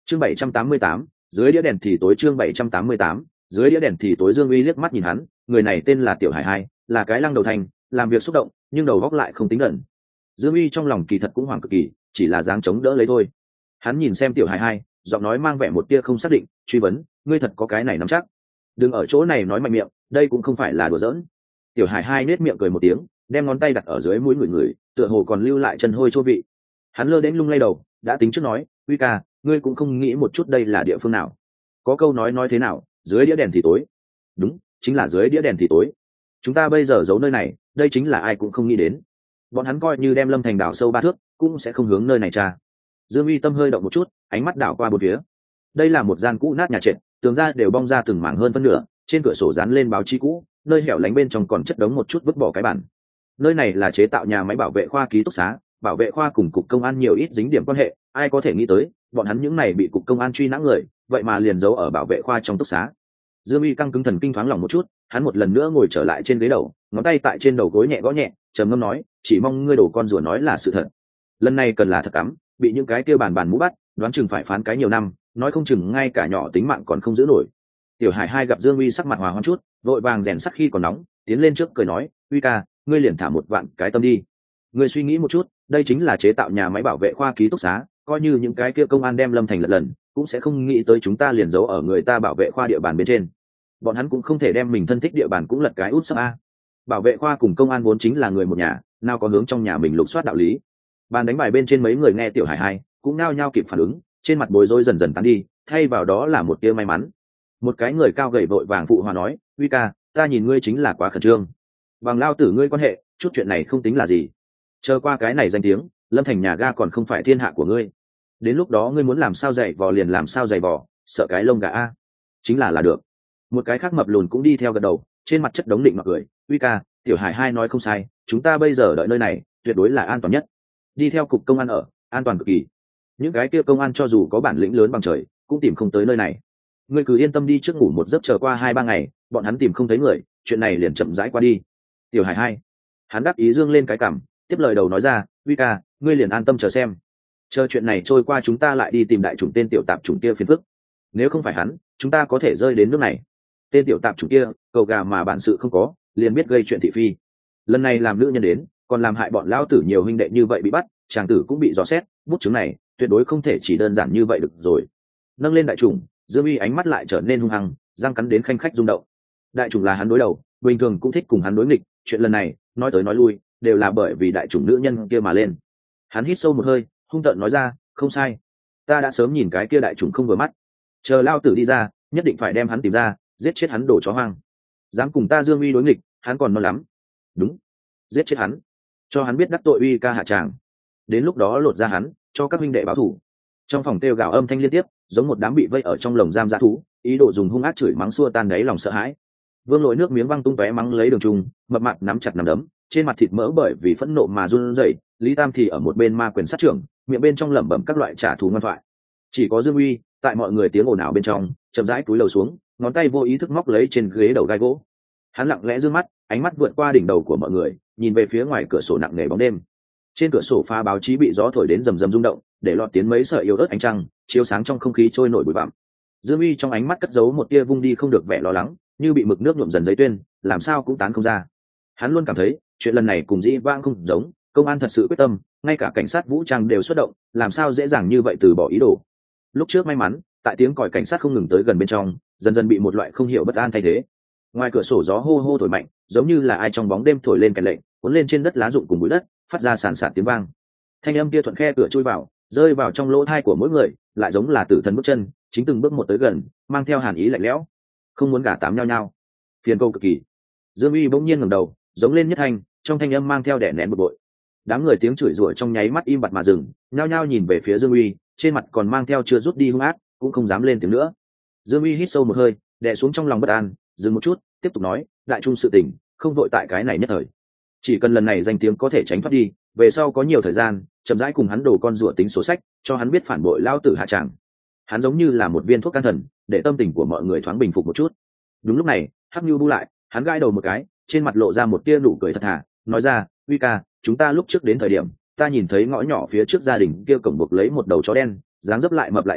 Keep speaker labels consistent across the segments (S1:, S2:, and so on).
S1: Chương 788, dưới đĩa đèn thì tối. Chương 788, dưới đĩa đèn thì tối. Dương Uy liếc mắt nhìn hắn, người này tên là Tiểu Hải Hai, là cái lăng đầu thành, làm việc xúc động, nhưng đầu óc lại không tính đần. Dương Uy trong lòng kỳ thật cũng hoảng cực kỳ, chỉ là dáng chống đỡ lấy thôi. Hắn nhìn xem Tiểu Hải Hai, giọng nói mang vẻ một tia không xác định, truy vấn, ngươi thật có cái này nắm chắc? Đừng ở chỗ này nói mạnh miệng, đây cũng không phải là đùa giỡn. Tiểu Hải Hai nết miệng cười một tiếng, đem ngón tay đặt ở dưới mũi người, tựa hồ còn lưu lại chân hôi chua vị. Hắn lơ đến lung lay đầu, đã tính trước nói, Uy ca, ngươi cũng không nghĩ một chút đây là địa phương nào? Có câu nói thế nào, dưới đĩa đèn thì tối. Đúng, chính là dưới đĩa đèn thì tối. Chúng ta bây giờ giấu nơi này, đây chính là ai cũng không nghĩ đến. Bọn hắn coi như đem Lâm Thành đào sâu 3 thước, cũng sẽ không hướng nơi này tra. Dương Uy tâm hơi động một chút, ánh mắt đảo qua bốn phía. Đây là một gian cũ nát nhà trệt, tường ra đều bong ra từng mảng hơn phân nửa, trên cửa sổ dán lên báo chí cũ, nơi hẻo lánh bên trong còn chất đống một chút vứt bỏ cái bản. Nơi này là chế tạo nhà máy bảo vệ khoa ký túc xá, bảo vệ khoa cùng cục công an nhiều ít dính điểm quan hệ, ai có thể nghĩ tới, bọn hắn những này bị cục công an truy nã người, vậy mà liền giấu ở bảo vệ khoa trong túc xá. Dương Uy căng cứng thần kinh thoáng lòng một chút, hắn một lần nữa ngồi trở lại trên ghế đầu, ngón tay tại trên đầu gối nhẹ gõ nhẹ, trầm ngâm nói, chỉ mong ngươi đổ con rùa nói là sự thật. Lần này cần là thật cắm, bị những cái kia bàn mũ bắt, đoán chừng phải phán cái nhiều năm, nói không chừng ngay cả nhỏ tính mạng còn không giữ nổi. Tiểu Hải Hai gặp Dương Uy sắc mặt hòa hoãn chút, vội vàng rèn sắt khi còn nóng, tiến lên trước cười nói, Uy ca, ngươi liền thả một vạn cái tâm đi. Ngươi suy nghĩ một chút, đây chính là chế tạo nhà máy bảo vệ khoa ký túc xá, coi như những cái kia công an đem Lâm Thành lật lần, cũng sẽ không nghĩ tới chúng ta liền giấu ở người ta bảo vệ khoa địa bàn bên trên. Bọn hắn cũng không thể đem mình thân thích địa bàn cũng lật cái út sấp a. Bảo vệ khoa cùng công an vốn chính là người một nhà, nào có hướng trong nhà mình lục soát đạo lý. Bàn đánh bài bên trên mấy người nghe Tiểu Hải Hai, cũng nao nhao kịp phản ứng, trên mặt bối rối dần dần tán đi, thay vào đó là một tia may mắn. Một cái người cao gầy vội vàng phụ hòa nói, Uy ca, ta nhìn ngươi chính là quá khẩn trương. Bằng lao tử ngươi quan hệ, chút chuyện này không tính là gì. Chờ qua cái này danh tiếng, Lâm Thành nhà ga còn không phải thiên hạ của ngươi. Đến lúc đó ngươi muốn làm sao dày vò liền làm sao dày vò, sợ cái lông gà a. Chính là được. Một cái khác mập lùn cũng đi theo gật đầu, trên mặt chất đống định mặc cười, Uy ca, Tiểu Hải Hai nói không sai, chúng ta bây giờ đợi nơi này, tuyệt đối là an toàn nhất. Đi theo cục công an ở, an toàn cực kỳ. Những cái kia công an cho dù có bản lĩnh lớn bằng trời, cũng tìm không tới nơi này. Ngươi cứ yên tâm đi trước ngủ một giấc, chờ qua 2-3 ngày, bọn hắn tìm không thấy người, chuyện này liền chậm rãi qua đi. Tiểu Hải Hai, hắn đáp ý dương lên cái cằm, tiếp lời đầu nói ra, Uy ca, ngươi liền an tâm chờ xem. Chờ chuyện này trôi qua chúng ta lại đi tìm đại chủng tên tiểu tạp chủng kia phiền phức. Nếu không phải hắn, chúng ta có thể rơi đến nước này. Tên tiểu tạp chủng kia, cầu gà mà bản sự không có, liền biết gây chuyện thị phi. Lần này làm nữ nhân đến, còn làm hại bọn lão tử nhiều huynh đệ như vậy bị bắt, chàng tử cũng bị dò xét, bút chứng này tuyệt đối không thể chỉ đơn giản như vậy được rồi. Nâng lên đại chủng, Dương Uy ánh mắt lại trở nên hung hăng, răng cắn đến khanh khách rung động. Đại chủng là hắn đối đầu, bình thường cũng thích cùng hắn đối nghịch, chuyện lần này nói tới nói lui đều là bởi vì đại chủng nữ nhân kia mà lên. Hắn hít sâu một hơi, hung tợn nói ra, không sai, ta đã sớm nhìn cái kia đại chủng không vừa mắt, chờ lao tử đi ra, nhất định phải đem hắn tìm ra, giết chết hắn đổ chó hoang. Dám cùng ta Dương Uy đối nghịch, hắn còn non lắm. Đúng, giết chết hắn, cho hắn biết đắc tội Uy ca hạ tràng. Đến lúc đó lột ra hắn, cho các huynh đệ báo thù. Trong phòng kêu gào âm thanh liên tiếp, giống một đám bị vây ở trong lồng giam dã thú, ý đồ dùng hung ác chửi mắng xua tan đáy lòng sợ hãi. Vương Lỗi nước miếng văng tung tóe mắng lấy Đường Trung, mập mạp nắm chặt nắm đấm, trên mặt thịt mỡ bởi vì phẫn nộ mà run rẩy. Lý Tam thì ở một bên ma quyền sát trưởng, miệng bên trong lẩm bẩm các loại trả thù ngoan thoại. Chỉ có Dương Uy, tại mọi người tiếng ồn ào bên trong, chậm rãi cúi đầu xuống, ngón tay vô ý thức móc lấy trên ghế đầu gai gỗ. Hắn lặng lẽ dương mắt, ánh mắt vượt qua đỉnh đầu của mọi người, nhìn về phía ngoài cửa sổ nặng nề bóng đêm. Trên cửa sổ pha báo chí bị gió thổi đến rầm rầm rung động, để lọt tiến mấy sợi yếu ớt ánh trăng, chiếu sáng trong không khí trôi nổi bụi bặm. Dương Uy trong ánh mắt cất giấu một tia vung đi không được vẻ lo lắng, như bị mực nước nhuộm dần giấy tuyên, làm sao cũng tán không ra. Hắn luôn cảm thấy, chuyện lần này cùng dĩ vãng không giống, công an thật sự quyết tâm, ngay cả cảnh sát vũ trang đều xuất động, làm sao dễ dàng như vậy từ bỏ ý đồ. Lúc trước may mắn, tại tiếng còi cảnh sát không ngừng tới gần bên trong, dần dần bị một loại không hiểu bất an thay thế. Ngoài cửa sổ gió hô hô thổi mạnh, giống như là ai trong bóng đêm thổi lên kèn lệnh, cuốn lên trên đất lá rụng cùng bụi đất, phát ra sàn sạt tiếng vang. Thanh âm kia thuận khe cửa chui vào, rơi vào trong lỗ tai của mỗi người, lại giống là tử thần bước chân, chính từng bước một tới gần, mang theo hàn ý lạnh lẽo. Không muốn gả tám nhau nhau, phiền câu cực kỳ. Dương Uy bỗng nhiên ngẩng đầu, giống lên nhất thanh, trong thanh âm mang theo đè nén bực bội. Đám người tiếng chửi rủa trong nháy mắt im bặt mà dừng, nhao nhao nhìn về phía Dương Uy, trên mặt còn mang theo chưa rút đi hung ác, cũng không dám lên tiếng nữa. Dương Uy hít sâu một hơi, đè xuống trong lòng bất an, dừng một chút, tiếp tục nói, đại trung sự tình, không vội tại cái này nhất thời. Chỉ cần lần này danh tiếng có thể tránh thoát đi, về sau có nhiều thời gian, chậm rãi cùng hắn đổ con rùa tính số sách, cho hắn biết phản bội lao tử hạ tràng. Hắn giống như là một viên thuốc can thần, để tâm tình của mọi người thoáng bình phục một chút. Đúng lúc này, Hắc Nhu bu lại, hắn gãi đầu một cái, trên mặt lộ ra một tia nụ cười thật thà, nói ra, Uy ca, chúng ta lúc trước đến thời điểm, ta nhìn thấy ngõ nhỏ phía trước gia đình kia cổng buộc lấy một đầu chó đen, dáng dấp lại mập lại trắng,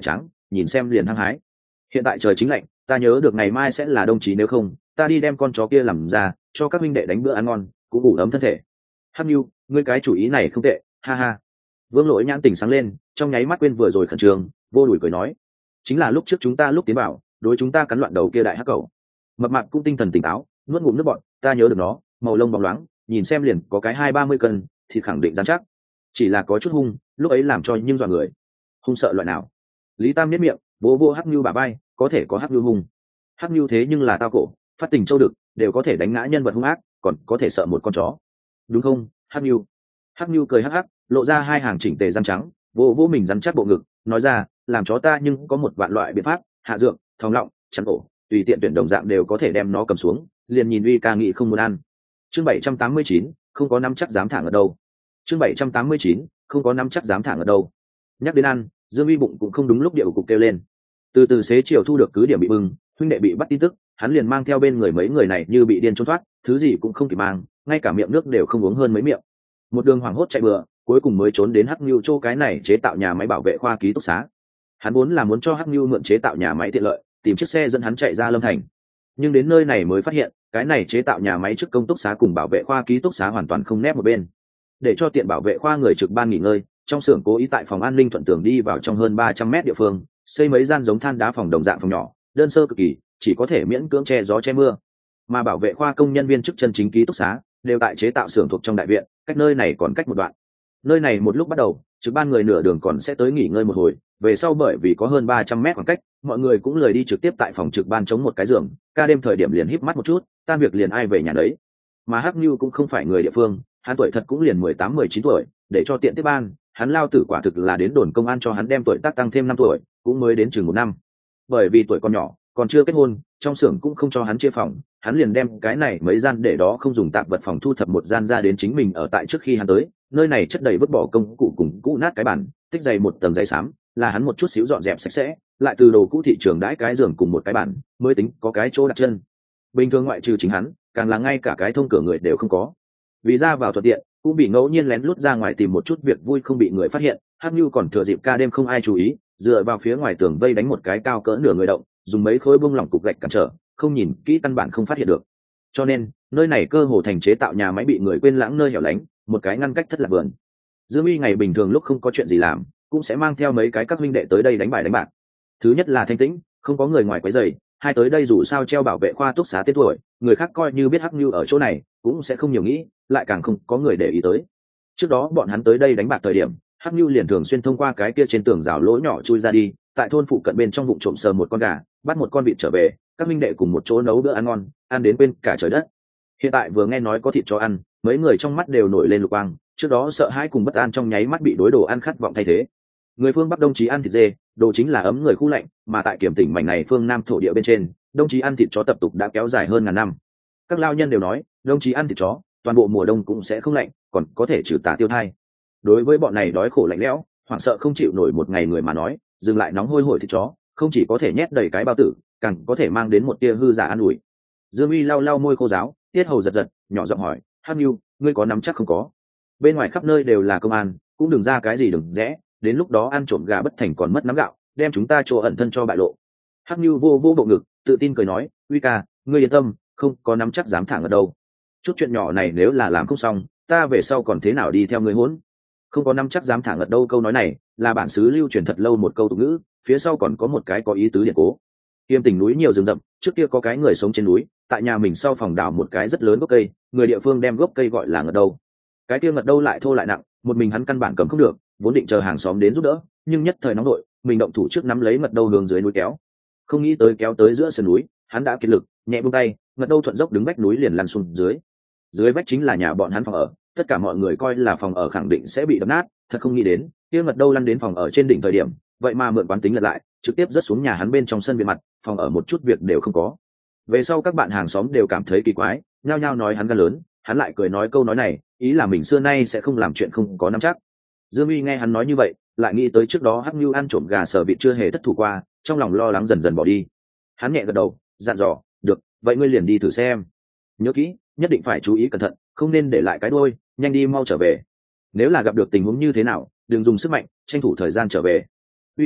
S1: nhìn xem liền hăng hái. Hiện tại trời chính lạnh, ta nhớ được ngày mai sẽ là đông chí, nếu không ta đi đem con chó kia làm ra cho các minh đệ đánh bữa ăn ngon cũng ủ ấm thân thể. Hắc Nhu, ngươi cái chủ ý này không tệ, ha ha. Vương Lỗi nhãn tình sáng lên, trong nháy mắt quên vừa rồi khẩn trương, vô đùi cười nói, chính là lúc trước chúng ta lúc tiến vào đối chúng ta cắn loạn đầu kia đại hắc cầu. Mập mạp cũng tinh thần tỉnh táo, nuốt ngụm nước bọt, ta nhớ được nó, màu lông bóng loáng, nhìn xem liền có cái 20-30 cân, thì khẳng định dán chắc. Chỉ là có chút hung, lúc ấy làm cho nhưng dọa người. Hung sợ loại nào? Lý Tam nhếch miệng, vỗ vỗ Hắc Nhu bả vai, có thể có Hắc Nhu hung. Hắc Nhu thế nhưng là tao cổ, phát tình châu đực, đều có thể đánh ngã nhân vật hung ác, còn có thể sợ một con chó. Đúng không, Hắc Nhu? Hắc Nhu cười hắc hắc, lộ ra hai hàng chỉnh tề răng trắng, vỗ vỗ mình rắn chắc bộ ngực, nói ra, làm chó ta nhưng có một vạn loại biện pháp, hạ dược, thòng lọng, chắn ổ, tùy tiện tuyển đồng dạng đều có thể đem nó cầm xuống, liền nhìn uy ca nghị không muốn ăn. Chương 789, không có nắm chắc dám thẳng ở đâu. Chương 789, không có nắm chắc dám thẳng ở đâu. Nhắc đến ăn, Dương Uy bụng cũng không đúng lúc điệu cục kêu lên. Từ từ xế chiều thu được cứ điểm bị bưng, huynh đệ bị bắt tin tức, hắn liền mang theo bên người mấy người này như bị điên trốn thoát, thứ gì cũng không kịp mang, ngay cả miệng nước đều không uống hơn mấy miệng. Một đường hoảng hốt chạy bừa, cuối cùng mới trốn đến Hắc Nưu Châu cái này chế tạo nhà máy bảo vệ khoa ký túc xá. Hắn vốn là muốn cho Hắc Nưu mượn chế tạo nhà máy tiện lợi, tìm chiếc xe dẫn hắn chạy ra Lâm Thành. Nhưng đến nơi này mới phát hiện, cái này chế tạo nhà máy trước công túc xá cùng bảo vệ khoa ký túc xá hoàn toàn không nép một bên. Để cho tiện bảo vệ khoa người trực ban nghỉ ngơi, trong xưởng cố ý tại phòng an ninh thuận tường đi vào trong hơn 300 mét địa phương, xây mấy gian giống than đá phòng đồng dạng phòng nhỏ, đơn sơ cực kỳ, chỉ có thể miễn cưỡng che gió che mưa. Mà bảo vệ khoa công nhân viên chức chân chính ký túc xá đều tại chế tạo xưởng thuộc trong đại viện, cách nơi này còn cách một đoạn. Nơi này một lúc bắt đầu, trực ban người nửa đường còn sẽ tới nghỉ ngơi một hồi, về sau bởi vì có hơn 300 mét khoảng cách, mọi người cũng lười đi trực tiếp tại phòng trực ban chống một cái giường, ca đêm thời điểm liền híp mắt một chút, tan việc liền ai về nhà đấy. Mà Hắc Nưu cũng không phải người địa phương, hắn tuổi thật cũng liền 18-19 tuổi, để cho tiện tiếp ban, hắn lao tử quả thực là đến đồn công an cho hắn đem tuổi tác tăng thêm 5 tuổi, cũng mới đến chừng 1 năm. Bởi vì tuổi còn nhỏ, còn chưa kết hôn, trong xưởng cũng không cho hắn chia phòng, hắn liền đem cái này mấy gian để đó không dùng tạp vật phòng thu thập một gian ra đến chính mình ở tại trước khi hắn tới. Nơi này chất đầy vứt bỏ công cụ cùng cũ nát cái bàn, tích dày một tầng giấy xám, là hắn một chút xíu dọn dẹp sạch sẽ, lại từ đồ cũ thị trường đãi cái giường cùng một cái bàn, mới tính có cái chỗ đặt chân. Bình thường ngoại trừ chính hắn, càng là ngay cả cái thông cửa người đều không có. Vì ra vào thuận tiện, cũng bị ngẫu nhiên lén lút ra ngoài tìm một chút việc vui không bị người phát hiện, Hắc Nưu còn thừa dịp ca đêm không ai chú ý, dựa vào phía ngoài tường vây đánh một cái cao cỡ nửa người động, dùng mấy khối bông lỏng cục gạch cản trở, không nhìn kỹ căn bản không phát hiện được. Cho nên nơi này cơ hồ thành chế tạo nhà máy bị người quên lãng nơi hẻo lánh, một cái ngăn cách thất lạc vườn. Dương Uy ngày bình thường lúc không có chuyện gì làm, cũng sẽ mang theo mấy cái các huynh đệ tới đây đánh bài đánh bạc. Thứ nhất là thanh tĩnh, không có người ngoài quấy rầy, hai tới đây dù sao treo bảo vệ khoa túc xá tên tuổi, người khác coi như biết Hắc Nưu ở chỗ này, cũng sẽ không nhiều nghĩ, lại càng không có người để ý tới. Trước đó bọn hắn tới đây đánh bạc thời điểm, Hắc Nưu liền thường xuyên thông qua cái kia trên tường rào lỗ nhỏ chui ra đi, tại thôn phụ cận bên trong vụng trộm sờ một con gà, bắt một con vịt trở về, các minh đệ cùng một chỗ nấu bữa ăn ngon, ăn đến quên cả trời đất. Hiện tại vừa nghe nói có thịt cho ăn, mấy người trong mắt đều nổi lên lục quang, trước đó sợ hãi cùng bất an trong nháy mắt bị đối đồ ăn khát vọng thay thế. Người phương Bắc đồng chí ăn thịt dê, đồ chính là ấm người khu lạnh, mà tại Kiểm Tỉnh mảnh này phương Nam thổ địa bên trên, đồng chí ăn thịt chó tập tục đã kéo dài hơn ngàn năm. Các lao nhân đều nói, đồng chí ăn thịt chó, toàn bộ mùa đông cũng sẽ không lạnh, còn có thể trừ tà tiêu thai. Đối với bọn này đói khổ lạnh lẽo, hoảng sợ không chịu nổi một ngày người mà nói, dừng lại nóng hôi hổi thịt chó, không chỉ có thể nhét đầy cái bao tử, càng có thể mang đến một tia hư giả an ủi. Dương Uy lau lau môi khô ráo, tiết hầu giật giật, nhỏ giọng hỏi, Hắc Nưu, ngươi có nắm chắc không có? Bên ngoài khắp nơi đều là công an, cũng đừng ra cái gì đừng rẽ, đến lúc đó ăn trộm gà bất thành còn mất nắm gạo, đem chúng ta chỗ ẩn thân cho bại lộ. Hắc Nưu vô vô bộ ngực, tự tin cười nói, Uy ca, ngươi yên tâm, không có nắm chắc dám thẳng ở đâu. Chút chuyện nhỏ này nếu là làm không xong, ta về sau còn thế nào đi theo ngươi hỗn? Không có nắm chắc dám thẳng ở đâu, câu nói này là bản xứ lưu truyền thật lâu một câu tục ngữ, phía sau còn có một cái có ý tứ điện cố. Kiêm Tỉnh núi nhiều rừng rậm, trước kia có cái người sống trên núi, tại nhà mình sau phòng đào một cái rất lớn gốc cây, người địa phương đem gốc cây gọi là ngật đâu. Cái kia ngật đâu lại thô lại nặng, một mình hắn căn bản cầm không được, vốn định chờ hàng xóm đến giúp đỡ, nhưng nhất thời nóng nội, mình động thủ trước nắm lấy ngật đâu hướng dưới núi kéo. Không nghĩ tới kéo tới giữa sườn núi, hắn đã kiệt lực, nhẹ buông tay, ngật đâu thuận dốc đứng vách núi liền lăn xuống dưới. Dưới vách chính là nhà bọn hắn phòng ở, tất cả mọi người coi là phòng ở khẳng định sẽ bị đập nát, thật không nghĩ đến, kia ngật đâu lăn đến phòng ở trên đỉnh thời điểm, vậy mà mượn quán tính lật lại, trực tiếp rớt xuống nhà hắn bên trong sân bên mặt, phòng ở một chút việc đều không có. Về sau các bạn hàng xóm đều cảm thấy kỳ quái, nhao nhao nói hắn gan lớn, hắn lại cười nói câu nói này, ý là mình xưa nay sẽ không làm chuyện không có nắm chắc. Dương Uy nghe hắn nói như vậy, lại nghĩ tới trước đó Hắc Nưu ăn trộm gà sờ vịt chưa hề thất thủ qua, trong lòng lo lắng dần dần bỏ đi. Hắn nhẹ gật đầu, dặn dò, được, vậy ngươi liền đi thử xem. Nhớ kỹ, nhất định phải chú ý cẩn thận, không nên để lại cái đuôi, nhanh đi mau trở về. Nếu là gặp được tình huống như thế nào, đừng dùng sức mạnh, tranh thủ thời gian trở về. Uy ca,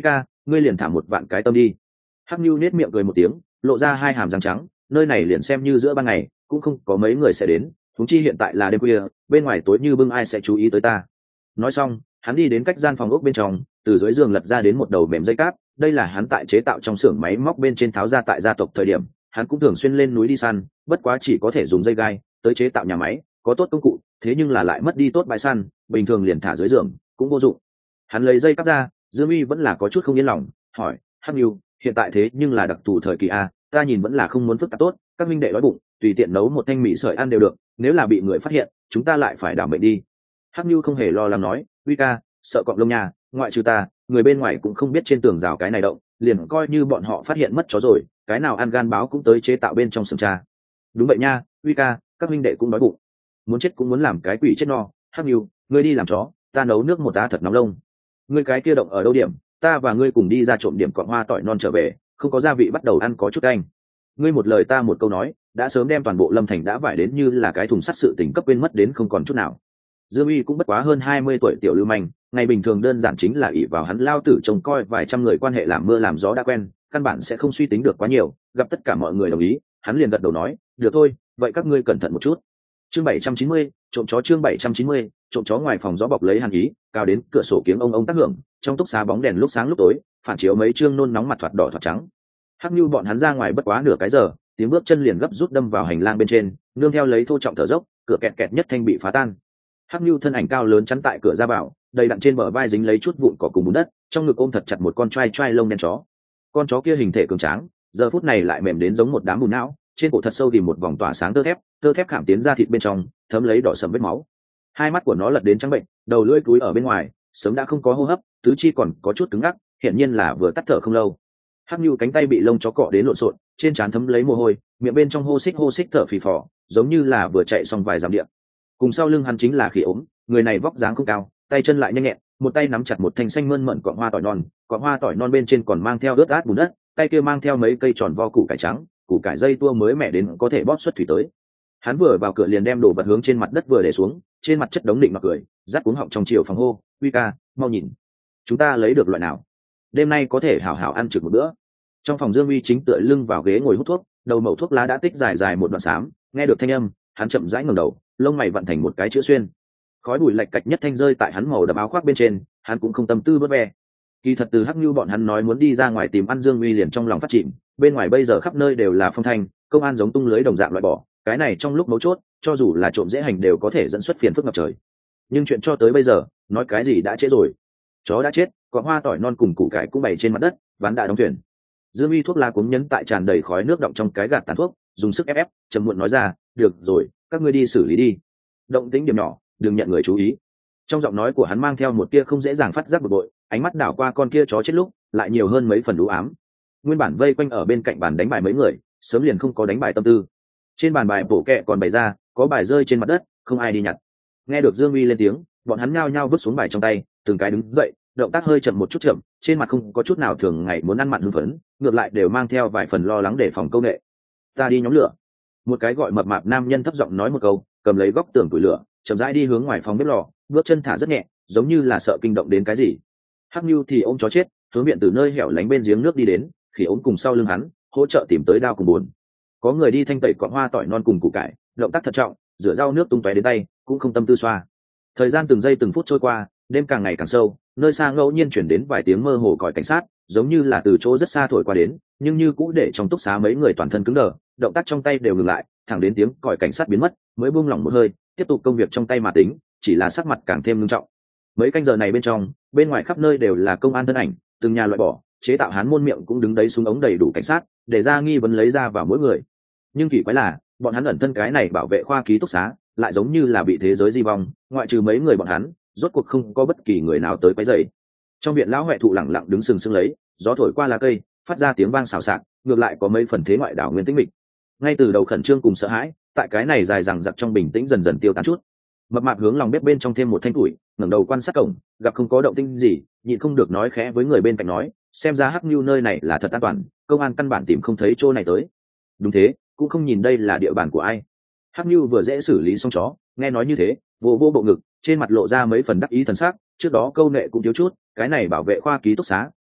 S1: ngươi liền thả một vạn cái tâm đi. Hắc Nưu nết miệng cười một tiếng, lộ ra hai hàm răng trắng, nơi này liền xem như giữa ban ngày cũng không có mấy người sẽ đến, huống chi hiện tại là đêm khuya, bên ngoài tối như bưng ai sẽ chú ý tới ta. Nói xong, hắn đi đến cách gian phòng ốc bên trong, từ dưới giường lật ra đến một đầu mềm dây cáp, đây là hắn tại chế tạo trong xưởng máy móc bên trên tháo ra tại gia tộc thời điểm, hắn cũng thường xuyên lên núi đi săn, bất quá chỉ có thể dùng dây gai tới chế tạo nhà máy, có tốt công cụ, thế nhưng là lại mất đi tốt bãi săn, bình thường liền thả dưới giường cũng vô dụng. Hắn lấy dây cáp ra, Dương Uy vẫn là có chút không yên lòng, hỏi: Hắc Nưu, hiện tại thế nhưng là đặc thù thời kỳ a, ta nhìn vẫn là không muốn phức tạp tốt, các minh đệ đói bụng, tùy tiện nấu một thanh mì sợi ăn đều được, nếu là bị người phát hiện, chúng ta lại phải đảm bệnh đi. Hắc Nưu không hề lo lắng nói: Uy ca, sợ cọp lông nhà, ngoại trừ ta, người bên ngoài cũng không biết trên tường rào cái này động, liền coi như bọn họ phát hiện mất chó rồi, cái nào ăn gan báo cũng tới chế tạo bên trong sừng cha. Đúng vậy nha, Uy ca, các minh đệ cũng đói bụng, muốn chết cũng muốn làm cái quỷ chết no. Hắc Nưu, ngươi đi làm chó, ta nấu nước một tá thật nóng lông. Ngươi cái kia động ở đâu điểm, ta và ngươi cùng đi ra trộm điểm cọn hoa tỏi non trở về, không có gia vị bắt đầu ăn có chút canh. Ngươi một lời ta một câu nói, đã sớm đem toàn bộ Lâm Thành đã vải đến như là cái thùng sắt, sự tình cấp quên mất đến không còn chút nào. Dương Uy cũng bất quá hơn 20 tuổi tiểu lưu manh, ngày bình thường đơn giản chính là ỷ vào hắn lao tử trông coi vài trăm người quan hệ làm mưa làm gió đã quen, căn bản sẽ không suy tính được quá nhiều, gặp tất cả mọi người đồng ý, hắn liền gật đầu nói: "Được thôi, vậy các ngươi cẩn thận một chút." Chương 790, trộm chó. Chương 790, trộm chó. Ngoài phòng gió bọc lấy hàn ý, cao đến cửa sổ kiếng ông tác hưởng, trong túc xá bóng đèn lúc sáng lúc tối, phản chiếu mấy trương nôn nóng mặt thoạt đỏ thoạt trắng. Hắc Nưu bọn hắn ra ngoài bất quá nửa cái giờ, tiếng bước chân liền gấp rút đâm vào hành lang bên trên, nương theo lấy thô trọng thở dốc, cửa kẹt kẹt nhất thanh bị phá tan. Hắc Nưu thân ảnh cao lớn chắn tại cửa ra vào, đầy đặn trên bờ vai dính lấy chút vụn cỏ cùng bùn đất, trong ngực ôm thật chặt một con trai trai lông đen chó. Con chó kia hình thể cường tráng, giờ phút này lại mềm đến giống một đám bùn não, trên cổ thật sâu tìm một vòng tỏa sáng tơ thép khảm tiến ra thịt bên trong, thấm lấy đỏ sầm vết máu. Hai mắt của nó lật đến trắng bệnh, đầu lưỡi cúi ở bên ngoài, sớm đã không có hô hấp, tứ chi còn có chút cứng ngắc, hiển nhiên là vừa tắt thở không lâu. Hắc Nưu cánh tay bị lông chó cọ đến lộn xộn, trên trán thấm lấy mồ hôi, miệng bên trong hô xích thở phì phò, giống như là vừa chạy xong vài dặm điện. Cùng sau lưng hắn chính là Khỉ Ốm, người này vóc dáng không cao, tay chân lại nhanh nhẹn, một tay nắm chặt một thanh xanh mơn mởn cọng hoa tỏi non bên trên còn mang theo ướt át bùn đất, tay kia mang theo mấy cây tròn vo củ cải trắng, củ cải dây tua mới mẻ đến có thể bóp xuất thủy tới. Hắn vừa vào cửa liền đem đồ vật hướng trên mặt đất vừa để xuống, trên mặt chất đống định mặc cười, rát cuống họng trong chiều phòng hô: "Uy ca, mau nhìn, chúng ta lấy được loại nào? Đêm nay có thể hảo hảo ăn trực một bữa." Trong phòng Dương Uy chính tựa lưng vào ghế ngồi hút thuốc, đầu mẩu thuốc lá đã tích dài một đoạn xám, nghe được thanh âm, hắn chậm rãi ngẩng đầu, lông mày vặn thành một cái chữ xuyên. Khói bụi lạch cạch nhất thanh rơi tại hắn màu đậm áo khoác bên trên, hắn cũng không tâm tư vớt ve. Kỳ thật từ Hắc Nưu bọn hắn nói muốn đi ra ngoài tìm ăn, Dương Uy liền trong lòng phát chìm, bên ngoài bây giờ khắp nơi đều là phong thanh, công an giống tung lưới đồng dạng loại bỏ, cái này trong lúc mấu chốt, cho dù là trộm dễ hành đều có thể dẫn xuất phiền phức ngập trời. Nhưng chuyện cho tới bây giờ, nói cái gì đã trễ rồi. Chó đã chết, còn hoa tỏi non cùng củ cải cũng bày trên mặt đất, ván đã đóng thuyền. Dương Uy thuốc lá cuống nhấn tại tràn đầy khói nước động trong cái gạt tàn thuốc, dùng sức ép, trầm muộn nói ra: "Được rồi, các ngươi đi xử lý đi. Động tĩnh điểm nhỏ, đừng nhận người chú ý." Trong giọng nói của hắn mang theo một tia không dễ dàng phát giác bực bội, ánh mắt đảo qua con kia chó chết lúc, lại nhiều hơn mấy phần u ám. Nguyên bản vây quanh ở bên cạnh bàn đánh bài mấy người, sớm liền không có đánh bài tâm tư. Trên bàn bài bổ kẹ còn bày ra, có bài rơi trên mặt đất, không ai đi nhặt. Nghe được Dương Uy lên tiếng, bọn hắn nhao nhao vứt xuống bài trong tay, từng cái đứng dậy, động tác hơi chậm một chút chậm, trên mặt không có chút nào thường ngày muốn ăn mặn hưng phấn, ngược lại đều mang theo vài phần lo lắng để phòng câu nệ. "Ta đi nhóm lửa." Một cái gọi mập mạp nam nhân thấp giọng nói một câu, cầm lấy góc tường củi lửa, chậm rãi đi hướng ngoài phòng bếp lò, bước chân thả rất nhẹ, giống như là sợ kinh động đến cái gì. Hắc Nưu thì ôm chó chết, hướng viện từ nơi hẻo lánh bên giếng nước đi đến, Khỉ Ốm cùng sau lưng hắn, hỗ trợ tìm tới đao cùng buồn. Có người đi thanh tẩy cọn hoa tỏi non cùng củ cải, động tác thận trọng, rửa rau nước tung tóe đến tay, cũng không tâm tư xoa. Thời gian từng giây từng phút trôi qua, đêm càng ngày càng sâu, nơi xa ngẫu nhiên chuyển đến vài tiếng mơ hồ còi cảnh sát, giống như là từ chỗ rất xa thổi qua đến, nhưng như cũ để trong túc xá mấy người toàn thân cứng đờ, động tác trong tay đều ngừng lại, thẳng đến tiếng còi cảnh sát biến mất, mới buông lỏng một hơi, tiếp tục công việc trong tay mà tính, chỉ là sắc mặt càng thêm nghiêm trọng. Mấy canh giờ này bên trong, bên ngoài khắp nơi đều là công an thân ảnh, từng nhà loại bỏ, chế tạo hán môn miệng cũng đứng đấy súng ống đầy đủ cảnh sát, để ra nghi vấn lấy ra vào mỗi người. Nhưng kỳ quái là, bọn hắn ẩn thân cái này bảo vệ khoa ký túc xá, lại giống như là bị thế giới di vong, ngoại trừ mấy người bọn hắn, rốt cuộc không có bất kỳ người nào tới quấy rầy. Trong viện lão huệ thụ lẳng lặng đứng sừng sững lấy, gió thổi qua lá cây, phát ra tiếng vang xào xạc, ngược lại có mấy phần thế ngoại đảo nguyên tĩnh mịch. Ngay từ đầu khẩn trương cùng sợ hãi, tại cái này dài dằng dặc trong bình tĩnh dần dần tiêu tán chút. Mập mạp hướng lòng bếp bên trong thêm một thanh củi, ngẩng đầu quan sát cổng, gặp không có động tĩnh gì, nhịn không được nói khẽ với người bên cạnh nói: "Xem ra Hắc Nưu nơi này là thật an toàn, công an căn bản tìm không thấy chỗ này tới." Đúng thế, cũng không nhìn đây là địa bàn của ai. Hắc Nưu vừa dễ xử lý xong chó, nghe nói như thế, vô bộ ngực, trên mặt lộ ra mấy phần đắc ý thần sắc, trước đó câu nệ cũng thiếu chút, cái này bảo vệ khoa ký túc xá,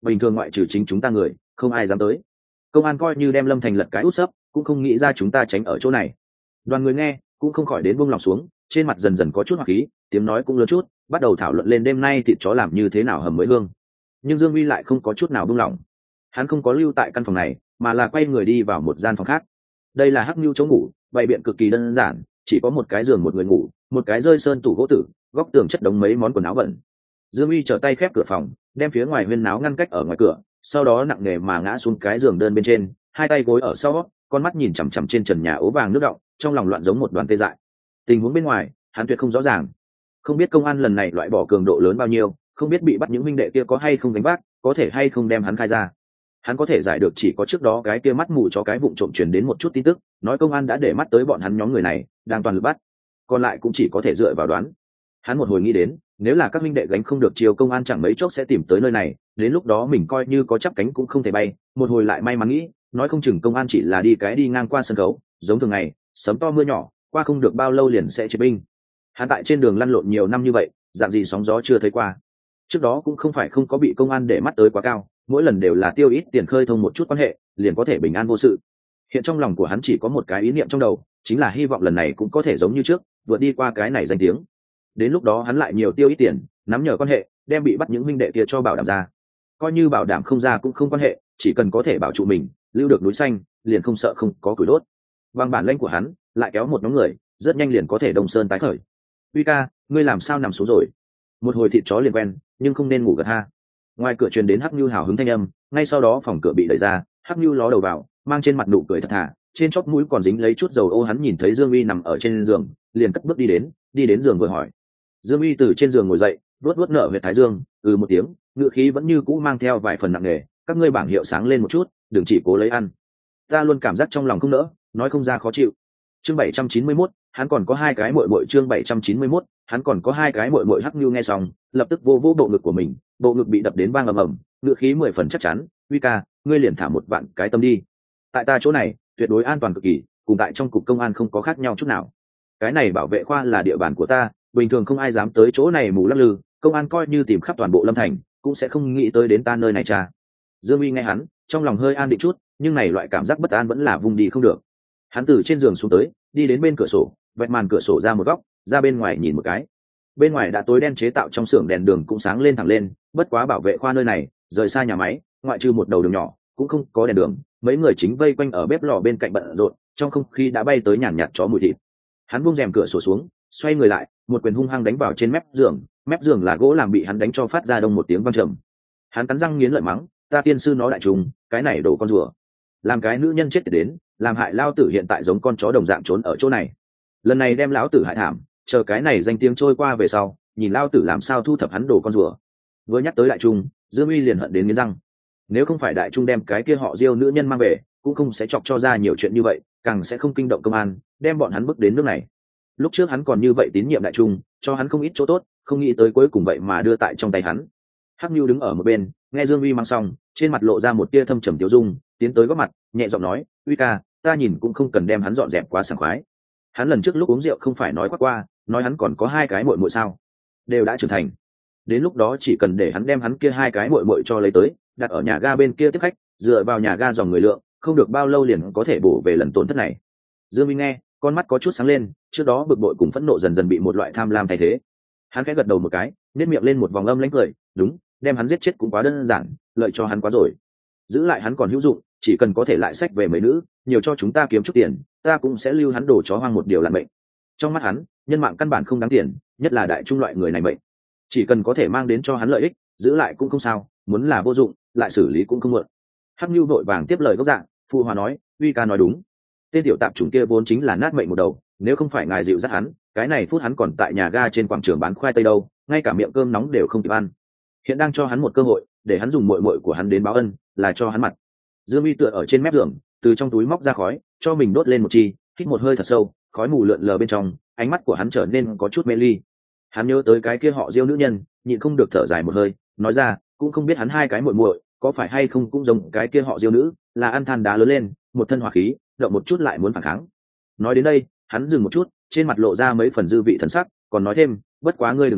S1: bình thường ngoại trừ chính chúng ta người không ai dám tới. Công an coi như đem Lâm Thành lật cái út sấp cũng không nghĩ ra chúng ta tránh ở chỗ này. Đoàn người nghe cũng không khỏi đến buông lòng xuống, trên mặt dần dần có chút hỏa khí, tiếng nói cũng lớn chút, bắt đầu thảo luận lên đêm nay thịt chó làm như thế nào hầm mới hương. Nhưng Dương Uy lại không có chút nào buông lỏng. Hắn không có lưu tại căn phòng này, mà là quay người đi vào một gian phòng khác. Đây là hắc nhu chỗ ngủ, bày biện cực kỳ đơn giản, chỉ có một cái giường một người ngủ, một cái rơi sơn tủ gỗ tử, góc tường chất đống mấy món quần áo bẩn. Dương Uy trở tay khép cửa phòng, đem phía ngoài huyên náo ngăn cách ở ngoài cửa, sau đó nặng nề mà ngã xuống cái giường đơn bên trên, hai tay gối ở sau, con mắt nhìn chằm chằm trên trần nhà ố vàng nước đọng, trong lòng loạn giống một đoàn tê dại. Tình huống bên ngoài hắn tuyệt không rõ ràng, không biết công an lần này loại bỏ cường độ lớn bao nhiêu, không biết bị bắt những huynh đệ kia có hay không gánh vác, có thể hay không đem hắn khai ra. Hắn có thể giải được chỉ có trước đó cái kia mắt mù cho cái vụng trộm truyền đến một chút tin tức, nói công an đã để mắt tới bọn hắn nhóm người này đang toàn lực bắt, còn lại cũng chỉ có thể dựa vào đoán. Hắn một hồi nghĩ đến, nếu là các huynh đệ gánh không được chiều công an chẳng mấy chốc sẽ tìm tới nơi này, đến lúc đó mình coi như có chắp cánh cũng không thể bay. Một hồi lại may mắn nghĩ, nói không chừng công an chỉ là đi ngang qua sân khấu, giống thường ngày sấm to mưa nhỏ qua không được bao lâu liền sẽ chế binh. Hắn tại trên đường lăn lộn nhiều năm như vậy, dạng gì sóng gió chưa thấy qua. Trước đó cũng không phải không có bị công an để mắt tới quá cao, mỗi lần đều là tiêu ít tiền khơi thông một chút quan hệ liền có thể bình an vô sự. Hiện trong lòng của hắn chỉ có một cái ý niệm trong đầu, chính là hy vọng lần này cũng có thể giống như trước, vượt đi qua cái này danh tiếng. Đến lúc đó hắn lại nhiều tiêu ít tiền, nắm nhờ quan hệ đem bị bắt những huynh đệ kia cho bảo đảm ra. Coi như bảo đảm không ra cũng không quan hệ, chỉ cần có thể bảo trụ mình, lưu được núi xanh, liền không sợ không có củi đốt. Bằng bản lĩnh của hắn lại kéo một nhóm người, rất nhanh liền có thể đông sơn tái khởi. Uy ca, ngươi làm sao nằm xuống rồi? Một hồi thịt chó liền quen, nhưng không nên ngủ gật ha. Ngoài cửa truyền đến Hắc Nhu hào hứng thanh âm, ngay sau đó phòng cửa bị đẩy ra, Hắc Nhu ló đầu vào, mang trên mặt nụ cười thật thà, trên chóp mũi còn dính lấy chút dầu ô. Hắn nhìn thấy Dương Uy nằm ở trên giường, liền cất bước đi đến giường vừa hỏi. Dương Uy từ trên giường ngồi dậy, vuốt nở huyệt thái dương, một tiếng, ngựa khí vẫn như cũ mang theo vài phần nặng nề. Các ngươi bảng hiệu sáng lên một chút, đừng chỉ cố lấy ăn. Ta luôn cảm giác trong lòng không nỡ, nói không ra khó chịu. Chương 791, hắn còn có hai cái muội muội. Chương 791, hắn còn có hai cái muội muội. Hắc Nhu nghe xong, lập tức vô bộ ngực của mình, bộ ngực bị đập đến vang ầm ầm, ngựa khí 10 phần chắc chắn. Uy ca, ngươi liền thả một vạn cái tâm đi. Tại ta chỗ này, tuyệt đối an toàn cực kỳ, cùng tại trong cục công an không có khác nhau chút nào. Cái này bảo vệ khoa là địa bàn của ta, bình thường không ai dám tới chỗ này mù lắc lư, công an coi như tìm khắp toàn bộ Lâm Thành, cũng sẽ không nghĩ tới đến ta nơi này cha. Dương Uy nghe hắn, trong lòng hơi an định chút, nhưng này loại cảm giác bất an vẫn là vùng đi không được. Hắn từ trên giường xuống tới, đi đến bên cửa sổ, vạch màn cửa sổ ra một góc, ra bên ngoài nhìn một cái. Bên ngoài đã tối đen, chế tạo trong xưởng đèn đường cũng sáng lên thẳng lên, bất quá bảo vệ khoa nơi này rời xa nhà máy, ngoại trừ một đầu đường nhỏ cũng không có đèn đường. Mấy người chính vây quanh ở bếp lò bên cạnh bận rộn, trong không khí đã bay tới nhàn nhạt chó mùi thịt. Hắn buông rèm cửa sổ xuống, xoay người lại, một quyền hung hăng đánh vào trên mép giường là gỗ làm bị hắn đánh cho phát ra đông một tiếng vang trầm. Hắn cắn răng nghiến lợi mắng, ta tiên sư nó đại trùng, cái này đổ con rùa, làm cái nữ nhân chết đến, làm hại lao tử hiện tại giống con chó đồng dạng trốn ở chỗ này. Lần này đem lão tử hại thảm, chờ cái này danh tiếng trôi qua về sau, nhìn lao tử làm sao thu thập hắn đổ con rùa. Vừa nhắc tới đại trung, Dương Uy liền hận đến nghiến răng. Nếu không phải đại trung đem cái kia họ Diêu nữ nhân mang về, cũng không sẽ chọc cho ra nhiều chuyện như vậy, càng sẽ không kinh động công an, đem bọn hắn bước đến nước này. Lúc trước hắn còn như vậy tín nhiệm đại trung, cho hắn không ít chỗ tốt, không nghĩ tới cuối cùng vậy mà đưa tại trong tay hắn. Hắc Nhu đứng ở một bên, nghe Dương Uy mang xong, trên mặt lộ ra một tia thâm trầm tiêu dung, tiến tới góp mặt, nhẹ giọng nói, Uy ca, ta nhìn cũng không cần đem hắn dọn dẹp quá sảng khoái. Hắn lần trước lúc uống rượu không phải nói qua, nói hắn còn có hai cái muội muội sao? Đều đã trưởng thành. Đến lúc đó chỉ cần để hắn đem hắn kia hai cái muội muội cho lấy tới, đặt ở nhà ga bên kia tiếp khách, dựa vào nhà ga dòng người lượng, không được bao lâu liền có thể bổ về lần tổn thất này. Dương Minh nghe, con mắt có chút sáng lên, trước đó bực bội cùng phẫn nộ dần dần bị một loại tham lam thay thế. Hắn khẽ gật đầu một cái, nhếch miệng lên một vòng âm lãnh cười, đúng, đem hắn giết chết cũng quá đơn giản, lợi cho hắn quá rồi. Giữ lại hắn còn hữu dụng, chỉ cần có thể lại sách về mấy nữ, nhiều cho chúng ta kiếm chút tiền, ta cũng sẽ lưu hắn đổ chó hoang một điều lạn mệnh. Trong mắt hắn, nhân mạng căn bản không đáng tiền, nhất là đại trung loại người này mệnh. Chỉ cần có thể mang đến cho hắn lợi ích, giữ lại cũng không sao, muốn là vô dụng, lại xử lý cũng không muộn. Hắc Nhu vội vàng tiếp lời gốc dạng, phụ hòa nói, Uy ca nói đúng. Tên tiểu tạp chủng kia vốn chính là nát mệnh một đầu, nếu không phải ngài dịu dắt hắn, cái này phút hắn còn tại nhà ga trên quảng trường bán khoai tây đâu, ngay cả miệng cơm nóng đều không kịp ăn. Hiện đang cho hắn một cơ hội, để hắn dùng muội muội của hắn đến báo ân, là cho hắn mặt. Dương Uy tựa ở trên mép giường, từ trong túi móc ra khói, cho mình đốt lên một chi, hít một hơi thật sâu, khói mù lượn lờ bên trong, ánh mắt của hắn trở nên có chút mê ly. Hắn nhớ tới cái kia họ Diêu nữ nhân, nhịn không được thở dài một hơi, nói ra, cũng không biết hắn hai cái muội muội có phải hay không cũng giống cái kia họ Diêu nữ, là ăn than đá lớn lên, một thân hỏa khí, động một chút lại muốn phản kháng. Nói đến đây, hắn dừng một chút, trên mặt lộ ra mấy phần dư vị thần sắc, còn nói thêm, bất quá ngươi đừng nói,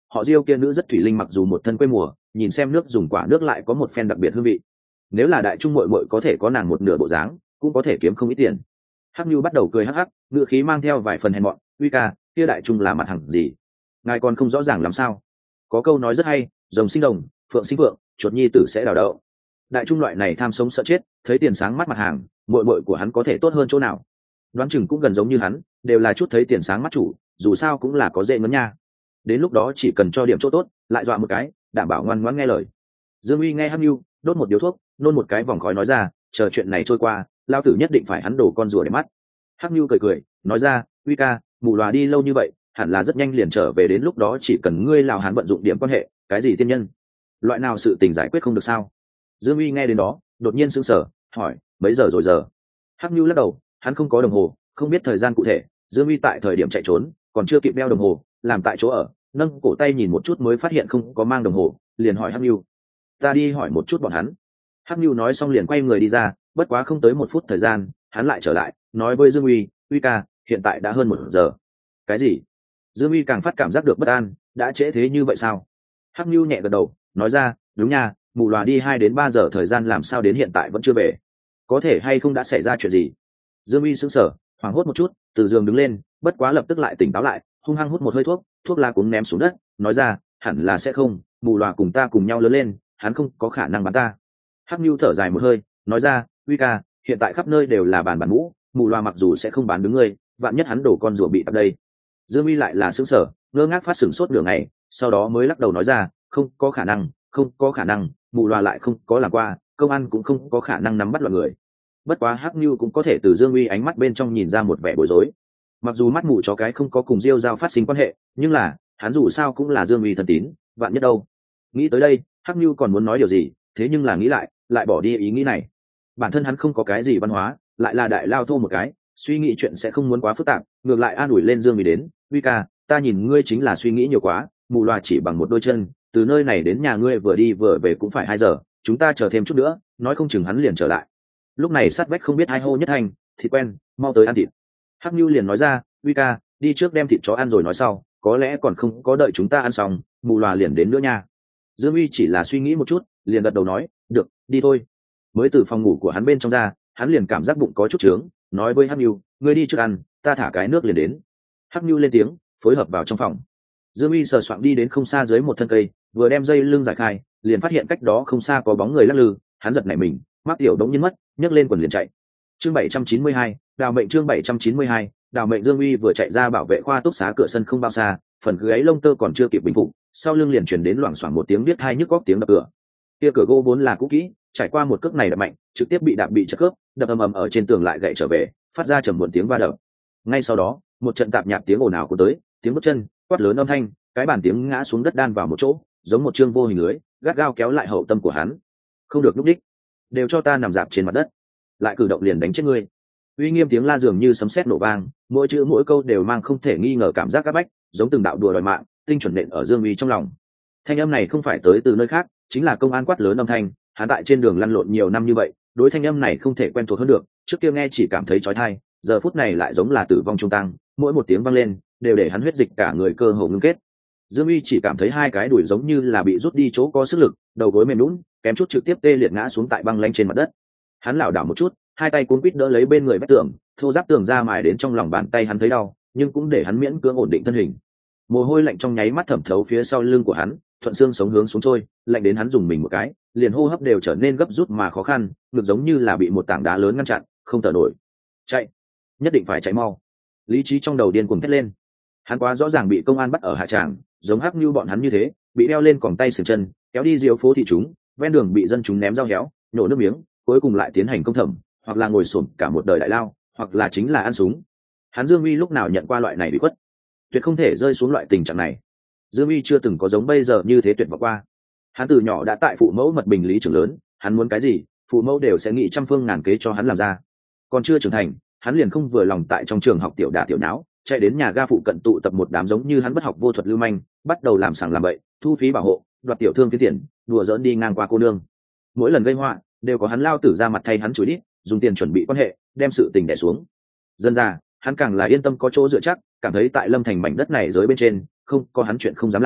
S1: họ Diêu kia nữ rất thủy linh, mặc dù một thân quê mùa, nhìn xem nước dùng quả nước lại có một phen đặc biệt hương vị. Nếu là đại trung muội muội có thể có nàng một nửa bộ dáng, cũng có thể kiếm không ít tiền. Hắc Nhu bắt đầu cười hắc hắc, ngựa khí mang theo vài phần hèn mọn. Uy ca, kia đại trung là mặt hàng gì? Ngài còn không rõ ràng làm sao? Có câu nói rất hay, rồng sinh rồng, phượng sinh phượng, chuột nhi tử sẽ đào đậu. Đại trung loại này tham sống sợ chết, thấy tiền sáng mắt mặt hàng, muội muội của hắn có thể tốt hơn chỗ nào? Đoán chừng cũng gần giống như hắn, đều là chút thấy tiền sáng mắt chủ, dù sao cũng là có dễ ngấn nha. Đến lúc đó chỉ cần cho điểm chỗ tốt, lại dọa một cái, đảm bảo ngoan ngoãn nghe lời. Dương Uy nghe Hắc Nhu đốt một điếu thuốc, nôn một cái vòng khói nói ra, chờ chuyện này trôi qua, lao tử nhất định phải hắn đổ con rùa để mắt. Hắc Nhu cười cười, nói ra, Uy ca, mù lòa đi lâu như vậy, hẳn là rất nhanh liền trở về, đến lúc đó chỉ cần ngươi lào hắn vận dụng điểm quan hệ, cái gì tiên nhân, loại nào sự tình giải quyết không được sao? Dương Uy nghe đến đó, đột nhiên sững sờ, hỏi, mấy giờ rồi giờ? Hắc Nhu lắc đầu, hắn không có đồng hồ, không biết thời gian cụ thể. Dương Uy tại thời điểm chạy trốn, còn chưa kịp đeo đồng hồ, làm tại chỗ ở, nâng cổ tay nhìn một chút mới phát hiện không có mang đồng hồ, liền hỏi Hắc Nhu, ta đi hỏi một chút bọn hắn. Hắc Nhu nói xong liền quay người đi ra, bất quá không tới 1 phút thời gian, hắn lại trở lại, nói với Dương Uy, Uy ca, hiện tại đã hơn 1 giờ. Cái gì? Dương Uy càng phát cảm giác được bất an, đã trễ thế như vậy sao? Hắc Nhu nhẹ gật đầu, nói ra, đúng nha, mù lòa đi 2 đến 3 giờ thời gian, làm sao đến hiện tại vẫn chưa về? Có thể hay không đã xảy ra chuyện gì? Dương Uy sững sờ, hoảng hốt một chút, từ giường đứng lên, bất quá lập tức lại tỉnh táo lại, hung hăng hút một hơi thuốc, thuốc lá cuống ném xuống đất, nói ra, hẳn là sẽ không, mù lòa cùng ta cùng nhau lớn lên, hắn không có khả năng bắn ta. Hắc Nhu thở dài một hơi, nói ra, Uy ca, hiện tại khắp nơi đều là bàn mũ, mù loà mặc dù sẽ không bán đứng ngươi, vạn nhất hắn đổ con rùa bị tập đây. Dương Uy lại là sững sờ, ngơ ngác phát sửng sốt nửa ngày, sau đó mới lắc đầu nói ra, không có khả năng, không có khả năng, mù loà lại không có làm qua, công an cũng không có khả năng nắm bắt loạn người. Bất quá Hắc Nhu cũng có thể từ Dương Uy ánh mắt bên trong nhìn ra một vẻ bối rối. Mặc dù mắt mù chó cái không có cùng Diêu Giao phát sinh quan hệ, nhưng là hắn dù sao cũng là Dương Uy thân tín, vạn nhất đâu. Nghĩ tới đây, Hắc Nhu còn muốn nói điều gì, thế nhưng là nghĩ lại bỏ đi ý nghĩ này. Bản thân hắn không có cái gì văn hóa, lại là đại lao thô một cái, suy nghĩ chuyện sẽ không muốn quá phức tạp, ngược lại an ủi lên Dương Uy đến, Uy ca, ta nhìn ngươi chính là suy nghĩ nhiều quá, mù loà chỉ bằng một đôi chân, từ nơi này đến nhà ngươi vừa đi vừa về cũng phải 2 giờ, chúng ta chờ thêm chút nữa, nói không chừng hắn liền trở lại. Lúc này sát vách không biết ai hô nhất thành, thịt quen, mau tới ăn thịt. Hắc Nhu liền nói ra, Uy ca, đi trước đem thịt chó ăn rồi nói sau, có lẽ còn không có đợi chúng ta ăn xong, mù loà liền đến nữa nha. Dương Uy chỉ là suy nghĩ một chút, liền gật đầu nói, được, đi thôi. Mới từ phòng ngủ của hắn bên trong ra, hắn liền cảm giác bụng có chút trướng, nói với Hắc Nhu, ngươi đi trước ăn, ta thả cái nước liền đến. Hắc Nhu lên tiếng, phối hợp vào trong phòng. Dương Uy sờ soạng đi đến không xa dưới một thân cây, vừa đem dây lưng giải khai, liền phát hiện cách đó không xa có bóng người lắc lư, hắn giật nảy mình, mắc tiểu đống nhiên mất, nhấc lên quần liền chạy. Chương 792, đào mệnh, chương 792, đào mệnh. Dương Uy vừa chạy ra bảo vệ khoa túc xá cửa sân không bao xa, phần gáy lông tơ còn chưa kịp bình phục, sau lưng liền truyền đến loảng xoảng một tiếng biết hai nhức góc tiếng đập cửa. Kia cửa gỗ vốn là cũ kỹ, trải qua một cước này đập mạnh, trực tiếp bị đạp bị chật khớp, đập ầm ầm ở trên tường lại gãy trở về, phát ra trầm muộn tiếng va đập. Ngay sau đó, một trận tạp nhạp tiếng ồn ào của tới, tiếng bước chân, quát lớn âm thanh, cái bàn tiếng ngã xuống đất đan vào một chỗ, giống một chương vô hình lưới, gắt gao kéo lại hậu tâm của hắn. Không được lúc đích, đều cho ta nằm dạp trên mặt đất, lại cử động liền đánh chết ngươi. Uy nghiêm tiếng la dường như sấm sét nổ vang, mỗi chữ mỗi câu đều mang không thể nghi ngờ cảm giác áp bách, giống từng đạo đùa đòi mạng, tinh chuẩn nện ở Dương Uy trong lòng. Thanh âm này không phải tới từ nơi khác, chính là công an quát lớn âm thanh. Hắn tại trên đường lăn lộn nhiều năm như vậy, đối thanh âm này không thể quen thuộc hơn được, trước kia nghe chỉ cảm thấy chói tai, giờ phút này lại giống là tử vong trung tăng, mỗi một tiếng vang lên đều để hắn huyết dịch cả người cơ hồ ngưng kết. Dương Uy chỉ cảm thấy hai cái đùi giống như là bị rút đi chỗ có sức lực, đầu gối mềm nhũn, kém chút trực tiếp tê liệt ngã xuống tại băng lanh trên mặt đất. Hắn lảo đảo một chút, hai tay cuốn quít đỡ lấy bên người vách tường, thô ráp tường ra mài đến trong lòng bàn tay hắn thấy đau, nhưng cũng để hắn miễn cưỡng ổn định thân hình. Mồ hôi lạnh trong nháy mắt thẩm thấu phía sau lưng của hắn, thuận xương sống hướng xuống trôi, lạnh đến hắn dùng mình một cái, liền hô hấp đều trở nên gấp rút mà khó khăn, ngực giống như là bị một tảng đá lớn ngăn chặn, không thở nổi. Chạy, nhất định phải chạy mau. Lý trí trong đầu điên cuồng thét lên. Hắn quá rõ ràng bị công an bắt ở hạ tràng, giống Hắc Nhu bọn hắn như thế, bị đeo lên còng tay sừng chân, kéo đi diều phố thị chúng, ven đường bị dân chúng ném rau héo, nhổ nước miếng, cuối cùng lại tiến hành công thẩm, hoặc là ngồi xổm cả một đời đại lao, hoặc là chính là ăn súng. Hắn Dương Uy lúc nào nhận qua loại này bị khuất, tuyệt không thể rơi xuống loại tình trạng này. Dương Uy chưa từng có giống bây giờ như thế tuyệt vọng qua. Hắn từ nhỏ đã tại phụ mẫu mật bình lý trưởng lớn, hắn muốn cái gì, phụ mẫu đều sẽ nghĩ trăm phương ngàn kế cho hắn làm ra. Còn chưa trưởng thành, hắn liền không vừa lòng tại trong trường học tiểu đả tiểu nháo, chạy đến nhà ga phụ cận tụ tập một đám giống như hắn bất học vô thuật lưu manh, bắt đầu làm sàng làm bậy, thu phí bảo hộ, đoạt tiểu thương phía tiền, đùa giỡn đi ngang qua cô nương. Mỗi lần gây họa, đều có hắn lao tử ra mặt thay hắn chửi đít, dùng tiền chuẩn bị quan hệ, đem sự tình đè xuống. Dần ra, hắn càng là yên tâm có chỗ dựa chắc, cảm thấy tại Lâm Thành mảnh đất này giới bên trên, không có hắn chuyện không dám làm,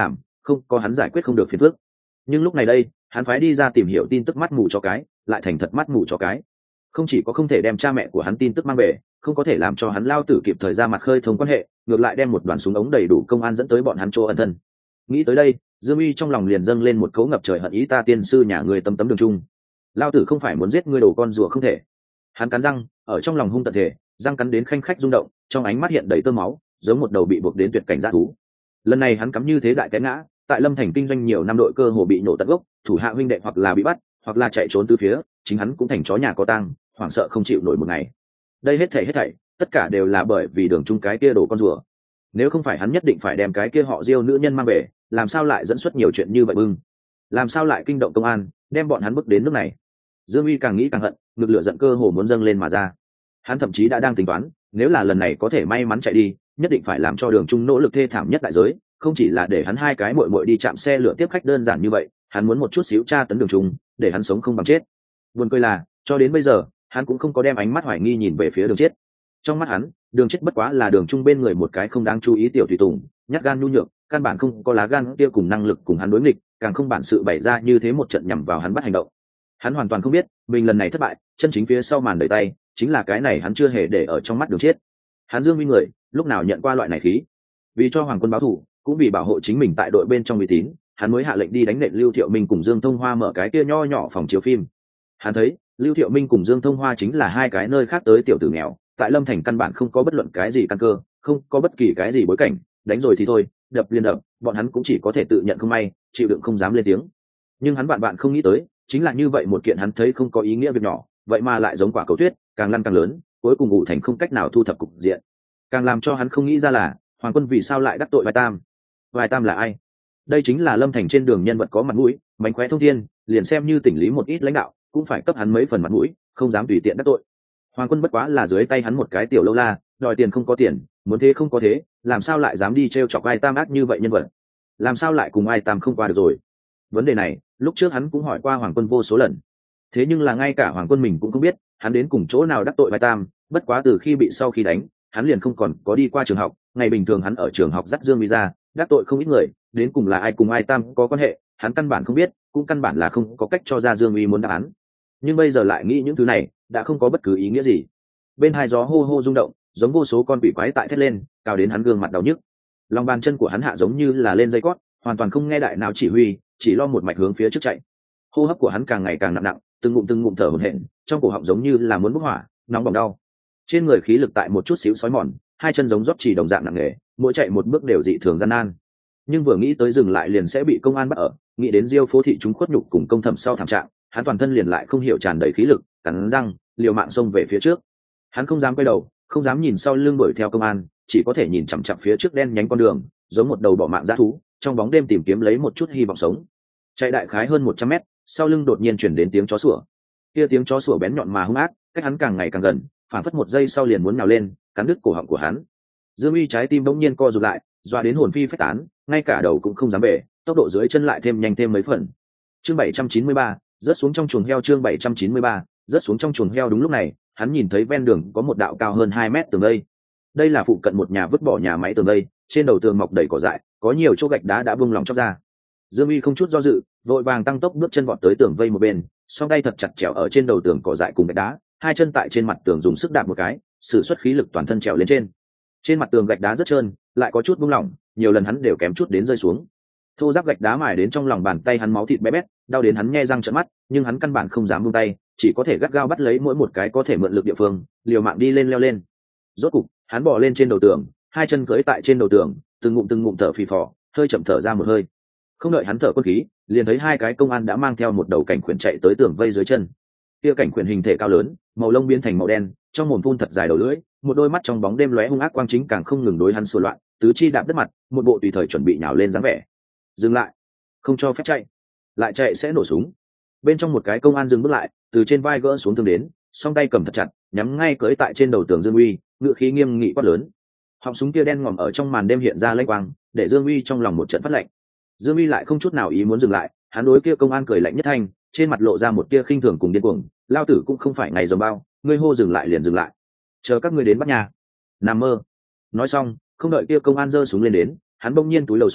S1: không có hắn giải quyết không được phiền phức. Nhưng lúc này đây hắn phái đi ra tìm hiểu tin tức mắt mù cho cái lại thành thật mắt mù cho cái, không chỉ có không thể đem cha mẹ của hắn tin tức mang về, không có thể làm cho hắn lao tử kịp thời ra mặt khơi thông quan hệ, ngược lại đem một đoàn súng ống đầy đủ công an dẫn tới bọn hắn chỗ ẩn thân. Nghĩ tới đây, Dương Uy trong lòng liền dâng lên một cấu ngập trời hận ý, ta tiên sư nhà người tấm tấm đường trung, lao tử không phải muốn giết ngươi đồ con rùa không thể. Hắn cắn răng ở trong lòng hung tận thể, răng cắn đến khanh khách rung động, trong ánh mắt hiện đầy tơ máu, giống một đầu bị buộc đến tuyệt cảnh dã thú. Lần này hắn cắm như thế đại cái ngã, tại Lâm Thành kinh doanh nhiều năm đội cơ hồ bị nổ tận gốc, thủ hạ huynh đệ hoặc là bị bắt hoặc là chạy trốn từ phía, chính hắn cũng thành chó nhà có tang, hoảng sợ không chịu nổi một ngày. Đây hết thảy tất cả đều là bởi vì Đường Trung cái kia đồ con rùa. Nếu không phải hắn nhất định phải đem cái kia họ Diêu nữ nhân mang về, làm sao lại dẫn xuất nhiều chuyện như vậy bưng? Làm sao lại kinh động công an, đem bọn hắn bước đến nước này? Dương Uy càng nghĩ càng hận, ngực lửa giận cơ hồ muốn dâng lên mà ra. Hắn thậm chí đã đang tính toán, nếu là lần này có thể may mắn chạy đi, nhất định phải làm cho Đường Trung nỗ lực thê thảm nhất đại giới, không chỉ là để hắn hai cái muội muội đi chạm xe lửa tiếp khách đơn giản như vậy, hắn muốn một chút xíu tra tấn Đường Trung, để hắn sống không bằng chết. Buồn cười là, cho đến bây giờ, hắn cũng không có đem ánh mắt hoài nghi nhìn về phía Đường Chết. Trong mắt hắn, Đường Chết bất quá là Đường Trung bên người một cái không đáng chú ý tiểu tùy tùng, nhát gan nhu nhược, căn bản không có lá gan kia cùng năng lực cùng hắn đối nghịch, càng không bản sự bày ra như thế một trận nhằm vào hắn bắt hành động. Hắn hoàn toàn không biết, mình lần này thất bại, chân chính phía sau màn đẩy tay, chính là cái này hắn chưa hề để ở trong mắt Đường Chết. Hắn Dương Uy người, lúc nào nhận qua loại này khí? Vì cho Hoàng Quân báo thù, cũng vì bảo hộ chính mình tại đội bên trong uy tín, hắn mới hạ lệnh đi đánh nện Lưu Thiệu Minh cùng Dương Thông Hoa mở cái kia nho nhỏ phòng chiếu phim. Hắn thấy Lưu Thiệu Minh cùng Dương Thông Hoa chính là hai cái nơi khác tới tiểu tử nghèo, tại Lâm Thành căn bản không có bất luận cái gì căn cơ, không có bất kỳ cái gì bối cảnh, đánh rồi thì thôi, đập liền đập, bọn hắn cũng chỉ có thể tự nhận không may, chịu đựng không dám lên tiếng. Nhưng hắn bạn không nghĩ tới, chính là như vậy một kiện hắn thấy không có ý nghĩa việc nhỏ, vậy mà lại giống quả cầu tuyết, càng lăn càng lớn, cuối cùng ngủ thành không cách nào thu thập cục diện. Càng làm cho hắn không nghĩ ra là Hoàng Quân vì sao lại đắc tội Vai Tam. Vai Tam là ai? Đây chính là Lâm Thành trên đường nhân vật có mặt mũi, mánh khóe thông thiên, liền xem như tỉnh lý một ít lãnh đạo cũng phải cấp hắn mấy phần mặt mũi, không dám tùy tiện đắc tội. Hoàng Quân bất quá là dưới tay hắn một cái tiểu lâu la, đòi tiền không có tiền, muốn thế không có thế, làm sao lại dám đi trêu chọc Vai Tam ác như vậy nhân vật? Làm sao lại cùng Vai Tam không qua được rồi? Vấn đề này, lúc trước hắn cũng hỏi qua Hoàng Quân vô số lần. Thế nhưng là ngay cả Hoàng Quân mình cũng không biết, hắn đến cùng chỗ nào đắc tội Vai Tam, bất quá từ khi bị sau khi đánh, hắn liền không còn có đi qua trường học, ngày bình thường hắn ở trường học dắt Dương Uy ra, đắc tội không ít người, đến cùng là ai cùng ai Tam có quan hệ, hắn căn bản không biết, cũng căn bản là không có cách cho ra Dương Uy muốn đáp án. Nhưng bây giờ lại nghĩ những thứ này, đã không có bất cứ ý nghĩa gì. Bên hai gió hô hô rung động, giống vô số con quỷ quái tại thét lên, cao đến hắn gương mặt đau nhức. Lòng bàn chân của hắn hạ giống như là lên dây cót, hoàn toàn không nghe đại nào chỉ huy, chỉ lo một mạch hướng phía trước chạy. Hô hấp của hắn càng ngày càng nặng, từng ngụm thở hổn hển, trong cổ họng giống như là muốn bốc hỏa, nóng bỏng đau. Trên người khí lực tại một chút xíu xói mòn, hai chân giống rót chỉ đồng dạng nặng nề, mỗi chạy một bước đều dị thường gian nan. Nhưng vừa nghĩ tới dừng lại liền sẽ bị công an bắt ở, nghĩ đến Diêu phố thị chúng khuất nhục cùng công thẩm sau thảm trạng, hắn toàn thân liền lại không hiểu tràn đầy khí lực, cắn răng liều mạng xông về phía trước. Hắn không dám quay đầu, không dám nhìn sau lưng đuổi theo công an, chỉ có thể nhìn chằm chằm phía trước đen nhánh con đường, giống một đầu bỏ mạng dã thú, trong bóng đêm tìm kiếm lấy một chút hy vọng sống. Chạy đại khái hơn 100 mét, sau lưng đột nhiên chuyển đến tiếng chó sủa. Kia tiếng chó sủa bén nhọn mà hung ác, cách hắn càng ngày càng gần, phản phất một giây sau liền muốn nhào lên, cắn đứt cổ họng của hắn. Dương Uy trái tim bỗng nhiên co rụt lại, doa đến hồn phi phách tán, ngay cả đầu cũng không dám bể, tốc độ dưới chân lại thêm nhanh thêm mấy phần. Chương 793, rớt xuống trong chuồng heo. Chương 793, rớt xuống trong chuồng heo. Đúng lúc này, hắn nhìn thấy ven đường có một đạo cao hơn 2 mét tường vây. Đây là phụ cận một nhà vứt bỏ nhà máy tường vây, trên đầu tường mọc đầy cỏ dại, có nhiều chỗ gạch đá đã bung lỏng chóc ra. Dương Uy không chút do dự, vội vàng tăng tốc bước chân vọt tới tường vây một bên, song tay thật chặt trèo ở trên đầu tường cỏ dại cùng gạch đá, hai chân tại trên mặt tường dùng sức đạp một cái, sử xuất khí lực toàn thân trèo lên trên. Trên mặt tường gạch đá rất trơn, lại có chút bung lỏng, nhiều lần hắn đều kém chút đến rơi xuống. Thô ráp gạch đá mài đến trong lòng bàn tay hắn máu thịt bé bét, đau đến hắn nhe răng trợn mắt, nhưng hắn căn bản không dám buông tay, chỉ có thể gắt gao bắt lấy mỗi một cái có thể mượn lực địa phương, liều mạng đi lên leo lên. Rốt cục, hắn bò lên trên đầu tường, hai chân cưỡi tại trên đầu tường, từng ngụm thở phì phò, hơi chậm thở ra một hơi. Không đợi hắn thở quân khí, liền thấy hai cái công an đã mang theo một đầu cảnh khuyển chạy tới tường vây dưới chân. Kia cảnh khuyển hình thể cao lớn, màu lông biến thành màu đen, trong mồm phun thật dài đầu lưỡi, một đôi mắt trong bóng đêm lóe hung ác quang chính càng không ngừng đối hắn sửa loạn, tứ chi đạp đất mặt, một bộ tùy thời chuẩn bị nhào lên dáng vẻ. Dừng lại, không cho phép chạy, lại chạy sẽ nổ súng. Bên trong một cái công an dừng bước lại, từ trên vai gỡ xuống tường đến, song tay cầm thật chặt, nhắm ngay cưỡi tại trên đầu tường Dương Uy, ngựa khí nghiêm nghị quát lớn. Họng súng kia đen ngòm ở trong màn đêm hiện ra lênh quang, để Dương Uy trong lòng một trận phát lạnh. Dương Uy lại không chút nào ý muốn dừng lại, hắn đối kia công an cười lạnh nhất thanh, trên mặt lộ ra một tia khinh thường cùng điên cuồng, lao tử cũng không phải ngày dầm bao, ngươi hô dừng lại liền dừng lại, chờ các ngươi đến bắt nhà. Nằm mơ. Nói xong, không đợi kia công an giơ súng lên đến, hắn bỗng nhiên túi lầu xuống,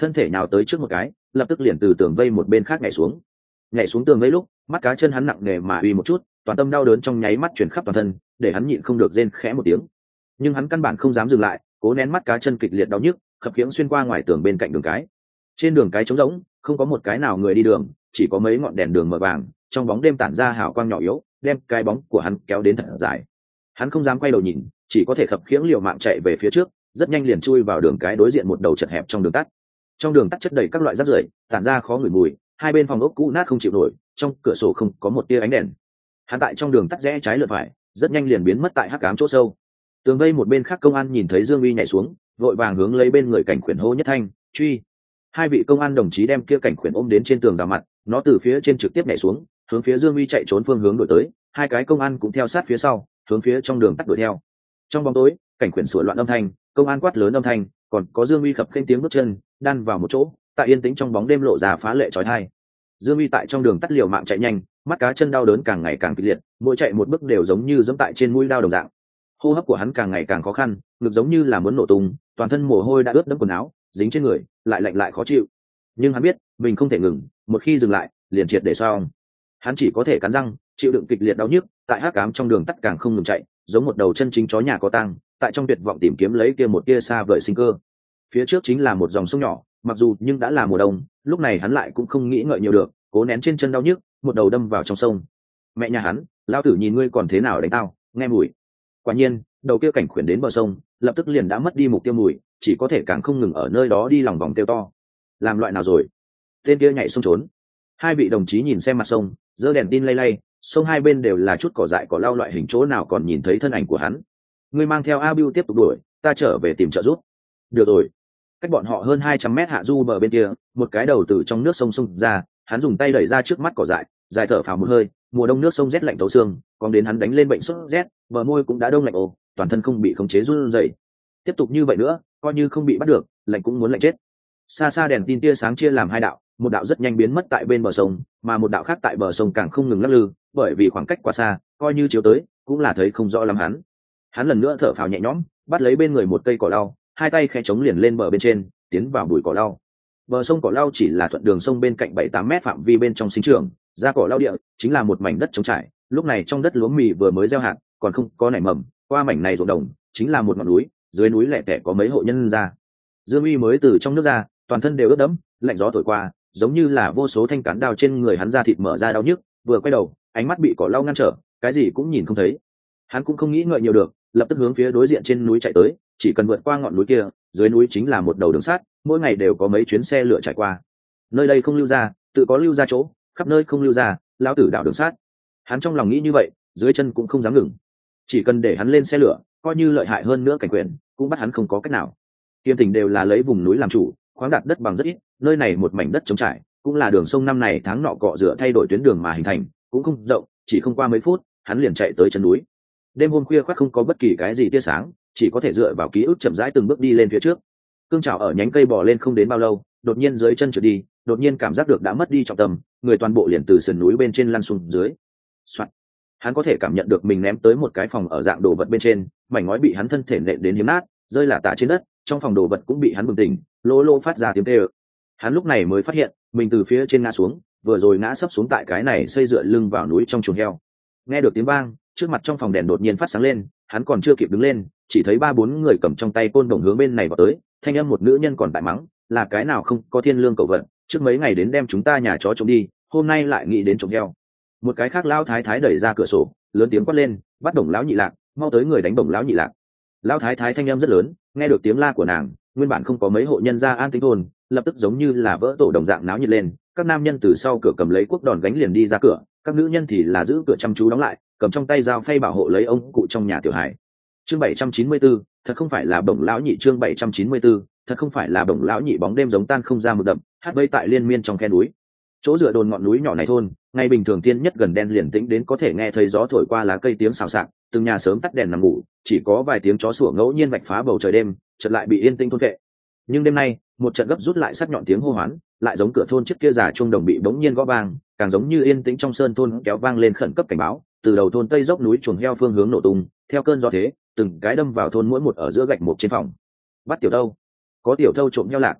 S1: thân thể nhào tới trước một cái, lập tức liền từ tường vây một bên khác nhảy xuống tường vây lúc mắt cá chân hắn nặng nề mà uy một chút, toàn tâm đau đớn trong nháy mắt chuyển khắp toàn thân, để hắn nhịn không được rên khẽ một tiếng. Nhưng hắn căn bản không dám dừng lại, cố nén mắt cá chân kịch liệt đau nhức, khập khiễng xuyên qua ngoài tường bên cạnh đường cái. Trên đường cái trống rỗng, không có một cái nào người đi đường, chỉ có mấy ngọn đèn đường mờ vàng trong bóng đêm tản ra hào quang nhỏ yếu, đem cái bóng của hắn kéo đến thật dài. Hắn không dám quay đầu nhìn, chỉ có thể khập khiễng liều mạng chạy về phía trước, rất nhanh liền chui vào đường cái đối diện một đầu chật hẹp trong đường tắt. Trong đường tắt chất đầy các loại rác rưởi, tản ra khó ngửi mùi, hai bên phòng ốc cũ nát không chịu nổi, trong cửa sổ không có một tia ánh đèn. Hắn tại trong đường tắt rẽ trái lượt phải, rất nhanh liền biến mất tại hắc ám chỗ sâu. Tường vây một bên khác công an nhìn thấy Dương Uy nhảy xuống, vội vàng hướng lấy bên người cảnh khuyển hô nhất thanh, truy. Hai vị công an đồng chí đem kia cảnh khuyển ôm đến trên tường rào mặt, nó từ phía trên trực tiếp nhảy xuống, hướng phía Dương Uy chạy trốn phương hướng đuổi tới, hai cái công an cũng theo sát phía sau, hướng phía trong đường tắt đuổi theo. Trong bóng tối, cảnh khuyển sủa loạn âm thanh, công an quát lớn âm thanh, còn có Dương Uy khập khênh tiếng bước chân, đan vào một chỗ, tại yên tĩnh trong bóng đêm lộ ra phá lệ chói tai. Dương Uy tại trong đường tắt liều mạng chạy nhanh, mắt cá chân đau đớn càng ngày càng kịch liệt, mỗi chạy một bước đều giống như giẫm tại trên mũi dao đồng dạng. Hô hấp của hắn càng ngày càng khó khăn, ngực giống như là muốn nổ tung, toàn thân mồ hôi đã ướt đẫm quần áo, dính trên người, lại lạnh lại khó chịu. Nhưng hắn biết, mình không thể ngừng, một khi dừng lại, liền triệt để xong. Hắn chỉ có thể cắn răng, chịu đựng kịch liệt đau nhức, tại hắc ám trong đường tắt càng không ngừng chạy, giống một đầu chân chính chó nhà có tang, tại trong tuyệt vọng tìm kiếm lấy kia một tia xa vời sinh cơ. Phía trước chính là một dòng sông nhỏ, mặc dù nhưng đã là mùa đông, lúc này hắn lại cũng không nghĩ ngợi nhiều được, cố nén trên chân đau nhức, một đầu đâm vào trong sông. Mẹ nhà hắn, lão tử nhìn ngươi còn thế nào đánh tao, nghe mùi. Quả nhiên, đầu kia cảnh khuyển đến bờ sông, lập tức liền đã mất đi mục tiêu mùi, chỉ có thể càng không ngừng ở nơi đó đi lòng vòng kêu to. Làm loại nào rồi? Tên kia nhảy sông trốn. Hai vị đồng chí nhìn xem mặt sông, giơ đèn tin lay lay, sông hai bên đều là chút cỏ dại cỏ lau loại hình, chỗ nào còn nhìn thấy thân ảnh của hắn. Ngươi mang theo A Bưu tiếp tục đuổi, ta trở về tìm trợ giúp. Được rồi. Cách bọn họ hơn 200 mét hạ du bờ bên kia, một cái đầu từ trong nước sông xông ra, hắn dùng tay đẩy ra trước mắt cỏ dại, dài thở phào một hơi, mùa đông nước sông rét lạnh thấu xương, còn đến hắn đánh lên bệnh sốt rét, bờ môi cũng đã đông lạnh ồ, toàn thân không bị khống chế run rẩy. Tiếp tục như vậy nữa, coi như không bị bắt được, lạnh cũng muốn lạnh chết. Xa xa đèn tin tia sáng chia làm hai đạo, một đạo rất nhanh biến mất tại bên bờ sông, mà một đạo khác tại bờ sông càng không ngừng lắc lư, bởi vì khoảng cách quá xa, coi như chiếu tới, cũng là thấy không rõ lắm hắn. Hắn lần nữa thở phào nhẹ nhõm, bắt lấy bên người một cây cỏ lau, hai tay khẽ chống liền lên bờ bên trên, tiến vào bụi cỏ lau. Bờ sông cỏ lau chỉ là thuận đường sông bên cạnh 7-8 mét phạm vi bên trong sinh trưởng, ra cỏ lau địa chính là một mảnh đất trống trải, lúc này trong đất lúa mì vừa mới gieo hạt, còn không có nảy mầm, qua mảnh này ruộng đồng chính là một ngọn núi, dưới núi lẻ tẻ có mấy hộ nhân ra. Dương Uy mới từ trong nước ra, toàn thân đều ướt đẫm, lạnh gió thổi qua, giống như là vô số thanh cán đao trên người hắn ra thịt mở ra đau nhức, vừa quay đầu, ánh mắt bị cỏ lau ngăn trở, cái gì cũng nhìn không thấy. Hắn cũng không nghĩ ngợi nhiều được, lập tức hướng phía đối diện trên núi chạy tới, chỉ cần vượt qua ngọn núi kia, dưới núi chính là một đầu đường sắt, mỗi ngày đều có mấy chuyến xe lửa chạy qua. Nơi đây không lưu ra, tự có lưu ra chỗ, khắp nơi không lưu ra, lão tử đảo đường sắt. Hắn trong lòng nghĩ như vậy, dưới chân cũng không dám ngừng. Chỉ cần để hắn lên xe lửa, coi như lợi hại hơn nữa cảnh quyền, cũng bắt hắn không có cách nào. Kiêm Tỉnh đều là lấy vùng núi làm chủ, khoáng đạt đất bằng rất ít, nơi này một mảnh đất trống trải, cũng là đường sông năm này tháng nọ cọ rửa thay đổi tuyến đường mà hình thành, cũng không rộng, chỉ không qua mấy phút, hắn liền chạy tới chân núi. Đêm hôm khuya khoắt không có bất kỳ cái gì tia sáng, chỉ có thể dựa vào ký ức chậm rãi từng bước đi lên phía trước. Cương Trảo ở nhánh cây bò lên không đến bao lâu, đột nhiên dưới chân trượt đi, đột nhiên cảm giác được đã mất đi trọng tâm, người toàn bộ liền từ sườn núi bên trên lăn xuống dưới. Soạn. Hắn có thể cảm nhận được mình ném tới một cái phòng ở dạng đồ vật bên trên, mảnh ngói bị hắn thân thể nện đến hiếm nát, rơi lả tả trên đất, trong phòng đồ vật cũng bị hắn bừng tỉnh, lô lô phát ra tiếng kêu. Hắn lúc này mới phát hiện, mình từ phía trên ngã xuống, vừa rồi ngã sấp xuống tại cái này xây dựa lưng vào núi trong chuồng heo. Nghe được tiếng vang, trước mặt trong phòng đèn đột nhiên phát sáng lên, hắn còn chưa kịp đứng lên, chỉ thấy 3-4 người cầm trong tay côn đồng hướng bên này vào tới, thanh âm một nữ nhân còn tại mắng, là cái nào không có thiên lương cầu vận, trước mấy ngày đến đem chúng ta nhà chó trộm đi, hôm nay lại nghĩ đến trộm heo. Một cái khác lão thái thái đẩy ra cửa sổ, lớn tiếng quát lên, bắt Đồng lão nhị lạc, mau tới người đánh Đồng lão nhị lạc. Lão thái thái thanh âm rất lớn, nghe được tiếng la của nàng, nguyên bản không có mấy hộ nhân gia an tĩnh thôn, lập tức giống như là vỡ tổ đồng dạng náo nhiệt lên, các nam nhân từ sau cửa cầm lấy cuốc đòn gánh liền đi ra cửa, các nữ nhân thì là giữ cửa chăm chú đóng lại, cầm trong tay dao phay bảo hộ lấy ông cụ trong nhà tiểu hải. Chương 794, thật không phải là Đồng lão nhị. Chương 794, thật không phải là Đồng lão nhị. Bóng đêm giống tan không ra một đậm, hát vây tại liên miên trong khe núi. Chỗ dựa đồn ngọn núi nhỏ này thôn, ngày bình thường tiên nhất gần đen liền tĩnh đến có thể nghe thấy gió thổi qua lá cây tiếng xào xạc, từng nhà sớm tắt đèn nằm ngủ, chỉ có vài tiếng chó sủa ngẫu nhiên vạch phá bầu trời đêm, chợt lại bị yên tĩnh thôn vệ. Nhưng đêm nay, một trận gấp rút lại sắc nhọn tiếng hô hoán, lại giống cửa thôn trước kia già chuông đồng bị bỗng nhiên gõ vang, càng giống như yên tĩnh trong sơn thôn kéo vang lên khẩn cấp cảnh báo, từ đầu thôn tây dốc núi chuồng heo phương hướng nổ tung, theo cơn gió thế, từng cái đâm vào thôn mỗi một ở giữa gạch một trên phòng. Bắt tiểu đâu? Có tiểu thâu trộm heo lạc.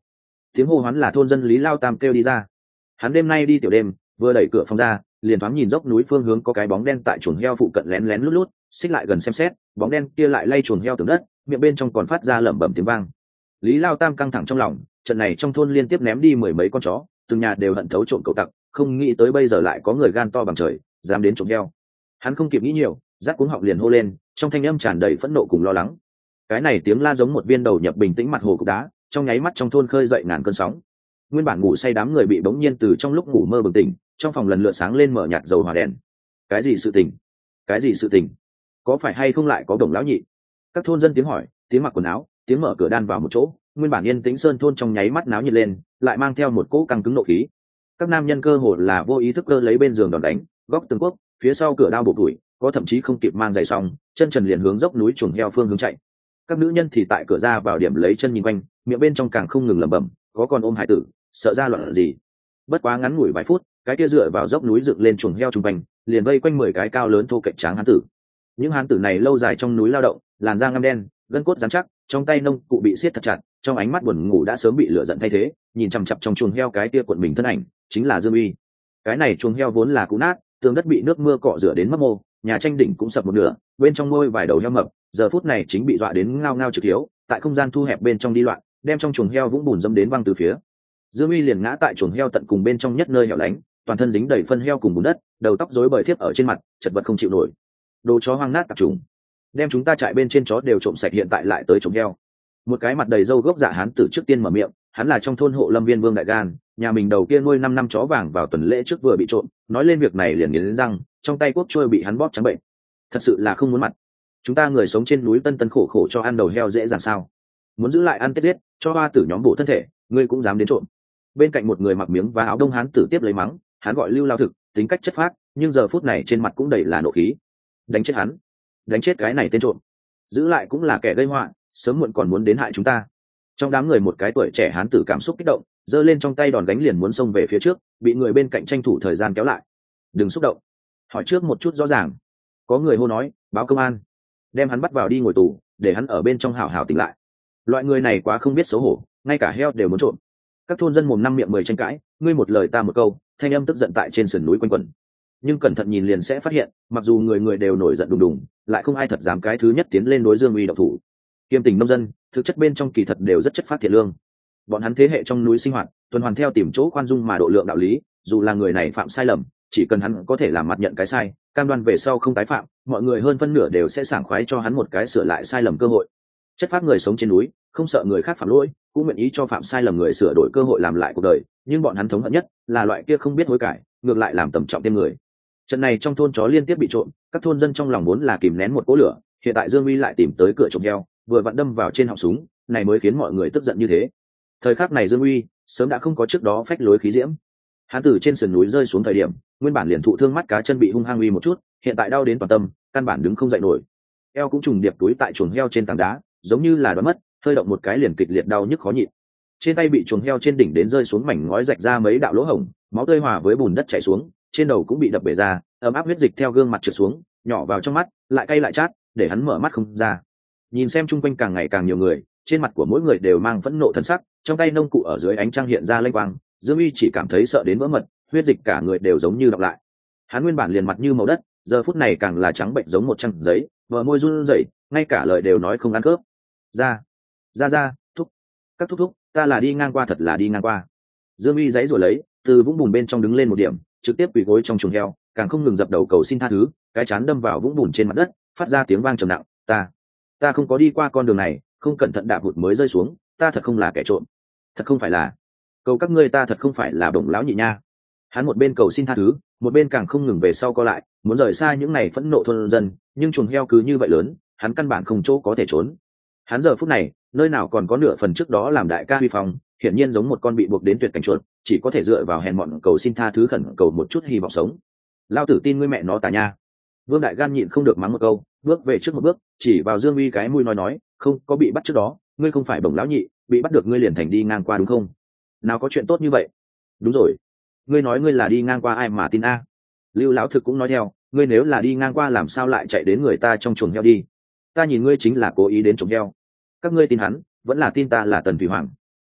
S1: Tiếng hô hoán là thôn dân Lý Lao Tam kêu đi ra. Hắn đêm nay đi tiểu đêm, vừa đẩy cửa phòng ra, liền thoáng nhìn dốc núi phương hướng có cái bóng đen tại chuồng heo phụ cận lén lén lút lút, xích lại gần xem xét, bóng đen kia lại lay chuồng heo tường đất, miệng bên trong còn phát ra lẩm bẩm tiếng vang. Lý Lao Tam căng thẳng trong lòng, trận này trong thôn liên tiếp ném đi mười mấy con chó, từng nhà đều hận thấu trộm cậu tặc, không nghĩ tới bây giờ lại có người gan to bằng trời dám đến trộm heo. Hắn không kịp nghĩ nhiều, rát cuống họng liền hô lên, trong thanh âm tràn đầy phẫn nộ cùng lo lắng. Cái này tiếng la giống một viên đầu nhập bình tĩnh mặt hồ cục đá, trong nháy mắt trong thôn khơi dậy ngàn cơn sóng. Nguyên bản ngủ say đám người bị bỗng nhiên từ trong lúc ngủ mơ bừng tỉnh, trong phòng lần lượt sáng lên mở nhạt dầu hỏa đèn. Cái gì sự tình? Cái gì sự tình? Có phải hay không lại có Đồng lão nhị? Các thôn dân tiếng hỏi, tiếng mặc quần áo, tiếng mở cửa đan vào một chỗ, nguyên bản yên tĩnh sơn thôn trong nháy mắt náo nhiệt lên, lại mang theo một cỗ căng cứng nộ khí. Các nam nhân cơ hồ là vô ý thức cơ lấy bên giường đòn đánh, góc từng quốc, phía sau cửa đao bổ tuổi, có thậm chí không kịp mang giày xong, chân trần liền hướng dốc núi chuồng heo phương hướng chạy. Các nữ nhân thì tại cửa ra vào điểm lấy chân nhìn quanh, miệng bên trong càng không ngừng lẩm bẩm, có còn ôm hải tử, sợ ra loạn gì. Bất quá ngắn ngủi vài phút, cái kia dựa vào dốc núi dựng lên chuồng heo trung quanh, liền vây quanh 10 cái cao lớn thô kệch tráng hán tử. Những hán tử này lâu dài trong núi lao động, làn da ngăm đen, gân cốt rắn chắc, trong tay nông cụ bị siết thật chặt, trong ánh mắt buồn ngủ đã sớm bị lửa giận thay thế, nhìn chằm chằm trong chuồng heo cái kia cuộn mình thân ảnh, chính là Dương Uy. Cái này chuồng heo vốn là cũ nát, tường đất bị nước mưa cọ rửa đến mấp mô, nhà tranh đỉnh cũng sập một nửa, bên trong nuôi vài đầu heo mập, giờ phút này chính bị dọa đến ngao ngao trực hiếu, tại không gian thu hẹp bên trong đi loạn, đem trong chuồng heo vũng bùn dẫm đến văng từ phía. Dương Uy liền ngã tại chuồng heo tận cùng bên trong nhất nơi hẻo lánh, toàn thân dính đầy phân heo cùng bùn đất, đầu tóc rối bời thiếp ở trên mặt, chật vật không chịu nổi. Đồ chó hoang nát tạp trùng, đem chúng ta trại bên trên chó đều trộm sạch, hiện tại lại tới chuồng heo. Một cái mặt đầy râu gốc dạ hán tử trước tiên mở miệng, hắn là trong thôn hộ lâm viên Vương Đại Gan, nhà mình đầu kia nuôi 5 năm chó vàng vào tuần lễ trước vừa bị trộm, nói lên việc này liền nghiến răng, trong tay cuốc trôi bị hắn bóp trắng bệnh. Thật sự là không muốn mặt. Chúng ta người sống trên núi tân tân khổ khổ cho ăn đầu heo dễ dàng sao? Muốn giữ lại ăn tết liết, cho hoa tử nhóm bổ thân thể, ngươi cũng dám đến trộm. Bên cạnh một người mặc miếng và áo đông hán tử tiếp lấy mắng, hắn gọi Lưu Lao Thực, tính cách chất phác, nhưng giờ phút này trên mặt cũng đầy là nộ khí. Đánh chết hắn, đánh chết cái này tên trộm. Giữ lại cũng là kẻ gây họa, sớm muộn còn muốn đến hại chúng ta. Trong đám người một cái tuổi trẻ hán tử cảm xúc kích động, giơ lên trong tay đòn gánh liền muốn xông về phía trước, bị người bên cạnh tranh thủ thời gian kéo lại. Đừng xúc động, hỏi trước một chút rõ ràng. Có người hô nói, báo công an, đem hắn bắt vào đi ngồi tù, để hắn ở bên trong hảo hảo tỉnh lại. Loại người này quá không biết xấu hổ, ngay cả heo đều muốn trộm. Các thôn dân mồm năm miệng 10 tranh cãi, ngươi một lời ta một câu, thanh âm tức giận tại trên sườn núi quanh quẩn. Nhưng cẩn thận nhìn liền sẽ phát hiện, mặc dù người người đều nổi giận đùng đùng, lại không ai thật dám cái thứ nhất tiến lên đối Dương Uy động thủ. Kiêm tình nông dân, thực chất bên trong kỳ thật đều rất chất phát thiện lương. Bọn hắn thế hệ trong núi sinh hoạt, tuần hoàn theo tìm chỗ khoan dung mà độ lượng đạo lý, dù là người này phạm sai lầm, chỉ cần hắn có thể làm mặt nhận cái sai, cam đoan về sau không tái phạm, mọi người hơn phân nửa đều sẽ sảng khoái cho hắn một cái sửa lại sai lầm cơ hội. Chất phát người sống trên núi, không sợ người khác phạm lỗi, cũng nguyện ý cho phạm sai lầm người sửa đổi cơ hội làm lại cuộc đời, nhưng bọn hắn thống hận nhất là loại kia không biết hối cải, ngược lại làm tầm trọng thêm người. Trận này trong thôn chó liên tiếp bị trộm, các thôn dân trong lòng muốn là kìm nén một cỗ lửa, hiện tại Dương Uy lại tìm tới cửa trộm heo, vừa vặn đâm vào trên họng súng, này mới khiến mọi người tức giận như thế. Thời khắc này Dương Uy sớm đã không có trước đó phách lối khí diễm. Hắn từ trên sườn núi rơi xuống thời điểm, nguyên bản liền thụ thương mắt cá chân bị hung hăng uy một chút, hiện tại đau đến toàn tâm, căn bản đứng không dậy nổi. Eo cũng trùng điệp túi tại chuồng heo trên tảng đá, giống như là đoán mất, hơi động một cái liền kịch liệt đau nhức khó nhịn. Trên tay bị chuồng heo trên đỉnh đến rơi xuống mảnh ngói rạch ra mấy đạo lỗ hổng, máu tươi hòa với bùn đất chảy xuống, trên đầu cũng bị đập bể ra, ấm áp huyết dịch theo gương mặt trượt xuống, nhỏ vào trong mắt, lại cay lại chát, để hắn mở mắt không ra. Nhìn xem chung quanh càng ngày càng nhiều người, trên mặt của mỗi người đều mang phẫn nộ thần sắc, trong tay nông cụ ở dưới ánh trăng hiện ra lênh quang, Dương Uy chỉ cảm thấy sợ đến vỡ mật, huyết dịch cả người đều giống như đọng lại. Hắn nguyên bản liền mặt như màu đất, giờ phút này càng là trắng bệnh giống một trang giấy, bờ môi run rẩy, ngay cả lời đều nói không ăn khớp. Ra, thúc, các thúc, ta là đi ngang qua, thật là đi ngang qua. Dương Uy giãy rồi lấy, từ vũng bùn bên trong đứng lên một điểm, trực tiếp quỳ gối trong chuồng heo, càng không ngừng dập đầu cầu xin tha thứ, cái chán đâm vào vũng bùn trên mặt đất, phát ra tiếng vang trầm nặng, ta không có đi qua con đường này, không cẩn thận đạp hụt mới rơi xuống, ta thật không là kẻ trộm, thật không phải là, cầu các ngươi, ta thật không phải là Đồng lão nhị nha. Hắn một bên cầu xin tha thứ, một bên càng không ngừng về sau co lại, muốn rời xa những này phẫn nộ thôn dân, nhưng chuồng heo cứ như vậy lớn, hắn căn bản không chỗ có thể trốn. Hắn giờ phút này, nơi nào còn có nửa phần trước đó làm đại ca huy phong, hiển nhiên giống một con bị buộc đến tuyệt cảnh chuột, chỉ có thể dựa vào hèn mọn cầu xin tha thứ, khẩn cầu một chút hy vọng sống. Lao tử tin ngươi mẹ nó tà nha. Vương Đại Gan nhịn không được mắng một câu, bước về trước một bước, chỉ vào Dương Uy cái mũi nói, không có bị bắt trước đó, ngươi không phải Bổng lão nhị, bị bắt được ngươi liền thành đi ngang qua đúng không? Nào có chuyện tốt như vậy. Đúng rồi, ngươi nói ngươi là đi ngang qua ai mà tin a? Lưu lão thực cũng nói theo, ngươi nếu là đi ngang qua làm sao lại chạy đến người ta trong chuồng heo đi? Ta nhìn ngươi chính là cố ý đến chuồng heo. Các ngươi tin hắn, vẫn là tin ta là Tần Thủy Hoàng?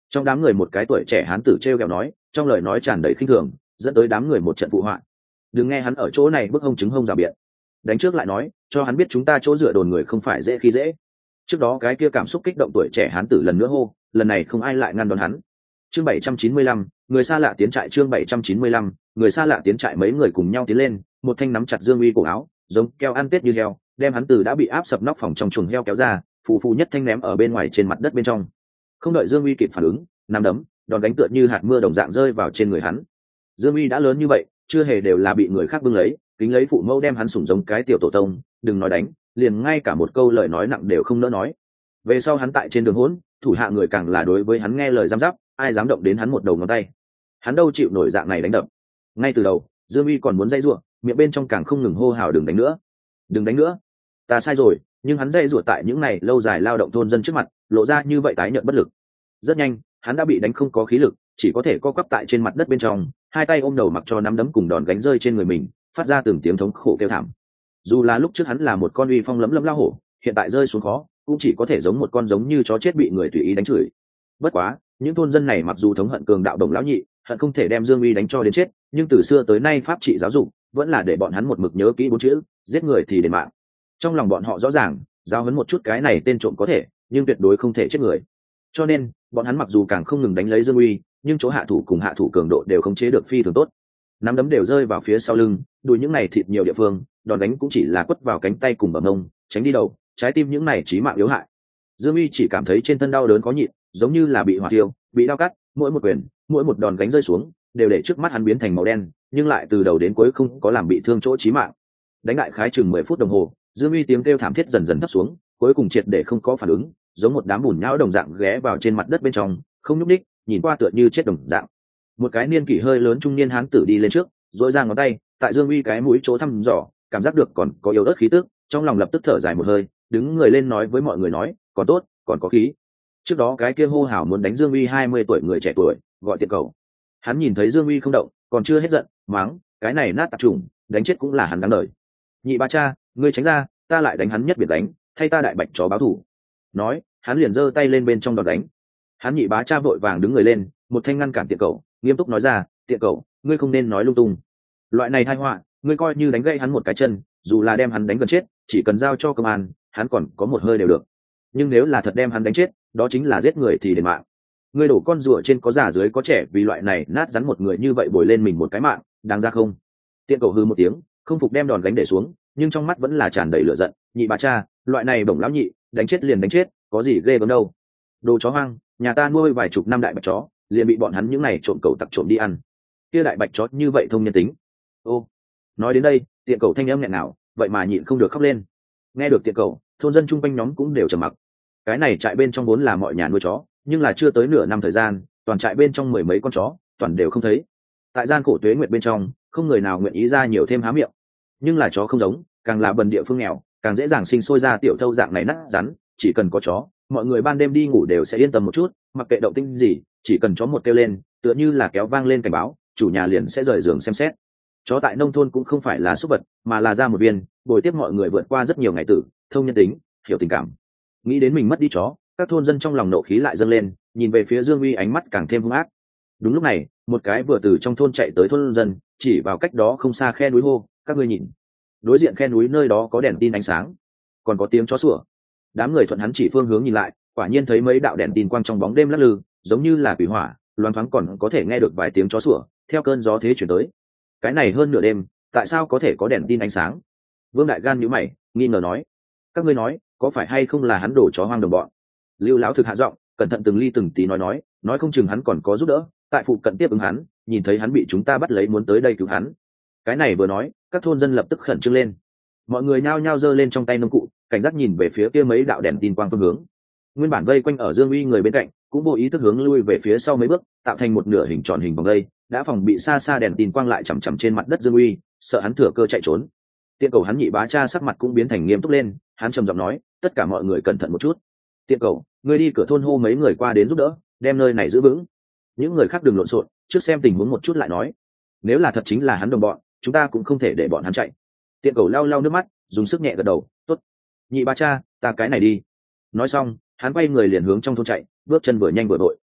S1: Trong đám người một cái tuổi trẻ hán tử treo kẹo nói, trong lời nói tràn đầy khinh thường, dẫn tới đám người một trận phụ họa. Đừng nghe hắn ở chỗ này bức hông chứng hông rào biện, đánh trước lại nói cho hắn biết chúng ta chỗ dựa đồn người không phải dễ khi dễ. Trước đó cái kia cảm xúc kích động tuổi trẻ hán tử lần nữa hô, lần này không ai lại ngăn đón hắn. Chương 795, người xa lạ tiến trại. Chương 795, người xa lạ tiến trại. Mấy người cùng nhau tiến lên, một thanh nắm chặt Dương Uy cổ áo, giống keo ăn tết như heo, đem hắn từ đã bị áp sập nóc phòng trong chuồng heo kéo ra, phù phù nhất thanh ném ở bên ngoài trên mặt đất bên trong. Không đợi Dương Uy kịp phản ứng, nắm đấm đòn đánh tựa như hạt mưa đồng dạng rơi vào trên người hắn. Dương Uy đã lớn như vậy, chưa hề đều là bị người khác bưng lấy, kính lấy phụ mẫu đem hắn sủng giống cái tiểu tổ tông, đừng nói đánh, liền ngay cả một câu lời nói nặng đều không nỡ nói. Về sau hắn tại trên đường hỗn, thủ hạ người càng là đối với hắn nghe lời giam giáp, ai dám động đến hắn một đầu ngón tay. Hắn đâu chịu nổi dạng này đánh đập. Ngay từ đầu, Dương Uy còn muốn dây rủa, miệng bên trong càng không ngừng hô hào đừng đánh nữa, đừng đánh nữa, ta sai rồi. Nhưng hắn dây rủa tại những này lâu dài lao động thôn dân trước mặt, lộ ra như vậy tái nhợt bất lực. Rất nhanh, hắn đã bị đánh không có khí lực, chỉ có thể co quắp tại trên mặt đất bên trong, hai tay ôm đầu mặc cho nắm đấm cùng đòn gánh rơi trên người mình, phát ra từng tiếng thống khổ kêu thảm. Dù là lúc trước hắn là một con uy phong lấm lấm lao hổ, hiện tại rơi xuống khó, cũng chỉ có thể giống một con giống như chó chết bị người tùy ý đánh chửi. Bất quá, những thôn dân này mặc dù thống hận cường đạo Đồng lão nhị, hận không thể đem Dương Uy đánh cho đến chết, nhưng từ xưa tới nay pháp trị giáo dục vẫn là để bọn hắn một mực nhớ kỹ bốn chữ: giết người thì đền mạng. Trong lòng bọn họ rõ ràng, giáo huấn một chút cái này tên trộm có thể, nhưng tuyệt đối không thể chết người. Cho nên, bọn hắn mặc dù càng không ngừng đánh lấy Dương Uy, nhưng chỗ hạ thủ cùng hạ thủ cường độ đều khống chế được phi thường tốt. Nắm đấm đều rơi vào phía sau lưng, đùi những này thịt nhiều địa phương, đòn đánh cũng chỉ là quất vào cánh tay cùng bờ mông, tránh đi đầu, trái tim những này chí mạng yếu hại. Dương Uy chỉ cảm thấy trên thân đau đớn khó nhịn, giống như là bị hỏa tiêu, bị đao cắt, mỗi một quyền, mỗi một đòn gánh rơi xuống, đều để trước mắt hắn biến thành màu đen, nhưng lại từ đầu đến cuối không có làm bị thương chỗ chí mạng. Đánh đại khái chừng 10 phút đồng hồ, Dương Uy tiếng kêu thảm thiết dần dần thấp xuống, cuối cùng triệt để không có phản ứng, giống một đám bùn nhão đồng dạng ghé vào trên mặt đất bên trong, không nhúc nhích, nhìn qua tựa như chết đồng dạng. Một cái niên kỷ hơi lớn trung niên hán tử đi lên trước, duỗi ra ngón tay, tại Dương Uy cái mũi chỗ thăm dò, cảm giác được còn có yếu ớt khí tức, trong lòng lập tức thở dài một hơi, đứng người lên nói với mọi người nói, còn tốt, còn có khí. Trước đó cái kia hô hào muốn đánh Dương Uy 20 tuổi người trẻ tuổi, gọi tiện cầu. Hắn nhìn thấy Dương Uy không động, còn chưa hết giận, mắng, cái này nát tạp chủng, đánh chết cũng là hắn đáng đời. Nhị ba cha, ngươi tránh ra, ta lại đánh hắn nhất biệt đánh, thay ta đại bạch chó báo thù. Nói, hắn liền giơ tay lên bên trong đòn đánh. Hắn nhị bá cha vội vàng đứng người lên, một thanh ngăn cản tiện cầu, nghiêm túc nói ra, tiện cầu, ngươi không nên nói lung tung. Loại này tai họa, ngươi coi như đánh gãy hắn một cái chân, dù là đem hắn đánh gần chết, chỉ cần giao cho công an, hắn còn có một hơi đều được. Nhưng nếu là thật đem hắn đánh chết, đó chính là giết người thì đền mạng. Ngươi đổ con rùa trên có già dưới có trẻ, vì loại này nát rắn một người như vậy bồi lên mình một cái mạng, đáng ra không? Tiện cầu hư một tiếng, không phục đem đòn gánh để xuống, nhưng trong mắt vẫn là tràn đầy lửa giận. Nhị bá cha, loại này bổng lão nhị, đánh chết liền đánh chết, có gì ghê gớm đâu. Đồ chó hoang, nhà ta nuôi vài chục năm đại bạch chó, liền bị bọn hắn những này trộm cẩu tặc trộm đi ăn. Kia đại bạch chó như vậy thông nhân tính. Ô, nói đến đây, tiện cẩu thanh âm nghẹn nào, vậy mà nhịn không được khóc lên. Nghe được tiện cẩu, thôn dân chung quanh nhóm cũng đều trầm mặc. Cái này trại bên trong vốn là mọi nhà nuôi chó, nhưng là chưa tới nửa năm thời gian, toàn trại bên trong mười mấy con chó, toàn đều không thấy. Tại gian khổ tuế nguyệt bên trong, không người nào nguyện ý ra nhiều thêm há miệng. Nhưng là chó không giống, càng là bần địa phương nghèo, càng dễ dàng sinh sôi ra tiểu thâu dạng này nát rắn. Chỉ cần có chó, mọi người ban đêm đi ngủ đều sẽ yên tâm một chút, mặc kệ động tĩnh gì, chỉ cần chó một kêu lên, tựa như là kéo vang lên cảnh báo, chủ nhà liền sẽ rời giường xem xét. Chó tại nông thôn cũng không phải là súc vật, mà là ra một viên, bồi tiếp mọi người vượt qua rất nhiều ngày tử, thông nhân tính, hiểu tình cảm. Nghĩ đến mình mất đi chó, các thôn dân trong lòng nộ khí lại dâng lên, nhìn về phía Dương Uy ánh mắt càng thêm hung ác. Đúng lúc này, một cái vừa từ trong thôn chạy tới thôn dân, chỉ vào cách đó không xa khe núi hô, các ngươi nhìn, đối diện khe núi nơi đó có đèn tin ánh sáng, còn có tiếng chó sủa. Đám người thuận hắn chỉ phương hướng nhìn lại, quả nhiên thấy mấy đạo đèn tin quang trong bóng đêm lắc lư, giống như là quỷ hỏa, loáng thoáng còn có thể nghe được vài tiếng chó sủa theo cơn gió thế chuyển tới. Cái này hơn nửa đêm, tại sao có thể có đèn tin ánh sáng? Vương Đại Gan nhíu mày, nghi ngờ nói, các ngươi nói, có phải hay không là hắn đổ chó hoang đồng bọn? Lưu lão thực hạ giọng, cẩn thận từng ly từng tí nói không chừng hắn còn có giúp đỡ, tại phụ cận tiếp ứng hắn, nhìn thấy hắn bị chúng ta bắt lấy muốn tới đây cứu hắn. Cái này vừa nói, các thôn dân lập tức khẩn trương lên. Mọi người nhao nhao giơ lên trong tay nông cụ, cảnh giác nhìn về phía kia mấy đạo đèn tin quang phương hướng. Nguyên bản vây quanh ở Dương Uy người bên cạnh, cũng vô ý thức hướng lui về phía sau mấy bước, tạo thành một nửa hình tròn hình vòng dây, đã phòng bị xa xa đèn tin quang lại chằm chằm trên mặt đất Dương Uy, sợ hắn thừa cơ chạy trốn. Tiện cầu hắn nhị bá cha sắc mặt cũng biến thành nghiêm túc lên, hắn trầm giọng nói, tất cả mọi người cẩn thận một chút. Tiện cầu, ngươi đi cửa thôn hô mấy người qua đến giúp đỡ, đem nơi này giữ vững. Những người khác đừng lộn xộn, trước xem tình huống một chút lại nói. Nếu là thật chính là hắn đồng bọn, chúng ta cũng không thể để bọn hắn chạy. Tiện cầu lau lau nước mắt, dùng sức nhẹ gật đầu, tốt. Nhị bá cha, ta cái này đi. Nói xong, hắn quay người liền hướng trong thôn chạy, bước chân vừa nhanh vừa vội.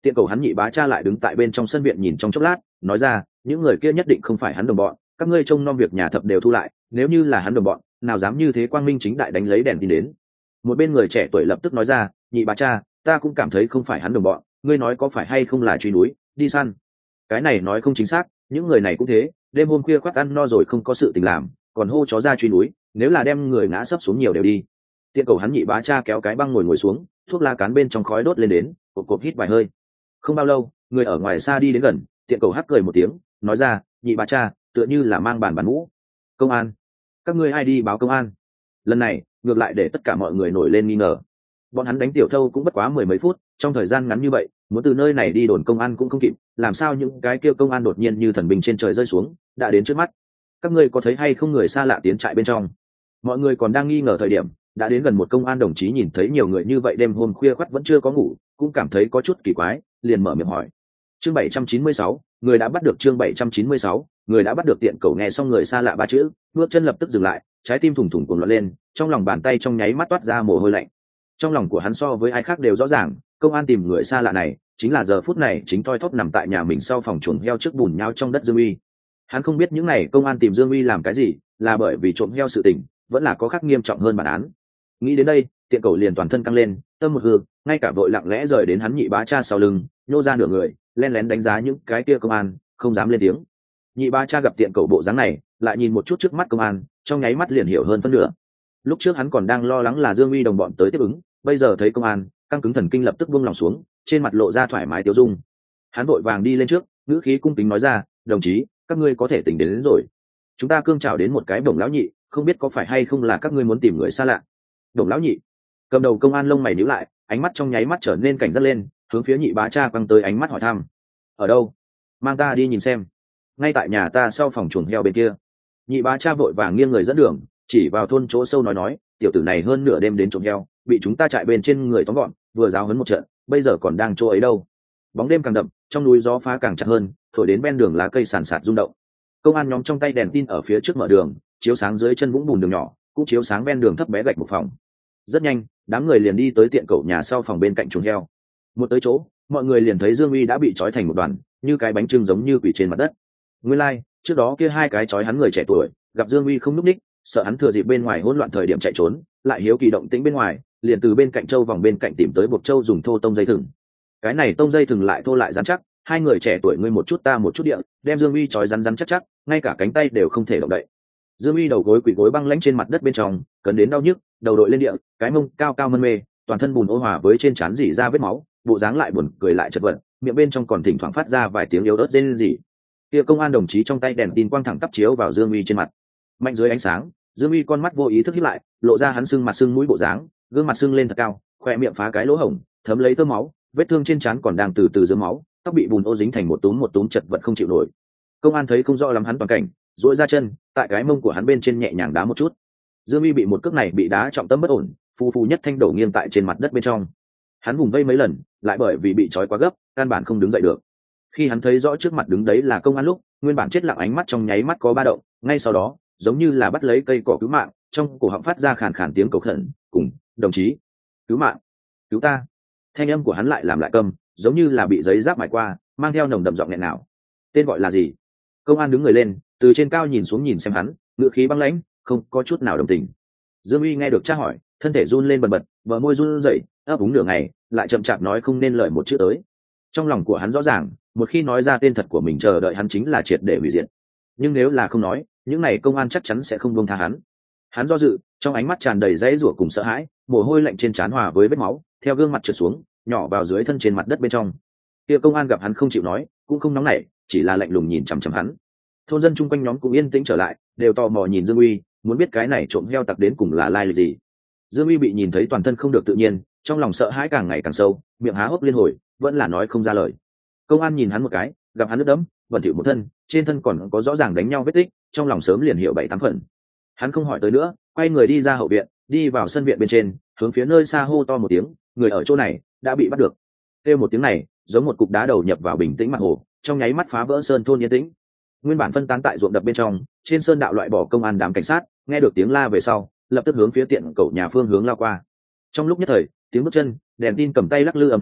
S1: Tiện cầu hắn nhị bá cha lại đứng tại bên trong sân viện nhìn trong chốc lát, nói ra, những người kia nhất định không phải hắn đồng bọn, các ngươi trông nom việc nhà thập đều thu lại, nếu như là hắn đồng bọn, nào dám như thế quang minh chính đại đánh lấy đèn tin đến. Một bên người trẻ tuổi lập tức nói ra, nhị bá cha, ta cũng cảm thấy không phải hắn đồng bọn, ngươi nói có phải hay không là truy núi đi săn. Cái này nói không chính xác, những người này cũng thế, đêm hôm khuya khoác ăn no rồi không có sự tình làm, còn hô chó ra truy núi, nếu là đem người ngã sấp xuống nhiều đều đi. Tiện cầu hắn nhị bá cha kéo cái băng ngồi xuống, thuốc la cán bên trong khói đốt lên đến, cộp cộp hít vài hơi. Không bao lâu, người ở ngoài xa đi đến gần, tiện cầu hắt cười một tiếng, nói ra, nhị bá cha, tựa như là mang bàn mũ. Công an? Các ngươi ai đi báo công an? Lần này ngược lại để tất cả mọi người nổi lên nghi ngờ. Bọn hắn đánh tiểu thâu cũng bất quá mười mấy phút, trong thời gian ngắn như vậy muốn từ nơi này đi đồn công an cũng không kịp, làm sao những cái kia công an đột nhiên như thần binh trên trời rơi xuống đã đến trước mắt. Các ngươi có thấy hay không người xa lạ tiến trại bên trong? Mọi người còn đang nghi ngờ thời điểm, đã đến gần một công an đồng chí nhìn thấy nhiều người như vậy đêm hôm khuya khoắt vẫn chưa có ngủ, cũng cảm thấy có chút kỳ quái, liền mở miệng hỏi. Chương 796, người đã bắt được. Chương 796, người đã bắt được. Tiện cầu nghe xong người xa lạ ba chữ, bước chân lập tức dừng lại, trái tim thủng thủng cuồng loạn lên, trong lòng bàn tay trong nháy mắt toát ra mồ hôi lạnh. Trong lòng của hắn so với ai khác đều rõ ràng, công an tìm người xa lạ này chính là giờ phút này chính toi thóp nằm tại nhà mình sau phòng chuồng heo trước bùn nhau trong đất Dương Uy. Hắn không biết những này công an tìm Dương Uy làm cái gì, là bởi vì trộm heo sự tình, vẫn là có khác nghiêm trọng hơn bản án. Nghĩ đến đây, tiện cầu liền toàn thân căng lên, tâm một hư, ngay cả vội lặng lẽ rời đến hắn nhị bá cha sau lưng, nhô ra nửa người, len lén đánh giá những cái kia công an, không dám lên tiếng. Nhị bá cha gặp tiện cầu bộ dáng này, lại nhìn một chút trước mắt công an, trong nháy mắt liền hiểu hơn phân nửa. Lúc trước hắn còn đang lo lắng là Dương Uy đồng bọn tới tiếp ứng, bây giờ thấy công an, căng cứng thần kinh lập tức buông lòng xuống, trên mặt lộ ra thoải mái tiêu dung. Hắn vội vàng đi lên trước, ngữ khí cung kính nói ra, đồng chí, các ngươi có thể tỉnh đến rồi. Chúng ta cương chào đến một cái Đồng lão nhị, không biết có phải hay không là các ngươi muốn tìm người xa lạ. Đồng lão nhị? Cầm đầu công an lông mày nhíu lại, ánh mắt trong nháy mắt trở nên cảnh giác lên, hướng phía nhị bá cha quăng tới ánh mắt hỏi thăm. Ở đâu? Mang ta đi nhìn xem. Ngay tại nhà ta sau phòng chuồng heo bên kia. Nhị bá cha vội vàng nghiêng người dẫn đường, chỉ vào thôn chỗ sâu nói, tiểu tử này hơn nửa đêm đến chuồng heo, bị chúng ta chạy bên trên người tóm gọn, vừa giáo huấn một trận, bây giờ còn đang chỗ ấy đâu. Bóng đêm càng đậm, trong núi gió phá càng chặt hơn, thổi đến ven đường lá cây sàn sạt rung động. Công an nhóm trong tay đèn tin ở phía trước mở đường, chiếu sáng dưới chân vũng bùn đường nhỏ, cũng chiếu sáng ven đường thấp bé gạch một phòng. Rất nhanh, đám người liền đi tới tiện cẩu nhà sau phòng bên cạnh chuồng heo. Một tới chỗ, mọi người liền thấy Dương Uy đã bị trói thành một đoàn, như cái bánh trưng giống như quỷ trên mặt đất. Nguyên lai, trước đó kia hai cái trói hắn người trẻ tuổi, gặp Dương Uy không núp đích, sợ hắn thừa dịp bên ngoài hỗn loạn thời điểm chạy trốn, lại hiếu kỳ động tĩnh bên ngoài, liền từ bên cạnh châu vòng bên cạnh tìm tới buộc châu dùng thô tông dây thừng. Cái này tông dây thừng lại thô lại rắn chắc, hai người trẻ tuổi ngươi một chút ta một chút địa, đem Dương Uy trói rắn rắn chắc chắc, ngay cả cánh tay đều không thể động đậy. Dương Uy đầu gối quỳ gối băng lãnh trên mặt đất bên trong, cấn đến đau nhức, đầu đội lên địa, cái mông cao cao mân mê, toàn thân bùn ô hòa với trên trán rỉ ra vết máu, bộ dáng lại buồn cười lại chật vật, miệng bên trong còn thỉnh thoảng phát ra vài tiếng yếu ớt rên rỉ. Kia công an đồng chí trong tay đèn tin quang thẳng tắp chiếu vào Dương Uy trên mặt. Mạnh dưới ánh sáng, Dương Uy con mắt vô ý thức híp lại, lộ ra hắn sưng mặt sưng mũi bộ dáng, gương mặt sưng lên thật cao, khoe miệng phá cái lỗ hổng, thấm lấy tơ máu, vết thương trên trán còn đang từ từ rớm máu, tóc bị bùn ô dính thành một túm chật vật không chịu nổi. Công an thấy không rõ lắm hắn toàn cảnh, duỗi ra chân, tại cái mông của hắn bên trên nhẹ nhàng đá một chút. Dương Uy bị một cước này bị đá trọng tâm bất ổn, phù phù nhất thanh đổ nghiêng tại trên mặt đất bên trong. Hắn vùng vây mấy lần, lại bởi vì bị trói quá gấp, căn bản không đứng dậy được. Khi hắn thấy rõ trước mặt đứng đấy là công an lúc, nguyên bản chết lặng ánh mắt trong nháy mắt có ba động, ngay sau đó, giống như là bắt lấy cây cỏ cứu mạng, trong cổ họng phát ra khàn khàn tiếng cầu khẩn, cùng, đồng chí, cứu mạng, cứu ta. Thanh âm của hắn lại làm lại câm, giống như là bị giấy giáp mài qua, mang theo nồng đậm giọng nghẹn nào. Tên gọi là gì? Công an đứng người lên, từ trên cao nhìn xuống nhìn xem hắn, ngựa khí băng lãnh, không có chút nào đồng tình. Dương Uy nghe được tra hỏi, thân thể run lên bần bật, bờ môi run rẩy, ấp úng nửa ngày, lại chậm chạp nói không nên lời một chữ tới. Trong lòng của hắn rõ ràng, một khi nói ra tên thật của mình chờ đợi hắn chính là triệt để hủy diệt. Nhưng nếu là không nói, những này công an chắc chắn sẽ không buông tha hắn. Hắn do dự, trong ánh mắt tràn đầy dãy rủa cùng sợ hãi, mồ hôi lạnh trên trán hòa với vết máu, theo gương mặt trượt xuống, nhỏ vào dưới thân trên mặt đất bên trong. Kia công an gặp hắn không chịu nói, cũng không nóng nảy, chỉ là lạnh lùng nhìn chằm chằm hắn. Thôn dân chung quanh nhóm cũng yên tĩnh trở lại, đều tò mò nhìn Dương Uy, muốn biết cái này trộm heo tặc đến cùng là lai lịch gì. Dương Uy bị nhìn thấy toàn thân không được tự nhiên, trong lòng sợ hãi càng ngày càng sâu, miệng há hốc liên hồi, vẫn là nói không ra lời. Công an nhìn hắn một cái, gặp hắn nước đẫm, bẩn thỉu một thân, trên thân còn có rõ ràng đánh nhau vết tích, trong lòng sớm liền hiểu 7-8 phần. Hắn không hỏi tới nữa, quay người đi ra hậu viện, đi vào sân viện bên trên, hướng phía nơi xa hô to một tiếng, người ở chỗ này đã bị bắt được. Kêu một tiếng này, giống một cục đá đầu nhập vào bình tĩnh mặt hồ, trong nháy mắt phá vỡ sơn thôn yên tĩnh. Nguyên bản phân tán tại ruộng đập bên trong, trên sơn đạo loại bỏ công an đám cảnh sát, nghe được tiếng la về sau, lập tức hướng phía tiện cẩu nhà phương hướng lao qua. Trong lúc nhất thời, tiếng bước chân, đèn tin cầm tay lắc lư âm thanh,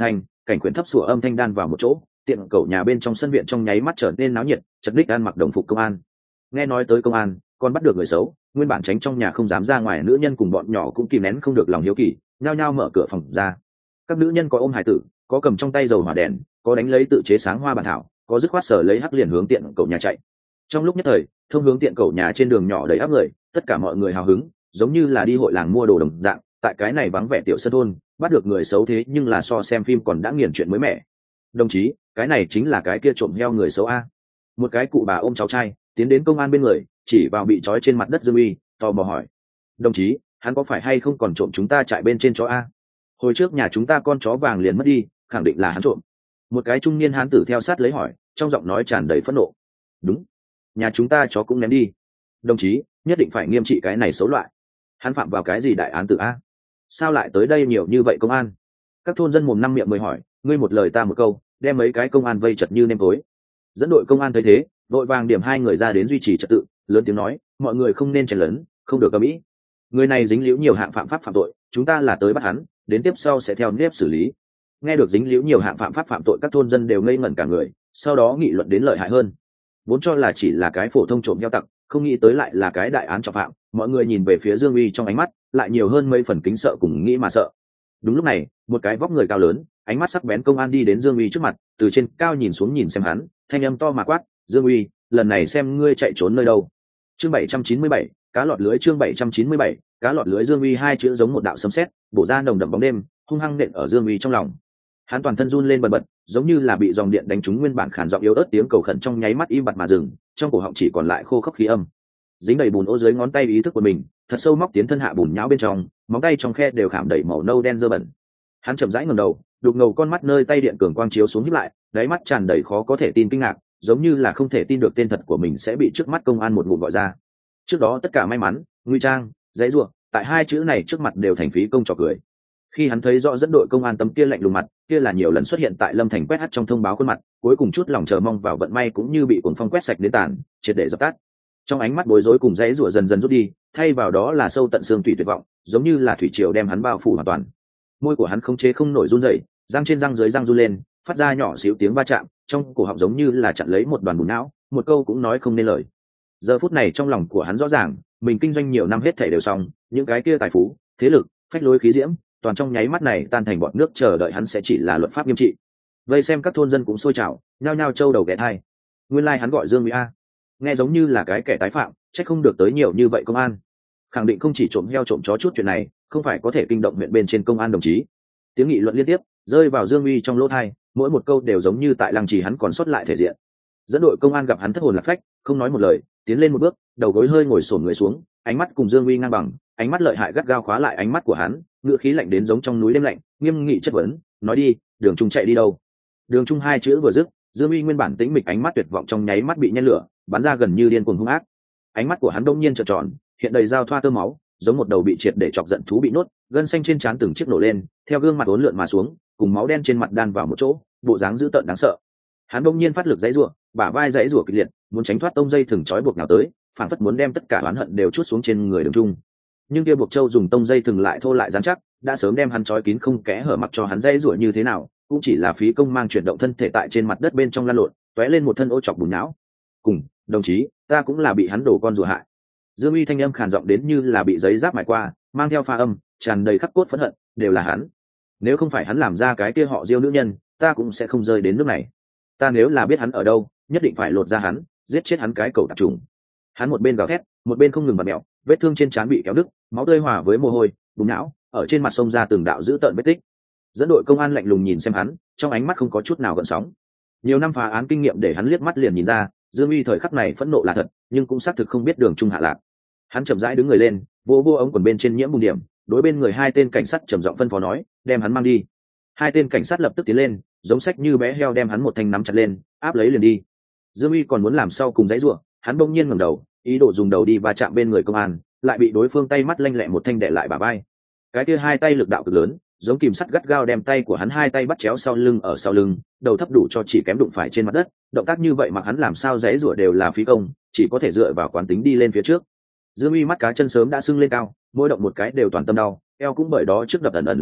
S1: cảnh quyển thấp sủa âm thanh đan vào một chỗ, tiện cậu nhà bên trong sân viện trong nháy mắt trở nên náo nhiệt, chật ních ăn mặc đồng phục công an. Nghe nói tới công an, còn bắt được người xấu, nguyên bản tránh trong nhà không dám ra ngoài nữ nhân cùng bọn nhỏ cũng kìm nén không được lòng hiếu kỳ, nhao nhao mở cửa phòng ra. Các nữ nhân có ôm hài tử, có cầm trong tay dầu hỏa đèn, có đánh lấy tự chế sáng hoa bản thảo, có dứt khoát sở lấy hắc liền hướng tiện cậu nhà chạy. Trong lúc nhất thời, thông hướng tiện cậu nhà trên đường nhỏ đầy áp người, tất cả mọi người hào hứng, giống như là đi hội làng mua đồ đồng dạng. Tại cái này vắng vẻ tiểu sân thôn, bắt được người xấu thế nhưng là so xem phim còn đã nghiền chuyện mới mẻ. Đồng chí, cái này chính là cái kia trộm heo người xấu a. Một cái cụ bà ôm cháu trai tiến đến công an bên người, chỉ vào bị trói trên mặt đất Dương Uy, tò mò hỏi: đồng chí, hắn có phải hay không còn trộm chúng ta trại bên trên chó a? Hồi trước nhà chúng ta con chó vàng liền mất đi, khẳng định là hắn trộm. Một cái trung niên hán tử theo sát lấy hỏi, trong giọng nói tràn đầy phẫn nộ. Đúng, nhà chúng ta chó cũng ném đi. Đồng chí, nhất định phải nghiêm trị cái này xấu loại. Hắn phạm vào cái gì đại án tử a? Sao lại tới đây nhiều như vậy công an? Các thôn dân mồm năm miệng mười hỏi, ngươi một lời ta một câu, đem mấy cái công an vây chật như nêm tối. Dẫn đội công an thấy thế, vội vàng điểm hai người ra đến duy trì trật tự, lớn tiếng nói, mọi người không nên chen lấn, không được ầm ĩ. Người này dính líu nhiều hạng phạm pháp phạm tội, chúng ta là tới bắt hắn, đến tiếp sau sẽ theo nếp xử lý. Nghe được dính líu nhiều hạng phạm pháp phạm tội, các thôn dân đều ngây ngẩn cả người, sau đó nghị luận đến lợi hại hơn. Vốn cho là chỉ là cái phổ thông trộm heo tặc, không nghĩ tới lại là cái đại án trọng phạm. Mọi người nhìn về phía Dương Uy trong ánh mắt lại nhiều hơn mấy phần kính sợ cùng nghĩ mà sợ. Đúng lúc này, một cái vóc người cao lớn, ánh mắt sắc bén công an đi đến Dương Uy trước mặt, từ trên cao nhìn xuống nhìn xem hắn, thanh âm to mà quát: Dương Uy, lần này xem ngươi chạy trốn nơi đâu. Chương 797, cá lọt lưới. Chương 797, cá lọt lưới. Dương Uy hai chữ giống một đạo sấm sét, bổ ra nồng đậm bóng đêm, hung hăng nện ở Dương Uy trong lòng. Hắn toàn thân run lên bần bật, giống như là bị dòng điện đánh trúng, nguyên bản khản giọng yếu ớt tiếng cầu khẩn trong nháy mắt im bặt mà dừng, trong cổ họng chỉ còn lại khô khốc khí âm. Dính đầy bùn ô dưới ngón tay ý thức của mình, thật sâu móc tiến thân hạ bùn nhão bên trong, móng tay trong khe đều khảm đầy màu nâu đen dơ bẩn. Hắn chậm rãi ngẩng đầu, đục ngầu con mắt nơi tay điện cường quang chiếu xuống híp lại, đáy mắt tràn đầy khó có thể tin kinh ngạc, giống như là không thể tin được tên thật của mình sẽ bị trước mắt công an một ngụm gọi ra. Trước đó tất cả may mắn, nguy trang, giấy rủa, tại hai chữ này trước mặt đều thành phí công trò cười. Khi hắn thấy rõ dẫn đội công an tấm kia lạnh lùng mặt, kia là nhiều lần xuất hiện tại Lâm Thành quét hắt trong thông báo khuôn mặt, cuối cùng chút lòng chờ mong vào vận may cũng như bị cuồng phong quét sạch đến tàn, triệt để dập tắt. Trong ánh mắt bối rối cùng giấy rủa dần dần rút đi, thay vào đó là sâu tận xương tủy tuyệt vọng, giống như là thủy triều đem hắn bao phủ hoàn toàn. Môi của hắn không chế không nổi run rẩy, răng trên răng dưới răng run lên, phát ra nhỏ xíu tiếng va chạm, trong cổ họng giống như là chặn lấy một đoàn bùn não, một câu cũng nói không nên lời. Giờ phút này trong lòng của hắn rõ ràng, mình kinh doanh nhiều năm hết thảy đều xong, những cái kia tài phú, thế lực, phách lối khí diễm, toàn trong nháy mắt này tan thành bọt nước, chờ đợi hắn sẽ chỉ là luật pháp nghiêm trị. Vây xem các thôn dân cũng sôi trào, nhao nhao trâu đầu ghé thai. Nguyên lai hắn gọi Dương Mỹ A, nghe giống như là cái kẻ tái phạm, trách không được tới nhiều như vậy công an. Khẳng định không chỉ trộm heo trộm chó chút chuyện này, không phải có thể kinh động huyện bên trên công an đồng chí. Tiếng nghị luận liên tiếp rơi vào Dương Uy trong lỗ tai, mỗi một câu đều giống như tại lăng trì hắn còn sót lại thể diện. Dẫn đội công an gặp hắn thất hồn lạc phách, không nói một lời, tiến lên một bước, đầu gối hơi ngồi xổm người xuống, ánh mắt cùng Dương Uy ngang bằng, ánh mắt lợi hại gắt gao khóa lại ánh mắt của hắn, ngựa khí lạnh đến giống trong núi đêm lạnh, nghiêm nghị chất vấn, nói đi, Đường Trung chạy đi đâu? Đường Trung hai chữ vừa dứt, Dương Uy nguyên bản tĩnh mịch ánh mắt tuyệt vọng trong nháy mắt bị nhen lửa, bắn ra gần như điên cuồng hung ác. Ánh mắt của hắn đông nhiên trợn tròn, hiện đầy dao thoa tơ máu, giống một đầu bị triệt để chọc giận thú bị nuốt, gân xanh trên trán từng chiếc nổ lên, theo gương mặt uốn lượn mà xuống, cùng máu đen trên mặt đan vào một chỗ, bộ dáng dữ tợn đáng sợ. Hắn đông nhiên phát lực giãy giụa, bả vai giãy giụa kịch liệt, muốn tránh thoát tông dây thừng trói buộc nào tới, phản phất muốn đem tất cả oán hận đều trút xuống trên người Đường Trung. Nhưng kia buộc châu dùng tông dây thừng lại thô lại dán chắc, đã sớm đem hắn trói kín không kẽ hở, mặc cho hắn giãy giụa như thế nào, cũng chỉ là phí công mang chuyển động thân thể tại trên mặt đất bên trong lăn lộn, tóe lên một thân ô chọc bùn não. Cùng, đồng chí, ta cũng là bị hắn đổ con rùa hại. Dương Uy thanh âm khàn giọng đến như là bị giấy giáp mài qua, mang theo pha âm, tràn đầy khắc cốt phẫn hận, đều là hắn. Nếu không phải hắn làm ra cái kia họ Diêu nữ nhân, ta cũng sẽ không rơi đến nước này. Ta nếu là biết hắn ở đâu, nhất định phải lột ra hắn, giết chết hắn cái cẩu tạp trùng. Hắn một bên gào thét, một bên không ngừng bật mẹo, vết thương trên trán bị kéo đứt, máu tươi hòa với mồ hôi, bùn não, ở trên mặt sông ra từng đạo dữ tợn vết tích. Dẫn đội công an lạnh lùng nhìn xem hắn, trong ánh mắt không có chút nào gợn sóng. Nhiều năm phá án kinh nghiệm để hắn liếc mắt liền nhìn ra, Dương Uy thời khắc này phẫn nộ là thật, nhưng cũng xác thực không biết Đường Trung hạ lạc. Hắn chậm rãi đứng người lên, vô ống quần bên trên nhiễm bùn điểm, đối bên người hai tên cảnh sát trầm giọng phân phó nói, đem hắn mang đi. Hai tên cảnh sát lập tức tiến lên, giống sách như bé heo đem hắn một thanh nắm chặt lên, áp lấy liền đi. Dương Uy còn muốn làm sau cùng giãy giụa, hắn bỗng nhiên ngẩng đầu, ý đồ dùng đầu đi va chạm bên người công an, lại bị đối phương tay mắt lanh lẹ một thanh đè lại bả vai. Cái kia hai tay lực đạo cực lớn, giống kìm sắt gắt gao đem tay của hắn hai tay bắt chéo sau lưng, ở sau lưng, đầu thấp đủ cho chỉ kém đụng phải trên mặt đất. Động tác như vậy mặc hắn làm sao giãy giụa đều là phí công, chỉ có thể dựa vào quán tính đi lên phía trước. Dương Uy mắt cá chân sớm đã sưng lên cao, mỗi động một cái đều toàn tâm đau, eo cũng bởi đó trước đập ẩn ẩn làm đau,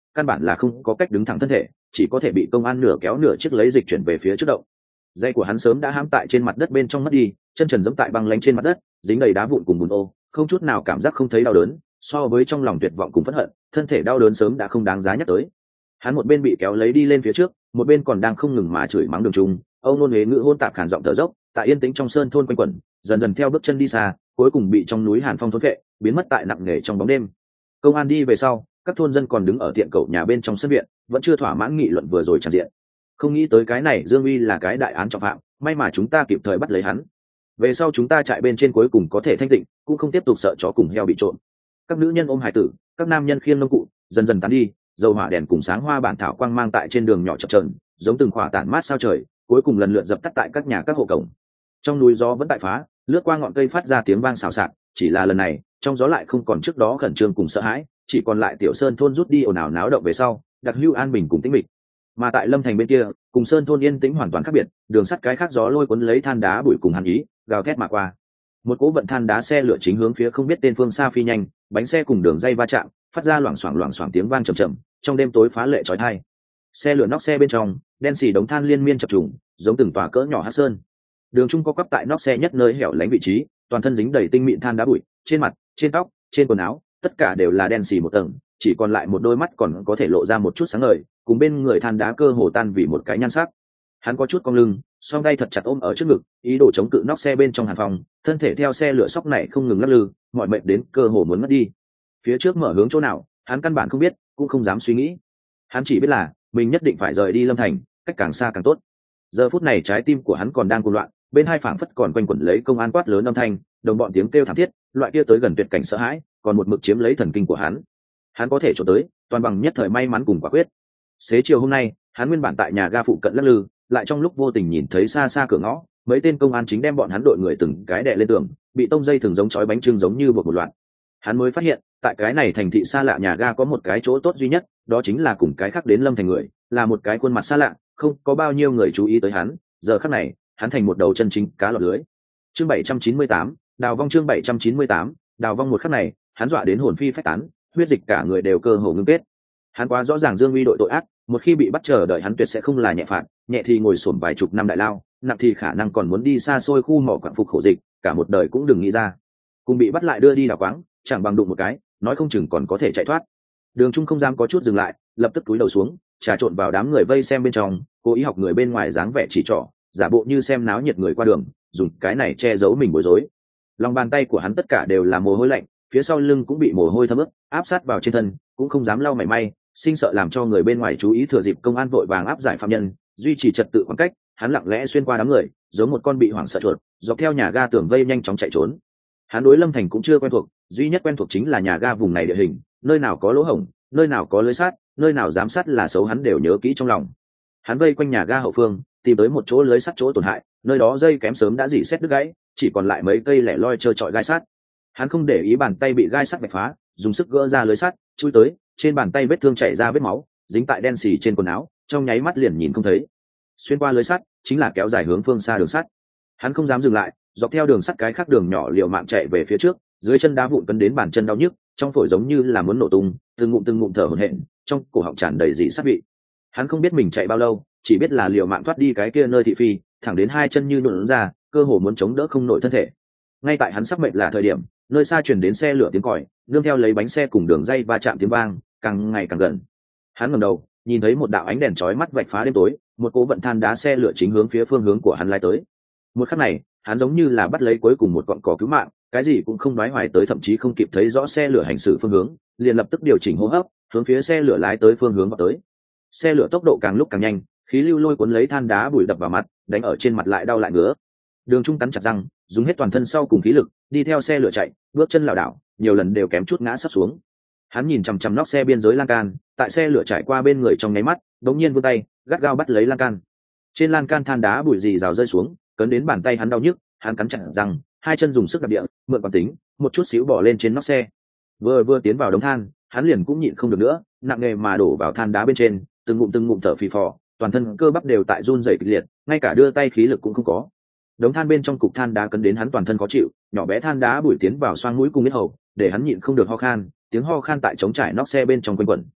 S1: căn bản là không có cách đứng thẳng thân thể, chỉ có thể bị công an nửa kéo nửa chiếc lấy dịch chuyển về phía trước động. Giày của hắn sớm đã hãm tại trên mặt đất bên trong mất đi, chân trần giẫm tại băng lánh trên mặt đất, dính đầy đá vụn cùng bùn ô, không chút nào cảm giác không thấy đau đớn, so với trong lòng tuyệt vọng cùng phẫn hận, thân thể đau đớn sớm đã không đáng giá nhắc tới. Hắn một bên bị kéo lấy đi lên phía trước, một bên còn đang không ngừng mà chửi mắng Đường Trung, âu nôn huế ngữ hôn tạp khàn giọng thở dốc, tại yên tĩnh trong sơn thôn quanh quẩn, dần dần theo bước chân đi xa, cuối cùng bị trong núi hàn phong thốn vệ, biến mất tại nặng nề trong bóng đêm. Công an đi về sau, các thôn dân còn đứng ở tiệm cậu nhà bên trong sân viện, vẫn chưa thỏa mãn nghị luận vừa rồi tràn diện. Không nghĩ tới cái này Dương Uy là cái đại án trọng phạm, may mà chúng ta kịp thời bắt lấy hắn. Về sau chúng ta chạy bên trên cuối cùng có thể thanh tịnh, cũng không tiếp tục sợ chó cùng heo bị trộm. Các nữ nhân ôm hài tử, các nam nhân khiêng nông cụ, dần dần tán đi, dầu hỏa đèn cùng sáng hoa bản thảo quang mang tại trên đường nhỏ chập chờn, giống từng khỏa tản mát sao trời, cuối cùng lần lượt dập tắt tại các nhà các hộ cổng. Trong núi gió vẫn tại phá, lướt qua ngọn cây phát ra tiếng vang xào xạc, chỉ là lần này, trong gió lại không còn trước đó khẩn trương cùng sợ hãi, chỉ còn lại tiểu sơn thôn rút đi ồn ào náo động về sau, đặc hữu an bình cùng tĩnh mịch. Mà tại Lâm Thành bên kia, cùng sơn thôn yên tĩnh hoàn toàn khác biệt, đường sắt cái khác gió lôi cuốn lấy than đá bụi cùng hàn ý, gào thét mà qua. Một cỗ vận than đá xe lửa chính hướng phía không biết tên phương xa phi nhanh, bánh xe cùng đường dây va chạm, phát ra loảng xoảng tiếng vang trầm trầm, trong đêm tối phá lệ chói tai. Xe lửa nóc xe bên trong, đen xì đống than liên miên chập trùng, giống từng tòa cỡ nhỏ hắc sơn. Đường Trung có quắp tại nóc xe nhất nơi hẻo lánh vị trí, toàn thân dính đầy tinh mịn than đá bụi, trên mặt, trên tóc, trên quần áo, tất cả đều là đen xì một tầng, chỉ còn lại một đôi mắt còn có thể lộ ra một chút sáng ngời, cùng bên người than đá cơ hồ tan vì một cái nhan sắc. Hắn có chút cong lưng, song tay thật chặt ôm ở trước ngực, ý đồ chống cự nóc xe bên trong hàn phòng, thân thể theo xe lửa sóc này không ngừng lắc lư, mỏi mệt đến cơ hồ muốn mất đi. Phía trước mở hướng chỗ nào, hắn căn bản không biết, cũng không dám suy nghĩ. Hắn chỉ biết là mình nhất định phải rời đi Lâm Thành, cách càng xa càng tốt. Giờ phút này trái tim của hắn còn đang cuồng loạn, bên hai phảng phất còn quanh quẩn lấy công an quát lớn âm thanh, đồng bọn tiếng kêu thảm thiết, loại kia tới gần tuyệt cảnh sợ hãi, còn một mực chiếm lấy thần kinh của hắn. Hắn có thể trốn tới, toàn bằng nhất thời may mắn cùng quả quyết. Xế chiều hôm nay, hắn nguyên bản tại nhà ga phụ cận lắc lư, lại trong lúc vô tình nhìn thấy xa xa cửa ngõ, mấy tên công an chính đem bọn hắn đội người từng cái đè lên tường, bị tông dây thường giống chói bánh trưng giống như buộc một loạt. Hắn mới phát hiện, tại cái này thành thị xa lạ nhà ga có một cái chỗ tốt duy nhất, đó chính là cùng cái khác đến Lâm Thành người, là một cái khuôn mặt xa lạ, không có bao nhiêu người chú ý tới hắn. Giờ khắc này, hắn thành một đầu chân chính cá lọt lưới. Chương 798, đào vong. Chương 798, đào vong. Một khắc này, hắn dọa đến hồn phi phách tán, huyết dịch cả người đều cơ hồ ngưng kết. Hắn quá rõ ràng Dương Uy đội tội ác, một khi bị bắt chờ đợi hắn tuyệt sẽ không là nhẹ phạt, nhẹ thì ngồi xổm vài chục năm đại lao, nặng thì khả năng còn muốn đi xa xôi khu mỏ quặng phục khổ dịch, cả một đời cũng đừng nghĩ ra. Cùng bị bắt lại đưa đi đào quáng, chẳng bằng đụng một cái, nói không chừng còn có thể chạy thoát. Đường Trung không dám có chút dừng lại, lập tức cúi đầu xuống, trà trộn vào đám người vây xem bên trong, cố ý học người bên ngoài dáng vẻ chỉ trỏ, giả bộ như xem náo nhiệt người qua đường, dùng cái này che giấu mình bối rối. Lòng bàn tay của hắn tất cả đều là mồ hôi lạnh, phía sau lưng cũng bị mồ hôi thấm ướt, áp sát vào trên thân, cũng không dám lau mảy may, sinh sợ làm cho người bên ngoài chú ý. Thừa dịp công an vội vàng áp giải phạm nhân, duy trì trật tự khoảng cách, hắn lặng lẽ xuyên qua đám người, giống một con bị hoảng sợ chuột, dọc theo nhà ga tường vây nhanh chóng chạy trốn. Hắn đối Lâm Thành cũng chưa quen thuộc, duy nhất quen thuộc chính là nhà ga vùng này địa hình, nơi nào có lỗ hổng, nơi nào có lưới sắt, nơi nào giám sát là xấu hắn đều nhớ kỹ trong lòng. Hắn vây quanh nhà ga hậu phương, tìm tới một chỗ lưới sắt chỗ tổn hại, nơi đó dây kém sớm đã rỉ sét đứt gãy, chỉ còn lại mấy cây lẻ loi trơ trọi gai sắt. Hắn không để ý bàn tay bị gai sắt bẻ phá, dùng sức gỡ ra lưới sắt, chui tới, trên bàn tay vết thương chảy ra vết máu, dính tại đen xì trên quần áo, trong nháy mắt liền nhìn không thấy. Xuyên qua lưới sắt, chính là kéo dài hướng phương xa đường sắt. Hắn không dám dừng lại, dọc theo đường sắt cái khác đường nhỏ liều mạng chạy về phía trước, dưới chân đá vụn cấn đến bàn chân đau nhức, trong phổi giống như là muốn nổ tung, từng ngụm thở hổn hển, trong cổ họng tràn đầy dị sắt vị. Hắn không biết mình chạy bao lâu, chỉ biết là liều mạng thoát đi cái kia nơi thị phi, thẳng đến hai chân như nhũn ra, cơ hồ muốn chống đỡ không nổi thân thể. Ngay tại hắn sắp mệt là thời điểm, nơi xa truyền đến xe lửa tiếng còi, nương theo lấy bánh xe cùng đường dây va chạm tiếng vang, càng ngày càng gần. Hắn ngẩng đầu, nhìn thấy một đạo ánh đèn chói mắt vạch phá đêm tối, một cỗ vận than đá xe lửa chính hướng phía phương hướng của hắn lái tới. Một khắc này, hắn giống như là bắt lấy cuối cùng một cọng cỏ cứu mạng, cái gì cũng không đoái hoài tới, thậm chí không kịp thấy rõ xe lửa hành xử phương hướng, liền lập tức điều chỉnh hô hấp, hướng phía xe lửa lái tới phương hướng vào tới. Xe lửa tốc độ càng lúc càng nhanh, khí lưu lôi cuốn lấy than đá bụi đập vào mặt, đánh ở trên mặt lại đau lại ngứa. Đường Trung cắn chặt răng, dùng hết toàn thân sau cùng khí lực, đi theo xe lửa chạy, bước chân lảo đảo, nhiều lần đều kém chút ngã sắp xuống. Hắn nhìn chằm chằm nóc xe biên giới lan can, tại xe lửa trải qua bên người trong nháy mắt, đột nhiên vươn tay, gắt gao bắt lấy lan can. Trên lan can than đá bụi rì rào rơi xuống, cấn đến bàn tay hắn đau nhức, hắn cắn chặt răng, hai chân dùng sức đạp địa, mượn quán tính, một chút xíu bỏ lên trên nóc xe. Vừa tiến vào đống than, hắn liền cũng nhịn không được nữa, nặng nề mà đổ vào than đá bên trên, từng ngụm thở phì phò, toàn thân cơ bắp đều tại run rẩy kịch liệt, ngay cả đưa tay khí lực cũng không có. Đống than bên trong cục than đá cấn đến hắn toàn thân khó chịu, nhỏ bé than đá bụi tiến vào xoang mũi cùng huyết hầu, để hắn nhịn không được ho khan, tiếng ho khan tại trống trải nóc xe bên trong quanh quẩn.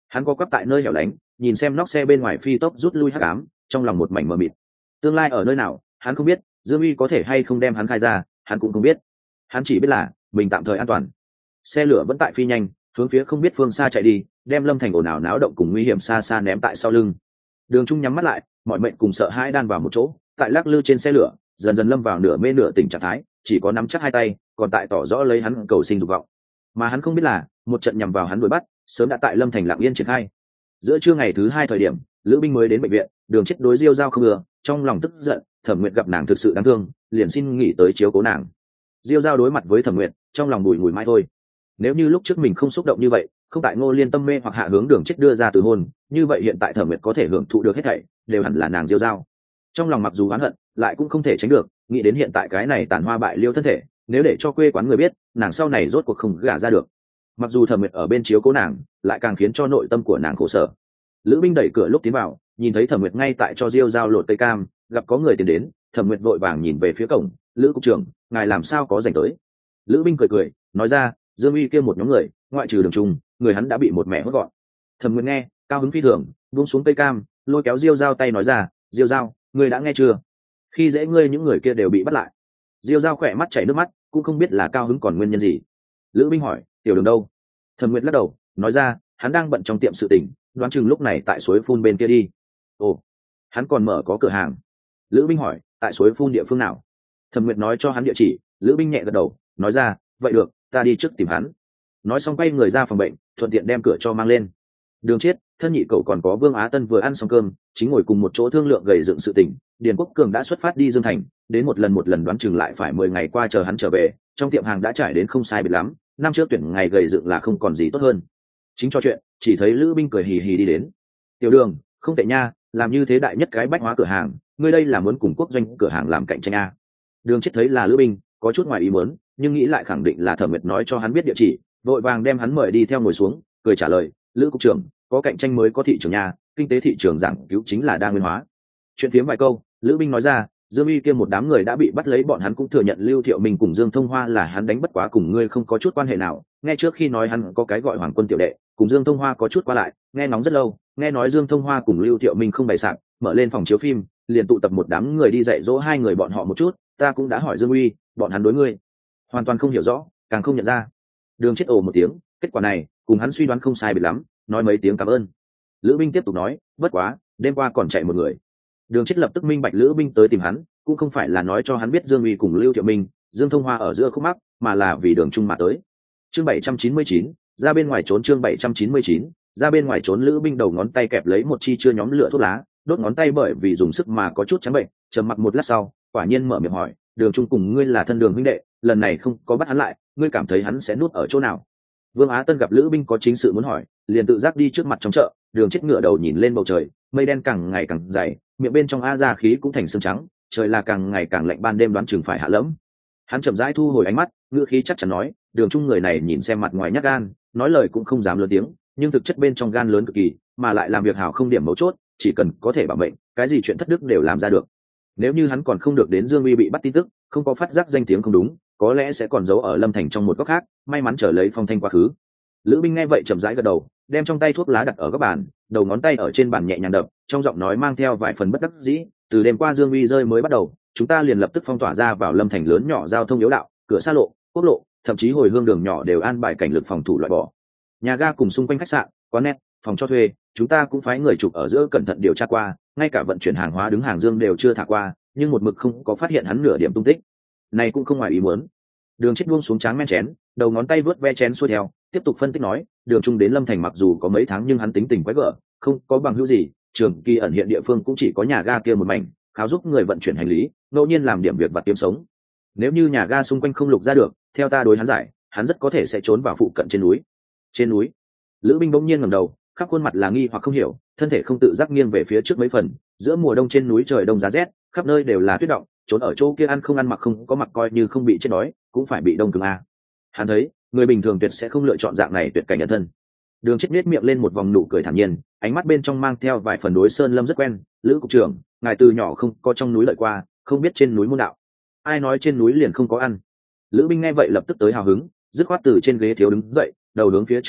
S1: Hắn co quắp tại nơi hẻo lánh, nhìn xem nóc xe bên ngoài phi tốc rút lui hắc ám, trong lòng một mảnh mờ mịt. Tương lai ở nơi nào hắn không biết, Dương Uy có thể hay không đem hắn khai ra hắn cũng không biết. Hắn chỉ biết là mình tạm thời an toàn. Xe lửa vẫn tại phi nhanh hướng phía không biết phương xa chạy đi, đem Lâm Thành ồn ào náo động cùng nguy hiểm xa xa ném tại sau lưng. Đường Trung nhắm mắt lại, mọi mệnh cùng sợ hãi đan vào một chỗ, tại lắc lư trên xe lửa dần dần lâm vào nửa mê nửa tỉnh trạng thái, chỉ có nắm chắc hai tay còn tại tỏ rõ lấy hắn cầu sinh dục vọng. Mà hắn không biết là một trận nhằm vào hắn đuổi bắt sớm đã tại Lâm Thành lặng yên triển khai. Giữa trưa ngày thứ hai thời điểm, Lữ Binh mới đến bệnh viện, Đường Chết đối Diêu Giao không ưa, trong lòng tức giận, Thẩm Nguyệt gặp nàng thực sự đáng thương, liền xin nghỉ tới chiếu cố nàng. Diêu Giao đối mặt với Thẩm Nguyệt, trong lòng bùi ngùi mãi thôi. Nếu như lúc trước mình không xúc động như vậy, không tại Ngô Liên tâm mê hoặc hạ hướng Đường Chết đưa ra từ hôn, như vậy hiện tại Thẩm Nguyệt có thể hưởng thụ được hết thảy, đều hẳn là nàng Diêu Giao. Trong lòng mặc dù oán hận, lại cũng không thể tránh được, nghĩ đến hiện tại cái này tàn hoa bại liêu thân thể, nếu để cho quê quán người biết, nàng sau này rốt cuộc không gả ra được. Mặc dù Thẩm Nguyệt ở bên chiếu cố nàng, lại càng khiến cho nội tâm của nàng khổ sở. Lữ Binh đẩy cửa lúc tiến vào, nhìn thấy Thẩm Nguyệt ngay tại cho Diêu Giao lột cây cam, gặp có người tiến đến, Thẩm Nguyệt vội vàng nhìn về phía cổng, "Lữ cục trưởng, ngài làm sao có rảnh tới?" Lữ Binh cười cười, nói ra, "Dương Uy kia một nhóm người, ngoại trừ Đường Trung, người hắn đã bị một mẹ hốt gọn." Thẩm Nguyệt nghe, cao hứng phi thường, buông xuống cây cam, lôi kéo Diêu Giao tay nói ra, "Diêu Giao, ngươi đã nghe chưa? Khi dễ ngươi những người kia đều bị bắt lại." Diêu Giao khỏe mắt chảy nước mắt, cũng không biết là cao hứng còn nguyên nhân gì. Lữ Binh hỏi, "Tiểu Đường đâu?" Thẩm Nguyệt lắc đầu, nói ra, "Hắn đang bận trong tiệm sự tình, đoán chừng lúc này tại suối phun bên kia đi." "Ồ, hắn còn mở có cửa hàng?" Lữ Binh hỏi, "Tại suối phun địa phương nào?" Thẩm Nguyệt nói cho hắn địa chỉ. Lữ Binh nhẹ gật đầu, nói ra, "Vậy được, ta đi trước tìm hắn." Nói xong quay người ra phòng bệnh, thuận tiện đem cửa cho mang lên. Đường Chết, thân nhị cậu còn có Vương Á Tân vừa ăn xong cơm, chính ngồi cùng một chỗ thương lượng gầy dựng sự tình. Điền Quốc Cường đã xuất phát đi Dương Thành, đến một lần đoán chừng lại phải 10 ngày qua chờ hắn trở về, trong tiệm hàng đã trải đến không sai biệt lắm, năm trước tuyển ngày gầy dựng là không còn gì tốt hơn. Chính cho chuyện, chỉ thấy Lữ Binh cười hì hì đi đến. "Tiểu Đường, không tệ nha, làm như thế đại nhất cái bách hóa cửa hàng, ngươi đây là muốn cùng quốc doanh cửa hàng làm cạnh tranh a?" Đường Chết thấy là Lữ Binh, có chút ngoài ý muốn, nhưng nghĩ lại khẳng định là Thẩm Nguyệt nói cho hắn biết địa chỉ, vội vàng đem hắn mời đi theo ngồi xuống, cười trả lời, "Lữ cục trưởng, có cạnh tranh mới có thị trường nhà, kinh tế thị trường giảng cứu chính là đa nguyên hóa." Chuyện phiếm vài câu, Lữ Binh nói ra, "Dương Uy kia một đám người đã bị bắt lấy, bọn hắn cũng thừa nhận Lưu Thiệu Minh cùng Dương Thông Hoa là hắn đánh, bất quá cùng ngươi không có chút quan hệ nào. Nghe trước khi nói hắn có cái gọi Hoàng Quân tiểu đệ, cùng Dương Thông Hoa có chút qua lại, nghe ngóng rất lâu, nghe nói Dương Thông Hoa cùng Lưu Thiệu Minh không bày sạp, mở lên phòng chiếu phim, liền tụ tập một đám người đi dạy dỗ hai người bọn họ một chút, ta cũng đã hỏi Dương Uy, bọn hắn đối ngươi hoàn toàn không hiểu rõ, càng không nhận ra." Đường Chết ồ một tiếng, kết quả này cùng hắn suy đoán không sai biệt lắm, nói mấy tiếng cảm ơn. Lữ Binh tiếp tục nói, "Bất quá đêm qua còn chạy một người." Đường Chết lập tức minh bạch Lữ Binh tới tìm hắn cũng không phải là nói cho hắn biết Dương Uy cùng Lưu Thiệu Minh, Dương Thông Hoa ở giữa khúc mắc, mà là vì Đường Trung mà tới. Chương 799, ra bên ngoài trốn. Chương 799, ra bên ngoài trốn. Lữ Binh đầu ngón tay kẹp lấy một chi chưa nhóm lửa thuốc lá, đốt ngón tay bởi vì dùng sức mà có chút trắng bệnh, trầm mặc một lát sau, quả nhiên mở miệng hỏi, "Đường Trung cùng ngươi là thân Đường huynh đệ, lần này không có bắt hắn lại, ngươi cảm thấy hắn sẽ nuốt ở chỗ nào?" Vương Á Tân gặp Lữ Binh có chính sự muốn hỏi, liền tự giác đi trước mặt trong chợ. Đường Chết ngửa đầu nhìn lên bầu trời, mây đen càng ngày càng dày, miệng bên trong a ra khí cũng thành xương trắng, trời là càng ngày càng lạnh, ban đêm đoán chừng phải hạ lẫm. Hắn chậm rãi thu hồi ánh mắt, ngữ khí chắc chắn nói, "Đường Trung người này nhìn xem mặt ngoài nhát gan, nói lời cũng không dám lớn tiếng, nhưng thực chất bên trong gan lớn cực kỳ, mà lại làm việc hảo không điểm mấu chốt, chỉ cần có thể bảo mệnh, cái gì chuyện thất đức đều làm ra được. Nếu như hắn còn không được đến Dương Uy bị bắt tin tức, không có phát giác danh tiếng không đúng, có lẽ sẽ còn giấu ở Lâm Thành trong một góc khác, may mắn trở lấy phong thanh quá khứ." Lữ Binh nghe vậy chậm rãi gật đầu, đem trong tay thuốc lá đặt ở góc bàn, đầu ngón tay ở trên bàn nhẹ nhàng đập, trong giọng nói mang theo vài phần bất đắc dĩ, "Từ đêm qua Dương Uy rơi mới bắt đầu, chúng ta liền lập tức phong tỏa ra vào Lâm Thành lớn nhỏ giao thông yếu đạo, cửa xa lộ, quốc lộ, thậm chí hồi hương đường nhỏ đều an bài cảnh lực phòng thủ loại bỏ. Nhà ga cùng xung quanh khách sạn, quán net, phòng cho thuê, chúng ta cũng phái người chụp ở giữa cẩn thận điều tra qua, ngay cả vận chuyển hàng hóa đứng hàng Dương đều chưa thả qua, nhưng một mực không có phát hiện hắn nửa điểm tung tích. Này cũng không ngoài ý muốn." Đường Chết buông xuống tráng men chén, đầu ngón tay vớt ve chén xuôi theo, tiếp tục phân tích nói, "Đường Trung đến Lâm Thành mặc dù có mấy tháng nhưng hắn tính tình quái gở, không có bằng hữu gì, trường kỳ ẩn hiện địa phương cũng chỉ có nhà ga kia một mảnh, kháo giúp người vận chuyển hành lý, ngẫu nhiên làm điểm việc vặt kiếm sống. Nếu như nhà ga xung quanh không lục ra được, theo ta đối hắn giải, hắn rất có thể sẽ trốn vào phụ cận trên núi." Trên núi? Lữ Binh bỗng nhiên ngẩng đầu, khắp khuôn mặt là nghi hoặc không hiểu, thân thể không tự giác nghiêng về phía trước mấy phần, giữa mùa đông trên núi trời đông giá rét, khắp nơi đều là tuyết động, trốn ở chỗ kia ăn không ăn mặc không có mặc coi như không bị chết đói, cũng phải bị đông cứng a. Hắn thấy, người bình thường tuyệt sẽ không lựa chọn dạng này tuyệt cảnh ẩn thân. Đường Chết nết miệng lên một vòng nụ cười thản nhiên, ánh mắt bên trong mang theo vài phần đối Sơn Lâm rất quen, "Lữ cục trưởng, ngài từ nhỏ không có trong núi lợi qua, không biết trên núi môn đạo. Ai nói trên núi liền không có ăn?" Lữ Binh nghe vậy lập tức tới hào hứng, dứt khoát từ trên ghế thiếu đứng dậy, đầu hướng phía trước đụng đụng,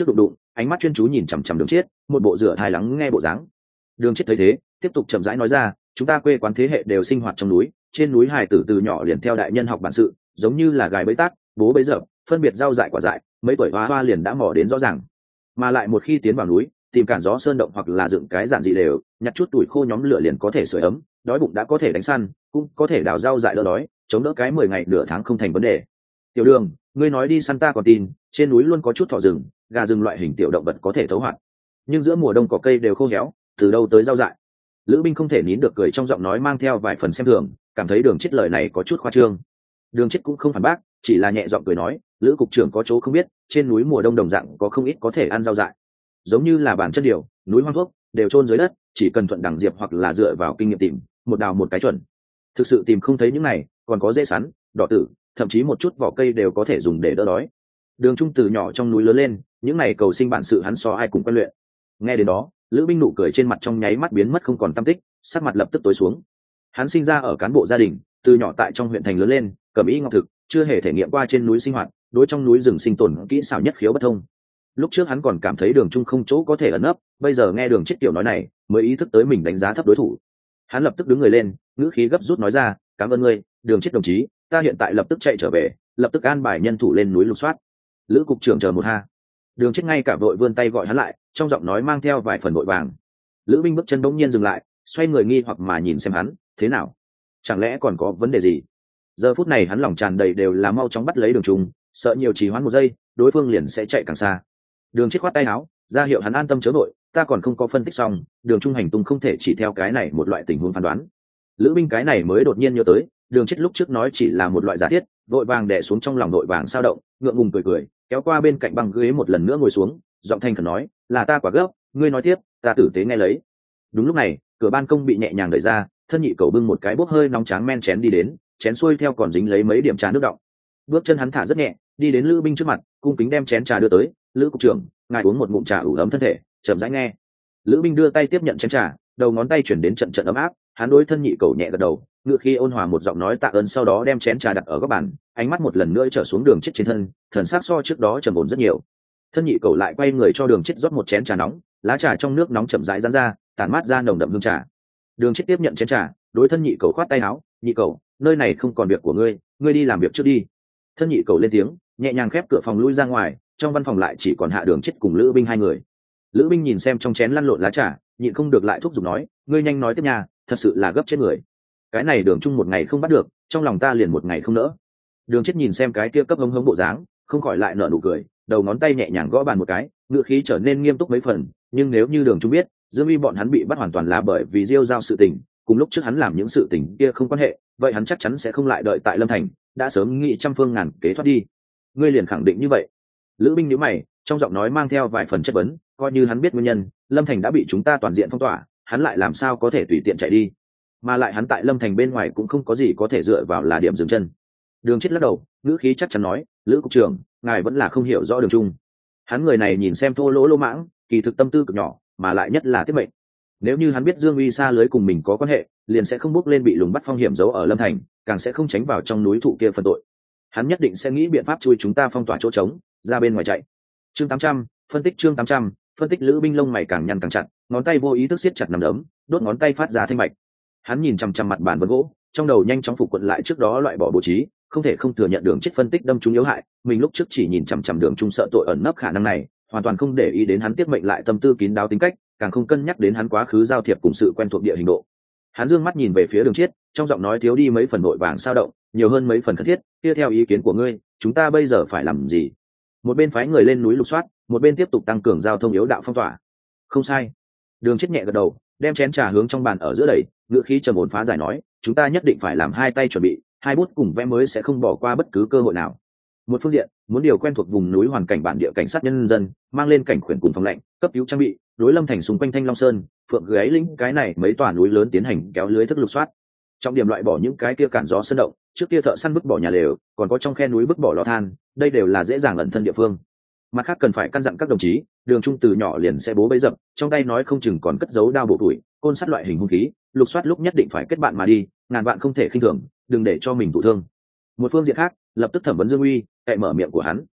S1: ánh mắt chuyên chú nhìn chằm chằm Đường Chiết, một bộ rửa thai lắng nghe bộ dáng. Đường Chiết thấy thế, tiếp tục chậm rãi nói ra, chúng ta quê quán thế hệ đều sinh hoạt trong núi, trên núi hài tử từ nhỏ liền theo đại nhân học bản sự, giống như là gài bẫy tát, bố bấy giờ, phân biệt rau dại quả dại, mấy tuổi hoa hoa liền đã mò đến rõ ràng. Mà lại một khi tiến vào núi, tìm cản gió sơn động hoặc là dựng cái giản dị đều, nhặt chút tuổi khô nhóm lửa liền có thể sưởi ấm, đói bụng đã có thể đánh săn, cũng có thể đào rau dại đỡ đói, chống đỡ cái 10 ngày nửa tháng không thành vấn đề. Tiểu Đường, ngươi nói đi săn ta còn tin, trên núi luôn có chút thỏ rừng, gà rừng loại hình tiểu động vật có thể thấu hoạt, nhưng giữa mùa đông cỏ cây đều khô héo, từ đâu tới rau dại? Lữ Binh không thể nín được cười trong giọng nói mang theo vài phần xem thường, cảm thấy Đường Chiết lời này có chút khoa trương. Đường Chiết cũng không phản bác, chỉ là nhẹ giọng cười nói, Lữ cục trưởng có chỗ không biết, trên núi mùa đông đồng dạng có không ít có thể ăn rau dại, giống như là bản chất điều, núi hoang thuốc đều chôn dưới đất, chỉ cần thuận đẳng diệp hoặc là dựa vào kinh nghiệm tìm, một đào một cái chuẩn. Thực sự tìm không thấy những này, còn có dễ sắn, đỏ tử, thậm chí một chút vỏ cây đều có thể dùng để đỡ đói. Đường Trung từ nhỏ trong núi lớn lên, những này cầu sinh bản sự hắn so ai cùng quen luyện. Nghe đến đó, Lữ Binh nụ cười trên mặt trong nháy mắt biến mất không còn tăm tích, sắc mặt lập tức tối xuống. Hắn sinh ra ở cán bộ gia đình, từ nhỏ tại trong huyện thành lớn lên, cẩm y ngọc thực, chưa hề thể nghiệm qua trên núi sinh hoạt, đối trong núi rừng sinh tồn kỹ xảo nhất khiếu bất thông. Lúc trước hắn còn cảm thấy Đường Trung không chỗ có thể ẩn nấp, bây giờ nghe Đường Chiết kiểu nói này, mới ý thức tới mình đánh giá thấp đối thủ. Hắn lập tức đứng người lên, ngữ khí gấp rút nói ra, cảm ơn ngươi, Đường Chiết đồng chí, ta hiện tại lập tức chạy trở về, lập tức an bài nhân thủ lên núi lục soát. Lữ cục trưởng chờ một ha. Đường Chiết ngay cả vội vươn tay gọi hắn lại, trong giọng nói mang theo vài phần vội vàng. Lữ Binh bước chân bỗng nhiên dừng lại, xoay người nghi hoặc mà nhìn xem hắn, thế nào? Chẳng lẽ còn có vấn đề gì? Giờ phút này hắn lòng tràn đầy đều là mau chóng bắt lấy Đường Trung, sợ nhiều trì hoãn một giây, đối phương liền sẽ chạy càng xa. Đường Chiết khoát tay áo, ra hiệu hắn an tâm chớ vội, ta còn không có phân tích xong, Đường Trung hành tung không thể chỉ theo cái này một loại tình huống phán đoán. Lữ Binh cái này mới đột nhiên nhớ tới, Đường Chiết lúc trước nói chỉ là một loại giả thiết, vội vàng đè xuống trong lòng vội vàng sao động, ngượng ngùng cười cười, kéo qua bên cạnh băng ghế một lần nữa ngồi xuống, giọng thanh khẩn nói, là ta quá gấp, ngươi nói tiếp, ta tử tế nghe lấy. Đúng lúc này, cửa ban công bị nhẹ nhàng đẩy ra, thân nhị cầu bưng một cái bốc hơi nóng tráng men chén đi đến, chén xuôi theo còn dính lấy mấy điểm trà nước đọng. Bước chân hắn thả rất nhẹ, đi đến Lữ Binh trước mặt, cung kính đem chén trà đưa tới, Lữ cục trưởng, ngài uống một ngụm trà ủ ấm thân thể, chậm rãi nghe. Lữ Binh đưa tay tiếp nhận chén trà, đầu ngón tay chuyển đến trận trận ấm áp, hắn đối thân nhị cầu nhẹ gật đầu, ngựa khi ôn hòa một giọng nói tạ ơn, sau đó đem chén trà đặt ở góc bàn, ánh mắt một lần nữa trở xuống Đường Chiết trên thân, thần sắc so trước đó trầm ổn rất nhiều. Thân nhị cầu lại quay người cho Đường Chiết rót một chén trà nóng, lá trà trong nước nóng chậm rãi giãn ra, tản mát ra nồng đậm hương trà. Đường Chiết tiếp nhận chén trà, đối thân nhị cầu khoát tay áo, nhị cầu, nơi này không còn việc của ngươi, ngươi đi làm việc trước đi. Thân nhị cầu lên tiếng, nhẹ nhàng khép cửa phòng lui ra ngoài, trong văn phòng lại chỉ còn Hạ Đường Chiết cùng Lữ Binh hai người. Lữ Binh nhìn xem trong chén lăn lộn lá trà, nhịn không được lại thúc giục nói, ngươi nhanh nói tiếp nha, thật sự là gấp chết người. Cái này Đường Trung một ngày không bắt được, trong lòng ta liền một ngày không nỡ. Đường Chiết nhìn xem cái kia cấp hống hống bộ dáng, không khỏi lại nở nụ cười, đầu ngón tay nhẹ nhàng gõ bàn một cái, ngữ khí trở nên nghiêm túc mấy phần, nhưng nếu như Đường Trung biết, Dương Uy bọn hắn bị bắt hoàn toàn là bởi vì Diêu giao sự tình, cùng lúc trước hắn làm những sự tình kia không quan hệ, vậy hắn chắc chắn sẽ không lại đợi tại Lâm Thành, đã sớm nghĩ trăm phương ngàn kế thoát đi. Ngươi liền khẳng định như vậy? Lữ Binh nhíu mày, trong giọng nói mang theo vài phần chất vấn, coi như hắn biết nguyên nhân, Lâm Thành đã bị chúng ta toàn diện phong tỏa, hắn lại làm sao có thể tùy tiện chạy đi? Mà lại hắn tại Lâm Thành bên ngoài cũng không có gì có thể dựa vào là điểm dừng chân. Đường Chiết lắc đầu, ngữ khí chắc chắn nói, Lữ cục trưởng, ngài vẫn là không hiểu rõ Đường Trung. Hắn người này nhìn xem thô lỗ lỗ mãng, kỳ thực tâm tư cực nhỏ, mà lại nhất là tiết mệnh. Nếu như hắn biết Dương Uy xa lưới cùng mình có quan hệ, liền sẽ không bước lên bị lùng bắt phong hiểm giấu ở Lâm Thành, càng sẽ không tránh vào trong núi thụ kia phân tội. Hắn nhất định sẽ nghĩ biện pháp chui chúng ta phong tỏa chỗ trống, ra bên ngoài chạy. Chương 800, phân tích chương 800, phân tích. Lữ Binh lông mày càng nhăn càng chặt, ngón tay vô ý thức siết chặt nắm đấm, đốt ngón tay phát ra thanh mạch. Hắn nhìn chằm chằm mặt bàn vân gỗ, trong đầu nhanh chóng phục quận lại trước đó loại bỏ bố trí, không thể không thừa nhận Đường Chiết phân tích đâm trúng yếu hại, mình lúc trước chỉ nhìn chằm chằm Đường Trung sợ tội ẩn nấp khả năng này, hoàn toàn không để ý đến hắn tiết mệnh lại tâm tư kín đáo tính cách, càng không cân nhắc đến hắn quá khứ giao thiệp cùng sự quen thuộc địa hình độ. Hắn dương mắt nhìn về phía Đường Chiết, trong giọng nói thiếu đi mấy phần vội vàng sao động, nhiều hơn mấy phần khẩn thiết, kia theo ý kiến của ngươi, chúng ta bây giờ phải làm gì? Một bên phái người lên núi lục soát, một bên tiếp tục tăng cường giao thông yếu đạo phong tỏa. Không sai. Đường Chiết nhẹ gật đầu, đem chén trà hướng trong bàn ở giữa đẩy, ngữ khí trầm ổn phá giải nói, chúng ta nhất định phải làm hai tay chuẩn bị, hai bút cùng vẽ mới sẽ không bỏ qua bất cứ cơ hội nào. Một phương diện, muốn điều quen thuộc vùng núi hoàn cảnh bản địa cảnh sát nhân dân, mang lên cảnh khuyển cùng phòng lệnh, cấp cứu trang bị, đối Lâm Thành xung quanh Thanh Long Sơn, Phượng Gáy Lĩnh cái này mấy tòa núi lớn tiến hành kéo lưới thức lục soát. Trọng điểm loại bỏ những cái kia cản gió sơn động, trước kia thợ săn vứt bỏ nhà lều, còn có trong khe núi vứt bỏ lò than, đây đều là dễ dàng ẩn thân địa phương. Mặt khác cần phải căn dặn các đồng chí, Đường Trung từ nhỏ liền sẽ bố bấy dập, trong tay nói không chừng còn cất giấu đao bổ tuổi, côn sắt loại hình hung khí, lục soát lúc nhất định phải kết bạn mà đi, ngàn vạn không thể khinh thường, đừng để cho mình thụ thương. Một phương diện khác, lập tức thẩm vấn Dương Uy, cậy mở miệng của hắn.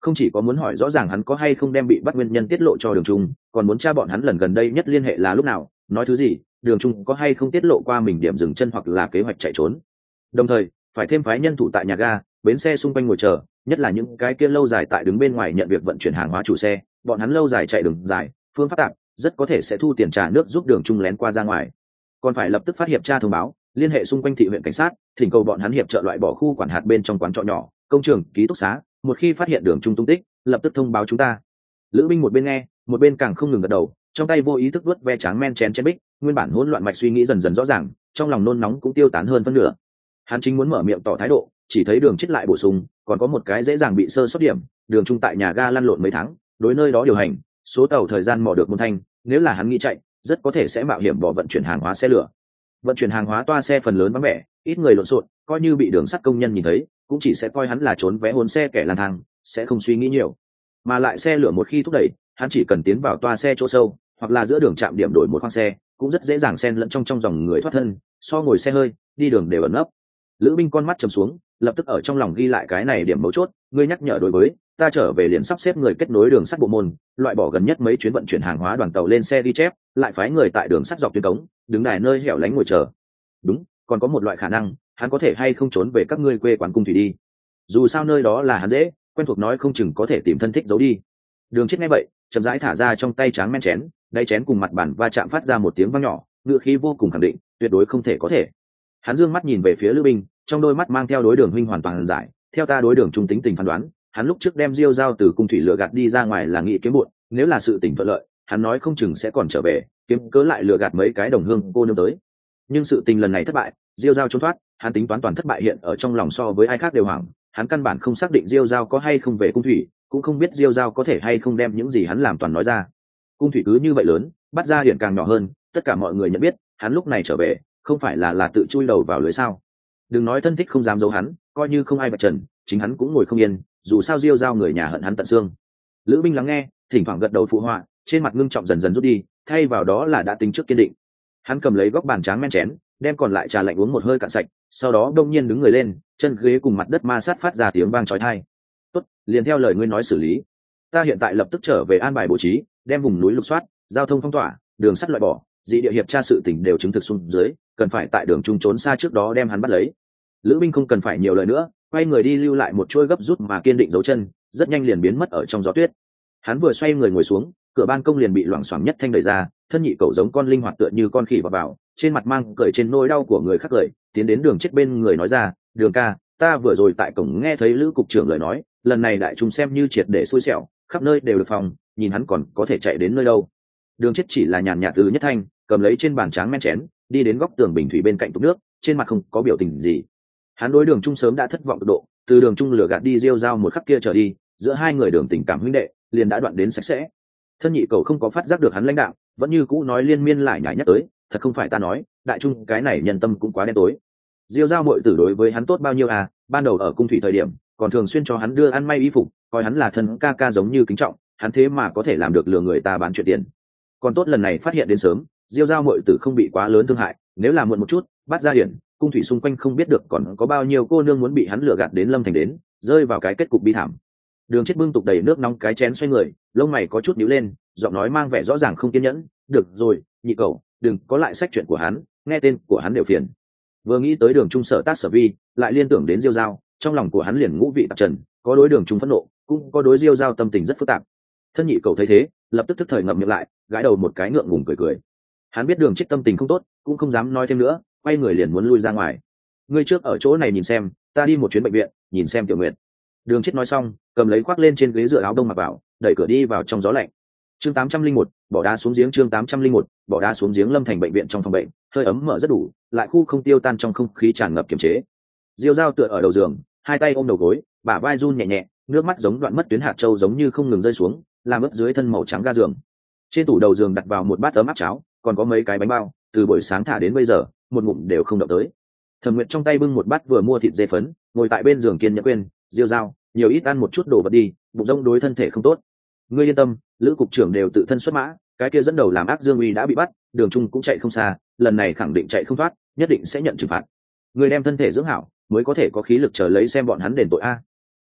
S1: không chỉ có muốn hỏi rõ ràng hắn có hay không đem bị bắt nguyên nhân tiết lộ cho Đường Trung, còn muốn tra bọn hắn lần gần đây nhất liên hệ là lúc nào, nói thứ gì, Đường Trung có hay không tiết lộ qua mình điểm dừng chân hoặc là kế hoạch chạy trốn. Đồng thời phải thêm phái nhân thủ tại nhà ga, bến xe xung quanh ngồi chờ, nhất là những cái kia lâu dài tại đứng bên ngoài nhận việc vận chuyển hàng hóa chủ xe, bọn hắn lâu dài chạy đường dài, phương pháp tạp, rất có thể sẽ thu tiền trả nước giúp Đường Trung lén qua ra ngoài. Còn phải lập tức phát hiệp tra thông báo, liên hệ xung quanh thị huyện cảnh sát, thỉnh cầu bọn hắn hiệp trợ loại bỏ khu quản hạt bên trong quán trọ nhỏ, công trường, ký túc xá, một khi phát hiện Đường Trung tung tích, lập tức thông báo chúng ta. Lữ binh một bên nghe, một bên càng không ngừng gật đầu, trong tay vô ý thức vuốt ve tráng men chén chén bích, nguyên bản hỗn loạn mạch suy nghĩ dần dần rõ ràng, trong lòng nôn nóng cũng tiêu tán hơn phân nửa. Hắn chính muốn mở miệng tỏ thái độ, chỉ thấy Đường Chết lại bổ sung, còn có một cái dễ dàng bị sơ sót điểm, Đường Trung tại nhà ga lăn lộn mấy tháng, đối nơi đó điều hành, số tàu thời gian mò được môn thanh, nếu là hắn nghĩ chạy, rất có thể sẽ mạo hiểm bỏ vận chuyển hàng hóa xe lửa. Vận chuyển hàng hóa toa xe phần lớn vắng vẻ, ít người lộn xộn, coi như bị đường sắt công nhân nhìn thấy, cũng chỉ sẽ coi hắn là trốn vé hôn xe kẻ lang thang, sẽ không suy nghĩ nhiều. Mà lại xe lửa một khi thúc đẩy, hắn chỉ cần tiến vào toa xe chỗ sâu, hoặc là giữa đường trạm điểm đổi một khoang xe, cũng rất dễ dàng xen lẫn trong dòng người thoát thân, so ngồi xe hơi, đi đường đều ẩn nấp. Lữ binh con mắt trầm xuống, lập tức ở trong lòng ghi lại cái này điểm mấu chốt, ngươi nhắc nhở đối với ta trở về liền sắp xếp người kết nối đường sắt bộ môn, loại bỏ gần nhất mấy chuyến vận chuyển hàng hóa đoàn tàu lên xe ghi chép, lại phái người tại đường sắt dọc tuyến cống, đứng đài nơi hẻo lánh ngồi chờ. Đúng, còn có một loại khả năng, hắn có thể hay không trốn về các ngươi quê quán cung thủy đi. Dù sao nơi đó là hắn dễ quen thuộc, nói không chừng có thể tìm thân thích giấu đi. Đường Chết nghe vậy, chậm rãi thả ra trong tay tráng men chén, đáy chén cùng mặt bàn va chạm phát ra một tiếng vang nhỏ, ngựa khí vô cùng khẳng định, tuyệt đối không thể có thể. Hắn dương mắt nhìn về phía Lữ binh, trong đôi mắt mang theo đối Đường huynh hoàn toàn giải, theo ta đối Đường trung tính tình phán đoán, hắn lúc trước đem Diêu Giao từ cung thủy lừa gạt đi ra ngoài là nghĩ kiếm bụn, nếu là sự tình thuận lợi, hắn nói không chừng sẽ còn trở về, kiếm cớ lại lừa gạt mấy cái đồng hương cô nương tới. Nhưng sự tình lần này thất bại, Diêu Giao trốn thoát, hắn tính toán toàn thất bại hiện ở trong lòng so với ai khác đều hoảng, hắn căn bản không xác định Diêu Giao có hay không về cung thủy, cũng không biết Diêu Giao có thể hay không đem những gì hắn làm toàn nói ra. Cung thủy cứ như vậy lớn, bắt ra hiện càng nhỏ hơn, tất cả mọi người nhận biết, hắn lúc này trở về, không phải là tự chui đầu vào lưới sao? Đừng nói thân thích không dám giấu hắn, coi như không ai vạch trần, chính hắn cũng ngồi không yên, dù sao Diêu Giao người nhà hận hắn tận xương. Lữ binh lắng nghe, thỉnh thoảng gật đầu phụ họa, trên mặt ngưng trọng dần dần rút đi, thay vào đó là đã tính trước kiên định. Hắn cầm lấy góc bàn tráng men chén, đem còn lại trà lạnh uống một hơi cạn sạch, sau đó đông nhiên đứng người lên, chân ghế cùng mặt đất ma sát phát ra tiếng vang chói tai. Tốt, liền theo lời ngươi nói xử lý. Ta hiện tại lập tức trở về an bài bố trí, đem vùng núi lục soát, giao thông phong tỏa, đường sắt loại bỏ, dị địa hiệp tra sự tình đều chứng thực xuống dưới, cần phải tại đường trung trốn xa trước đó đem hắn bắt lấy. Lữ binh không cần phải nhiều lời nữa, quay người đi lưu lại một chuôi gấp rút mà kiên định dấu chân, rất nhanh liền biến mất ở trong gió tuyết. Hắn vừa xoay người ngồi xuống, cửa ban công liền bị loảng xoảng nhất thanh đẩy ra, thân nhị cậu giống con linh hoạt tựa như con khỉ vào, trên mặt mang cười trên nỗi đau của người khác cười, tiến đến Đường Chết bên người nói ra, Đường ca, ta vừa rồi tại cổng nghe thấy Lữ cục trưởng lời nói, lần này đại trung xem như triệt để xui xẻo, khắp nơi đều được phòng, nhìn hắn còn có thể chạy đến nơi đâu. Đường Chết chỉ là nhàn nhạt từ nhất thanh, cầm lấy trên bàn tráng men chén, đi đến góc tường bình thủy bên cạnh tủ nước, trên mặt không có biểu tình gì. Hắn đối Đường Trung sớm đã thất vọng cực độ, từ Đường Trung lừa gạt đi Diêu Giao một khắc kia trở đi, giữa hai người đường tình cảm huynh đệ liền đã đoạn đến sạch sẽ. Thân nhị cầu không có phát giác được hắn lãnh đạo, vẫn như cũ nói liên miên lại nhải nhắc tới, thật không phải ta nói, đại trung cái này nhân tâm cũng quá đen tối. Diêu Giao muội tử đối với hắn tốt bao nhiêu à, ban đầu ở cung thủy thời điểm, còn thường xuyên cho hắn đưa ăn may y phục, coi hắn là thân ca ca giống như kính trọng, hắn thế mà có thể làm được lừa người ta bán chuyện tiền. Còn tốt lần này phát hiện đến sớm, Diêu Giao muội tử không bị quá lớn thương hại, nếu là muộn một chút, bắt ra hiển, cung thủy xung quanh không biết được còn có bao nhiêu cô nương muốn bị hắn lừa gạt đến Lâm Thành đến, rơi vào cái kết cục bi thảm. Đường Chết bưng tục đầy nước nóng cái chén xoay người, lông mày có chút nhíu lên, giọng nói mang vẻ rõ ràng không kiên nhẫn, "Được rồi, nhị cậu, đừng có lại sách chuyện của hắn, nghe tên của hắn đều phiền." Vừa nghĩ tới Đường Trung sở tác sở vi, lại liên tưởng đến Diêu Giao, trong lòng của hắn liền ngũ vị tạp trần, có đối Đường Trung phẫn nộ, cũng có đối Diêu Giao tâm tình rất phức tạp. Thân nhị cậu thấy thế, lập tức tức thời ngậm miệng lại, gãi đầu một cái ngượng ngùng cười cười. Hắn biết Đường Chết tâm tình không tốt, cũng không dám nói thêm nữa, quay người liền muốn lui ra ngoài. "Ngươi trước ở chỗ này nhìn xem, ta đi một chuyến bệnh viện, nhìn xem Tiểu Nguyệt." Đường Chết nói xong, cầm lấy khoác lên trên ghế dựa áo đông mặc vào, đẩy cửa đi vào trong gió lạnh. Chương 801, bỏ đá xuống giếng. Chương 801, bỏ đá xuống giếng. Lâm Thành bệnh viện trong phòng bệnh, hơi ấm mở rất đủ, lại khu không tiêu tan trong không khí tràn ngập kiềm chế. Diêu Giao tựa ở đầu giường, hai tay ôm đầu gối, bả vai run nhẹ nhẹ, nước mắt giống đoạn mất tuyến hạt châu giống như không ngừng rơi xuống, làm ướt dưới thân màu trắng ga giường. Trên tủ đầu giường đặt vào một bát ấm áp cháo, còn có mấy cái bánh bao, từ buổi sáng thả đến bây giờ, một ngụm đều không động tới. Thẩm Nguyệt trong tay bưng một bát vừa mua thịt dê phấn, ngồi tại bên giường kiên nhẫn khuyên, "Diêu Giao, nhiều ít ăn một chút đồ vật đi, bụng rông đối thân thể không tốt. Ngươi yên tâm, Lữ cục trưởng đều tự thân xuất mã, cái kia dẫn đầu làm ác Dương Uy đã bị bắt, Đường Trung cũng chạy không xa, lần này khẳng định chạy không thoát, nhất định sẽ nhận trừng phạt. Ngươi đem thân thể dưỡng hảo, mới có thể có khí lực chờ lấy xem bọn hắn đền tội a."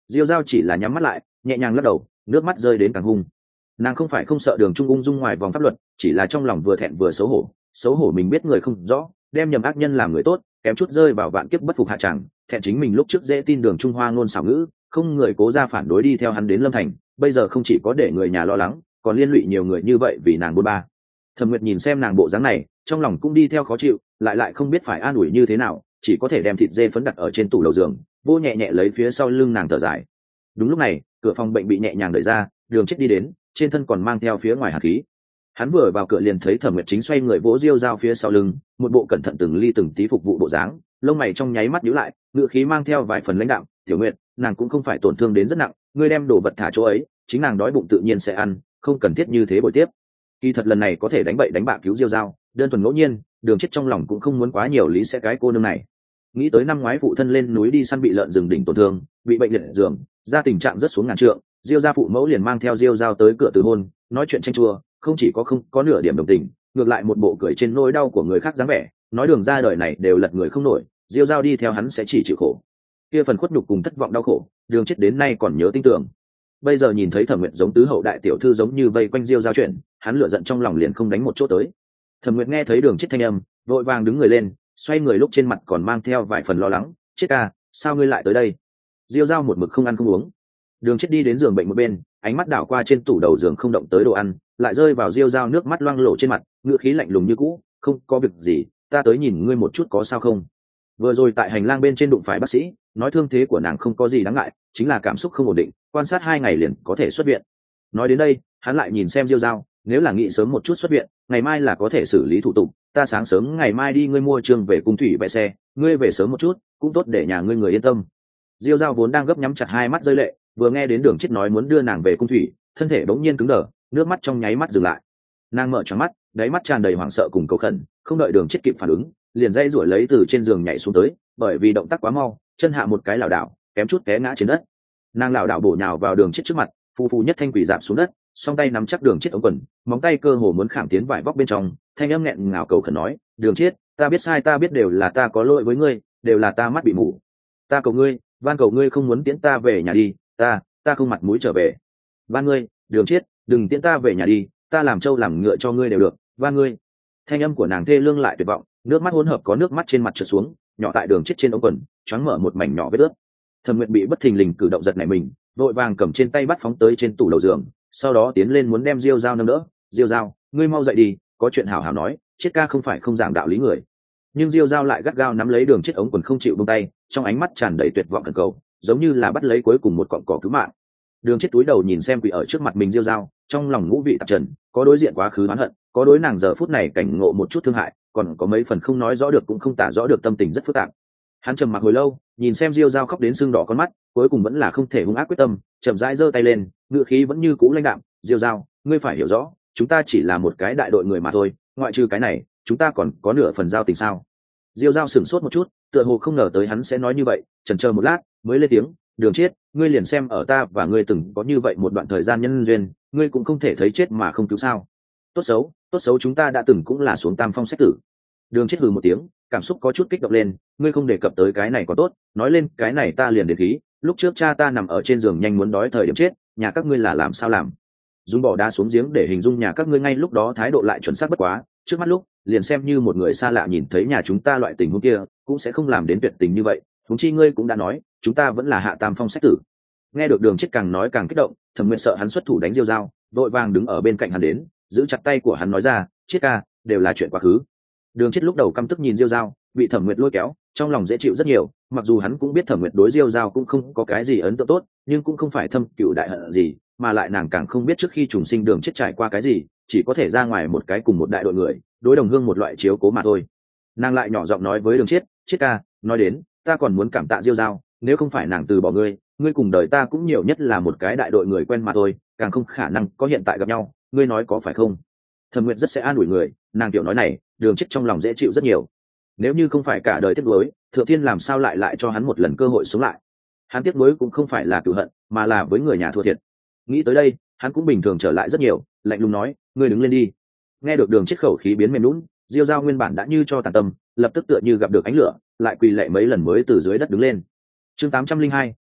S1: Diêu Giao chỉ là nhắm mắt lại, nhẹ nhàng lắc đầu, nước mắt rơi đến càng hung. Nàng không phải không sợ Đường Trung ung dung ngoài vòng pháp luật, chỉ là trong lòng vừa thẹn vừa xấu hổ mình biết người không rõ, đem nhầm ác nhân làm người tốt, kém chút rơi vào vạn kiếp bất phục hạ tràng, thẹn chính mình lúc trước dễ tin Đường Trung Hoa ngôn xảo ngữ, không người cố ra phản đối đi theo hắn đến Lâm Thành, bây giờ không chỉ có để người nhà lo lắng, còn liên lụy nhiều người như vậy vì nàng buôn ba. Thẩm Nguyệt nhìn xem nàng bộ dáng này, trong lòng cũng đi theo khó chịu, lại không biết phải an ủi như thế nào, chỉ có thể đem thịt dê phấn đặt ở trên tủ đầu giường, vô nhẹ nhẹ lấy phía sau lưng nàng thở dài. Đúng lúc này, cửa phòng bệnh bị nhẹ nhàng đẩy ra, Đường Chết đi đến, trên thân còn mang theo phía ngoài hàn khí. Hắn vừa vào cửa liền thấy Thẩm Nguyệt chính xoay người vỗ Diêu Giao phía sau lưng, một bộ cẩn thận từng ly từng tí phục vụ bộ dáng, lông mày trong nháy mắt nhíu lại, ngữ khí mang theo vài phần lãnh đạm, "Tiểu Nguyệt, nàng cũng không phải tổn thương đến rất nặng, ngươi đem đồ vật thả chỗ ấy, chính nàng đói bụng tự nhiên sẽ ăn, không cần thiết như thế bồi tiếp." Kỳ thật lần này có thể đánh bậy đánh bạ cứu Diêu Giao, đơn thuần ngẫu nhiên, Đường Chết trong lòng cũng không muốn quá nhiều lý sẽ cái cô nương này. Nghĩ tới năm ngoái phụ thân lên núi đi săn bị lợn rừng đỉnh tổn thương, bị bệnh liệt giường, ra tình trạng rất xuống ngàn trượng, Diêu gia phụ mẫu liền mang theo Diêu Giao tới cửa từ hôn, nói chuyện tranh chua, không chỉ không có nửa điểm đồng tình, ngược lại một bộ cười trên nỗi đau của người khác dáng vẻ, nói Đường ra đời này đều lật người không nổi, Diêu Giao đi theo hắn sẽ chỉ chịu khổ. Kia phần khuất nhục cùng thất vọng đau khổ, Đường Chết đến nay còn nhớ tinh tường. Bây giờ nhìn thấy Thẩm Nguyệt giống tứ hậu đại tiểu thư giống như vây quanh Diêu Giao chuyện, hắn lửa giận trong lòng liền không đánh một chỗ tới. Thẩm Nguyệt nghe thấy Đường Chết thanh âm, vội vàng đứng người lên, xoay người lúc trên mặt còn mang theo vài phần lo lắng, "Chết ca, sao ngươi lại tới đây?" Diêu Giao một mực không ăn không uống. Đường Chết đi đến giường bệnh một bên, ánh mắt đảo qua trên tủ đầu giường không động tới đồ ăn, lại rơi vào Diêu Giao nước mắt loang lổ trên mặt, ngữ khí lạnh lùng như cũ, "Không có việc gì, ta tới nhìn ngươi một chút có sao không?" Vừa rồi tại hành lang bên trên đụng phải bác sĩ, nói thương thế của nàng không có gì đáng ngại, chính là cảm xúc không ổn định, quan sát 2 ngày liền có thể xuất viện. Nói đến đây, hắn lại nhìn xem Diêu Giao, "Nếu là nghĩ sớm một chút xuất viện, ngày mai là có thể xử lý thủ tục, ta sáng sớm ngày mai đi ngươi mua trường về cung thủy vé xe, ngươi về sớm một chút, cũng tốt để nhà ngươi người yên tâm." Diêu Giao vốn đang gấp nhắm chặt hai mắt rơi lệ, vừa nghe đến Đường Chết nói muốn đưa nàng về cung thủy, thân thể bỗng nhiên cứng đờ, nước mắt trong nháy mắt dừng lại. Nàng mở tròn mắt, đáy mắt tràn đầy hoảng sợ cùng cầu khẩn, không đợi Đường Chết kịp phản ứng, liền dây rủi lấy từ trên giường nhảy xuống tới, bởi vì động tác quá mau, chân hạ một cái lảo đảo, kém chút té ngã trên đất. Nàng lảo đảo bổ nhào vào Đường Chết trước mặt, phù nhất thanh quỷ dạp xuống đất, song tay nắm chắc Đường Chết ống quần, móng tay cơ hồ muốn khảm tiến vải vóc bên trong, thanh âm nghẹn ngào cầu khẩn nói, "Đường Chết, ta biết sai, ta biết đều là ta có lỗi với ngươi, đều là ta mắt bị mù. Ta cầu ngươi, van cầu ngươi không muốn tiễn ta về nhà đi, ta không mặt mũi trở về. Van ngươi, Đường Chết, đừng tiễn ta về nhà đi, ta làm trâu làm ngựa cho ngươi đều được, van ngươi." Thanh âm của nàng thê lương lại tuyệt vọng, nước mắt hỗn hợp có nước mắt trên mặt trượt xuống, nhỏ tại Đường Chết trên ống quần, choáng mở một mảnh nhỏ vết ướt. Thẩm Nguyệt bị bất thình lình cử động giật nảy mình, vội vàng cầm trên tay bắt phóng tới trên tủ đầu giường, sau đó tiến lên muốn đem Diêu Giao nâng đỡ. "Diêu Giao, ngươi mau dậy đi, có chuyện hảo hảo nói, Chết ca không phải không giảng đạo lý người." Nhưng Diêu Giao lại gắt gao nắm lấy Đường Chết ống quần không chịu buông tay, trong ánh mắt tràn đầy tuyệt vọng khẩn cầu, giống như là bắt lấy cuối cùng một cọng cỏ cứu mạng. Đường Chết túi đầu nhìn xem quỷ ở trước mặt mình Diêu Giao, trong lòng ngũ vị tạp trần, có đối diện quá khứ oán hận, có đối nàng giờ phút này cảnh ngộ một chút thương hại, còn có mấy phần không nói rõ được cũng không tả rõ được tâm tình rất phức tạp. Hắn trầm mặc hồi lâu, nhìn xem Diêu Giao khóc đến sưng đỏ con mắt, cuối cùng vẫn là không thể hung ác quyết tâm, chậm rãi giơ tay lên, ngữ khí vẫn như cũ lãnh đạm, "Diêu Giao, ngươi phải hiểu rõ, chúng ta chỉ là một cái đại đội người mà thôi, ngoại trừ cái này, chúng ta còn có nửa phần giao tình sao?" Diêu Giao sửng sốt một chút, tựa hồ không ngờ tới hắn sẽ nói như vậy, chần chờ một lát, mới lên tiếng, "Đường Chết, ngươi liền xem ở ta và ngươi từng có như vậy một đoạn thời gian nhân duyên, ngươi cũng không thể thấy chết mà không cứu sao? Tốt xấu chúng ta đã từng cũng là xuống tam phong xét tử." Đường Chết hừ một tiếng, cảm xúc có chút kích động lên, "Ngươi không đề cập tới cái này có tốt, nói lên cái này ta liền để khí, lúc trước cha ta nằm ở trên giường nhanh muốn đói thời điểm chết, nhà các ngươi là làm sao làm? Dùng bỏ đá xuống giếng để hình dung nhà các ngươi ngay lúc đó thái độ lại chuẩn xác bất quá, trước mắt lúc liền xem như một người xa lạ nhìn thấy nhà chúng ta loại tình huống kia cũng sẽ không làm đến tuyệt tình như vậy, huống chi ngươi cũng đã nói chúng ta vẫn là hạ tam phong xét tử." Nghe được Đường Chết càng nói càng kích động, Thẩm Nguyệt sợ hắn xuất thủ đánh Diêu Giao, vội vàng đứng ở bên cạnh hắn đến, giữ chặt tay của hắn nói ra, "Chết ca, đều là chuyện quá khứ." Đường Chết lúc đầu căm tức nhìn Diêu Giao, bị Thẩm Nguyệt lôi kéo, trong lòng dễ chịu rất nhiều, mặc dù hắn cũng biết Thẩm Nguyệt đối Diêu Giao cũng không có cái gì ấn tượng tốt, nhưng cũng không phải thâm cựu đại hận gì, mà lại nàng càng không biết trước khi trùng sinh Đường Chết trải qua cái gì, chỉ có thể ra ngoài một cái cùng một đại đội người, đối đồng hương một loại chiếu cố mà thôi. Nàng lại nhỏ giọng nói với Đường Chết, "Chết ca, nói đến, ta còn muốn cảm tạ Diêu Giao, nếu không phải nàng từ bỏ ngươi, ngươi cùng đời ta cũng nhiều nhất là một cái đại đội người quen mà thôi, càng không khả năng có hiện tại gặp nhau, ngươi nói có phải không?" Thẩm Nguyệt rất sẽ an ủi người, nàng kiểu nói này, Đường Chết trong lòng dễ chịu rất nhiều. Nếu như không phải cả đời tiếc nuối, Thượng Thiên làm sao lại cho hắn một lần cơ hội sống lại? Hắn tiếc nuối cũng không phải là cửu hận, mà là với người nhà thua thiệt. Nghĩ tới đây, hắn cũng bình thường trở lại rất nhiều, lạnh lùng nói, "Ngươi đứng lên đi." Nghe được Đường Chết khẩu khí biến mềm nhũn, Diêu Giao nguyên bản đã như cho tàn tâm, lập tức tựa như gặp được ánh lửa, lại quỳ lạy mấy lần mới từ dưới đất đứng lên. Chương 802,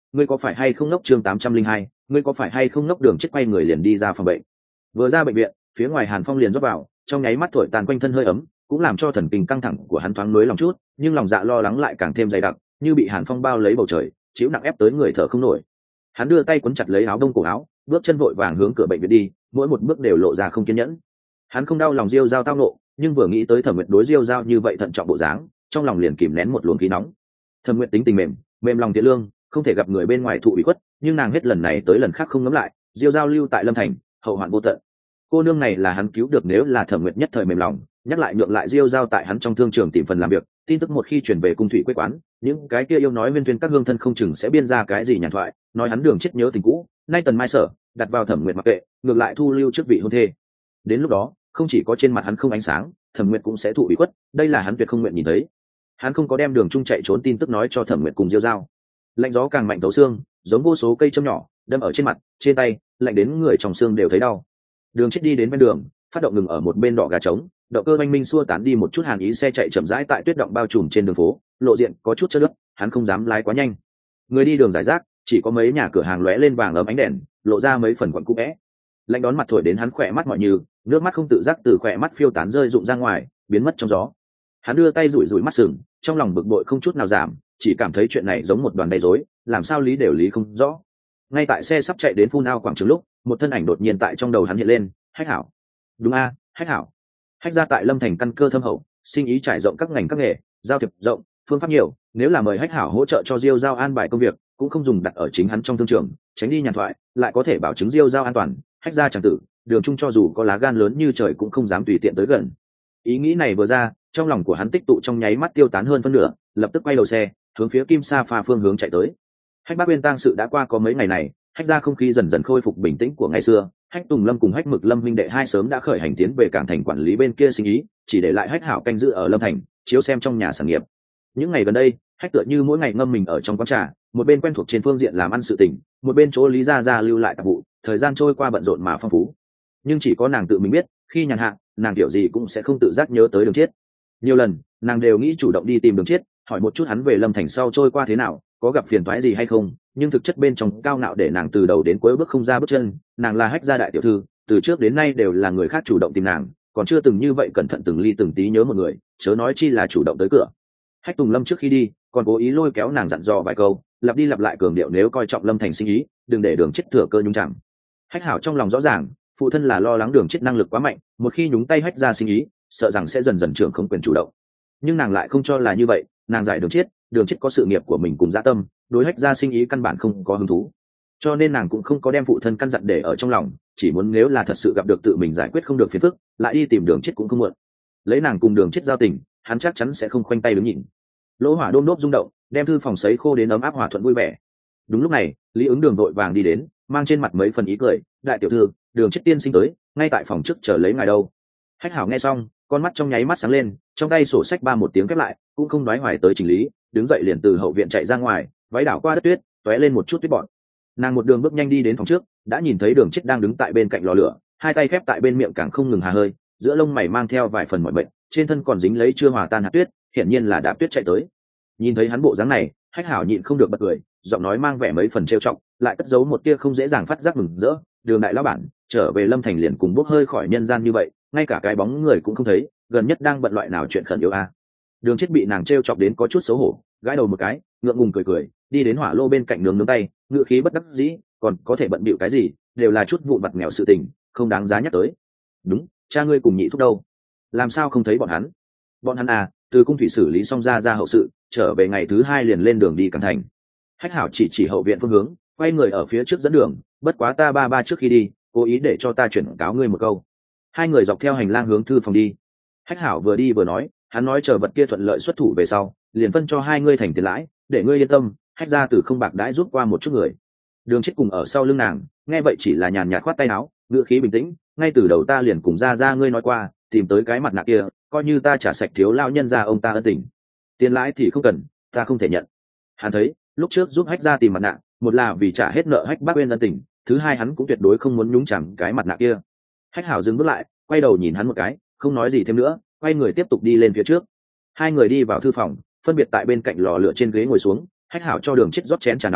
S1: ngươi có phải hay không ngốc? Chương 802, ngươi có phải hay không ngốc? Đường chết quay người liền đi ra phòng bệnh. Vừa ra bệnh viện, phía ngoài hàn phong liền rót vào, trong nháy mắt thổi tàn quanh thân hơi ấm, cũng làm cho thần kinh căng thẳng của hắn thoáng nới lòng chút, nhưng lòng dạ lo lắng lại càng thêm dày đặc, như bị hàn phong bao lấy bầu trời, chịu nặng ép tới người thở không nổi. Hắn đưa tay quấn chặt lấy áo đông cổ áo, bước chân vội vàng hướng cửa bệnh viện đi, mỗi một bước đều lộ ra không kiên nhẫn. Hắn không đau lòng Diêu Giao tao nộ, nhưng vừa nghĩ tới Thẩm Nguyệt đối Diêu Giao như vậy thận trọng bộ dáng, trong lòng liền kìm nén một luồng khí nóng. Thẩm Nguyệt tính tình mềm, mềm lòng thiện lương, không thể gặp người bên ngoài thụ ủy khuất, nhưng nàng hết lần này tới lần khác không ngấm lại, Diêu Giao lưu tại Lâm Thành, hậu hoạn vô tận. Cô nương này là hắn cứu được, nếu là Thẩm Nguyệt nhất thời mềm lòng, nhắc lại nhượng lại Diêu Giao tại hắn trong thương trường tìm phần làm việc, tin tức một khi truyền về cung thủy quê quán, những cái kia yêu nói viên tuyên các hương thân không chừng sẽ biên ra cái gì nhàn thoại, nói hắn Đường chết nhớ tình cũ, nay tần mai sở, đặt vào Thẩm Nguyệt mặc kệ, ngược lại thu lưu chức vị hôn thê. Đến lúc đó, không chỉ có trên mặt hắn không ánh sáng, Thẩm Nguyệt cũng sẽ thụ ủy khuất, đây là hắn tuyệt không nguyện nhìn thấy. Hắn không có đem Đường Trung chạy trốn tin tức nói cho Thẩm Nguyệt cùng Diêu Giao. Lạnh gió càng mạnh thấu xương, giống vô số cây châm nhỏ đâm ở trên mặt, trên tay, lạnh đến người trong xương đều thấy đau. Đường chết đi đến bên đường, phát động ngừng ở một bên đỏ gà trống, động cơ oanh minh xua tán đi một chút hàn ý, xe chạy chậm rãi tại tuyết động bao trùm trên đường phố, lộ diện có chút chớp nước, hắn không dám lái quá nhanh. Người đi đường rải rác, chỉ có mấy nhà cửa hàng lóe lên vàng ấm ánh đèn, lộ ra mấy phần quặn cũ vẽ. Lạnh đón mặt thổi đến hắn khỏe mắt mọi như, nước mắt không tự giác từ khỏe mắt phiêu tán rơi rụng ra ngoài, biến mất trong gió. Hắn đưa tay rủi rủi mắt sừng, trong lòng bực bội không chút nào giảm, chỉ cảm thấy chuyện này giống một đoàn đầy rối, làm sao lý đều lý không rõ. Ngay tại xe sắp chạy đến phun ao quảng trường lúc, một thân ảnh đột nhiên tại trong đầu hắn hiện lên. Hách Hảo. Đúng a, Hách Hảo. Hách gia tại Lâm Thành căn cơ thâm hậu, sinh ý trải rộng các ngành các nghề, giao thiệp rộng, phương pháp nhiều, nếu là mời Hách Hảo hỗ trợ cho Diêu Giao an bài công việc, cũng không dùng đặt ở chính hắn trong thương trường, tránh đi nhàn thoại, lại có thể bảo chứng Diêu Giao an toàn. Hách gia chẳng tử, Đường Trung cho dù có lá gan lớn như trời cũng không dám tùy tiện tới gần. Ý nghĩ này vừa ra, trong lòng của hắn tích tụ trong nháy mắt tiêu tán hơn phân nửa, lập tức quay đầu xe, hướng phía Kim Sa Pha phương hướng chạy tới. Hách Bác Uyên tang sự đã qua có mấy ngày này, Hách gia không khí dần dần khôi phục bình tĩnh của ngày xưa. Hách Tùng Lâm cùng Hách Mực Lâm huynh đệ hai sớm đã khởi hành tiến về cảng thành quản lý bên kia sinh ý, chỉ để lại Hách Hảo canh giữ ở Lâm Thành, chiếu xem trong nhà sản nghiệp. Những ngày gần đây, Hách tựa như mỗi ngày ngâm mình ở trong quán trà, một bên quen thuộc trên phương diện làm ăn sự tình, một bên chỗ Lý Gia Gia lưu lại tạp vụ, thời gian trôi qua bận rộn mà phong phú. Nhưng chỉ có nàng tự mình biết, khi nhàn hạ, nàng kiểu gì cũng sẽ không tự giác nhớ tới Đường Chiết. Nhiều lần, nàng đều nghĩ chủ động đi tìm Đường Chiết, hỏi một chút hắn về Lâm Thành sau trôi qua thế nào, có gặp phiền toái gì hay không, nhưng thực chất bên trong cao ngạo để nàng từ đầu đến cuối bước không ra bước chân. Nàng là Hách gia đại tiểu thư, từ trước đến nay đều là người khác chủ động tìm nàng, còn chưa từng như vậy cẩn thận từng ly từng tí nhớ một người, chớ nói chi là chủ động tới cửa. Hách Tùng Lâm trước khi đi, còn cố ý lôi kéo nàng dặn dò vài câu, lặp đi lặp lại cường điệu nếu coi trọng Lâm Thành sinh ý, đừng để Đường Chiết thừa cơ nhúng chạm. Hách Hảo trong lòng rõ ràng, phụ thân là lo lắng Đường Chiết năng lực quá mạnh, một khi nhúng tay Hách gia sinh ý, sợ rằng sẽ dần dần trưởng không quyền chủ động. Nhưng nàng lại không cho là như vậy, nàng giải Đường Chiết có sự nghiệp của mình cùng dạ tâm, đối Hách gia sinh ý căn bản không có hứng thú, cho nên nàng cũng không có đem phụ thân căn dặn để ở trong lòng, chỉ muốn nếu là thật sự gặp được tự mình giải quyết không được phiền phức, lại đi tìm Đường Chiết cũng không muộn. Lấy nàng cùng Đường Chiết giao tình, hắn chắc chắn sẽ không khoanh tay đứng nhìn. Lỗ hỏa đôm đốp rung động, đem thư phòng sấy khô đến ấm áp hòa thuận vui vẻ. Đúng lúc này, Lý Ứng Đường vội vàng đi đến, mang trên mặt mấy phần ý cười. Đại tiểu thư, Đường Chiết tiên sinh tới, ngay tại phòng trước chờ lấy ngài đâu. Hách Hảo nghe xong, con mắt trong nháy mắt sáng lên, trong tay sổ sách ba một tiếng khép lại, cũng không đoái hoài tới chỉnh lý, đứng dậy liền từ hậu viện chạy ra ngoài, váy đảo qua đất tuyết, tóe lên một chút tuyết bọt. Nàng một đường bước nhanh đi đến phòng trước, đã nhìn thấy Đường Chiết đang đứng tại bên cạnh lò lửa, hai tay khép tại bên miệng càng không ngừng hà hơi, giữa lông mày mang theo vài phần mỏi mệt, trên thân còn dính lấy chưa hòa tan hạt tuyết, hiển nhiên là đạp tuyết chạy tới. Nhìn thấy hắn bộ dáng này, Hách Hảo nhịn không được bật cười, giọng nói mang vẻ mấy phần trêu chọc, lại cất giấu một tia không dễ dàng phát giác mừng rỡ. Đường đại lão bản trở về Lâm Thành liền cùng bốc hơi khỏi nhân gian như vậy, ngay cả cái bóng người cũng không thấy, gần nhất đang bận loại nào chuyện khẩn yếu a? Đường Chiết bị nàng trêu chọc đến có chút xấu hổ, gãi đầu một cái, ngượng ngùng cười cười, đi đến hỏa lô bên cạnh nướng tay, ngựa khí bất đắc dĩ, còn có thể bận bịu cái gì, đều là chút vụn vặt nghèo sự tình, không đáng giá nhắc tới. Đúng, cha ngươi cùng nhị thúc đâu? Làm sao không thấy bọn hắn? Bọn hắn à, từ cung thủy xử lý xong ra hậu sự, trở về ngày thứ hai liền lên đường đi cảng thành. Hách Hảo chỉ hậu viện phương hướng, quay người ở phía trước dẫn đường, bất quá ta ba trước khi đi, cố ý để cho ta chuyển cáo ngươi một câu. Hai người dọc theo hành lang hướng thư phòng đi. Hách Hảo vừa đi vừa nói, hắn nói chờ vật kia thuận lợi xuất thủ về sau, liền phân cho hai ngươi thành tiền lãi, để ngươi yên tâm. Hách gia từ không bạc đãi rút qua một chút người. Đường Chiết cùng ở sau lưng nàng, nghe vậy chỉ là nhàn nhạt khoát tay áo, ngữ khí bình tĩnh, ngay từ đầu ta liền cùng ra ngươi nói qua, tìm tới cái mặt nạ kia, coi như ta trả sạch thiếu lão nhân gia ông ta ân tình. Tiền lãi thì không cần, ta không thể nhận. Hắn thấy, lúc trước giúp Hách gia tìm mặt nạ, một là vì trả hết nợ Hách Bác Uyên ân tình, thứ hai hắn cũng tuyệt đối không muốn nhúng chạm cái mặt nạ kia. Hách Hảo dừng bước lại, quay đầu nhìn hắn một cái, không nói gì thêm nữa, quay người tiếp tục đi lên phía trước. Hai người đi vào thư phòng, phân biệt tại bên cạnh lò lửa trên ghế ngồi xuống. Hách Hảo cho Đường Chiết rót chén trà nóng,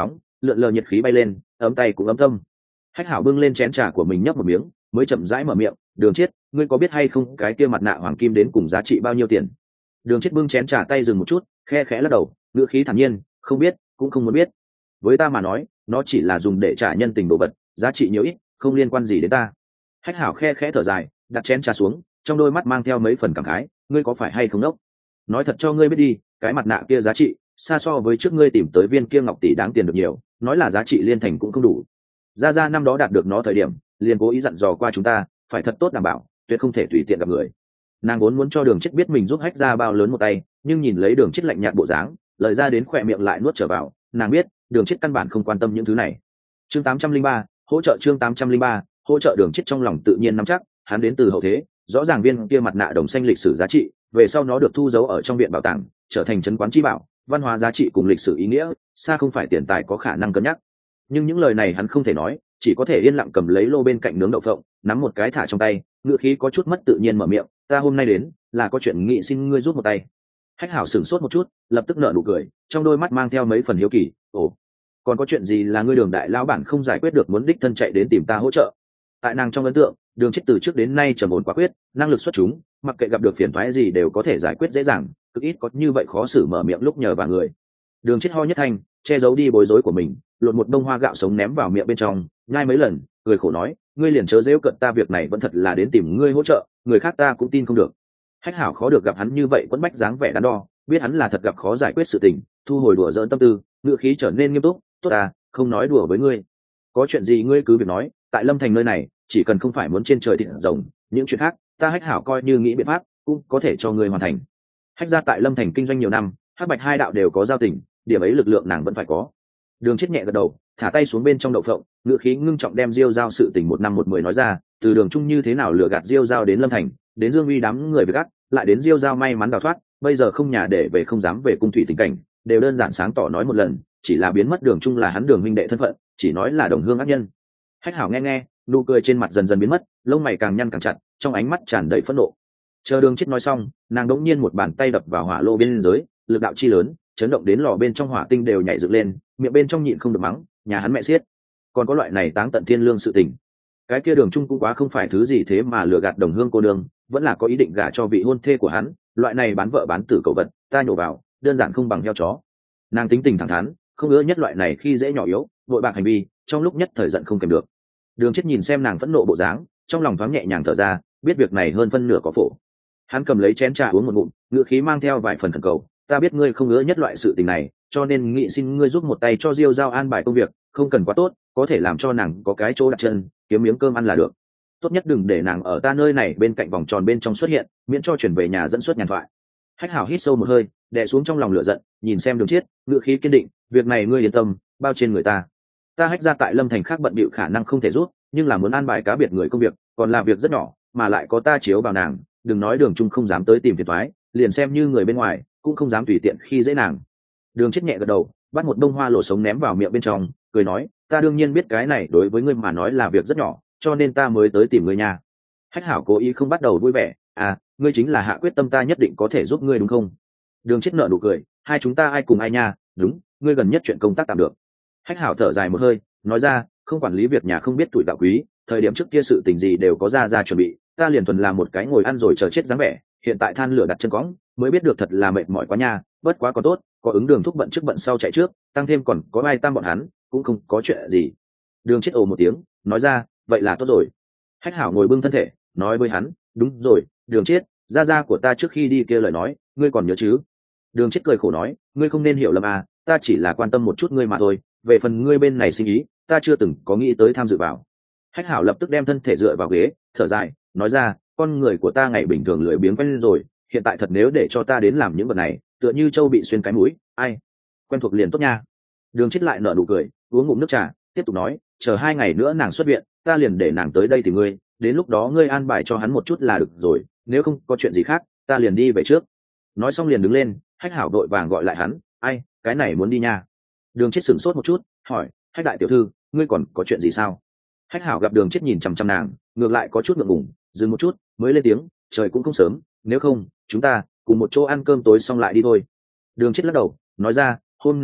S1: lượn lờ nhiệt khí bay lên, ấm tay cũng ấm tâm. Hách Hảo bưng lên chén trà của mình nhấp một miếng, mới chậm rãi mở miệng, Đường Chiết, ngươi có biết hay không cái kia mặt nạ hoàng kim đến cùng giá trị bao nhiêu tiền? Đường Chiết bưng chén trà tay dừng một chút, khe khẽ lắc đầu, ngữ khí thản nhiên, không biết, cũng không muốn biết. Với ta mà nói, nó chỉ là dùng để trả nhân tình đồ vật, giá trị nhiều ít, không liên quan gì đến ta. Hách Hảo khe khẽ thở dài, đặt chén trà xuống, trong đôi mắt mang theo mấy phần cảm khái, ngươi có phải hay không đốc? Nói thật cho ngươi biết đi, cái mặt nạ kia giá trị xa so với trước ngươi tìm tới viên kia ngọc tỷ đáng tiền được nhiều, nói là giá trị liên thành cũng không đủ. Gia Gia năm đó đạt được nó thời điểm, liền cố ý dặn dò qua chúng ta, phải thật tốt đảm bảo, tuyệt không thể tùy tiện gặp người. Nàng vốn muốn cho Đường Chết biết mình giúp Hách Gia bao lớn một tay, nhưng nhìn lấy Đường Chết lạnh nhạt bộ dáng, lời ra đến khỏe miệng lại nuốt trở vào, nàng biết, Đường Chết căn bản không quan tâm những thứ này. Chương 803, hỗ trợ chương 803, hỗ trợ. Đường Chết trong lòng tự nhiên nắm chắc, hắn đến từ hậu thế, rõ ràng viên kia mặt nạ đồng xanh lịch sử giá trị, về sau nó được thu giấu ở trong viện bảo tàng, trở thành trấn quán chi bảo, văn hóa giá trị cùng lịch sử ý nghĩa, xa không phải tiền tài có khả năng cân nhắc. Nhưng những lời này hắn không thể nói, chỉ có thể yên lặng cầm lấy lô bên cạnh nướng đậu phộng, nắm một cái thả trong tay, ngựa khí có chút mất tự nhiên mở miệng, ta hôm nay đến là có chuyện nghị xin ngươi giúp một tay. Hách Hảo sửng sốt một chút, lập tức nở nụ cười, trong đôi mắt mang theo mấy phần hiếu kỳ, ồ, còn có chuyện gì là ngươi Đường đại lão bản không giải quyết được muốn đích thân chạy đến tìm ta hỗ trợ? Tại nàng trong ấn tượng, Đường Chết từ trước đến nay trầm ổn quả quyết, năng lực xuất chúng, mặc kệ gặp được phiền toái gì đều có thể giải quyết dễ dàng, cực ít có như vậy khó xử mở miệng lúc nhờ vả người. Đường Chết ho nhất thanh, che giấu đi bối rối của mình, lột một bông hoa gạo sống ném vào miệng bên trong, nhai mấy lần, cười khổ nói, ngươi liền chớ giễu cợt ta, việc này vẫn thật là đến tìm ngươi hỗ trợ, người khác ta cũng tin không được. Hách Hảo khó được gặp hắn như vậy quẫn bách dáng vẻ đắn đo, biết hắn là thật gặp khó giải quyết sự tình, thu hồi đùa giỡn tâm tư, ngữ khí trở nên nghiêm túc, tốt à, không nói đùa với ngươi, có chuyện gì ngươi cứ việc nói, tại Lâm Thành nơi này, chỉ cần không phải muốn trên trời thịt rồng, những chuyện khác ta Hách Hảo coi như nghĩ biện pháp cũng có thể cho ngươi hoàn thành. Hách gia tại Lâm Thành kinh doanh nhiều năm, hắc bạch hai đạo đều có giao tình, điểm ấy lực lượng nàng vẫn phải có. Đường Chết nhẹ gật đầu, thả tay xuống bên trong đậu phộng, ngữ khí ngưng trọng đem Diêu Giao sự tình 1 năm 1 mười nói ra, từ Đường Trung như thế nào lừa gạt Diêu Giao đến Lâm Thành, đến Dương Uy đám người về gắt, lại đến Diêu Giao may mắn đào thoát, bây giờ không nhà để về không dám về cung thủy tình cảnh, đều đơn giản sáng tỏ nói một lần, chỉ là biến mất Đường Trung là hắn Đường huynh đệ thân phận, chỉ nói là đồng hương ác nhân. Hách Hảo nghe, nụ cười trên mặt dần dần biến mất, lông mày càng nhăn càng chặt, trong ánh mắt tràn đầy phẫn nộ. Chờ Đường Chết nói xong, nàng đống nhiên một bàn tay đập vào hỏa lô bên dưới, lực đạo chi lớn, chấn động đến lò bên trong hỏa tinh đều nhảy dựng lên, miệng bên trong nhịn không được mắng, nhà hắn mẹ xiết, còn có loại này táng tận thiên lương sự tình. Cái kia Đường Trung cũng quá không phải thứ gì thế mà lừa gạt đồng hương cô nương, vẫn là có ý định gả cho vị hôn thê của hắn, loại này bán vợ bán tử cầu vật, ta nhổ vào, đơn giản không bằng heo chó. Nàng tính tình thẳng thắn, không ưa nhất loại này khi dễ nhỏ yếu, vội bạc hành vi, trong lúc nhất thời giận không kèm được. Đường Chết nhìn xem nàng phẫn nộ bộ dáng, trong lòng thoáng nhẹ nhàng thở ra, biết việc này hơn phân nửa có phổ. Hắn cầm lấy chén trà uống một ngụm, ngữ khí mang theo vài phần khẩn cầu, ta biết ngươi không ưa nhất loại sự tình này, cho nên nghị xin ngươi giúp một tay cho Diêu Giao an bài công việc, không cần quá tốt, có thể làm cho nàng có cái chỗ đặt chân, kiếm miếng cơm ăn là được. Tốt nhất đừng để nàng ở ta nơi này bên cạnh vòng tròn bên trong xuất hiện, miễn cho chuyển về nhà dẫn xuất nhàn thoại. Hách Hảo hít sâu một hơi, đè xuống trong lòng lửa giận, nhìn xem Đường Chết, ngữ khí kiên định, việc này ngươi yên tâm, bao trên người ta. Ta Hách gia tại Lâm Thành khác bận bịu khả năng không thể rút, nhưng là muốn an bài cá biệt người công việc, còn là việc rất nhỏ, mà lại có ta chiếu vào nàng, đừng nói Đường Trung không dám tới tìm phiền toái, liền xem như người bên ngoài cũng không dám tùy tiện khi dễ nàng. Đường Chết nhẹ gật đầu, bắt một bông hoa lổ sống ném vào miệng bên trong, cười nói, ta đương nhiên biết cái này đối với ngươi mà nói là việc rất nhỏ, cho nên ta mới tới tìm ngươi nha. Hách Hảo cố ý không bắt đầu vui vẻ, à, ngươi chính là hạ quyết tâm ta nhất định có thể giúp ngươi đúng không? Đường Chết nở nụ cười, hai chúng ta ai cùng ai nha, đúng, ngươi gần nhất chuyện công tác tạm được. Hách Hảo thở dài một hơi, nói ra, không quản lý việc nhà không biết tuổi đạo quý, thời điểm trước kia sự tình gì đều có ra chuẩn bị, ta liền thuần làm một cái ngồi ăn rồi chờ chết dáng vẻ, hiện tại than lửa đặt chân cõng, mới biết được thật là mệt mỏi quá nha, bất quá có tốt, có ứng Đường thúc bận trước bận sau chạy trước, tăng thêm còn có ai tam bọn hắn, cũng không có chuyện gì. Đường Chết ồ một tiếng, nói ra, vậy là tốt rồi. Hách Hảo ngồi bưng thân thể, nói với hắn, đúng rồi, Đường Chết, gia của ta trước khi đi kia lời nói, ngươi còn nhớ chứ? Đường Chết cười khổ nói, ngươi không nên hiểu lầm à, ta chỉ là quan tâm một chút ngươi mà thôi, về phần ngươi bên này sinh ý, ta chưa từng có nghĩ tới tham dự vào. Hách Hảo lập tức đem thân thể dựa vào ghế, thở dài, nói ra, con người của ta ngày bình thường lười biếng quen rồi, hiện tại thật nếu để cho ta đến làm những vật này, tựa như trâu bị xuyên cái mũi, ai quen thuộc liền tốt nha. Đường Chết lại nở nụ cười, uống ngụm nước trà, tiếp tục nói, chờ 2 ngày nữa nàng xuất viện, ta liền để nàng tới đây tìm ngươi, đến lúc đó ngươi an bài cho hắn một chút là được rồi, nếu không có chuyện gì khác, ta liền đi về trước. Nói xong liền đứng lên, Hách Hảo đội vàng gọi lại hắn, ai, cái này muốn đi nha. Đường Chết sửng sốt một chút, hỏi, Hách đại tiểu thư, ngươi còn có chuyện gì sao? Hách Hảo gặp Đường Chết nhìn chằm chằm nàng, ngược lại có chút ngượng ngùng, dừng một chút, mới lên tiếng, trời cũng không sớm, nếu không, chúng ta cùng một chỗ ăn cơm tối xong lại đi thôi. Đường Chết lắc đầu, nói ra, hôm nào đi,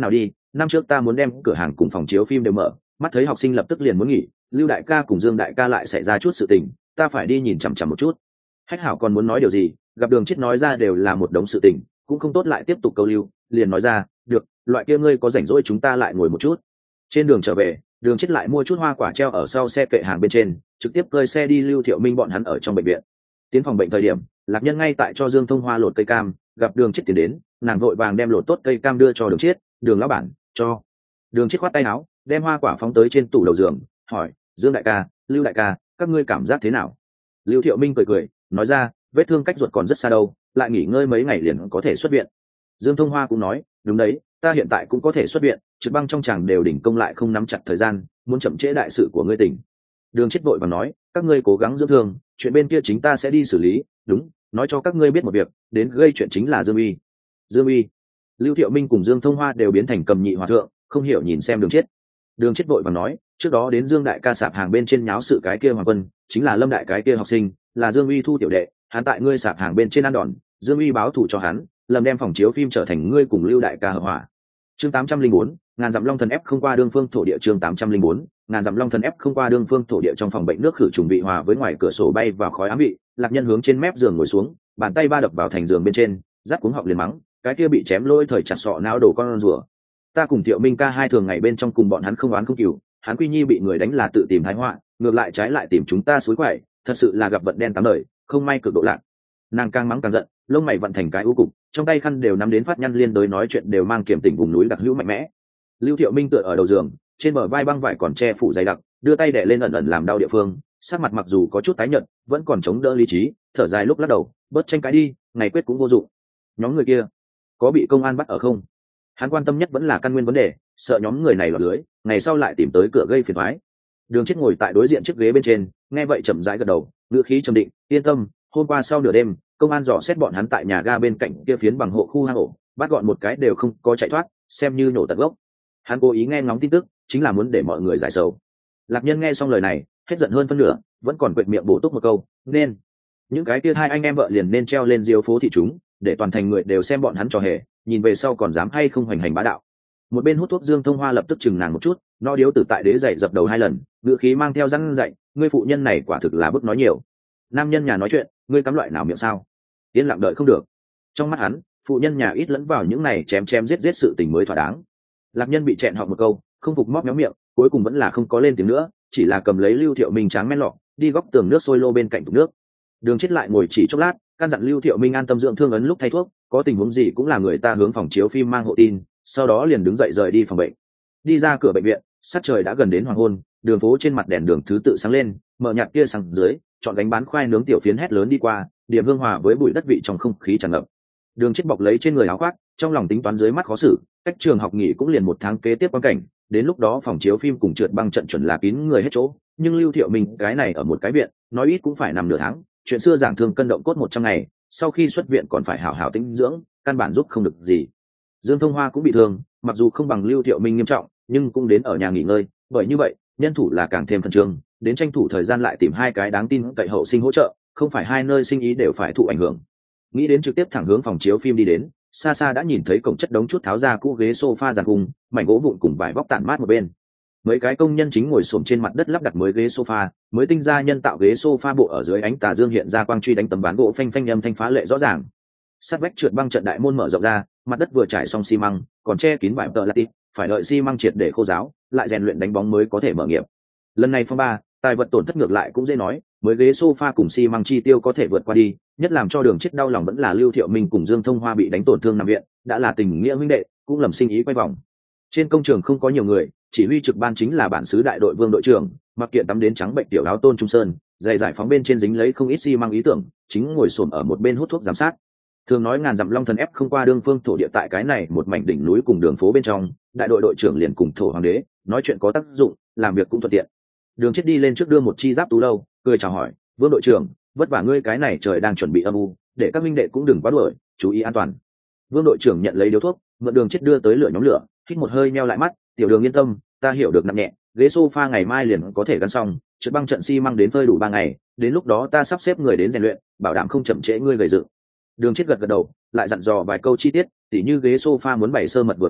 S1: năm trước ta muốn đem cửa hàng cùng phòng chiếu phim đều mở, mắt thấy học sinh lập tức liền muốn nghỉ, Lưu đại ca cùng Dương đại ca lại xảy ra chút sự tình, ta phải đi nhìn chằm chằm một chút. Hách Hảo còn muốn nói điều gì, gặp Đường Chiết nói ra đều là một đống sự tình, cũng không tốt lại tiếp tục câu lưu, liền nói ra, được, loại kia ngươi có rảnh rỗi chúng ta lại ngồi một chút. Trên đường trở về, Đường Chiết lại mua chút hoa quả treo ở sau xe kệ hàng bên trên, trực tiếp cơi xe đi Lưu Thiệu Minh bọn hắn ở trong bệnh viện. Tiến phòng bệnh thời điểm, Lạc Nhân ngay tại cho Dương Thông Hoa lột cây cam, gặp Đường Chiết tiến đến, nàng vội vàng đem lột tốt cây cam đưa cho Đường Chiết, "Đường lão bản, cho." Đường Chiết khoát tay áo, đem hoa quả phóng tới trên tủ đầu giường, hỏi, "Dương đại ca, Lưu đại ca, các ngươi cảm giác thế nào?" Lưu Thiệu Minh cười cười, nói ra, "Vết thương cách ruột còn rất xa đâu, lại nghỉ ngơi mấy ngày liền có thể xuất viện." Dương Thông Hoa cũng nói, "Đúng đấy, ta hiện tại cũng có thể xuất viện, trực băng trong chàng đều đỉnh công lại không nắm chặt thời gian, muốn chậm trễ đại sự của ngươi tỉnh." Đường Chiết vội và nói, "Các ngươi cố gắng dưỡng thương, chuyện bên kia chính ta sẽ đi xử lý. Đúng, nói cho các ngươi biết một việc, đến gây chuyện chính là Dương Uy." Dương Uy? Lưu Thiệu Minh cùng Dương Thông Hoa đều biến thành cầm nhị hòa thượng, không hiểu nhìn xem Đường Chiết. Đường Chiết vội và nói, "Trước đó đến Dương đại ca sạp hàng bên trên nháo sự cái kia Hoàng Quân, chính là Lâm đại cái kia học sinh, là Dương Uy thu tiểu đệ, hắn tại ngươi sạp hàng bên trên ăn đòn, Dương Uy báo thù cho hắn, Lâm đem phòng chiếu phim trở thành ngươi cùng Lưu đại ca hợp hỏa." Chương 804, ngàn dặm long thần ép không qua đương phương thổ địa. Chương 804, ngàn dặm long thần ép không qua đương phương thổ địa. Trong phòng bệnh nước khử trùng bị hòa với ngoài cửa sổ bay vào khói ám vị, Lạc Nhân hướng trên mép giường ngồi xuống, bàn tay ba đập vào thành giường bên trên, giáp cuống họng liền mắng, "Cái kia bị chém lôi thời chặt sọ não đổ con rùa. Ta cùng Thiệu Minh ca hai thường ngày bên trong cùng bọn hắn không oán không cừu, hắn Quy Nhi bị người đánh là tự tìm thái họa, ngược lại trái lại tìm chúng ta xúi quậy, thật sự là gặp vận đen tám đời, không may cực độ lạc." Nàng càng mắng càng giận, lông mày vận thành cái u cục, trong tay khăn đều nắm đến phát nhăn liên đối nói chuyện đều mang kiểm tỉnh vùng núi đặc hữu mạnh mẽ. Lưu Thiệu Minh tựa ở đầu giường, trên bờ vai băng vải còn che phủ dày đặc, đưa tay đè lên ẩn ẩn làm đau địa phương, sắc mặt mặc dù có chút tái nhợt, vẫn còn chống đỡ lý trí, thở dài lúc lắc đầu, "Bớt tranh cãi đi, ngày quyết cũng vô dụng." Nhóm người kia có bị công an bắt ở không? Hắn quan tâm nhất vẫn là căn nguyên vấn đề, sợ nhóm người này lọt lưới, ngày sau lại tìm tới cửa gây phiền toái. Đường Chiết ngồi tại đối diện chiếc ghế bên trên, nghe vậy chậm rãi gật đầu, ngữ khí trầm định, "Yên tâm, hôm qua sau nửa đêm, công an dò xét bọn hắn tại nhà ga bên cạnh kia phiến bằng hộ khu hang ổ, bắt gọn một cái đều không có chạy thoát, xem như nhổ tận gốc." Hắn cố ý nghe ngóng tin tức, chính là muốn để mọi người giải sầu. Lạc Nhân nghe xong lời này, hết giận hơn phân nửa, vẫn còn quệt miệng bổ túc một câu, "Nên những cái kia hai anh em vợ liền nên treo lên diêu phố thị chúng, để toàn thành người đều xem bọn hắn trò hề, nhìn về sau còn dám hay không hoành hành bá đạo." Một bên hút thuốc Dương Thông Hoa lập tức chừng nàng một chút, no điếu tử tại đế dậy dập đầu hai lần, ngữ khí mang theo răn dạy, "Ngươi phụ nhân này quả thực là bức nói nhiều. Nam nhân nhà nói chuyện, ngươi cắm loại nào miệng sao?" Yên lặng đợi không được. Trong mắt hắn, phụ nhân nhà ít lẫn vào những này chém chém giết giết sự tình mới thỏa đáng. Lạc Nhân bị chẹn họ một câu, không phục móc méo miệng, cuối cùng vẫn là không có lên tiếng nữa, chỉ là cầm lấy Lưu Thiệu Minh tráng men lọ, đi góc tường nước sôi lô bên cạnh thùng nước. Đường Chiết lại ngồi chỉ chốc lát, căn dặn Lưu Thiệu Minh an tâm dưỡng thương ấn lúc thay thuốc, có tình huống gì cũng là người ta hướng phòng chiếu phim mang hộ tin, sau đó liền đứng dậy rời đi phòng bệnh. Đi ra cửa bệnh viện, sát trời đã gần đến hoàng hôn, đường phố trên mặt đèn đường thứ tự sáng lên, mở nhạt kia sáng dưới, chọn gánh bán khoai nướng tiểu phiến hét lớn đi qua, điểm hương hòa với bụi đất vị trong không khí tràn ngập. Đường Chiết bọc lấy trên người áo khoác, trong lòng tính toán dưới mắt khó xử, cách trường học nghỉ cũng liền một tháng kế tiếp quan cảnh, đến lúc đó phòng chiếu phim cùng trượt băng trận chuẩn là kín người hết chỗ, nhưng Lưu Thiệu Minh cái này ở một cái viện, nói ít cũng phải nằm nửa tháng, chuyện xưa giảng thương cân động cốt 100 ngày, sau khi xuất viện còn phải hảo hảo tĩnh dưỡng, căn bản giúp không được gì. Dương Thông Hoa cũng bị thương, mặc dù không bằng Lưu Thiệu Minh nghiêm trọng, nhưng cũng đến ở nhà nghỉ ngơi, bởi như vậy, nhân thủ là càng thêm khẩn trương, đến tranh thủ thời gian lại tìm hai cái đáng tin cậy hậu sinh hỗ trợ, không phải hai nơi sinh ý đều phải thụ ảnh hưởng. Nghĩ đến trực tiếp thẳng hướng phòng chiếu phim đi đến, xa xa đã nhìn thấy cổng chất đống chút tháo ra cũ ghế sofa giàn cùng mảnh gỗ vụn cùng vải vóc tản mát một bên. Mấy cái công nhân chính ngồi xổm trên mặt đất lắp đặt mới ghế sofa, mới tinh ra nhân tạo ghế sofa bộ ở dưới ánh tà dương hiện ra quang truy đánh tấm ván gỗ phanh phanh âm thanh phá lệ rõ ràng. Sát vách trượt băng trận đại môn mở rộng ra, mặt đất vừa trải xong xi măng, còn che kín vải tợ latit, phải đợi xi măng triệt để khô ráo, lại rèn luyện đánh bóng mới có thể mở nghiệp. Lần này phong ba, tài vật tổn thất ngược lại cũng dễ nói, mới ghế sofa cùng xi măng chi tiêu có thể vượt qua đi, nhất làm cho Đường Chiết đau lòng vẫn là Lưu Thiệu Minh cùng Dương Thông Hoa bị đánh tổn thương nằm viện, đã là tình nghĩa huynh đệ, cũng lầm sinh ý quay vòng. Trên công trường không có nhiều người, chỉ huy trực ban chính là bản xứ đại đội Vương đội trưởng, mặc kiện tắm đến trắng bệnh tiểu áo tôn trung sơn, giày giải phóng bên trên dính lấy không ít xi măng ý tưởng, chính ngồi xổm ở một bên hút thuốc giám sát. Thường nói ngàn dặm long thần ép không qua đương phương thổ địa tại cái này một mảnh đỉnh núi cùng đường phố bên trong, đại đội đội trưởng liền cùng thổ hoàng đế, nói chuyện có tác dụng, làm việc cũng thuận tiện. Đường Chiết đi lên trước đưa một chi giáp tú lâu, cười chào hỏi, "Vương đội trưởng, vất vả ngươi cái này trời đang chuẩn bị âm u, để các minh đệ cũng đừng quá đuổi, chú ý an toàn." Vương đội trưởng nhận lấy điếu thuốc, mượn Đường Chiết đưa tới lửa nhóm lửa, hít một hơi meo lại mắt, "Tiểu Đường yên tâm, ta hiểu được nặng nhẹ, ghế sofa ngày mai liền có thể gắn xong, trượt băng trận xi măng đến phơi đủ 3 ngày, đến lúc đó ta sắp xếp người đến rèn luyện, bảo đảm không chậm trễ ngươi gầy dựng." Đường Chiết gật gật đầu, lại dặn dò vài câu chi tiết, tỉ như ghế sofa muốn bày sơ mật vừa phải,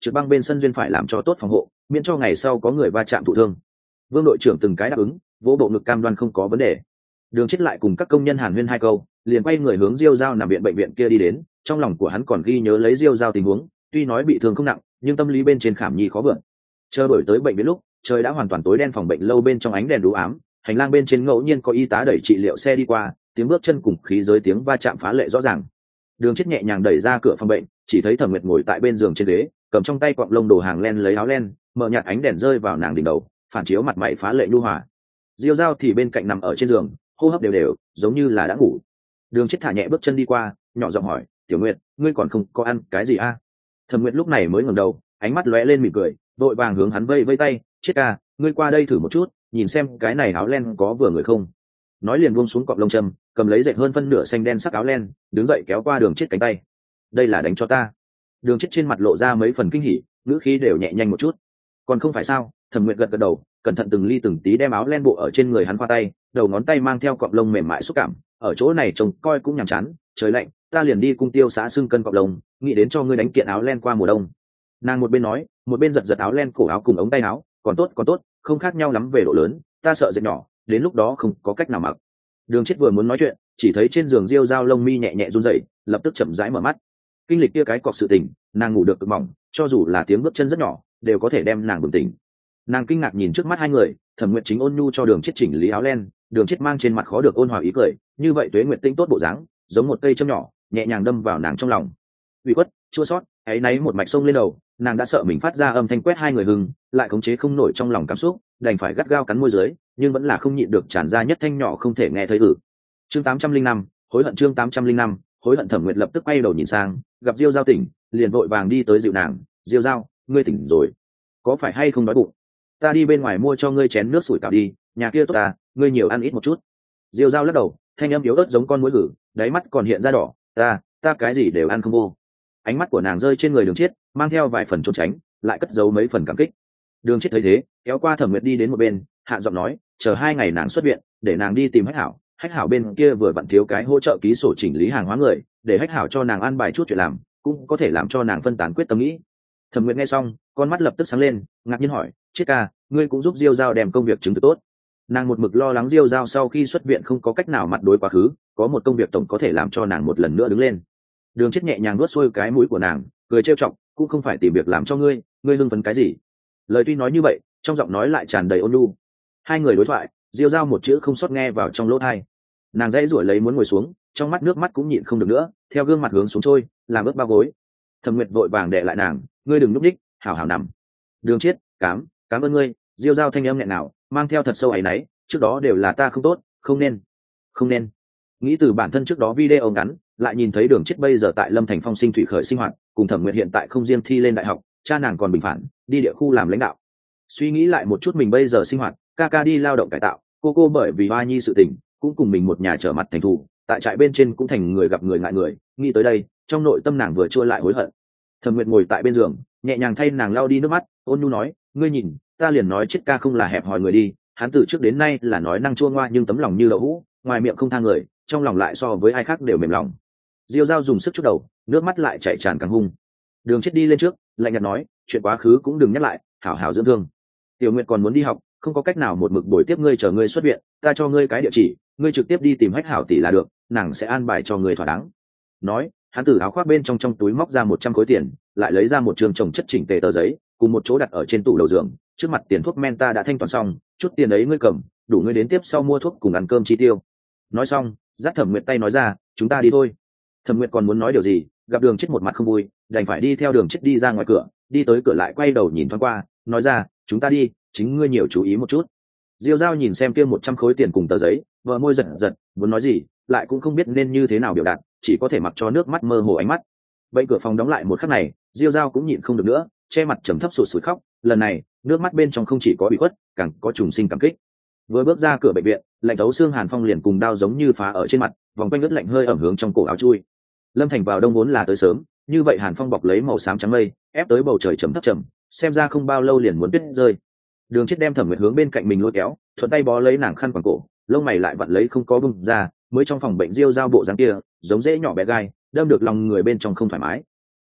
S1: trượt băng bên sân duyên phải làm cho tốt phòng hộ, miễn cho ngày sau có người va chạm thụ thương. Vương đội trưởng từng cái đáp ứng, vỗ bộ ngực cam đoan không có vấn đề. Đường Chết lại cùng các công nhân hàn huyên hai câu, liền quay người hướng Diêu Giao nằm viện bệnh viện kia đi đến. Trong lòng của hắn còn ghi nhớ lấy Diêu Giao tình huống, tuy nói bị thương không nặng, nhưng tâm lý bên trên khảm nhi khó vượt. Chờ đổi tới bệnh viện lúc, trời đã hoàn toàn tối đen, phòng bệnh lâu bên trong ánh đèn đú ám, hành lang bên trên ngẫu nhiên có y tá đẩy trị liệu xe đi qua, tiếng bước chân cùng khí giới tiếng va chạm phá lệ rõ ràng. Đường Chết nhẹ nhàng đẩy ra cửa phòng bệnh, chỉ thấy Thẩm Nguyệt ngồi tại bên giường trên ghế, cầm trong tay quặng lông đồ hàng len lấy áo len, mở nhạt ánh đèn rơi vào nàng đỉnh đầu, phản chiếu mặt mày phá lệ nhu hòa. Diêu Giao thì bên cạnh nằm ở trên giường, hô hấp đều đều, giống như là đã ngủ. Đường Chết thả nhẹ bước chân đi qua, nhỏ giọng hỏi, "Tiểu Nguyệt, ngươi còn không có ăn cái gì a?" Thẩm Nguyệt lúc này mới ngẩng đầu, ánh mắt lóe lên mỉm cười, vội vàng hướng hắn vây vây tay, "Chết ca, ngươi qua đây thử một chút, nhìn xem cái này áo len có vừa người không." Nói liền buông xuống cọng lông châm, cầm lấy dệt hơn phân nửa xanh đen sắc áo len, đứng dậy kéo qua Đường Chết cánh tay. "Đây là đánh cho ta." Đường Chết trên mặt lộ ra mấy phần kinh hỉ, ngữ khí đều nhẹ nhanh một chút. "Còn không phải sao?" Thẩm Nguyệt gật gật đầu, cẩn thận từng ly từng tí đem áo len bộ ở trên người hắn qua tay, đầu ngón tay mang theo cọng lông mềm mại xúc cảm, ở chỗ này trông coi cũng nhàm chán, trời lạnh, ta liền đi cung tiêu xã xưng cân cọng lông, nghĩ đến cho ngươi đánh kiện áo len qua mùa đông. Nàng một bên nói, một bên giật giật áo len cổ áo cùng ống tay áo, còn tốt, không khác nhau lắm về độ lớn, ta sợ dệt nhỏ, đến lúc đó không có cách nào mặc. Đường Chết vừa muốn nói chuyện, chỉ thấy trên giường Diêu Giao lông mi nhẹ nhẹ run rẩy, lập tức chậm rãi mở mắt. Kinh lịch kia cái cọc sự tình, nàng ngủ được cực mỏng, cho dù là tiếng bước chân rất nhỏ, đều có thể đem nàng bừng tỉnh. Nàng kinh ngạc nhìn trước mắt hai người, Thẩm Nguyệt chính ôn nhu cho Đường Chết chỉnh lý áo len, Đường Chết mang trên mặt khó được ôn hòa ý cười, như vậy Tuế Nguyệt tinh tốt bộ dáng, giống một cây châm nhỏ, nhẹ nhàng đâm vào nàng trong lòng. Ủy khuất, chua xót, áy náy một mạch sông lên đầu, nàng đã sợ mình phát ra âm thanh quét hai người hưng, lại khống chế không nổi trong lòng cảm xúc, đành phải gắt gao cắn môi dưới, nhưng vẫn là không nhịn được tràn ra nhất thanh nhỏ không thể nghe thấy ử. Chương 805, hối hận. Chương 805, hối hận. Thẩm Nguyệt lập tức quay đầu nhìn sang, gặp Diêu Giao tỉnh, liền vội vàng đi tới dịu nàng, "Diêu Giao, ngươi tỉnh rồi, có phải hay không đói bụng? Ta đi bên ngoài mua cho ngươi chén nước sủi cảo đi, nhà kia tốt ta, ngươi nhiều ăn ít một chút." Diêu Giao lắc đầu, thanh âm yếu ớt giống con muỗi gử, đáy mắt còn hiện ra đỏ, ta cái gì đều ăn không vô. Ánh mắt của nàng rơi trên người Đường Chết, mang theo vài phần trốn tránh, lại cất giấu mấy phần cảm kích. Đường Chết thấy thế, kéo qua Thẩm Nguyệt đi đến một bên, hạ giọng nói, chờ 2 ngày nàng xuất viện, để nàng đi tìm Hách Hảo bên kia vừa vặn thiếu cái hỗ trợ ký sổ chỉnh lý hàng hóa người, để Hách Hảo cho nàng an bài chút chuyện làm, cũng có thể làm cho nàng phân tán quyết tâm nghĩ. Thẩm Nguyệt nghe xong, con mắt lập tức sáng lên, ngạc nhiên hỏi, "Chết ca, ngươi cũng giúp Diêu Giao đem công việc chứng thực tốt?" Nàng một mực lo lắng Diêu Giao sau khi xuất viện không có cách nào mặt đối quá khứ, có một công việc tổng có thể làm cho nàng một lần nữa đứng lên. Đường Chết nhẹ nhàng nuốt xuôi cái mũi của nàng, cười trêu chọc, "Cũng không phải tìm việc làm cho ngươi hưng phấn cái gì?" Lời tuy nói như vậy, trong giọng nói lại tràn đầy ôn nhu. Hai người đối thoại, Diêu Giao một chữ không sót nghe vào trong lỗ tai. Nàng dãy rủi lấy muốn ngồi xuống, trong mắt nước mắt cũng nhịn không được nữa, theo gương mặt hướng xuống trôi, làm ướt bao gối. Thẩm Nguyệt vội vàng đè lại nàng, "Ngươi đừng núp đích, hảo hảo nằm." Đường Chết, cảm ơn ngươi." Diêu Giao thanh âm nhẹ nào, mang theo thật sâu áy náy, "Trước đó đều là ta không tốt, không nên." Nghĩ từ bản thân trước đó video ngắn, lại nhìn thấy Đường Chết bây giờ tại Lâm Thành Phong sinh thủy khởi sinh hoạt, cùng Thẩm Nguyệt hiện tại không riêng thi lên đại học, cha nàng còn bình phản, đi địa khu làm lãnh đạo. Suy nghĩ lại một chút mình bây giờ sinh hoạt, ca đi lao động cải tạo, cô bởi vì Hoa Nhi sự tình, cũng cùng mình một nhà trở mặt thành thù, tại trại bên trên cũng thành người gặp người ngại người, nghĩ tới đây, trong nội tâm nàng vừa chua lại hối hận. Thẩm Nguyệt ngồi tại bên giường, nhẹ nhàng thay nàng lau đi nước mắt, ôn nhu nói, "Ngươi nhìn, ta liền nói Chết ca không là hẹp hòi người đi, hắn từ trước đến nay là nói năng chua ngoa nhưng tấm lòng như đậu hũ, ngoài miệng không tha người, trong lòng lại so với ai khác đều mềm lòng." Diêu Giao dùng sức chút đầu, nước mắt lại chảy tràn càng hung. Đường Chết đi lên trước, lạnh nhạt nói, "Chuyện quá khứ cũng đừng nhắc lại, hảo hảo dưỡng thương. Tiểu Nguyệt còn muốn đi học, không có cách nào một mực bồi tiếp ngươi chờ ngươi xuất viện, ta cho ngươi cái địa chỉ, ngươi trực tiếp đi tìm Hách Hảo tỷ là được, nàng sẽ an bài cho ngươi thỏa đáng." Nói, hắn từ áo khoác bên trong túi móc ra 100 khối tiền, lại lấy ra một trường chồng chất chỉnh tề tờ giấy, cùng một chỗ đặt ở trên tủ đầu giường, "Trước mặt tiền thuốc men ta đã thanh toán xong, chút tiền ấy ngươi cầm, đủ ngươi đến tiếp sau mua thuốc cùng ăn cơm chi tiêu." Nói xong, dắt Thẩm Nguyệt tay nói ra, "Chúng ta đi thôi." Thẩm Nguyệt còn muốn nói điều gì, gặp Đường Chết một mặt không vui, đành phải đi theo Đường Chết đi ra ngoài cửa, đi tới cửa lại quay đầu nhìn thoáng qua, nói ra, "Chúng ta đi, chính ngươi nhiều chú ý một chút." Diêu Giao nhìn xem kia 100 khối tiền cùng tờ giấy, vợ môi giật giật, muốn nói gì, lại cũng không biết nên như thế nào biểu đạt, chỉ có thể mặc cho nước mắt mơ hồ ánh mắt. Bệnh cửa phòng đóng lại một khắc này, Diêu Giao cũng nhịn không được nữa, che mặt trầm thấp sụt sùi khóc, lần này, nước mắt bên trong không chỉ có bị khuất, càng có trùng sinh cảm kích. Vừa bước ra cửa bệnh viện, lạnh thấu xương hàn phong liền cùng đao giống như phá ở trên mặt, vòng quanh ướt lạnh hơi ẩm hướng trong cổ áo chui. Lâm Thành vào đông vốn là tới sớm, như vậy hàn phong bọc lấy màu xám trắng mây, ép tới bầu trời trầm thấp trầm, xem ra không bao lâu liền muốn tuyết rơi. Đường Chết đem Thẩm Nguyệt hướng bên cạnh mình lôi kéo, thuận tay bó lấy nàng khăn quàng cổ, lông mày lại vặn lấy không có bung ra, mới trong phòng bệnh Diêu Giao bộ dáng kia, giống dễ nhỏ bé gai, đâm được lòng người bên trong không thoải mái.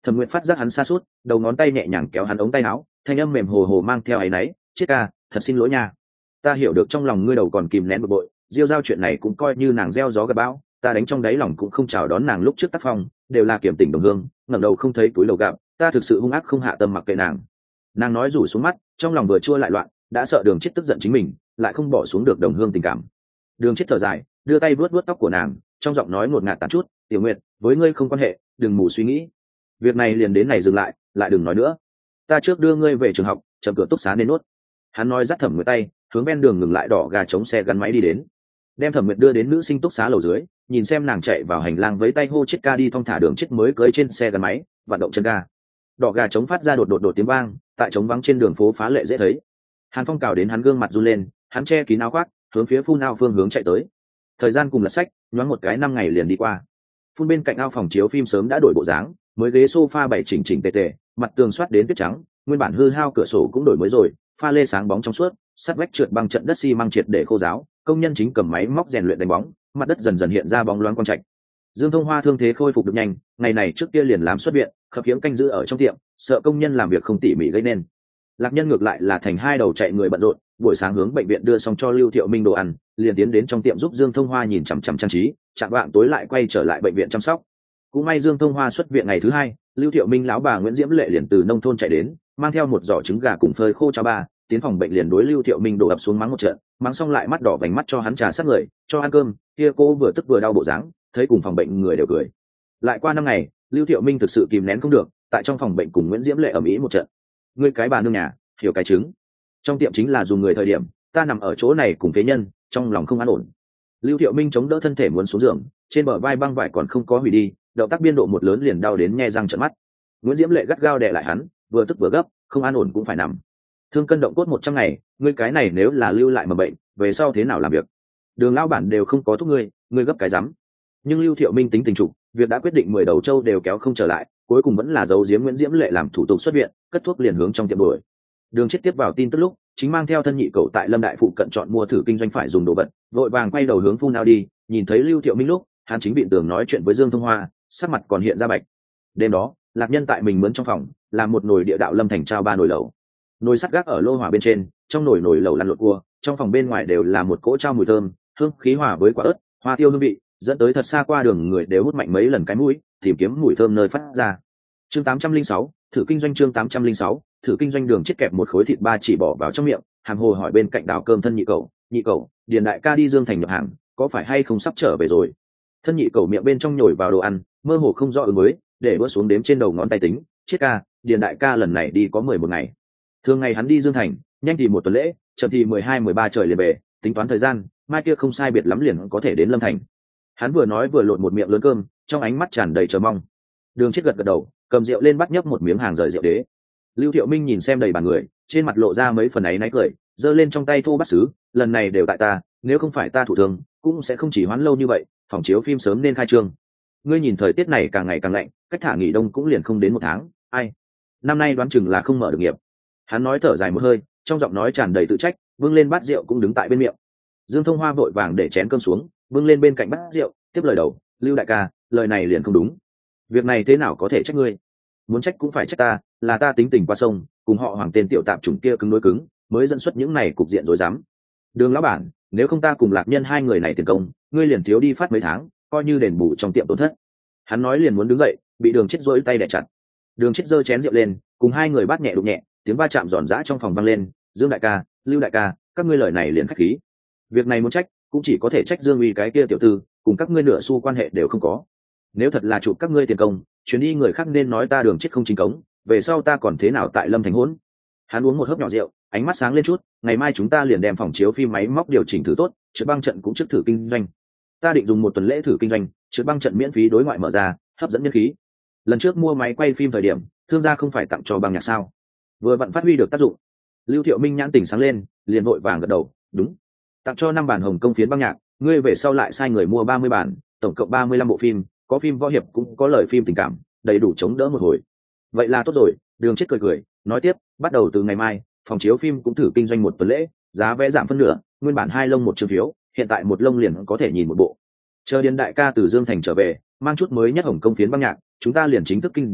S1: Thẩm Nguyệt phát giác hắn xa suốt, đầu ngón tay nhẹ nhàng kéo hắn ống tay áo, thanh âm mềm hồ hồ mang theo áy náy, "Chiết ca, thật xin lỗi nha. Ta hiểu được trong lòng ngươi đầu còn kìm nén bực bội, Diêu giao chuyện này cũng coi như nàng gieo gió gặt bão, ta đánh trong đáy lòng cũng không chào đón nàng lúc trước tác phong, đều là kiểm tỉnh đồng hương, ngẩng đầu không thấy túi lầu gạo, ta thực sự hung ác không hạ tâm mặc kệ nàng." Nàng nói rủ xuống mắt, trong lòng vừa chua lại loạn, đã sợ Đường Chiết tức giận chính mình, lại không bỏ xuống được đồng hương tình cảm. Đường Chiết thở dài, đưa tay vuốt vuốt tóc của nàng, trong giọng nói ngột ngạt tán chút, "Tiểu Nguyệt, với ngươi không quan hệ, đừng mù suy nghĩ. Việc này liền đến này dừng lại đừng nói nữa. Ta trước đưa ngươi về trường học, chậm cửa túc xá nên nốt." Hắn nói dắt Thẩm Nguyệt tay, hướng ven đường ngừng lại đỏ gà chống xe gắn máy đi đến. Đem Thẩm Nguyệt đưa đến nữ sinh túc xá lầu dưới, nhìn xem nàng chạy vào hành lang với tay hô Chiết ca đi thong thả. Đường Chiết mới cưỡi trên xe gắn máy, vận động chân ga. Đỏ gà chống phát ra đột tiếng vang, tại trống vắng trên đường phố phá lệ dễ thấy. Hàn Phong cào đến hắn gương mặt run lên, hắn che kín áo khoác, hướng phía phun ao phương hướng chạy tới. Thời gian cùng lật sách, nhoáng một cái 5 ngày liền đi qua. Phun bên cạnh ao phòng chiếu phim sớm đã đổi bộ dáng, mới ghế sofa bày chỉnh chỉnh tề tề, mặt tường soát đến tuyết trắng, nguyên bản hư hao cửa sổ cũng đổi mới rồi, pha lê sáng bóng trong suốt, sắt vách trượt băng trận đất xi măng triệt để khô ráo, công nhân chính cầm máy móc rèn luyện đánh bóng, mặt đất dần dần hiện ra bóng loáng quang trạch. Dương Thông Hoa thương thế khôi phục được nhanh, ngày này trước kia liền làm xuất viện, khập khiễng canh giữ ở trong tiệm, sợ công nhân làm việc không tỉ mỉ gây nên. Lạc Nhân ngược lại là thành hai đầu chạy người bận rộn, buổi sáng hướng bệnh viện đưa xong cho Lưu Thiệu Minh đồ ăn, liền tiến đến trong tiệm giúp Dương Thông Hoa nhìn chằm chằm trang trí, chạng vạng tối lại quay trở lại bệnh viện chăm sóc. Cũng may Dương Thông Hoa xuất viện ngày thứ hai, Lưu Thiệu Minh lão bà Nguyễn Diễm Lệ liền từ nông thôn chạy đến, mang theo một giỏ trứng gà cùng phơi khô cháo ba, tiến phòng bệnh liền đối Lưu Thiệu Minh đổ ập xuống mắng một trận, mắng xong lại mắt đỏ vành mắt cho hắn trà sát người, cho ăn cơm, kia cô vừa tức vừa đau bộ dáng, thấy cùng phòng bệnh người đều cười. Lại qua 5 ngày, Lưu Thiệu Minh thực sự kìm nén không được, tại trong phòng bệnh cùng Nguyễn Diễm Lệ ầm ĩ một trận. "Ngươi cái bà nương nhà, hiểu cái trứng. Trong tiệm chính là dùng người thời điểm, ta nằm ở chỗ này cùng phế nhân, trong lòng không an ổn." Lưu Thiệu Minh chống đỡ thân thể muốn xuống giường, trên bờ vai băng vải còn không có hủy đi, động tác biên độ một lớn liền đau đến nhe răng trợn mắt. Nguyễn Diễm Lệ gắt gao đè lại hắn, vừa tức vừa gấp, "Không an ổn cũng phải nằm. Thương cân động cốt 100 ngày, ngươi cái này nếu là lưu lại mà bệnh, về sau thế nào làm việc? Đường lão bản đều không có thuốc ngươi gấp cái rắm." Nhưng Lưu Thiệu Minh tính tình trục, việc đã quyết định 10 đầu châu đều kéo không trở lại, cuối cùng vẫn là giấu giếm Nguyễn Diễm Lệ làm thủ tục xuất viện, cất thuốc liền hướng trong tiệm đuổi. Đường Chiết tiếp vào tin tức lúc, chính mang theo thân nhị cậu tại Lâm Đại phụ cận chọn mua thử kinh doanh phải dùng đồ vật, vội vàng quay đầu hướng phun ao đi, nhìn thấy Lưu Thiệu Minh lúc, hắn chính bị tường nói chuyện với Dương Thông Hoa, sắc mặt còn hiện ra bạch. Đêm đó, Lạc Nhân tại mình mướn trong phòng, làm một nồi địa đạo Lâm Thành trao 3 nồi lẩu. Nồi sắt gác ở lô hỏa bên trên, trong nồi lẩu lăn lộn cua, trong phòng bên ngoài đều là một cỗ trao mùi thơm, hương khí hòa với quả ớt, hoa tiêu hương vị, dẫn tới thật xa qua đường người đều hút mạnh mấy lần cái mũi, tìm kiếm mùi thơm nơi phát ra. Chương 806, thử kinh doanh. Chương 806, thử kinh doanh. Đường Chiết kẹp một khối thịt ba chỉ bỏ vào trong miệng, hàm hồ hỏi bên cạnh đảo cơm thân nhị cậu, Điền đại ca đi Dương Thành nhập hàng, có phải hay không sắp trở về rồi? Thân nhị cậu miệng bên trong nhồi vào đồ ăn, mơ hồ không rõ ứng mới, để bữa xuống đếm trên đầu ngón tay tính, Chiết ca, Điền đại ca lần này đi có 11 ngày. Thường ngày hắn đi Dương Thành, nhanh thì 1 tuần lễ, chậm thì 12-13 trời liền về, tính toán thời gian, mai kia không sai biệt lắm liền có thể đến Lâm Thành. Hắn vừa nói vừa lộn một miệng lớn cơm, trong ánh mắt tràn đầy chờ mong. Đường Chiết gật đầu, cầm rượu lên bắt nhấp một miếng hàng rời rượu đế. Lưu Thiệu Minh nhìn xem đầy bàn người, trên mặt lộ ra mấy phần áy náy cười, giơ lên trong tay thu bát sứ, "Lần này đều tại ta, nếu không phải ta thủ thường, cũng sẽ không chỉ hoãn lâu như vậy, phòng chiếu phim sớm nên khai trương. Ngươi nhìn thời tiết này càng ngày càng lạnh, cách thả nghỉ đông cũng liền không đến 1 tháng, ai, năm nay đoán chừng là không mở được nghiệp." Hắn nói thở dài một hơi, trong giọng nói tràn đầy tự trách, vươn lên bát rượu cũng đứng tại bên miệng. Dương Thông Hoa vội vàng để chén cơm xuống, vươn lên bên cạnh bát rượu, tiếp lời đầu, "Lưu đại ca, lời này liền không đúng. Việc này thế nào có thể trách ngươi? Muốn trách cũng phải trách ta, là ta tính tình qua sông, cùng họ Hoàng tên tiểu tạp chủng kia cứng đối cứng, mới dẫn xuất những này cục diện rối rắm. Đường lão bản, nếu không ta cùng Lạc Nhân hai người này tiền công, ngươi liền thiếu đi phát mấy tháng, coi như đền bù trong tiệm tổn thất." Hắn nói liền muốn đứng dậy, bị Đường Chiết rỗi tay đè chặt. Đường Chiết giơ chén rượu lên, cùng hai người bát nhẹ đụng nhẹ, tiếng va chạm giòn giã trong phòng vang lên, "Dương đại ca, Lưu đại ca, các ngươi lời này liền khách khí. Việc này muốn trách, cũng chỉ có thể trách Dương Uy cái kia tiểu tư, cùng các ngươi nửa xu quan hệ đều không có. Nếu thật là chụp các ngươi tiền công, chuyến đi người khác nên nói ta Đường Chiết không chính cống, về sau ta còn thế nào tại Lâm Thành hỗn." Hắn uống một hớp nhỏ rượu, ánh mắt sáng lên chút, "Ngày mai chúng ta liền đem phòng chiếu phim máy móc điều chỉnh thử tốt, trượt băng trận cũng trước thử kinh doanh. Ta định dùng 1 tuần lễ thử kinh doanh, trượt băng trận miễn phí đối ngoại mở ra, hấp dẫn nhân khí. Lần trước mua máy quay phim thời điểm, thương gia không phải tặng cho băng nhạc sao? Vừa vặn phát huy được tác dụng." Lưu Thiệu Minh nhãn tỉnh sáng lên, liền vội vàng gật đầu, "Đúng, tặng cho 5 bản Hồng Công phiến băng nhạc, ngươi về sau lại sai người mua 30 bản, tổng cộng 35 bộ phim, có phim võ hiệp cũng có lời phim tình cảm, đầy đủ chống đỡ một hồi." "Vậy là tốt rồi." Đường Chiết cười, nói tiếp, "Bắt đầu từ ngày mai, phòng chiếu phim cũng thử kinh doanh 1 tuần lễ, giá vé giảm phân nửa, nguyên bản 2 lông 1 chương phiếu, hiện tại 1 lông liền có thể nhìn 1 bộ. Chờ Điền đại ca từ Dương Thành trở về, mang chút mới nhất Hồng Công phiến băng nhạc, chúng ta liền chính thức kinh doanh,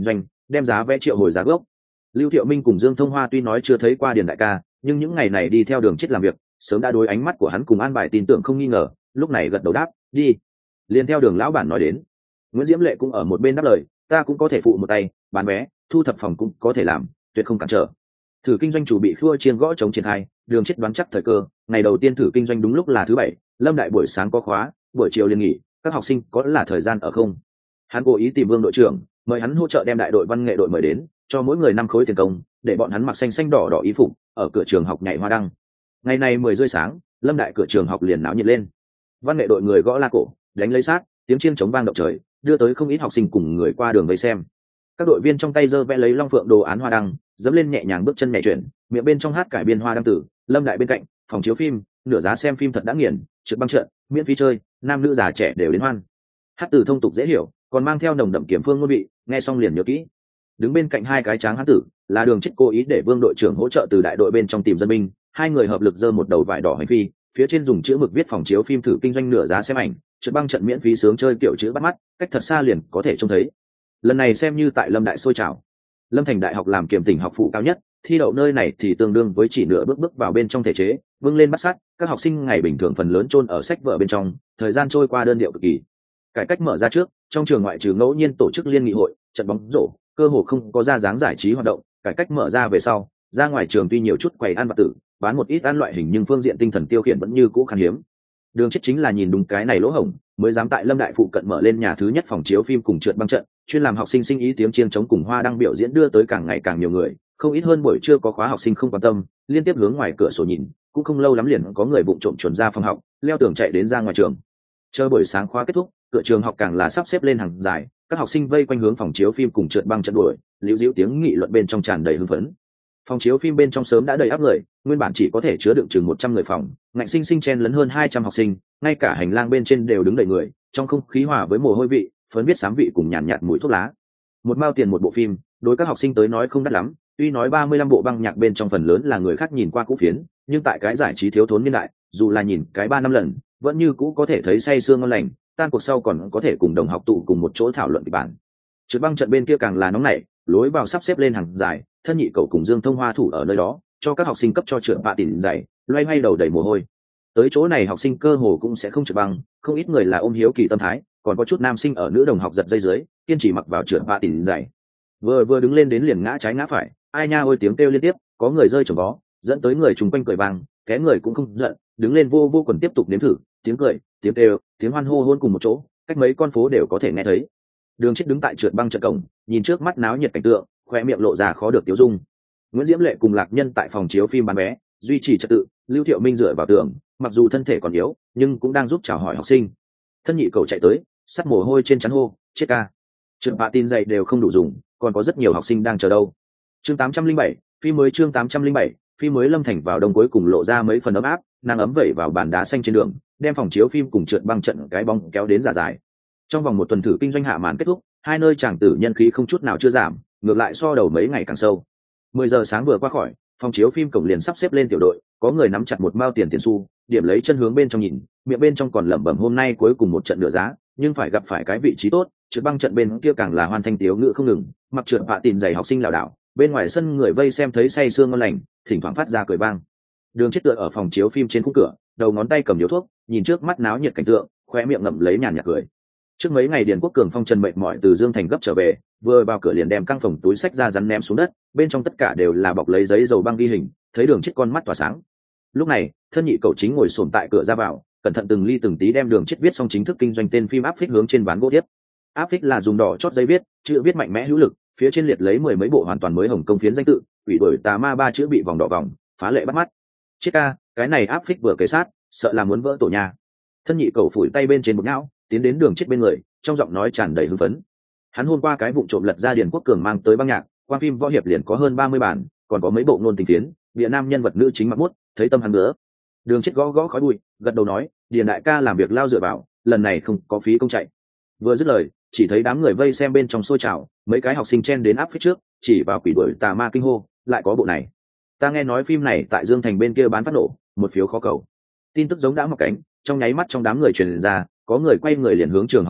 S1: đem giá vé triệu hồi giá gốc. Lưu Thiệu Minh cùng Dương Thông Hoa tuy nói chưa thấy qua Điền đại ca, nhưng những ngày này đi theo Đường Chết làm việc, sớm đã đối ánh mắt của hắn cùng an bài tin tưởng không nghi ngờ, lúc này gật đầu đáp, đi. Liền theo Đường lão bản nói đến. Nguyễn Diễm Lệ cũng ở một bên đáp lời, ta cũng có thể phụ một tay, bán vé, thu thập phòng cũng có thể làm, tuyệt không cản trở. Thử kinh doanh chủ bị khua chiên gõ chống triển khai, Đường Chết đoán chắc thời cơ, ngày đầu tiên thử kinh doanh đúng lúc là thứ bảy, Lâm Đại buổi sáng có khóa, buổi chiều liền nghỉ, các học sinh có là thời gian ở không? Hắn cố ý tìm Vương đội trưởng, mời hắn hỗ trợ đem đại đội văn nghệ đội mời đến, cho mỗi người 5 khối tiền công, để bọn hắn mặc xanh xanh đỏ đỏ y phục, ở cửa trường học nhảy hoa đăng. Ngày này 10 rưỡi sáng, Lâm Đại cửa trường học liền náo nhiệt lên. Văn nghệ đội người gõ la cổ, đánh lấy sát, tiếng chiêng chống vang động trời, đưa tới không ít học sinh cùng người qua đường vây xem. Các đội viên trong tay giơ vẽ lấy long phượng đồ án hoa đăng, dẫm lên nhẹ nhàng bước chân nhẹ chuyển, miệng bên trong hát cải biên hoa đăng tử. Lâm Đại bên cạnh, phòng chiếu phim, nửa giá xem phim thật đã nghiền, trượt băng trận, miễn phí chơi, nam nữ già trẻ đều đến hoan. Hát từ thông tục dễ hiểu, còn mang theo nồng đậm kiểm phương ngôn vị, nghe xong liền nhớ kỹ. Đứng bên cạnh hai cái tráng hán tử là Đường Chết cố ý để Vương đội trưởng hỗ trợ từ đại đội bên trong tìm dân binh, hai người hợp lực giơ một đầu vải đỏ hành phi, phía trên dùng chữ mực viết phòng chiếu phim thử kinh doanh nửa giá xem ảnh, trượt băng trận miễn phí sướng chơi kiểu chữ bắt mắt, cách thật xa liền có thể trông thấy. Lần này xem như tại Lâm Đại sôi trào. Lâm Thành đại học làm kiểm tỉnh học phụ cao nhất, thi đậu nơi này thì tương đương với chỉ nửa bước vào bên trong thể chế, vâng lên bắt sát, các học sinh ngày bình thường phần lớn chôn ở sách vở bên trong, thời gian trôi qua đơn điệu cực kỳ. Cải cách mở ra trước, trong trường ngoại trừ ngẫu nhiên tổ chức liên nghị hội, trận bóng rổ, cơ hồ không có ra dáng giải trí hoạt động. Cải cách mở ra về sau, ra ngoài trường tuy nhiều chút quầy ăn vặt tử, bán một ít ăn loại hình nhưng phương diện tinh thần tiêu khiển vẫn như cũ khan hiếm. Đường Chết chính là nhìn đúng cái này lỗ hổng, mới dám tại Lâm Đại phụ cận mở lên nhà thứ nhất phòng chiếu phim cùng trượt băng trận, chuyên làm học sinh sinh ý tiếng chiêng chống cùng hoa đăng biểu diễn đưa tới càng ngày càng nhiều người, không ít hơn buổi trưa có khóa học sinh không quan tâm, liên tiếp hướng ngoài cửa sổ nhìn, cũng không lâu lắm liền có người vụng trộm chuồn ra phòng học, leo tường chạy đến ra ngoài trường. Chờ buổi sáng khóa kết thúc, cửa trường học càng là sắp xếp lên hàng dài, các học sinh vây quanh hướng phòng chiếu phim cùng trượt băng trận đuổi, liễu diễu tiếng nghị luận bên trong tràn đầy hưng phấn. Phòng chiếu phim bên trong sớm đã đầy áp người, nguyên bản chỉ có thể chứa đựng chừng 100 người phòng, ngạnh sinh sinh chen lấn hơn 200 học sinh, ngay cả hành lang bên trên đều đứng đầy người, trong không khí hòa với mồ hôi vị, phấn viết xám vị cùng nhàn nhạt mùi thuốc lá. Một mao tiền một bộ phim, đối các học sinh tới nói không đắt lắm, tuy nói 35 bộ băng nhạc bên trong phần lớn là người khác nhìn qua cũ phiến, nhưng tại cái giải trí thiếu thốn niên đại, dù là nhìn cái 3 năm lần, vẫn như cũ có thể thấy say sương ngon lành, tan cuộc sau còn có thể cùng đồng học tụ cùng một chỗ thảo luận kịch bản. Trượt băng trận bên kia càng là nóng nảy, lối vào sắp xếp lên hàng dài, thân nhị cậu cùng Dương Thông Hoa thủ ở nơi đó, cho các học sinh cấp cho trượt bạ tỉn dày, loay hoay đầu đầy mồ hôi. Tới chỗ này học sinh cơ hồ cũng sẽ không trượt băng, không ít người là ôm hiếu kỳ tâm thái, còn có chút nam sinh ở nữ đồng học giật dây dưới, kiên trì mặc vào trượt bạ tỉn dày. Vừa đứng lên đến liền ngã trái ngã phải, ai nha ôi tiếng kêu liên tiếp, có người rơi chồng vó, dẫn tới người chung quanh cười vang, cái người cũng không giận, đứng lên vô quần tiếp tục nếm thử, tiếng cười, tiếng kêu, tiếng hoan hô hôn cùng một chỗ, cách mấy con phố đều có thể nghe thấy. Đường Chết đứng tại trượt băng trận cổng, nhìn trước mắt náo nhiệt cảnh tượng, khoe miệng lộ ra khó được tiêu dung. Nguyễn Diễm Lệ cùng Lạc Nhân tại phòng chiếu phim bán vé, duy trì trật tự, Lưu Thiệu Minh dựa vào tường, mặc dù thân thể còn yếu, nhưng cũng đang giúp chào hỏi học sinh. Thân nhị cầu chạy tới, sắt mồ hôi trên trán hô, chết ca. Trượt bạ tin dày đều không đủ dùng, còn có rất nhiều học sinh đang chờ đâu. Chương 807, phim mới chương 807, phim mới Lâm Thành vào đông cuối cùng lộ ra mấy phần ấm áp, nàng ấm vẩy vào bàn đá xanh trên đường, đem phòng chiếu phim cùng trượt băng trận cái bóng kéo đến giả dài. Trong vòng một tuần thử kinh doanh hạ màn kết thúc, hai nơi chàng tử nhân khí không chút nào chưa giảm, ngược lại so đầu mấy ngày càng sâu. 10 giờ sáng vừa qua khỏi, phòng chiếu phim cổng liền sắp xếp lên tiểu đội, có người nắm chặt một mao tiền xu, điểm lấy chân hướng bên trong nhìn, miệng bên trong còn lẩm bẩm hôm nay cuối cùng một trận nửa giá, nhưng phải gặp phải cái vị trí tốt, trượt băng trận bên kia càng là hoàn thanh tiếu ngữ không ngừng, mặc trượt bạ tìn giày học sinh lảo đảo, bên ngoài sân người vây xem thấy say sương ngon lành, thỉnh thoảng phát ra cười vang. Đường Chết tựa ở phòng chiếu phim trên khung cửa, đầu ngón tay cầm điếu thuốc, nhìn trước mắt náo nhiệt cảnh tượng, khóe miệng ngậm lấy nhàn nhạt cười. Trước mấy ngày Điền Quốc Cường phong trần mệt mỏi từ Dương Thành gấp trở về, vừa vào cửa liền đem căng phòng túi sách ra rắn ném xuống đất, bên trong tất cả đều là bọc lấy giấy dầu băng ghi hình, thấy Đường Chết con mắt tỏa sáng. Lúc này, thân nhị cậu chính ngồi xổm tại cửa ra vào, cẩn thận từng ly từng tí đem Đường Chết viết xong chính thức kinh doanh tên phim áp phích hướng trên ván gỗ tiếp. Áp phích là dùng đỏ chót giấy viết, chữ viết mạnh mẽ hữu lực, phía trên liệt lấy 10 mấy bộ hoàn toàn mới hồng công phiến danh tự, quỷ đuổi tà ma 3 chữ bị vòng đỏ vòng, phá lệ bắt mắt. Chết ca, cái này áp phích vừa kề sát, sợ là muốn vỡ tổ nhà. Thân nhị cậu phủi tay bên trên một não, tiến đến Đường Chết bên người, trong giọng nói tràn đầy hưng phấn. Hắn hôm qua cái vụng trộm lật ra Điền Quốc Cường mang tới băng nhạc, qua phim võ hiệp liền có hơn 30 bản, còn có mấy bộ ngôn tình phiến, địa nam nhân vật nữ chính mặc mút, thấy tâm hắn nữa. Đường Chết gõ gõ khói bụi, gật đầu nói, Điền đại ca làm việc lao dựa vào, lần này không có phí công chạy. Vừa dứt lời, chỉ thấy đám người vây xem bên trong sôi trào, mấy cái học sinh chen đến áp phía trước, chỉ vào quỷ đuổi tà ma kinh hô, lại có bộ này. Ta nghe nói phim này tại Dương Thành bên kia bán phát nổ, một phiếu khó cầu. Tin tức giống đã mọc cánh, trong nháy mắt trong đám người truyền ra, có người quay người liền hướng trường học chạy,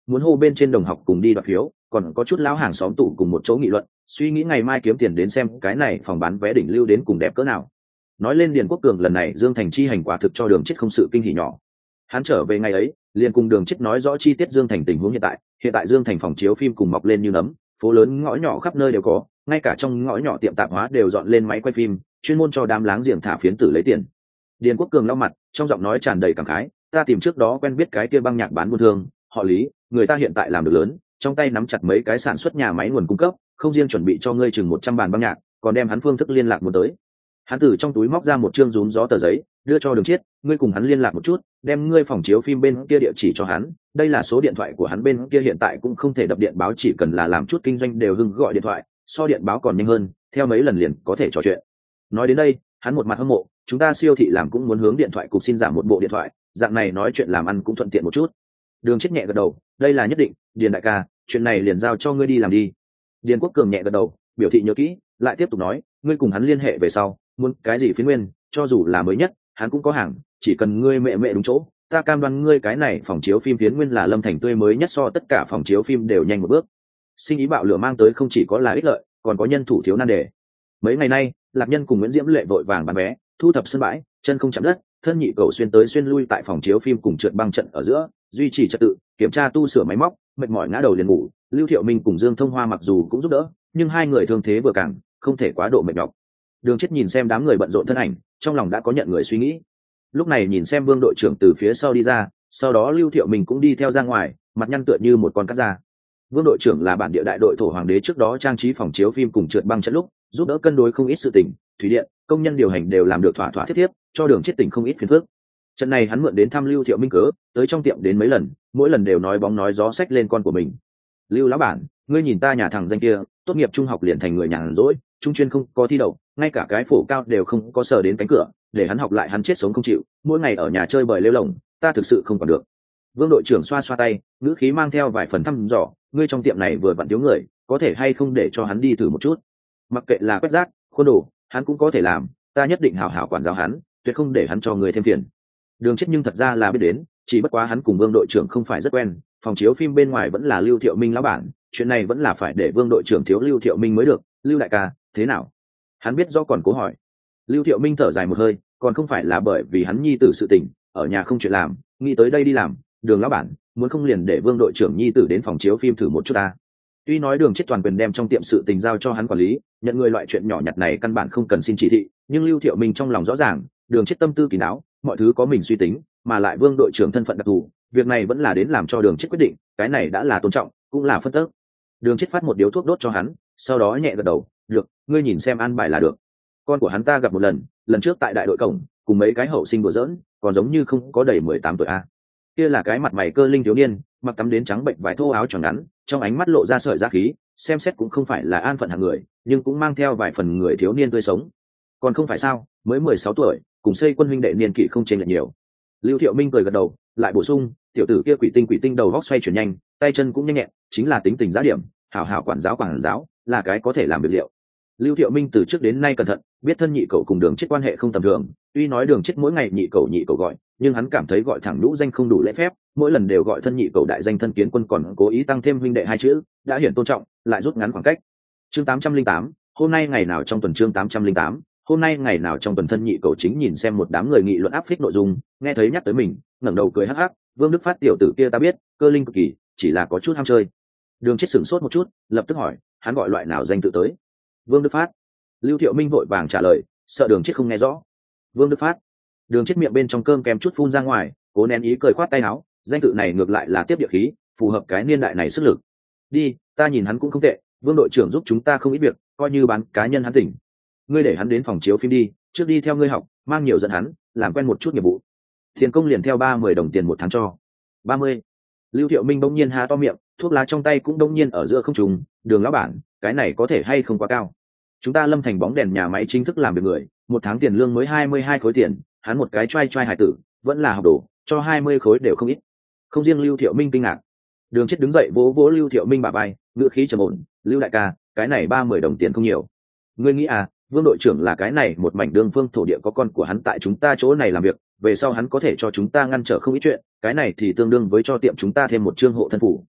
S1: muốn hô bên trên đồng học cùng đi đoạt phiếu, còn có chút lão hàng xóm tụ cùng một chỗ nghị luận, suy nghĩ ngày mai kiếm tiền đến xem cái này phòng bán vé đỉnh lưu đến cùng đẹp cỡ nào. Nói lên Điền Quốc Cường lần này Dương Thành chi hành quả thực cho Đường Chiết không sự kinh hỉ nhỏ. Hắn trở về ngày ấy, liền cùng Đường Chiết nói rõ chi tiết Dương Thành tình huống hiện tại Dương Thành phòng chiếu phim cùng mọc lên như nấm, phố lớn ngõ nhỏ khắp nơi đều có, ngay cả trong ngõ nhỏ tiệm tạp hóa đều dọn lên máy quay phim, chuyên môn cho đám láng giềng thả phiến tử lấy tiền. Điền Quốc Cường lau mặt, trong giọng nói tràn đầy cảm khái, ta tìm trước đó quen biết cái kia băng nhạc bán buôn thương, họ Lý, người ta hiện tại làm được lớn, trong tay nắm chặt mấy cái sản xuất nhà máy nguồn cung cấp, không riêng chuẩn bị cho ngươi chừng 100 bàn băng nhạc, còn đem hắn phương thức liên lạc muốn tới. Hắn từ trong túi móc ra một chương rúm gió tờ giấy, đưa cho Đường Chiết, ngươi cùng hắn liên lạc một chút, đem ngươi phòng chiếu phim bên kia địa chỉ cho hắn, đây là số điện thoại của hắn bên kia hiện tại cũng không thể đập điện báo, chỉ cần là làm chút kinh doanh đều hưng gọi điện thoại, so điện báo còn nhanh hơn, theo mấy lần liền có thể trò chuyện. Nói đến đây, hắn một mặt hâm mộ, chúng ta siêu thị làm cũng muốn hướng điện thoại cục xin giảm một bộ điện thoại, dạng này nói chuyện làm ăn cũng thuận tiện một chút. Đường Chiết nhẹ gật đầu, đây là nhất định, Điền đại ca, chuyện này liền giao cho ngươi đi làm đi. Điền Quốc Cường nhẹ gật đầu, biểu thị nhớ kỹ, lại tiếp tục nói, ngươi cùng hắn liên hệ về sau, muốn cái gì phiến nguyên, cho dù là mới nhất, hắn cũng có hàng, chỉ cần ngươi mẹ đúng chỗ, ta cam đoan ngươi cái này phòng chiếu phim phiến nguyên là Lâm Thành tươi mới nhất, so tất cả phòng chiếu phim đều nhanh một bước. Sinh ý bạo lửa mang tới không chỉ có là ích lợi, còn có nhân thủ thiếu nan đề. Mấy ngày nay, Lạc Nhân cùng Nguyễn Diễm Lệ vội vàng bán vé, thu thập sân bãi, chân không chạm đất, thân nhị cầu xuyên tới xuyên lui tại phòng chiếu phim cùng trượt băng trận ở giữa, duy trì trật tự, kiểm tra tu sửa máy móc, mệt mỏi ngã đầu liền ngủ. Lưu Thiệu Minh cùng Dương Thông Hoa mặc dù cũng giúp đỡ, nhưng hai người thương thế vừa càng, không thể quá độ mệt nhọc. Đường Chiết nhìn xem đám người bận rộn thân ảnh, trong lòng đã có nhận người suy nghĩ. Lúc này nhìn xem Vương đội trưởng từ phía sau đi ra, sau đó Lưu Thiệu Minh cũng đi theo ra ngoài, mặt nhăn tựa như một con cắt da. Vương đội trưởng là bản địa đại đội thổ hoàng đế trước đó trang trí phòng chiếu phim cùng trượt băng trận lúc, giúp đỡ cân đối không ít sự tình, thủy điện, công nhân điều hành đều làm được thỏa thỏa thiết thiếp, cho Đường Chiết tỉnh không ít phiền phức. Trận này hắn mượn đến thăm Lưu Thiệu Minh cớ, tới trong tiệm đến mấy lần, mỗi lần đều nói bóng nói gió sách lên con của mình. Lưu lão bản, ngươi nhìn ta nhà thằng danh kia, tốt nghiệp trung học liền thành người nhàn rỗi, trung chuyên không có thi đậu, ngay cả cái phổ cao đều không có sờ đến cánh cửa, để hắn học lại hắn chết sống không chịu, mỗi ngày ở nhà chơi bời lêu lổng, ta thực sự không còn được. Vương đội trưởng xoa xoa tay, ngữ khí mang theo vài phần thăm dò, ngươi trong tiệm này vừa vặn thiếu người, có thể hay không để cho hắn đi thử một chút. Mặc kệ là quét rác, khuôn đồ, hắn cũng có thể làm, ta nhất định hảo hảo quản giáo hắn, tuyệt không để hắn cho người thêm phiền. Đường Chiết nhưng thật ra là biết đến, chỉ bất quá hắn cùng Vương đội trưởng không phải rất quen, phòng chiếu phim bên ngoài vẫn là Lưu Thiệu Minh lão bản, chuyện này vẫn là phải để Vương đội trưởng thiếu Lưu Thiệu Minh mới được. Lưu đại ca, thế nào? Hắn biết do còn cố hỏi. Lưu Thiệu Minh thở dài một hơi, còn không phải là bởi vì hắn nhi tử sự tình, ở nhà không chuyện làm, nghĩ tới đây đi làm. Đường lão bản, muốn không liền để Vương đội trưởng nhi tử đến phòng chiếu phim thử một chút ta. Tuy nói Đường Chiết toàn quyền đem trong tiệm sự tình giao cho hắn quản lý, nhận người loại chuyện nhỏ nhặt này căn bản không cần xin chỉ thị, nhưng Lưu Thiệu Minh trong lòng rõ ràng, Đường Chiết tâm tư kín đáo, mọi thứ có mình suy tính, mà lại Vương đội trưởng thân phận đặc thù, việc này vẫn là đến làm cho Đường Chiết quyết định, cái này đã là tôn trọng, cũng là phân tích. Đường Chiết phát một điếu thuốc đốt cho hắn, sau đó nhẹ gật đầu, được, ngươi nhìn xem an bài là được. Con của hắn ta gặp một lần trước tại đại đội cổng, cùng mấy cái hậu sinh đùa giỡn, còn giống như không có đầy 18 tuổi a. Kia là cái mặt mày cơ linh thiếu niên, mặc tắm đến trắng bệnh vải thô áo choàng ngắn, trong ánh mắt lộ ra sợi giá khí, xem xét cũng không phải là an phận hạng người, nhưng cũng mang theo vài phần người thiếu niên tươi sống. Còn không phải sao, mới 16 tuổi, cùng xây quân huynh đệ niên kỷ không chênh lệch nhiều. Lưu Thiệu Minh cười gật đầu, lại bổ sung, tiểu tử kia quỷ tinh đầu góc xoay chuyển nhanh, tay chân cũng nhanh nhẹn, chính là tính tình giá điểm, hảo hảo quản giáo, là cái có thể làm việc liệu. Lưu Thiệu Minh từ trước đến nay cẩn thận, biết thân nhị cậu cùng Đường Chiết quan hệ không tầm thường, tuy nói Đường Chiết mỗi ngày nhị cậu gọi, nhưng hắn cảm thấy gọi thẳng nhũ danh không đủ lễ phép, mỗi lần đều gọi thân nhị cậu đại danh thân kiến quân, còn cố ý tăng thêm huynh đệ hai chữ, đã hiển tôn trọng, lại rút ngắn khoảng cách. Chương 808, hôm nay ngày nào trong tuần chương 808, hôm nay ngày nào trong tuần thân nhị cậu chính nhìn xem một đám người nghị luận áp phích nội dung, nghe thấy nhắc tới mình, ngẩng đầu cười hắc hắc, Vương Đức Phát tiểu tử kia ta biết, cơ linh cực kỳ, chỉ là có chút ham chơi. Đường Chiết sửng sốt một chút, lập tức hỏi, hắn gọi loại nào danh tự tới? Vương Đức Phát. Lưu Thiệu Minh vội vàng trả lời, sợ Đường Chiết không nghe rõ. Vương Đức Phát. Đường Chiết miệng bên trong cơm kém chút phun ra ngoài, cố nén ý cười khoát tay áo, danh tự này ngược lại là tiếp địa khí, phù hợp cái niên đại này sức lực. Đi, ta nhìn hắn cũng không tệ, Vương đội trưởng giúp chúng ta không ít việc, coi như bán cá nhân hắn tỉnh. Ngươi để hắn đến phòng chiếu phim đi, trước đi theo ngươi học, mang nhiều dẫn hắn, làm quen một chút nghiệp vụ. Tiền công liền theo 30 đồng tiền một tháng cho. 30. Lưu Thiệu Minh bỗng nhiên há to miệng, thuốc lá trong tay cũng đông nhiên ở giữa không trùng, Đường lão bản, cái này có thể hay không quá cao? Chúng ta Lâm Thành bóng đèn nhà máy chính thức làm việc người, một tháng tiền lương mới 22 khối tiền, hắn một cái trai hải tử, vẫn là học đồ, cho 20 khối đều không ít. Không riêng Lưu Thiệu Minh kinh ngạc. Đường Chiết đứng dậy vỗ Lưu Thiệu Minh bả vai, ngữ khí trầm ổn, Lưu đại ca, cái này 30 đồng tiền không nhiều. Ngươi nghĩ à, Vương đội trưởng là cái này một mảnh đường phương thổ địa, có con của hắn tại chúng ta chỗ này làm việc, về sau hắn có thể cho chúng ta ngăn trở không ít chuyện, cái này thì tương đương với cho tiệm chúng ta thêm một chương hộ thân phủ,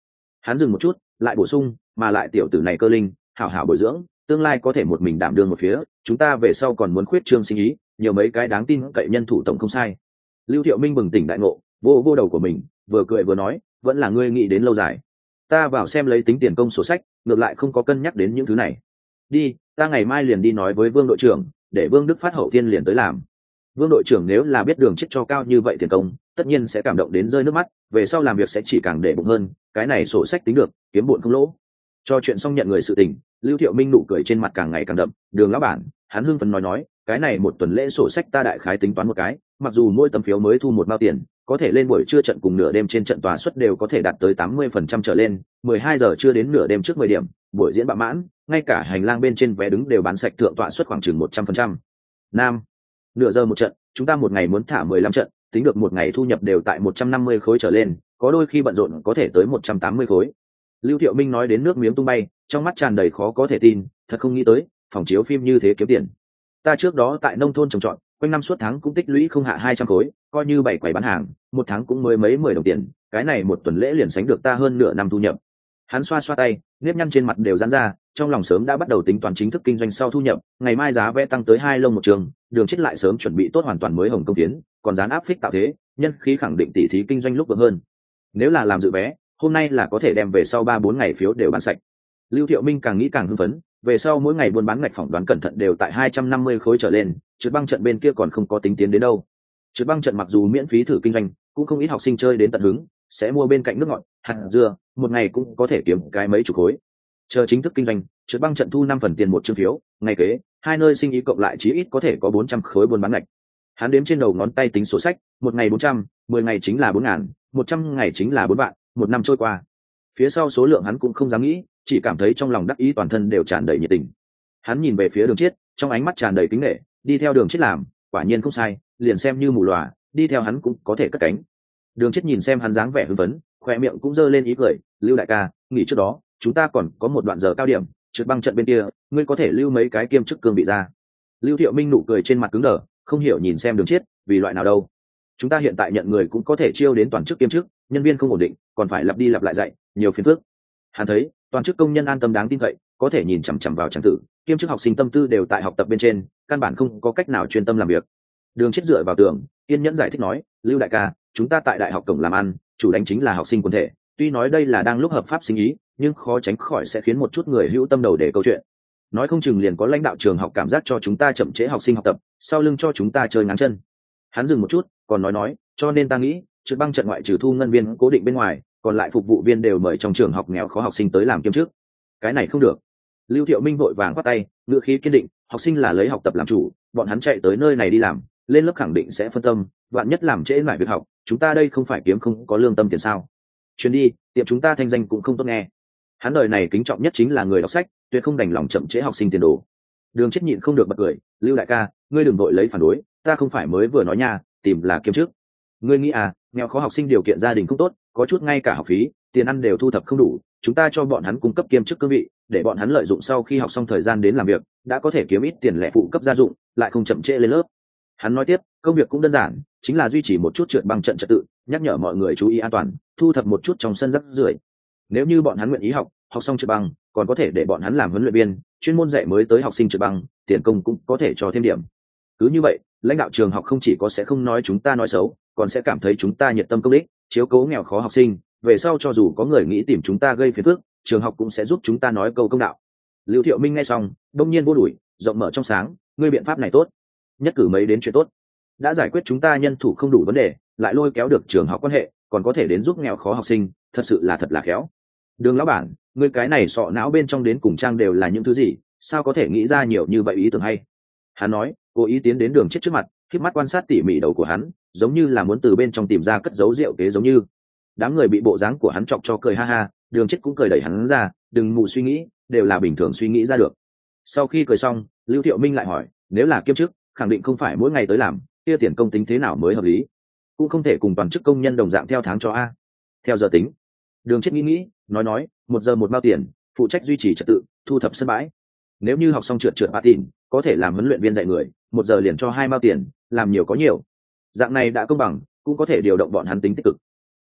S1: Hắn dừng một chút lại bổ sung, mà lại tiểu tử này cơ linh, hảo hảo bồi dưỡng, tương lai có thể một mình đảm đương một phía, chúng ta về sau còn muốn khuyết trương sinh ý, nhiều mấy cái đáng tin cậy nhân thủ tổng không sai. Lưu Thiệu Minh bừng tỉnh đại ngộ, vô vô đầu của mình, vừa cười vừa nói, vẫn là ngươi nghĩ đến lâu dài. Ta vào xem lấy tính tiền công sổ sách, ngược lại không có cân nhắc đến những thứ này. Đi, ta ngày mai liền đi nói với Vương đội trưởng, để Vương Đức Phát hậu tiên liền tới làm. Vương đội trưởng nếu là biết Đường Chiết cho cao như vậy tiền công, tất nhiên sẽ cảm động đến rơi nước mắt, về sau làm việc sẽ chỉ càng để bụng hơn, cái này sổ sách tính được, kiếm bộn không lỗ. Cho chuyện xong nhận người sự tình, Lưu Thiệu Minh nụ cười trên mặt càng ngày càng đậm, Đường lão bản, hắn hưng phấn nói, cái này một tuần lễ sổ sách ta đại khái tính toán một cái, mặc dù mỗi tấm phiếu mới thu một bao tiền, có thể lên buổi trưa trận cùng nửa đêm trên trận tòa suất đều có thể đạt tới 80% trở lên, 12 giờ trưa đến nửa đêm trước 10 điểm, buổi diễn bạ mãn, ngay cả hành lang bên trên vé đứng đều bán sạch, thượng tọa suất khoảng chừng 100%. Nam, nửa giờ một trận, chúng ta một ngày muốn thả 15 trận, tính được một ngày thu nhập đều tại 150 khối trở lên, có đôi khi bận rộn có thể tới 180 khối. Lưu Thiệu Minh nói đến nước miếng tung bay, trong mắt tràn đầy khó có thể tin, thật không nghĩ tới, phòng chiếu phim như thế kiếm tiền. Ta trước đó tại nông thôn trồng trọt, quanh năm suốt tháng cũng tích lũy không hạ 200 khối, coi như bảy quầy bán hàng, một tháng cũng mới mấy 10 đồng tiền, cái này một tuần lễ liền sánh được ta hơn nửa năm thu nhập. Hắn xoa xoa tay, nếp nhăn trên mặt đều giãn ra, trong lòng sớm đã bắt đầu tính toán chính thức kinh doanh sau thu nhập, ngày mai giá vé tăng tới 2 lông một trường, Đường Chiết lại sớm chuẩn bị tốt hoàn toàn mới hồng công tiến, còn dán áp phích tạo thế, nhân khí khẳng định tỷ thí kinh doanh lúc vững hơn. Nếu là làm dự vé, hôm nay là có thể đem về sau 3-4 ngày phiếu đều bán sạch. Lưu Thiệu Minh càng nghĩ càng hưng phấn, về sau mỗi ngày buôn bán ngạch phỏng đoán cẩn thận đều tại 250 khối trở lên, trượt băng trận bên kia còn không có tính tiến đến đâu. Trượt băng trận mặc dù miễn phí thử kinh doanh, cũng không ít học sinh chơi đến tận hứng, sẽ mua bên cạnh nước ngọt, hạt dưa, một ngày cũng có thể kiếm cái mấy chục khối. Chờ chính thức kinh doanh, trượt băng trận thu 5 phần tiền một chương phiếu, ngày kế, hai nơi sinh ý cộng lại chí ít có thể có 400 khối buôn bán ngạch. Hắn đếm trên đầu ngón tay tính sổ sách, một ngày 400, 10 ngày chính là 4.000, 100 ngày chính là 4 vạn, một năm trôi qua. Phía sau số lượng hắn cũng không dám nghĩ, chỉ cảm thấy trong lòng đắc ý, toàn thân đều tràn đầy nhiệt tình. Hắn nhìn về phía Đường Chiết, trong ánh mắt tràn đầy kính nể, đi theo Đường Chiết làm, quả nhiên không sai, liền xem như mù lòa, đi theo hắn cũng có thể cất cánh. Đường Chiết nhìn xem hắn dáng vẻ hưng phấn, khoe miệng cũng giơ lên ý cười, Lưu đại ca, nghỉ trước đó, chúng ta còn có một đoạn giờ cao điểm, trượt băng trận bên kia, ngươi có thể lưu mấy cái kiêm chức cương vị ra. Lưu Thiệu Minh nụ cười trên mặt cứng đờ, không hiểu nhìn xem Đường Chiết, vì loại nào đâu? Chúng ta hiện tại nhận người cũng có thể chiêu đến toàn chức kiêm chức, nhân viên không ổn định, còn phải lặp đi lặp lại dạy, nhiều phiền phức. Hắn thấy, toàn chức công nhân an tâm đáng tin cậy, có thể nhìn chằm chằm vào trang tử, kiêm chức học sinh tâm tư đều tại học tập bên trên, căn bản không có cách nào chuyên tâm làm việc. Đường Chiết dựa vào tường, kiên nhẫn giải thích nói, Lưu đại ca, chúng ta tại đại học cổng làm ăn, chủ đánh chính là học sinh quần thể, tuy nói đây là đang lúc hợp pháp sinh ý, nhưng khó tránh khỏi sẽ khiến một chút người hữu tâm đầu để câu chuyện. Nói không chừng liền có lãnh đạo trường học cảm giác cho chúng ta chậm trễ học sinh học tập, sau lưng cho chúng ta chơi ngáng chân. Hắn dừng một chút, còn nói, cho nên ta nghĩ, trượt băng trận ngoại trừ thu ngân viên cố định bên ngoài, còn lại phục vụ viên đều mời trong trường học nghèo khó học sinh tới làm kiêm chức. Cái này không được. Lưu Thiệu Minh vội vàng khoát tay, ngữ khí kiên định, học sinh là lấy học tập làm chủ, bọn hắn chạy tới nơi này đi làm, lên lớp khẳng định sẽ phân tâm, vạn nhất làm trễ lại việc học, chúng ta đây không phải kiếm không có lương tâm tiền sao? Chuyến đi, tiệm chúng ta thanh danh cũng không tốt nghe. Hắn đời này kính trọng nhất chính là người đọc sách, tuyệt không đành lòng chậm trễ học sinh tiền đồ. Đường Chiết nhịn không được bật cười, Lưu đại ca, ngươi đừng vội lấy phản đối, ta không phải mới vừa nói nha, tìm là kiêm chức. Ngươi nghĩ à, nghèo khó học sinh điều kiện gia đình không tốt, có chút ngay cả học phí, tiền ăn đều thu thập không đủ, chúng ta cho bọn hắn cung cấp kiêm chức cương vị, để bọn hắn lợi dụng sau khi học xong thời gian đến làm việc, đã có thể kiếm ít tiền lẻ phụ cấp gia dụng, lại không chậm trễ lên lớp. Hắn nói tiếp, công việc cũng đơn giản, chính là duy trì một chút trượt băng trận trật tự, nhắc nhở mọi người chú ý an toàn, thu thập một chút trong sân rác rưởi. Nếu như bọn hắn nguyện ý học xong trượt băng, còn có thể để bọn hắn làm huấn luyện viên, chuyên môn dạy mới tới học sinh trượt băng, tiền công cũng có thể cho thêm điểm. Cứ như vậy, lãnh đạo trường học không chỉ có sẽ không nói chúng ta nói xấu, còn sẽ cảm thấy chúng ta nhiệt tâm công ích, chiếu cố nghèo khó học sinh, về sau cho dù có người nghĩ tìm chúng ta gây phiền phức, trường học cũng sẽ giúp chúng ta nói câu công đạo. Lưu Thiệu Minh nghe xong, đông nhiên vô đuổi, rộng mở trong sáng, ngươi biện pháp này tốt, nhất cử mấy đến chuyện tốt, đã giải quyết chúng ta nhân thủ không đủ vấn đề, lại lôi kéo được trường học quan hệ, còn có thể đến giúp nghèo khó học sinh, thật là khéo. Đường lão bản, ngươi cái này sọ não bên trong đến cùng trang đều là những thứ gì, sao có thể nghĩ ra nhiều như vậy ý tưởng hay? Hắn nói, cố ý tiến đến Đường Chiết trước mặt, khép mắt quan sát tỉ mỉ đầu của hắn, giống như là muốn từ bên trong tìm ra cất giấu rượu kế giống như. Đám người bị bộ dáng của hắn chọc cho cười ha ha, Đường Chiết cũng cười đẩy hắn ra, đừng mù suy nghĩ, đều là bình thường suy nghĩ ra được. Sau khi cười xong, Lưu Thiệu Minh lại hỏi, nếu là kiêm chức, khẳng định không phải mỗi ngày tới làm, kia tiền công tính thế nào mới hợp lý? Cũng không thể cùng toàn chức công nhân đồng dạng theo tháng cho a. Theo giờ tính. Đường Chiết nghĩ, nói, 1 giờ 1 bao tiền, phụ trách duy trì trật tự, thu thập sân bãi. Nếu như học xong trượt 3 tiền, có thể làm huấn luyện viên dạy người, 1 giờ liền cho 2 bao tiền, làm nhiều có nhiều. Dạng này đã công bằng, cũng có thể điều động bọn hắn tính tích cực.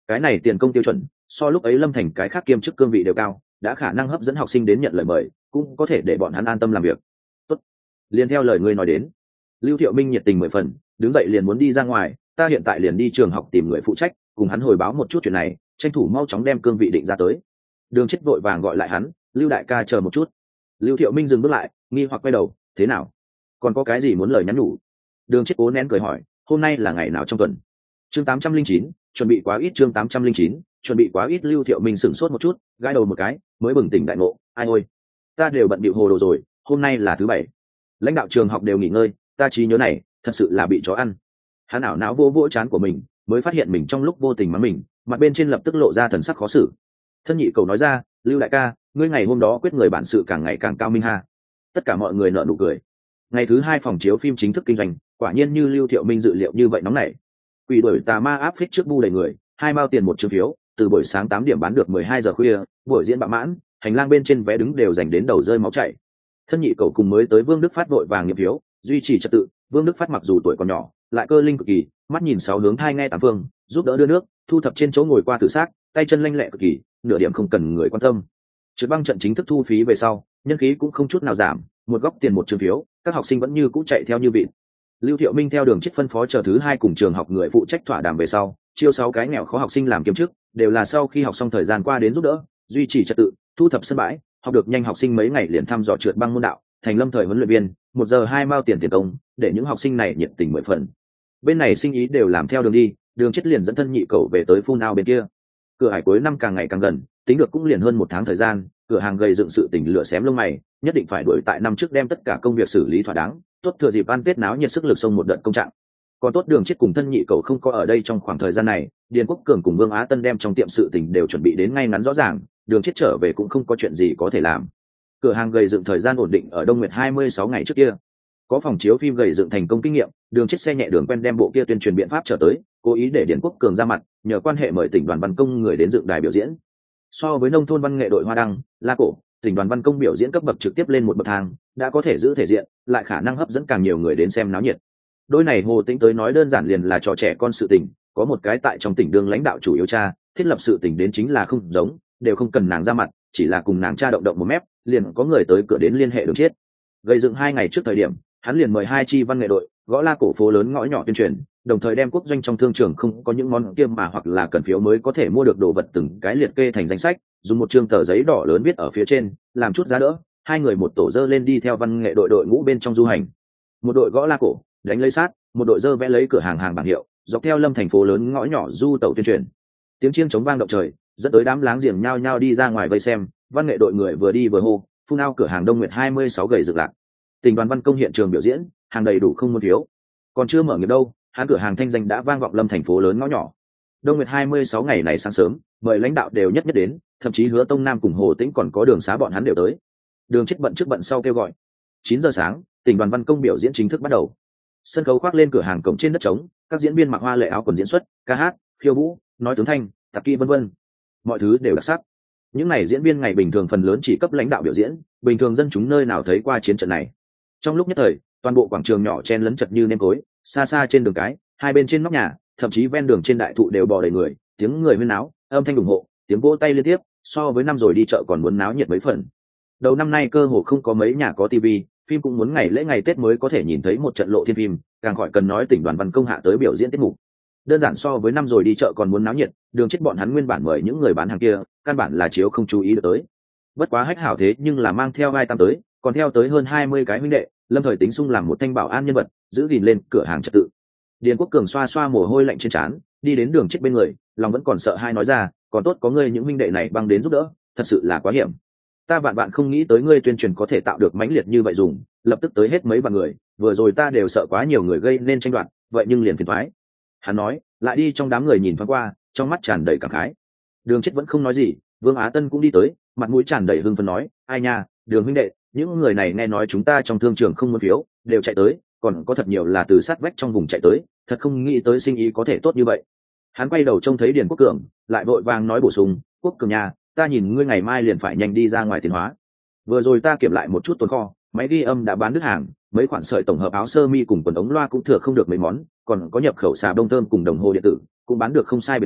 S1: Cái này tiền công tiêu chuẩn so lúc ấy Lâm Thành cái khác kiêm chức cương vị đều cao, đã khả năng hấp dẫn học sinh đến nhận lời mời, cũng có thể để bọn hắn an tâm làm việc. Tốt, liền theo lời ngươi nói đến. Lưu Thiệu Minh nhiệt tình 10 phần, đứng dậy liền muốn đi ra ngoài, ta hiện tại liền đi trường học tìm người phụ trách, cùng hắn hồi báo một chút chuyện này, tranh thủ mau chóng đem cương vị định ra tới. Đường Chết vội vàng gọi lại hắn, Lưu đại ca chờ một chút. Lưu Thiệu Minh dừng bước lại, nghi hoặc quay đầu, thế nào? Còn có cái gì muốn lời nhắn nhủ? Đường Chết cố nén cười hỏi, hôm nay là ngày nào trong tuần? Chương 809, chuẩn bị quá ít. Chương 809, chuẩn bị quá ít. Lưu Thiệu Minh sửng sốt một chút, gãi đầu một cái, mới bừng tỉnh đại ngộ, ai ôi, ta đều bận bịu hồ đồ rồi, hôm nay là thứ bảy, lãnh đạo trường học đều nghỉ ngơi, ta trí nhớ này thật sự là bị chó ăn. Hắn ảo não vô vỗ trán của mình, mới phát hiện mình trong lúc vô tình mắng mình, mặt bên trên lập tức lộ ra thần sắc khó xử. Thân nhị cầu nói ra, Lưu đại ca, ngươi ngày hôm đó quyết người bản sự càng ngày càng cao minh ha. Tất cả mọi người nở nụ cười. Ngày thứ hai phòng chiếu phim chính thức kinh doanh, quả nhiên như Lưu Thiệu Minh dự liệu như vậy nóng nảy. Quỷ đuổi tà ma áp phích trước bu đầy người, 2 mao tiền một chương phiếu, từ buổi sáng 8 điểm bán được 12 giờ khuya, buổi diễn bạ mãn, hành lang bên trên vé đứng đều dành đến đầu rơi máu chảy. Thân nhị cầu cùng mới tới Vương Đức Phát vội vàng nghiệm phiếu, duy trì trật tự. Vương Đức Phát mặc dù tuổi còn nhỏ, lại cơ linh cực kỳ, mắt nhìn 6 hướng thai nghe 8 phương, giúp đỡ đưa nước, thu thập trên chỗ ngồi qua tự xác, tay chân lanh lẹ cực kỳ, nửa điểm không cần người quan tâm. Trượt băng trận chính thức thu phí về sau, nhân khí cũng không chút nào giảm, một góc tiền một chương phiếu, các học sinh vẫn như cũ chạy theo như vịt. Lưu Thiệu Minh theo Đường Chết phân phó chờ thứ hai cùng trường học người phụ trách thỏa đàm về sau, chiêu 6 cái nghèo khó học sinh làm kiêm chức, đều là sau khi học xong thời gian qua đến giúp đỡ, duy trì trật tự, thu thập sân bãi, học được nhanh học sinh mấy ngày liền thăm dò trượt băng môn đạo, thành lâm thời huấn luyện viên, 1 giờ 2 mao tiền công, để những học sinh này nhiệt tình 10 phần. Bên này sinh ý đều làm theo đường đi, Đường Chết liền dẫn thân nhị cậu về tới phun ao bên kia. Cửa hải cuối năm càng ngày càng gần, tính được cũng liền hơn 1 tháng thời gian, cửa hàng gây dựng sự tình lửa xém lông mày, nhất định phải đuổi tại năm trước đem tất cả công việc xử lý thỏa đáng, tốt thừa dịp ăn Tết náo nhiệt sức lực xông một đợt công trạng. Còn tốt Đường Chết cùng thân nhị cậu không có ở đây trong khoảng thời gian này, Điền Quốc Cường cùng Vương Á Tân đem trong tiệm sự tình đều chuẩn bị đến ngay ngắn rõ ràng, Đường Chết trở về cũng không có chuyện gì có thể làm. Cửa hàng gây dựng thời gian ổn định ở Đông Nguyệt 26 ngày trước kia. Có phòng chiếu phim gây dựng thành công kinh nghiệm, Đường Chết xe nhẹ đường quen đem bộ kia tuyên truyền biện pháp trở tới, cố ý để Điền Quốc Cường ra mặt, nhờ quan hệ mời tỉnh đoàn văn công người đến dựng đài biểu diễn. So với nông thôn văn nghệ đội Hoa Đăng, La Cổ, tỉnh đoàn văn công biểu diễn cấp bậc trực tiếp lên một bậc thang, đã có thể giữ thể diện, lại khả năng hấp dẫn càng nhiều người đến xem náo nhiệt. Đôi này Hồ Tĩnh tới nói đơn giản liền là trò trẻ con sự tình, có một cái tại trong tỉnh đương lãnh đạo chủ yếu cha, thiết lập sự tình đến chính là không giống, đều không cần nàng ra mặt, chỉ là cùng nàng cha động động một mép, liền có người tới cửa đến liên hệ Đường Chết. Gây dựng 2 ngày trước thời điểm, hắn liền mời 2 chi văn nghệ đội, gõ La Cổ phố lớn ngõ nhỏ tuyên truyền, đồng thời đem quốc doanh trong thương trường không có những món kia mà hoặc là cần phiếu mới có thể mua được đồ vật từng cái liệt kê thành danh sách, dùng một chương tờ giấy đỏ lớn viết ở phía trên, làm chút giá đỡ, 2 người một tổ dơ lên đi theo văn nghệ đội đội ngũ bên trong du hành. Một đội gõ La Cổ, đánh lấy sát, một đội dơ vẽ lấy cửa hàng hàng bảng hiệu, dọc theo Lâm thành phố lớn ngõ nhỏ du tẩu tuyên truyền. Tiếng chiêng chống vang động trời, dẫn tới đám láng giềng nhao nhao đi ra ngoài vây xem, văn nghệ đội người vừa đi vừa hô, phun ao cửa hàng Đông Nguyệt 26 gầy dựng lạc. Tỉnh đoàn văn công hiện trường biểu diễn, hàng đầy đủ không muốn thiếu. Còn chưa mở nghiệp đâu, hắn cửa hàng thanh danh đã vang vọng Lâm thành phố lớn ngõ nhỏ. Đông Nguyệt 26 ngày này sáng sớm, mời lãnh đạo đều nhất đến, thậm chí Hứa Tông Nam cùng Hồ Tĩnh còn có Đường Xá bọn hắn đều tới. Đường Chết bận trước bận sau kêu gọi. 9 giờ sáng, tỉnh đoàn văn công biểu diễn chính thức bắt đầu. Sân khấu khoác lên cửa hàng cổng trên đất trống, các diễn viên mặc hoa lệ áo quần diễn xuất, ca hát, khiêu vũ, nói tướng thanh, tạp kỹ vân vân, mọi thứ đều đặc sắc. Những này diễn viên ngày bình thường phần lớn chỉ cấp lãnh đạo biểu diễn, bình thường dân chúng nơi nào thấy qua chiến trận này. Trong lúc nhất thời, toàn bộ quảng trường nhỏ chen lấn chật như nêm cối, xa xa trên đường cái, hai bên trên nóc nhà, thậm chí ven đường trên đại thụ đều bò đầy người, tiếng người huyên náo, âm thanh ủng hộ, tiếng vỗ tay liên tiếp, so với năm rồi đi chợ còn muốn náo nhiệt mấy phần. Đầu năm nay cơ hồ không có mấy nhà có tivi, phim cũng muốn ngày lễ ngày Tết mới có thể nhìn thấy một trận lộ thiên phim, càng khỏi cần nói tỉnh đoàn văn công hạ tới biểu diễn tiết mục. Đơn giản so với năm rồi đi chợ còn muốn náo nhiệt, Đường Chết bọn hắn nguyên bản mời những người bán hàng kia, căn bản là chiếu không chú ý được tới. Bất quá hách hảo thế nhưng là mang theo vai tam tới, còn theo tới hơn 20 cái huynh đệ, lâm thời tính sung làm một thanh bảo an nhân vật, giữ gìn lên cửa hàng trật tự. Điền Quốc Cường xoa xoa mồ hôi lạnh trên trán, đi đến Đường Chết bên người, lòng vẫn còn sợ hai nói ra, còn tốt có ngươi những huynh đệ này băng đến giúp đỡ, thật sự là quá hiểm. Ta vạn bạn không nghĩ tới ngươi tuyên truyền có thể tạo được mãnh liệt như vậy dùng, lập tức tới hết mấy vạn người, vừa rồi ta đều sợ quá nhiều người gây nên tranh đoạt, vậy nhưng liền phiền toái. Hắn nói, lại đi trong đám người nhìn thoáng qua, trong mắt tràn đầy cảm khái. Đường Chết vẫn không nói gì, Vương Á Tân cũng đi tới, mặt mũi tràn đầy hưng phấn nói, ai nha, Đường huynh đệ, những người này nghe nói chúng ta trong thương trường không muốn phiếu, đều chạy tới, còn có thật nhiều là từ sát vách trong vùng chạy tới, thật không nghĩ tới sinh ý có thể tốt như vậy. Hắn quay đầu trông thấy Điền Quốc Cường, lại vội vàng nói bổ sung, Quốc Cường nhà, ta nhìn ngươi ngày mai liền phải nhanh đi ra ngoài Tiến Hóa. Vừa rồi ta kiểm lại một chút tồn kho, máy ghi âm đã bán đứt hàng, mấy khoản sợi tổng hợp áo sơ mi cùng quần ống loa cũng thừa không được mấy món, còn có nhập khẩu xà bông thơm cùng đồng hồ điện tử cũng bán được không sai biệt lắm,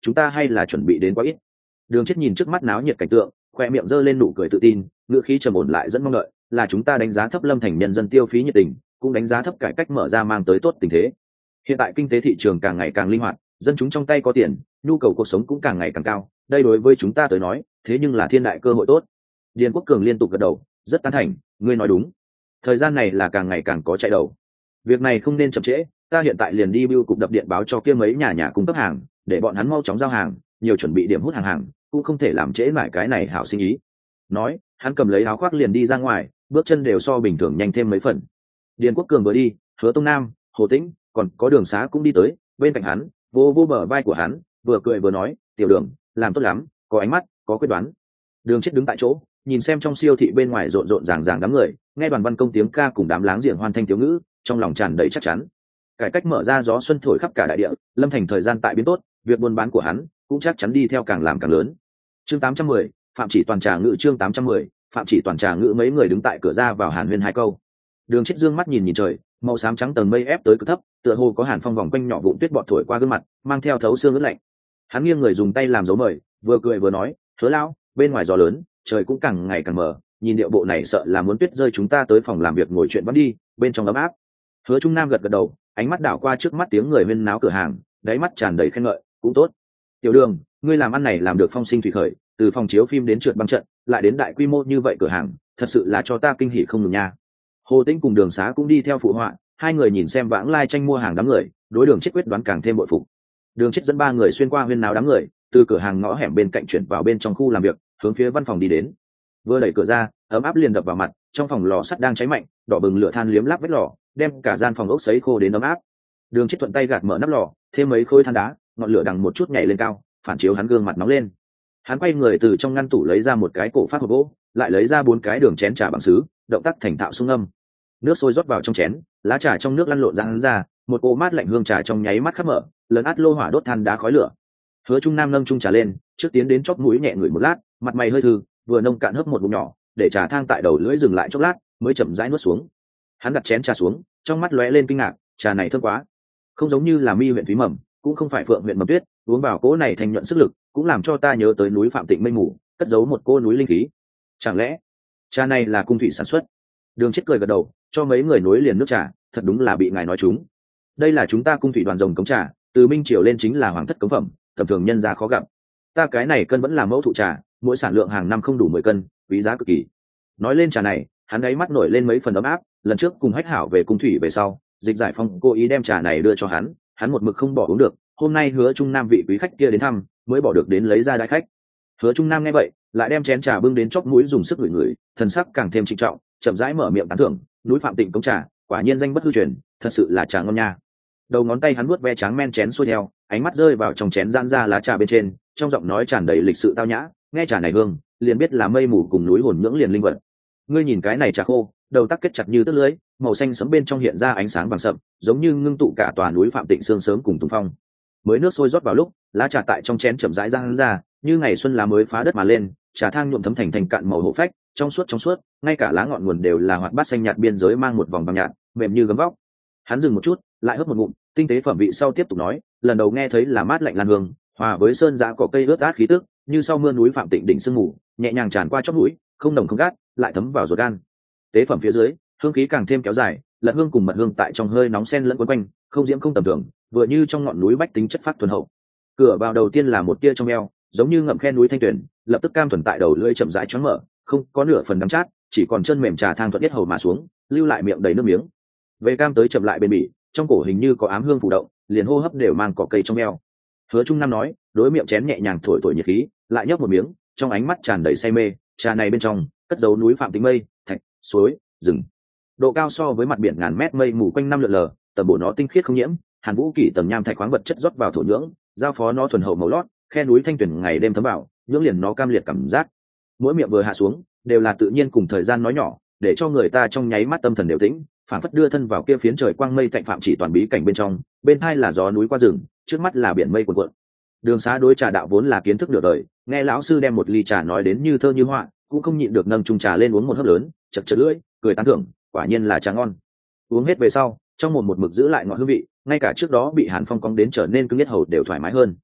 S1: chúng ta hay là chuẩn bị đến quá ít. Đường Chết nhìn trước mắt náo nhiệt cảnh tượng, khoe miệng giơ lên nụ cười tự tin, ngữ khí trầm ổn lại dẫn mong đợi, là chúng ta đánh giá thấp Lâm Thành nhân dân tiêu phí nhiệt tình, cũng đánh giá thấp cải cách mở ra mang tới tốt tình thế. Hiện tại kinh tế thị trường càng ngày càng linh hoạt, dân chúng trong tay có tiền, nhu cầu cuộc sống cũng càng ngày càng cao, đây đối với chúng ta tới nói thế nhưng là thiên đại cơ hội tốt. Điền Quốc Cường liên tục gật đầu, rất tán thành, ngươi nói đúng, thời gian này là càng ngày càng có chạy đầu, việc này không nên chậm trễ, ta hiện tại liền đi bưu cục đập điện báo cho kia mấy nhà cung cấp hàng, để bọn hắn mau chóng giao hàng, nhiều chuẩn bị điểm hút hàng, cũng không thể làm trễ mãi cái này hảo sinh ý. Nói, hắn cầm lấy áo khoác liền đi ra ngoài, bước chân đều so bình thường nhanh thêm mấy phần. Điền Quốc Cường vừa đi, Hứa Tông Nam, Hồ Tĩnh, còn có Đường Xá cũng đi tới, bên cạnh hắn, vô vô bờ vai của hắn, vừa cười vừa nói, tiểu Đường, làm tốt lắm, có ánh mắt, có quyết đoán. Đường Chết đứng tại chỗ, nhìn xem trong siêu thị bên ngoài rộn rộn ràng ràng đám người, nghe Đoàn Văn Công tiếng ca cùng đám láng giềng hoan thanh thiếu ngữ, trong lòng tràn đầy chắc chắn. Cải cách mở ra gió xuân thổi khắp cả đại địa, Lâm Thành thời gian tại biến tốt, việc buôn bán của hắn cũng chắc chắn đi theo càng làm càng lớn. Chương 810, Phạm Chỉ Toàn trà ngự. Chương 810, Phạm Chỉ Toàn trà ngự. Mấy người đứng tại cửa ra vào hàn huyên hai câu. Đường Chết dương mắt nhìn nhìn trời, màu xám trắng tầng mây ép tới cực thấp, tựa hồ có hàn phong vòng quanh nhỏ vụn tuyết bọt thổi qua gương mặt, mang theo thấu xương ướt lạnh. Hắn nghiêng người dùng tay làm dấu mời, vừa cười vừa nói, Hứa lão, bên ngoài gió lớn, trời cũng càng ngày càng mờ, nhìn điệu bộ này sợ là muốn tuyết rơi, chúng ta tới phòng làm việc ngồi chuyện bắt đi, bên trong ấm áp. Hứa Trung Nam gật gật đầu, ánh mắt đảo qua trước mắt tiếng người huyên náo cửa hàng, đáy mắt tràn đầy khen ngợi, cũng tốt. Tiểu Đường, ngươi làm ăn này làm được phong sinh thủy khởi, từ phòng chiếu phim đến trượt băng trận, lại đến đại quy mô như vậy cửa hàng, thật sự là cho ta kinh hỉ không ngừng nha. Hồ Tĩnh cùng Đường Xá cũng đi theo phụ họa, hai người nhìn xem vãng lai tranh mua hàng đám người, đối Đường Chết quyết đoán càng thêm bội phục. Đường Chết dẫn ba người xuyên qua huyên náo đám người, từ cửa hàng ngõ hẻm bên cạnh chuyển vào bên trong khu làm việc, hướng phía văn phòng đi đến. Vừa đẩy cửa ra, ấm áp liền đập vào mặt, trong phòng lò sắt đang cháy mạnh, đỏ bừng lửa than liếm láp vết lò, đem cả gian phòng ốc sấy khô đến ấm áp. Đường Chết thuận tay gạt mở nắp lò, thêm mấy khối than đá, ngọn lửa đằng một chút nhảy lên cao, phản chiếu hắn gương mặt nóng lên. Hắn quay người từ trong ngăn tủ lấy ra một cái cổ phát hộp gỗ, lại lấy ra 4 cái đường chén trà bằng sứ, động tác thành thạo sung âm. Nước sôi rót vào trong chén, lá trà trong nước lăn lộn ra hắn ra, một ô mát lạnh hương trà trong nháy mắt khắp mở, lớn át lô hỏa đốt than đá khói lửa. Hứa Trung Nam nâng chung trà lên, trước tiến đến chóp mũi nhẹ ngửi một lát, mặt mày hơi thư, vừa nông cạn hớp một ngụm nhỏ, để trà thang tại đầu lưỡi dừng lại chốc lát, mới chậm rãi nuốt xuống. Hắn đặt chén trà xuống, trong mắt lóe lên kinh ngạc, trà này thơm quá, không giống như là Mi huyện thúy mầm, cũng không phải Phượng huyện mầm tuyết, uống vào cỗ này thành nhuận sức lực, cũng làm cho ta nhớ tới núi Phạm Tịnh mây mù, cất giấu một cô núi linh khí. Chẳng lẽ trà này là cung thủy sản xuất? Đường Chết cười gật đầu, cho mấy người nối liền nước trà, thật đúng là bị ngài nói trúng. Đây là chúng ta cung thủy đoàn rồng cống trà, từ minh triều lên chính là hoàng thất cống phẩm, tầm thường nhân gia khó gặp. Ta cái này cân vẫn là mẫu thụ trà, mỗi sản lượng hàng năm không đủ 10 cân, quý giá cực kỳ. Nói lên trà này, hắn ấy mắt nổi lên mấy phần ấm áp, lần trước cùng Hách Hảo về cung thủy về sau, Dịch Giải Phong cố ý đem trà này đưa cho hắn một mực không bỏ uống được, hôm nay Hứa Trung Nam vị quý khách kia đến thăm, mới bỏ được đến lấy ra đãi khách. Hứa Trung Nam nghe vậy, lại đem chén trà bưng đến chóp mũi dùng sức ngửi ngửi, thần sắc càng thêm trịnh trọng, chậm rãi mở miệng tán thưởng, núi Phạm Tịnh cống trà, quả nhiên danh bất hư truyền, thật sự là trà ngon nha. Đầu ngón tay hắn vuốt ve trắng men chén xuôi theo, ánh mắt rơi vào trong chén giãn ra lá trà bên trên, trong giọng nói tràn đầy lịch sự tao nhã, nghe trà này hương, liền biết là mây mù cùng núi hồn nhưỡng liền linh vật. Ngươi nhìn cái này trà khô, đầu tắc kết chặt như tấc lưới, màu xanh sẫm bên trong hiện ra ánh sáng vàng sậm, giống như ngưng tụ cả tòa núi Phạm Tịnh sương sớm cùng tùng phong. Mới nước sôi rót vào lúc, lá trà tại trong chén chậm rãi giãn ra, như ngày xuân lá mới phá đất mà lên, trà thang nhuộm thấm thành cạn màu hộ phách, trong suốt, ngay cả lá ngọn nguồn đều là hoạt bát xanh nhạt, biên giới mang một vòng vàng nhạt, mềm như gấm vóc. Hắn dừng một chút, lại hớp một ngụm, tinh tế phẩm vị sau tiếp tục nói, lần đầu nghe thấy là mát lạnh lan hương, hòa với sơn giã cỏ cây ướt át khí tức, như sau mưa núi Phạm Tịnh đỉnh sương mù, nhẹ nhàng tràn qua chóp mũi, không nồng không gắt, lại thấm vào ruột gan. Tế phẩm phía dưới, hương khí càng thêm kéo dài, lẫn hương cùng mật hương tại trong hơi nóng xen lẫn quấn quanh, không diễm không tầm thường, vừa như trong ngọn núi bách tính chất phát thuần hậu. Cửa vào đầu tiên là một tia trong eo, giống như ngậm khe núi thanh tuyển, lập tức cam thuần tại đầu lưỡi chậm rãi choáng mở, không có nửa phần đắng chát, chỉ còn chân mềm trà thang thuận nhất hầu mà xuống, lưu lại miệng đầy nước miếng. Về cam tới chậm lại bên bỉ, trong cổ hình như có ám hương phủ động, liền hô hấp đều mang cỏ cây trong eo. Hứa Trung Nam nói, đối miệng chén nhẹ nhàng thổi thổi nhiệt khí, lại nhấp một miếng, trong ánh mắt tràn đầy say mê, trà này bên trong cất giấu núi Phạm Tịnh mây, thạch, suối, rừng. Độ cao so với mặt biển ngàn mét, mây mù quanh năm lượn lờ, tầm bổ nó tinh khiết không nhiễm, Hàn Vũ Kỷ tầm nham thạch khoáng vật chất rót vào thổ nhưỡng, giao phó nó thuần hậu màu lót, khe núi thanh tuyển ngày đêm thấm vào, nhưỡng liền nó cam liệt cảm giác. Mỗi miệng vừa hạ xuống, đều là tự nhiên cùng thời gian nói nhỏ, để cho người ta trong nháy mắt tâm thần đều tĩnh, phản phất đưa thân vào kia phiến trời quang mây tạnh Phạm Chỉ Toàn bí cảnh bên trong, bên hai là gió núi qua rừng, trước mắt là biển mây cuồn cuộn. Đường Xá đối trà đạo vốn là kiến thức nửa đời, nghe lão sư đem một ly trà nói đến như thơ như họa, cũng không nhịn được nâng chung trà lên uống một hớp lớn, chật chật lưỡi, cười tán thưởng, quả nhiên là trà ngon. Uống hết về sau, trong một mực giữ lại ngọt hương vị, ngay cả trước đó bị Hàn Phong cong đến trở nên cứng nhất hầu đều thoải mái hơn.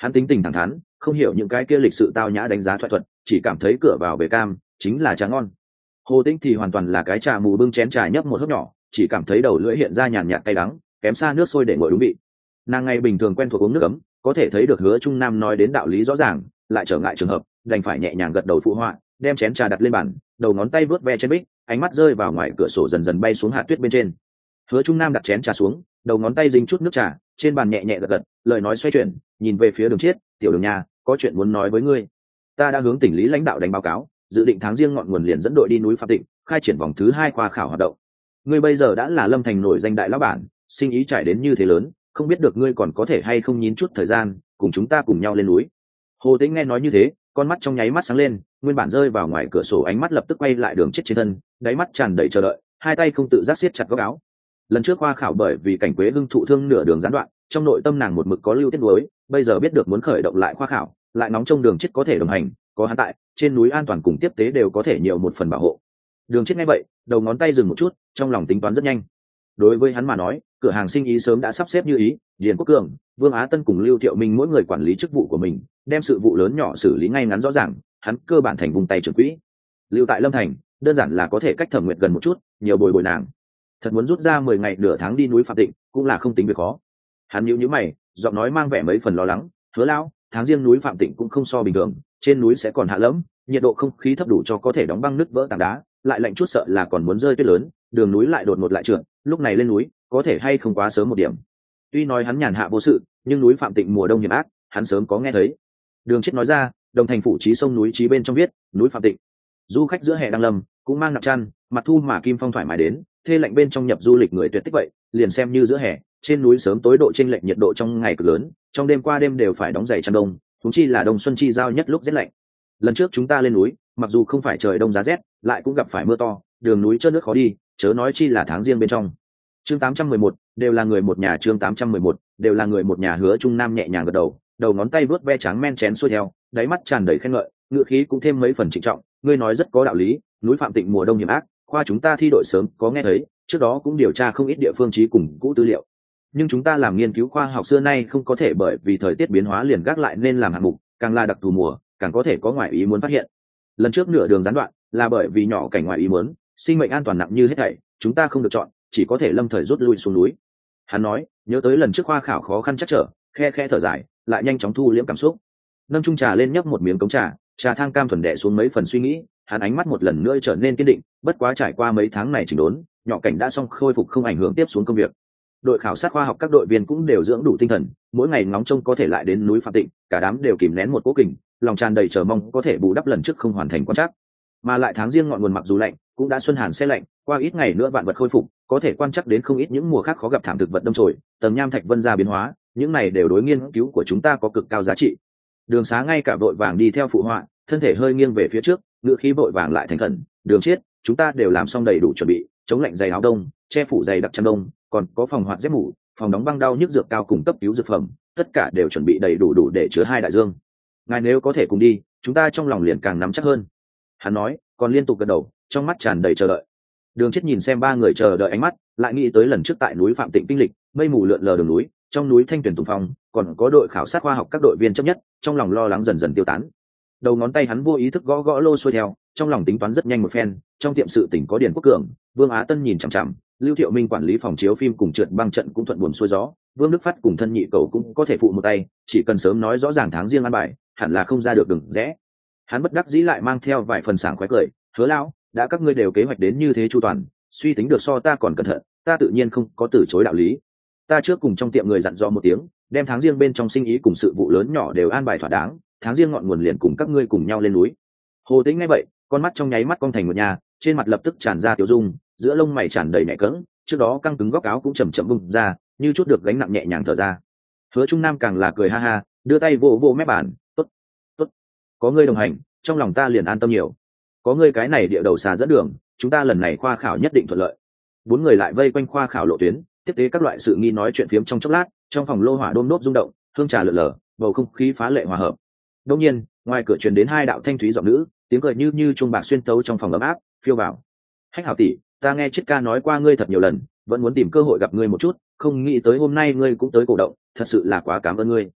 S1: Hắn tính tình thẳng thắn, không hiểu những cái kia lịch sự tao nhã đánh giá thoại thuật, chỉ cảm thấy cửa vào bể cam chính là trà ngon. Hồ Tĩnh thì hoàn toàn là cái trà mù bưng chén trà nhấp một hớp nhỏ, chỉ cảm thấy đầu lưỡi hiện ra nhàn nhạt cay đắng, kém xa nước sôi để nguội đúng vị. Nàng ngày bình thường quen thuộc uống nước ấm, có thể thấy được Hứa Trung Nam nói đến đạo lý rõ ràng, lại trở ngại trường hợp, đành phải nhẹ nhàng gật đầu phụ họa, đem chén trà đặt lên bàn, đầu ngón tay vớt ve trên bích, ánh mắt rơi vào ngoài cửa sổ dần dần bay xuống hạt tuyết bên trên. Hứa Trung Nam đặt chén trà xuống, đầu ngón tay dính chút nước trà, trên bàn nhẹ nhẹ gật gật, lời nói xoay chuyển, nhìn về phía Đường Chiết, "Tiểu Đường nhà, có chuyện muốn nói với ngươi. Ta đã hướng tỉnh lý lãnh đạo đánh báo cáo, dự định tháng riêng ngọn nguồn liền dẫn đội đi núi Phạm Tịnh, khai triển vòng thứ 2 khoa khảo hoạt động. Ngươi bây giờ đã là Lâm Thành nổi danh đại lão bản, sinh ý trải đến như thế lớn, không biết được ngươi còn có thể hay không nhín chút thời gian, cùng chúng ta cùng nhau lên núi." Hồ Tĩnh nghe nói như thế, con mắt trong nháy mắt sáng lên, nguyên bản rơi vào ngoài cửa sổ ánh mắt lập tức quay lại Đường Chiết trên thân, đáy mắt tràn đầy chờ đợi, hai tay không tự giác siết chặt góc áo. Lần trước khoa khảo bởi vì Cảnh Quế Hưng thụ thương nửa đường gián đoạn, trong nội tâm nàng một mực có lưu tiết nuối, bây giờ biết được muốn khởi động lại khoa khảo, lại nóng trong Đường Chiết có thể đồng hành, có hắn tại, trên núi an toàn cùng tiếp tế đều có thể nhiều một phần bảo hộ. Đường Chiết nghe vậy, đầu ngón tay dừng một chút, trong lòng tính toán rất nhanh. Đối với hắn mà nói, cửa hàng sinh ý sớm đã sắp xếp như ý, Điền Quốc Cường, Vương Á Tân cùng Lưu Thiệu Minh mỗi người quản lý chức vụ của mình, đem sự vụ lớn nhỏ xử lý ngay ngắn rõ ràng, hắn cơ bản thành vùng tay trưởng quỹ. Lưu tại Lâm Thành, đơn giản là có thể cách Thẩm Nguyệt gần một chút, nhiều bồi bồi nàng. Thật muốn rút ra 10 ngày nửa tháng đi núi Phạm Tịnh, cũng là không tính việc khó. Hắn nhíu mày, giọng nói mang vẻ mấy phần lo lắng, "Hứa lão, tháng riêng núi Phạm Tịnh cũng không so bình thường, trên núi sẽ còn hạ lẫm, nhiệt độ không khí thấp đủ cho có thể đóng băng nứt vỡ tảng đá, lại lạnh chút sợ là còn muốn rơi tuyết lớn, đường núi lại đột ngột lại trượt, lúc này lên núi, có thể hay không quá sớm một điểm." Tuy nói hắn nhàn hạ vô sự, nhưng núi Phạm Tịnh mùa đông hiểm ác, hắn sớm có nghe thấy. Đường Chiết nói ra, Đồng Thành phủ trí sông núi trí bên trong viết, núi Phạm Tịnh. Du khách giữa hè đang lâm, cũng mang nặng chăn, mặt thu mà kim phong thoải mái đến, thê lạnh bên trong nhập du lịch người tuyệt tích vậy, liền xem như giữa hè, trên núi sớm tối độ chênh lệch nhiệt độ trong ngày cực lớn, trong đêm qua đêm đều phải đóng giày chăn đông, chúng chi là đông xuân chi giao nhất lúc rét lạnh. Lần trước chúng ta lên núi, mặc dù không phải trời đông giá rét, lại cũng gặp phải mưa to, đường núi trơn nước khó đi, chớ nói chi là tháng riêng bên trong. Chương 811, đều là người một nhà. Chương 811, đều là người một nhà. Hứa Trung Nam nhẹ nhàng gật đầu, đầu ngón tay vuốt ve trắng men chén xuôi theo, đáy mắt tràn đầy khen ngợi, ngữ khí cũng thêm mấy phần trịnh trọng, "Ngươi nói rất có đạo lý, núi Phạm Tịnh mùa đông hiểm ác, khoa chúng ta thi đội sớm có nghe thấy, trước đó cũng điều tra không ít địa phương trí cùng cũ tư liệu. Nhưng chúng ta làm nghiên cứu khoa học xưa nay không có thể bởi vì thời tiết biến hóa liền gác lại nên làm hạng mục, càng là đặc thù mùa, càng có thể có ngoại ý muốn phát hiện. Lần trước nửa đường gián đoạn là bởi vì nhỏ cảnh ngoại ý muốn, sinh mệnh an toàn nặng như hết thảy, chúng ta không được chọn, chỉ có thể lâm thời rút lui xuống núi." Hắn nói, nhớ tới lần trước khoa khảo khó khăn chắc trở, khe khe thở dài, lại nhanh chóng thu liễm cảm xúc, nâng chung trà lên nhấp một miếng cống trà, trà thang cam thuần đẻ xuống mấy phần suy nghĩ, hắn ánh mắt một lần nữa trở nên kiên định, bất quá trải qua mấy tháng này chỉnh đốn, nhỏ cảnh đã xong khôi phục không ảnh hưởng tiếp xuống công việc. Đội khảo sát khoa học các đội viên cũng đều dưỡng đủ tinh thần, mỗi ngày ngóng trông có thể lại đến núi Phạm Tịnh, cả đám đều kìm nén một cố kình, lòng tràn đầy chờ mong có thể bù đắp lần trước không hoàn thành quan trắc. Mà lại tháng riêng ngọn nguồn mặc dù lạnh, cũng đã xuân hàn se lạnh, qua ít ngày nữa vạn vật khôi phục, có thể quan trắc đến không ít những mùa khác khó gặp thảm thực vật đông trồi, tầng nham thạch vân ra biến hóa, những này đều đối nghiên cứu của chúng ta có cực cao giá trị. Đường Xá ngay cả vội vàng đi theo phụ họa, thân thể hơi nghiêng về phía trước, ngựa khí vội vàng lại thành khẩn, "Đường Chiết, chúng ta đều làm xong đầy đủ chuẩn bị, chống lạnh dày áo đông, che phủ dày đặc chăn đông, còn có phòng hoạt dép mũ, phòng đóng băng đau nhức dược cao cùng cấp cứu dược phẩm, tất cả đều chuẩn bị đầy đủ để chứa hai đại dương. Ngài nếu có thể cùng đi, chúng ta trong lòng liền càng nắm chắc hơn." Hắn nói, còn liên tục gật đầu, trong mắt tràn đầy chờ đợi. Đường Chiết nhìn xem ba người chờ đợi ánh mắt, lại nghĩ tới lần trước tại núi Phạm Tịnh kinh lịch, mây mù lượn lờ đường núi, trong núi thanh tuyển tùng phong, còn có đội khảo sát khoa học các đội viên chấp nhất, trong lòng lo lắng dần dần tiêu tán. Đầu ngón tay hắn vô ý thức gõ gõ lô xuôi theo, trong lòng tính toán rất nhanh một phen, trong tiệm sự tỉnh có Điền Quốc Cường, Vương Á Tân nhìn chằm chằm, Lưu Thiệu Minh quản lý phòng chiếu phim cùng trượt băng trận cũng thuận buồm xuôi gió, Vương Đức Phát cùng thân nhị cầu cũng có thể phụ một tay, chỉ cần sớm nói rõ ràng tháng riêng ăn bài, hẳn là không ra được đừng rẽ. Hắn bất đắc dĩ lại mang theo vài phần sảng khoái cười, "Hứa lão, đã các ngươi đều kế hoạch đến như thế chu toàn, suy tính được so ta còn cẩn thận, ta tự nhiên không có từ chối đạo lý. Ta trước cùng trong tiệm người dặn dò một tiếng, đem tháng riêng bên trong sinh ý cùng sự vụ lớn nhỏ đều an bài thỏa đáng, tháng riêng ngọn nguồn liền cùng các ngươi cùng nhau lên núi." Hồ Tĩnh nghe vậy, con mắt trong nháy mắt cong thành một nhà, trên mặt lập tức tràn ra tiểu dung, giữa lông mày tràn đầy mẹ cỡng, trước đó căng cứng góc áo cũng chầm chậm bung ra, như chút được gánh nặng nhẹ nhàng thở ra. Hứa Trung Nam càng là cười ha ha, đưa tay vỗ vỗ mép bàn, "Tốt, tốt, có ngươi đồng hành, trong lòng ta liền an tâm nhiều. Có ngươi cái này địa đầu xà dẫn đường, chúng ta lần này khoa khảo nhất định thuận lợi." Bốn người lại vây quanh khoa khảo lộ tuyến, tiếp tế các loại sự nghi nói chuyện phiếm trong chốc lát, trong phòng lô hỏa đôm đốt rung động, hương trà lượn lờ, bầu không khí phá lệ hòa hợp. Đột nhiên, ngoài cửa truyền đến hai đạo thanh thúy giọng nữ, tiếng cười như chuông bạc xuyên tấu trong phòng ấm áp, phiêu vào. "Hách Hảo tỷ, ta nghe Chiết ca nói qua ngươi thật nhiều lần, vẫn muốn tìm cơ hội gặp ngươi một chút, không nghĩ tới hôm nay ngươi cũng tới cổ động, thật sự là quá cảm ơn ngươi."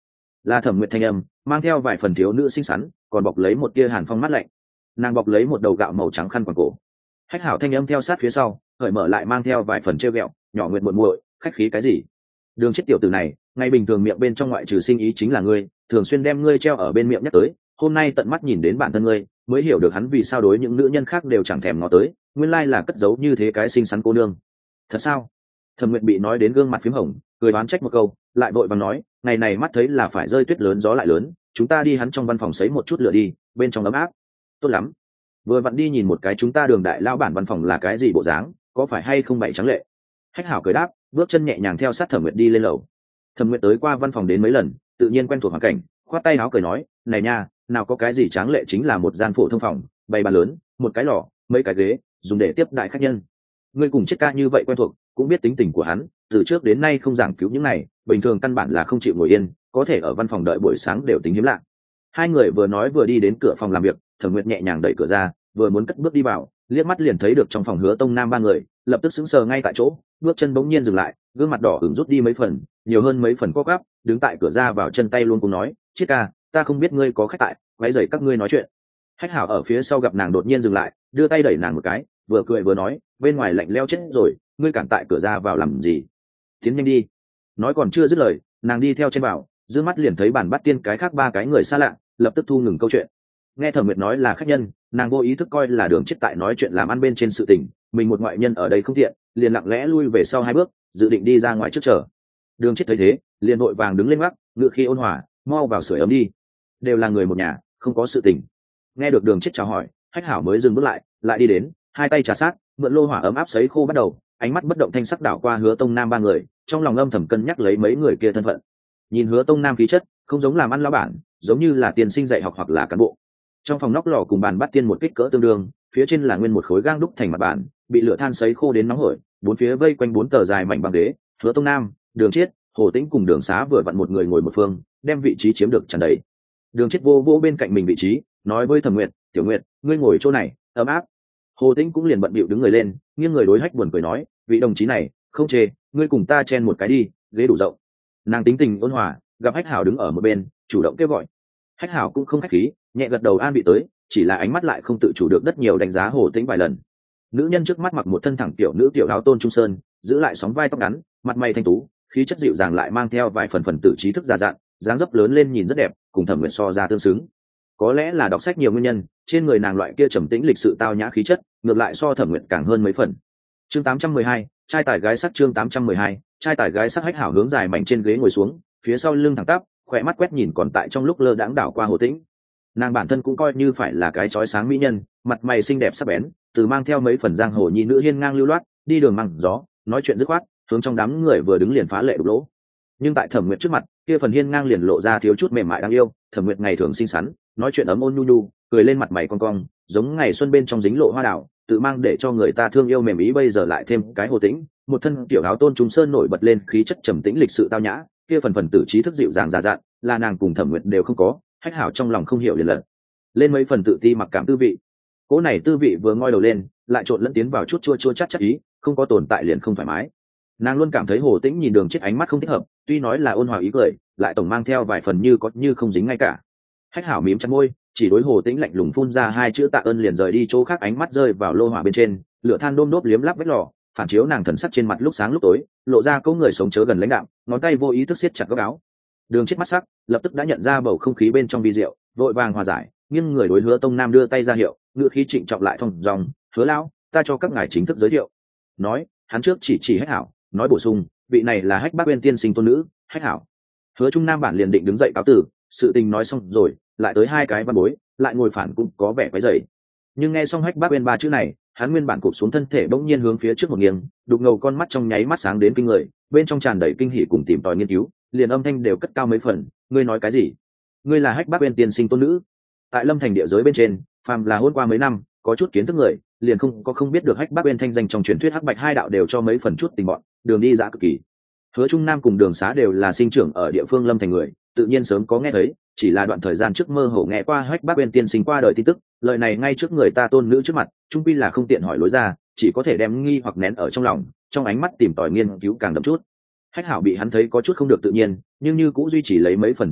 S1: là Thẩm Nguyệt thanh âm, mang theo vài phần thiếu nữ xinh xắn, còn bọc lấy một tia hàn phong mát lạnh. Nàng bọc lấy một đầu gạo màu trắng khăn quàng cổ. Hách Hảo thanh âm theo sát phía sau, cởi mở lại mang theo vài phần trêu ghẹo, nhỏ Nguyệt muội muội, khách khí cái gì? Đường chết tiểu tử này, ngày bình thường miệng bên trong ngoại trừ sinh ý chính là ngươi, thường xuyên đem ngươi treo ở bên miệng nhắc tới, hôm nay tận mắt nhìn đến bản thân ngươi, mới hiểu được hắn vì sao đối những nữ nhân khác đều chẳng thèm ngó tới, nguyên lai là cất giấu như thế cái xinh xắn cô nương. Thật sao? Thẩm Nguyệt bị nói đến gương mặt phím hồng, cười đoán trách một câu, lại vội vàng nói, ngày này mắt thấy là phải rơi tuyết lớn gió lại lớn, chúng ta đi hắn trong văn phòng sấy một chút lửa đi, bên trong ấm áp. Tốt lắm. Vừa vặn đi nhìn một cái chúng ta Đường đại lão bản văn phòng là cái gì bộ dáng, có phải hay không bày trắng lệ. Hách Hảo cười đáp, bước chân nhẹ nhàng theo sát Thẩm Nguyệt đi lên lầu. Thẩm Nguyệt tới qua văn phòng đến mấy lần, tự nhiên quen thuộc hoàn cảnh, khoát tay áo cười nói, này nha, nào có cái gì tráng lệ, chính là một gian phổ thông phòng, bày bàn lớn, một cái lò, mấy cái ghế, dùng để tiếp đại khách nhân. Ngươi cùng Chiết ca như vậy quen thuộc, cũng biết tính tình của hắn, từ trước đến nay không giảng cứu những này, bình thường căn bản là không chịu ngồi yên, có thể ở văn phòng đợi buổi sáng đều tính hiếm lạ. Hai người vừa nói vừa đi đến cửa phòng làm việc, Thẩm Nguyệt nhẹ nhàng đẩy cửa ra, vừa muốn cất bước đi vào, liếc mắt liền thấy được trong phòng Hứa Tông Nam ba người, lập tức sững sờ ngay tại chỗ, bước chân bỗng nhiên dừng lại, gương mặt đỏ ửng rút đi mấy phần, nhiều hơn mấy phần co quắp, đứng tại cửa ra vào chân tay luôn cùng nói, Chiết ca, ta không biết ngươi có khách tại, quấy rầy các ngươi nói chuyện. Hách Hảo ở phía sau gặp nàng đột nhiên dừng lại, đưa tay đẩy nàng một cái, vừa cười vừa nói, bên ngoài lạnh lẽo chết rồi, ngươi cản tại cửa ra vào làm gì? Tiến nhanh đi. Nói còn chưa dứt lời, nàng đi theo trên bảo, dương mắt liền thấy bản bắt tiên cái khác ba cái người xa lạ, lập tức thu ngừng câu chuyện. Nghe Thẩm Nguyệt nói là khách nhân, nàng vô ý thức coi là Đường Chết tại nói chuyện làm ăn bên trên sự tình, mình một ngoại nhân ở đây không tiện, liền lặng lẽ lui về sau hai bước, dự định đi ra ngoài trước chờ. Đường Chết thấy thế, liền vội vàng đứng lên gác, ngựa khi ôn hòa, mau vào sưởi ấm đi. Đều là người một nhà, không có sự tình. Nghe được Đường Chết chào hỏi, Hách Hảo mới dừng bước lại, lại đi đến, hai tay trà sát, mượn lô hỏa ấm áp sấy khô bắt đầu, ánh mắt bất động thanh sắc đảo qua Hứa Tông Nam ba người, trong lòng âm thầm cân nhắc lấy mấy người kia thân phận. Nhìn Hứa Tông Nam khí chất, không giống làm ăn lão bản, giống như là tiền sinh dạy học hoặc là cán bộ. Trong phòng nóc lò cùng bàn bắt tiên một kích cỡ tương đương, phía trên là nguyên một khối gang đúc thành mặt bàn, bị lửa than sấy khô đến nóng hổi, bốn phía vây quanh bốn tờ dài mảnh bằng ghế, Hứa Tông Nam, Đường Chiết, Hồ Tĩnh cùng Đường Xá vừa vặn một người ngồi một phương, đem vị trí chiếm được tràn đầy. Đường Chiết vô vô bên cạnh mình vị trí, nói với Thẩm Nguyệt, "Tiểu Nguyệt, ngươi ngồi chỗ này, ấm áp." Hồ Tĩnh cũng liền bận bịu đứng người lên, nghiêng người đối Hách buồn cười nói, "Vị đồng chí này, không chê, ngươi cùng ta chen một cái đi, ghế đủ rộng." Nàng tính tình ôn hòa, gặp Hách Hảo đứng ở một bên, chủ động kêu gọi. Hách Hảo cũng không khách khí, nhẹ gật đầu an vị tới, chỉ là ánh mắt lại không tự chủ được rất nhiều đánh giá Hồ Tĩnh vài lần. Nữ nhân trước mắt mặc một thân thẳng tiểu nữ tiểu áo tôn trung sơn, giữ lại sóng vai tóc ngắn, mặt mày thanh tú, khí chất dịu dàng lại mang theo vài phần tử trí thức già dặn, dáng dấp lớn lên nhìn rất đẹp, cùng Thẩm Nguyệt so ra tương xứng. Có lẽ là đọc sách nhiều nguyên nhân, trên người nàng loại kia trầm tĩnh lịch sự tao nhã khí chất, ngược lại so Thẩm Nguyệt càng hơn mấy phần. Chương 812, trai tài gái sắc. Chương 812, trai tài gái sắc. Hách Hảo hướng dài mảnh trên ghế ngồi xuống, phía sau lưng thẳng tắp, khỏe mắt quét nhìn còn tại trong lúc lơ đãng đảo qua Hồ Tĩnh. Nàng bản thân cũng coi như phải là cái chói sáng mỹ nhân, mặt mày xinh đẹp sắc bén, từ mang theo mấy phần giang hồ nhi nữ hiên ngang lưu loát, đi đường măng gió, nói chuyện dứt khoát, hướng trong đám người vừa đứng liền phá lệ đục lỗ. Nhưng tại Thẩm Nguyệt trước mặt, kia phần hiên ngang liền lộ ra thiếu chút mềm mại đáng yêu. Thẩm Nguyệt ngày thường xinh xắn, nói chuyện ấm ôn nhu nhu, cười lên mặt mày cong cong, giống ngày xuân bên trong dính lộ hoa đào, tự mang để cho người ta thương yêu mềm ý. Bây giờ lại thêm cái Hồ Tĩnh, một thân tiểu áo tôn trung sơn nổi bật lên khí chất trầm tĩnh lịch sự tao nhã, kia phần tử trí thức dịu dàng già dặn, là nàng cùng Thẩm Nguyệt đều không có. Hách Hảo trong lòng không hiểu liền lật lên mấy phần tự ti mặc cảm tư vị. Cỗ này tư vị vừa ngoi đầu lên, lại trộn lẫn tiến vào chút chua chua chát chát ý, không có tồn tại liền không thoải mái. Nàng luôn cảm thấy Hồ Tĩnh nhìn Đường Chết ánh mắt không thích hợp, tuy nói là ôn hòa ý cười, lại tổng mang theo vài phần như có như không dính ngay cả. Hách Hảo mím chặt môi, chỉ đối Hồ Tĩnh lạnh lùng phun ra hai chữ tạ ơn liền rời đi chỗ khác, ánh mắt rơi vào lô hỏa bên trên, lửa than đôm đốp liếm lắp vết lò, phản chiếu nàng thần sắc trên mặt lúc sáng lúc tối, lộ ra câu người sống chớ gần lãnh đạm, ngón tay vô ý thức siết chặt góc áo. Đường Chết mắt sắc, lập tức đã nhận ra bầu không khí bên trong vi diệu, vội vàng hòa giải, nhưng người đối Hứa Tông Nam đưa tay ra hiệu, ngữ khí trịnh trọng lại thông dòng, "Hứa lão, ta cho các ngài chính thức giới thiệu." Nói, hắn trước chỉ Hách Hảo, nói bổ sung, "Vị này là Hách Bác Uyên tiên sinh tôn nữ, Hách Hảo." Hứa Trung Nam bản liền định đứng dậy cáo từ, sự tình nói xong rồi, lại tới hai cái văn bối, lại ngồi phản cũng có vẻ quấy rầy. Nhưng nghe xong Hách Bác Uyên ba chữ này, hắn nguyên bản cụp xuống thân thể bỗng nhiên hướng phía trước một nghiêng, đục ngầu con mắt trong nháy mắt sáng đến kinh người, bên trong tràn đầy kinh hỉ cùng tìm tòi nghiên cứu, liền âm thanh đều cất cao mấy phần, "Ngươi nói cái gì? Ngươi là Hách Bác Uyên tiên sinh tôn nữ?" Tại Lâm Thành địa giới bên trên, phàm là hôn qua mấy năm, có chút kiến thức người, liền không biết được Hách Bác Uyên thanh danh trong truyền thuyết hắc bạch hai đạo đều cho mấy phần chút tình bọn, đường đi dã cực kỳ. Hứa Trung Nam cùng Đường Xá đều là sinh trưởng ở địa phương Lâm Thành người, tự nhiên sớm có nghe thấy, chỉ là đoạn thời gian trước mơ hồ nghe qua Hách Bác Uyên tiên sinh qua đời tin tức, lời này ngay trước người ta tôn nữ trước mặt, trung quy là không tiện hỏi lối ra, chỉ có thể đem nghi hoặc nén ở trong lòng, trong ánh mắt tìm tòi nghiên cứu càng đậm chút. Hách Hảo bị hắn thấy có chút không được tự nhiên, nhưng như cũng duy trì lấy mấy phần chấn định,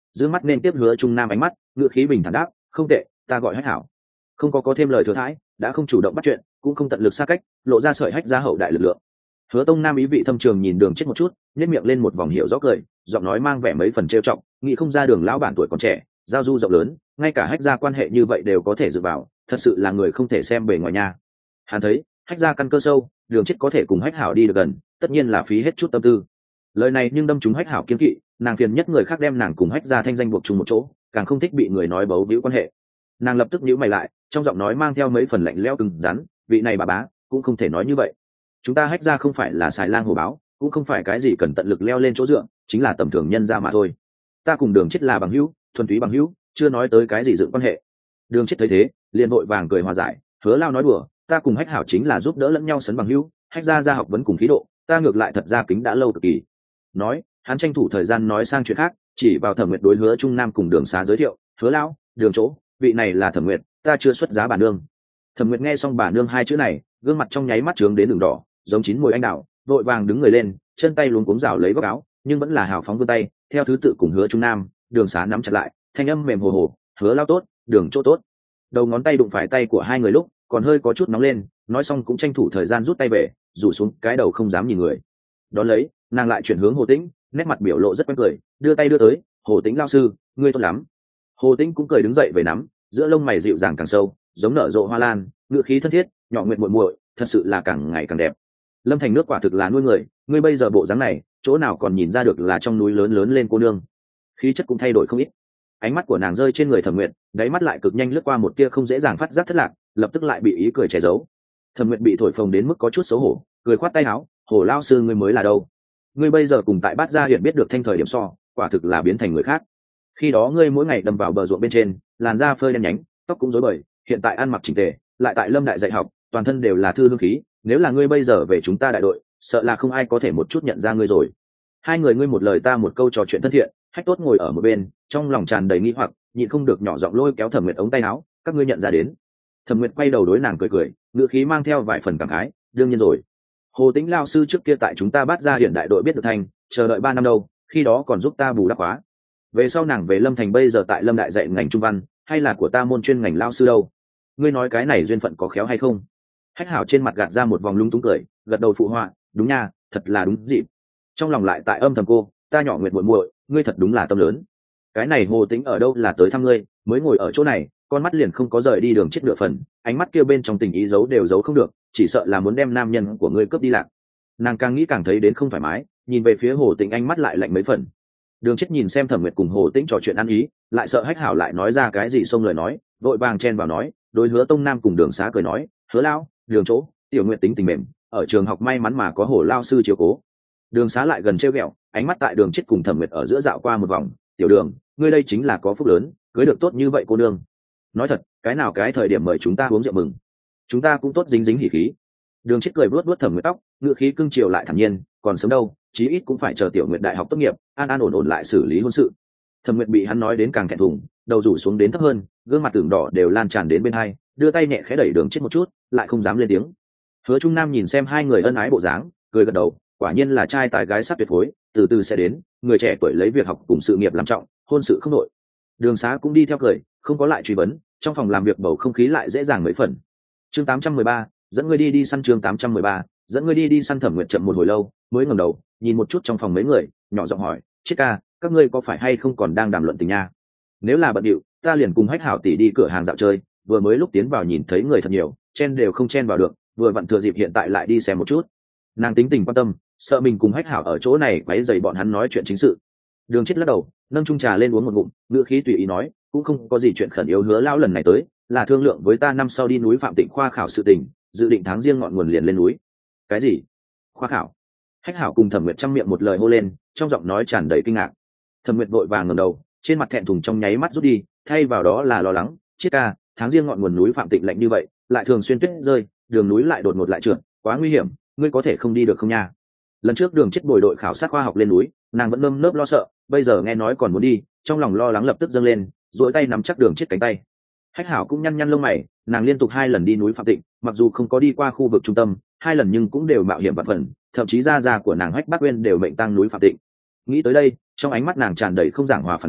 S1: giữ mắt nên tiếp Hứa Trung Nam ánh mắt, ngữ khí bình thản đáp, không tệ, ta gọi Hách Hảo. Không có thêm lời thừa thãi, đã không chủ động bắt chuyện, cũng không tận lực xa cách, lộ ra sợi Hách gia hậu đại lực lượng. Hứa Tông Nam ý vị thâm trường nhìn Đường Chết một chút, nhếch miệng lên một vòng hiểu rõ cười, giọng nói mang vẻ mấy phần trêu chọc, nghĩ không ra Đường lão bản tuổi còn trẻ, giao du rộng lớn, ngay cả Hách gia quan hệ như vậy đều có thể dựa vào, thật sự là người không thể xem bề ngoài nha. Hắn thấy, Hách gia căn cơ sâu, Đường Chết có thể cùng Hách Hảo đi được gần, tất nhiên là phí hết chút tâm tư. Lời này nhưng đâm trúng Hách Hảo kiên kỵ, nàng phiền nhất người khác đem nàng cùng Hách gia thanh danh buộc chung một chỗ, càng không thích bị người nói bấu víu quan hệ. Nàng lập tức nhíu mày lại, trong giọng nói mang theo mấy phần lạnh lẽo cứng rắn, vị này bà bá cũng không thể nói như vậy. Chúng ta Hách gia không phải là xài lang hổ báo, cũng không phải cái gì cần tận lực leo lên chỗ dựa, chính là tầm thường nhân gia mà thôi. Ta cùng Đường Chết là bằng hữu, thuần túy bằng hữu, chưa nói tới cái gì dựng quan hệ. Đường Chết thấy thế, liền vội vàng cười hòa giải, Hứa lao nói đùa, ta cùng Hách Hảo chính là giúp đỡ lẫn nhau sấn bằng hữu, Hách gia học vấn cùng khí độ, ta ngược lại thật ra kính đã lâu cực kỳ. Nói, hắn tranh thủ thời gian nói sang chuyện khác, chỉ vào Thẩm Nguyệt đối Hứa Trung Nam cùng Đường Xá giới thiệu, Hứa lão, Đường chỗ, vị này là Thẩm Nguyệt, ta chưa xuất giá bà nương. Thẩm Nguyệt nghe xong bà nương hai chữ này, gương mặt trong nháy mắt trướng đến đường đỏ, giống chín mùi anh đào, vội vàng đứng người lên, chân tay luống cuống rảo lấy góc áo, nhưng vẫn là hào phóng vươn tay, theo thứ tự cùng Hứa Trung Nam, Đường Xá nắm chặt lại, thanh âm mềm hồ hồ, Hứa lao tốt, Đường chỗ tốt. Đầu ngón tay đụng phải tay của hai người lúc, còn hơi có chút nóng lên, nói xong cũng tranh thủ thời gian rút tay về, rủ xuống cái đầu không dám nhìn người. Đón lấy, nàng lại chuyển hướng Hồ Tĩnh, nét mặt biểu lộ rất quen cười, đưa tay đưa tới, Hồ Tĩnh lao sư, ngươi tốt lắm. Hồ Tĩnh cũng cười đứng dậy về nắm, giữa lông mày dịu dàng càng sâu, giống nở rộ hoa lan, ngữ khí thân thiết, nhỏ nguyện muội muội, thật sự là càng ngày càng đẹp. Lâm Thành nước quả thực là nuôi người, ngươi bây giờ bộ dáng này, chỗ nào còn nhìn ra được là trong núi lớn lớn lên cô nương. Khí chất cũng thay đổi không ít. Ánh mắt của nàng rơi trên người Thẩm Nguyệt, đáy mắt lại cực nhanh lướt qua một tia không dễ dàng phát giác thất lạc, lập tức lại bị ý cười che giấu. Thẩm Nguyệt bị thổi phồng đến mức có chút xấu hổ, cười khoát tay áo, Hồ lao sư ngươi mới là đâu? Ngươi bây giờ cùng tại Bát Gia hiện biết được thanh thời điểm so, quả thực là biến thành người khác. Khi đó ngươi mỗi ngày đâm vào bờ ruộng bên trên, làn da phơi đen nhánh, tóc cũng rối bời, hiện tại ăn mặc chỉnh tề, lại tại Lâm đại dạy học, toàn thân đều là thư hương khí, nếu là ngươi bây giờ về chúng ta đại đội, sợ là không ai có thể một chút nhận ra ngươi rồi. Hai người ngươi một lời ta một câu trò chuyện thân thiện, Hách Tốt ngồi ở một bên, trong lòng tràn đầy nghi hoặc, nhịn không được nhỏ giọng lôi kéo Thẩm Nguyệt ống tay áo, các ngươi nhận ra đến. Thẩm Nguyệt quay đầu đối nàng cười cười, ngữ khí mang theo vài phần cảm khái, đương nhiên rồi. Hồ Tĩnh lao sư trước kia tại chúng ta Bát Gia hiện đại đội biết được thành, chờ đợi 3 năm đâu, khi đó còn giúp ta bù đắp khóa. Về sau nàng về Lâm Thành bây giờ tại Lâm đại dạy ngành trung văn, hay là của ta môn chuyên ngành lao sư đâu. Ngươi nói cái này duyên phận có khéo hay không? Hách Hảo trên mặt gạt ra một vòng lung túng cười, gật đầu phụ họa, đúng nha, thật là đúng dịp. Trong lòng lại tại âm thầm cô, ta nhỏ Nguyệt muội muội, ngươi thật đúng là tâm lớn. Cái này Hồ Tĩnh ở đâu là tới thăm ngươi, mới ngồi ở chỗ này, con mắt liền không có rời đi đường chết nửa phần, ánh mắt kia bên trong tình ý giấu đều giấu không được, chỉ sợ là muốn đem nam nhân của ngươi cướp đi lạc. Nàng càng nghĩ càng thấy đến không thoải mái, nhìn về phía Hồ Tĩnh ánh mắt lại lạnh mấy phần. Đường chết nhìn xem Thẩm Nguyệt cùng Hồ Tĩnh trò chuyện ăn ý, lại sợ Hách Hảo lại nói ra cái gì xông lời nói, vội vàng chen vào nói, đối Hứa Tông Nam cùng Đường Xá cười nói, Hứa lao, Đường chỗ, tiểu Nguyệt tính tình mềm, ở trường học may mắn mà có Hồ lao sư chiếu cố. Đường Xá lại gần trêu ghẹo, ánh mắt tại Đường chết cùng Thẩm Nguyệt ở giữa dạo qua một vòng, tiểu Đường, ngươi đây chính là có phúc lớn, cưới được tốt như vậy cô nương. Nói thật, cái nào cái thời điểm mời chúng ta uống rượu mừng, chúng ta cũng tốt dính dính hỉ khí. Đường chết cười vuốt vuốt Thẩm Nguyệt tóc, ngựa khí cưng chiều lại thản nhiên, còn sớm đâu, chí ít cũng phải chờ tiểu Nguyệt đại học tốt nghiệp, an an ổn ổn lại xử lý hôn sự. Thẩm Nguyệt bị hắn nói đến càng thẹn thùng, đầu rủ xuống đến thấp hơn, gương mặt tưởng đỏ đều lan tràn đến bên hai, đưa tay nhẹ khẽ đẩy Đường chết một chút, lại không dám lên tiếng. Hứa Trung Nam nhìn xem hai người ân ái bộ dáng, cười gật đầu, quả nhiên là trai tài gái sắc tuyệt phối, từ từ sẽ đến, người trẻ tuổi lấy việc học cùng sự nghiệp làm trọng, hôn sự không nội. Đường Xá cũng đi theo cười, không có lại truy vấn, trong phòng làm việc bầu không khí lại dễ dàng mấy phần. Chương 813, dẫn ngươi đi săn. Chương 813, dẫn ngươi đi săn. Thẩm Nguyệt chậm một hồi lâu, mới ngẩng đầu, nhìn một chút trong phòng mấy người, nhỏ giọng hỏi, Chiết ca, các ngươi có phải hay không còn đang đàm luận tình nha? Nếu là bận điệu, ta liền cùng Hách Hảo tỷ đi cửa hàng dạo chơi, vừa mới lúc tiến vào nhìn thấy người thật nhiều, chen đều không chen vào được, vừa vặn thừa dịp hiện tại lại đi xem một chút. Nàng tính tình quan tâm, sợ mình cùng Hách Hảo ở chỗ này quấy rầy bọn hắn nói chuyện chính sự. Đường Chết lắc đầu, nâng chung trà lên uống một ngụm, ngữ khí tùy ý nói, cũng không có gì chuyện khẩn yếu, Hứa lão lần này tới là thương lượng với ta năm sau đi núi Phạm Tịnh khoa khảo sự tình, dự định tháng riêng ngọn nguồn liền lên núi. Cái gì? Khoa khảo? Hách Hảo cùng Thẩm Nguyệt trăm miệng một lời hô lên, trong giọng nói tràn đầy kinh ngạc. Thẩm Nguyệt vội vàng ngẩng đầu, trên mặt thẹn thùng trong nháy mắt rút đi, thay vào đó là lo lắng, Chiết ca, tháng riêng ngọn nguồn núi Phạm Tịnh lạnh như vậy, lại thường xuyên tuyết rơi, đường núi lại đột ngột lại trượt, quá nguy hiểm, ngươi có thể không đi được không nha? Lần trước Đường Chết bồi đội khảo sát khoa học lên núi, nàng vẫn nơm nớp lo sợ, bây giờ nghe nói còn muốn đi, trong lòng lo lắng lập tức dâng lên, duỗi tay nắm chắc Đường Chết cánh tay. Hách Hảo cũng nhăn nhăn lông mày, nàng liên tục 2 lần đi núi Phạm Tịnh, mặc dù không có đi qua khu vực trung tâm, 2 lần nhưng cũng đều mạo hiểm vạn phần, thậm chí gia của nàng Hách Bác Uyên đều mệnh tang núi Phạm Tịnh. Nghĩ tới đây, trong ánh mắt nàng tràn đầy không giảng hòa phản đối,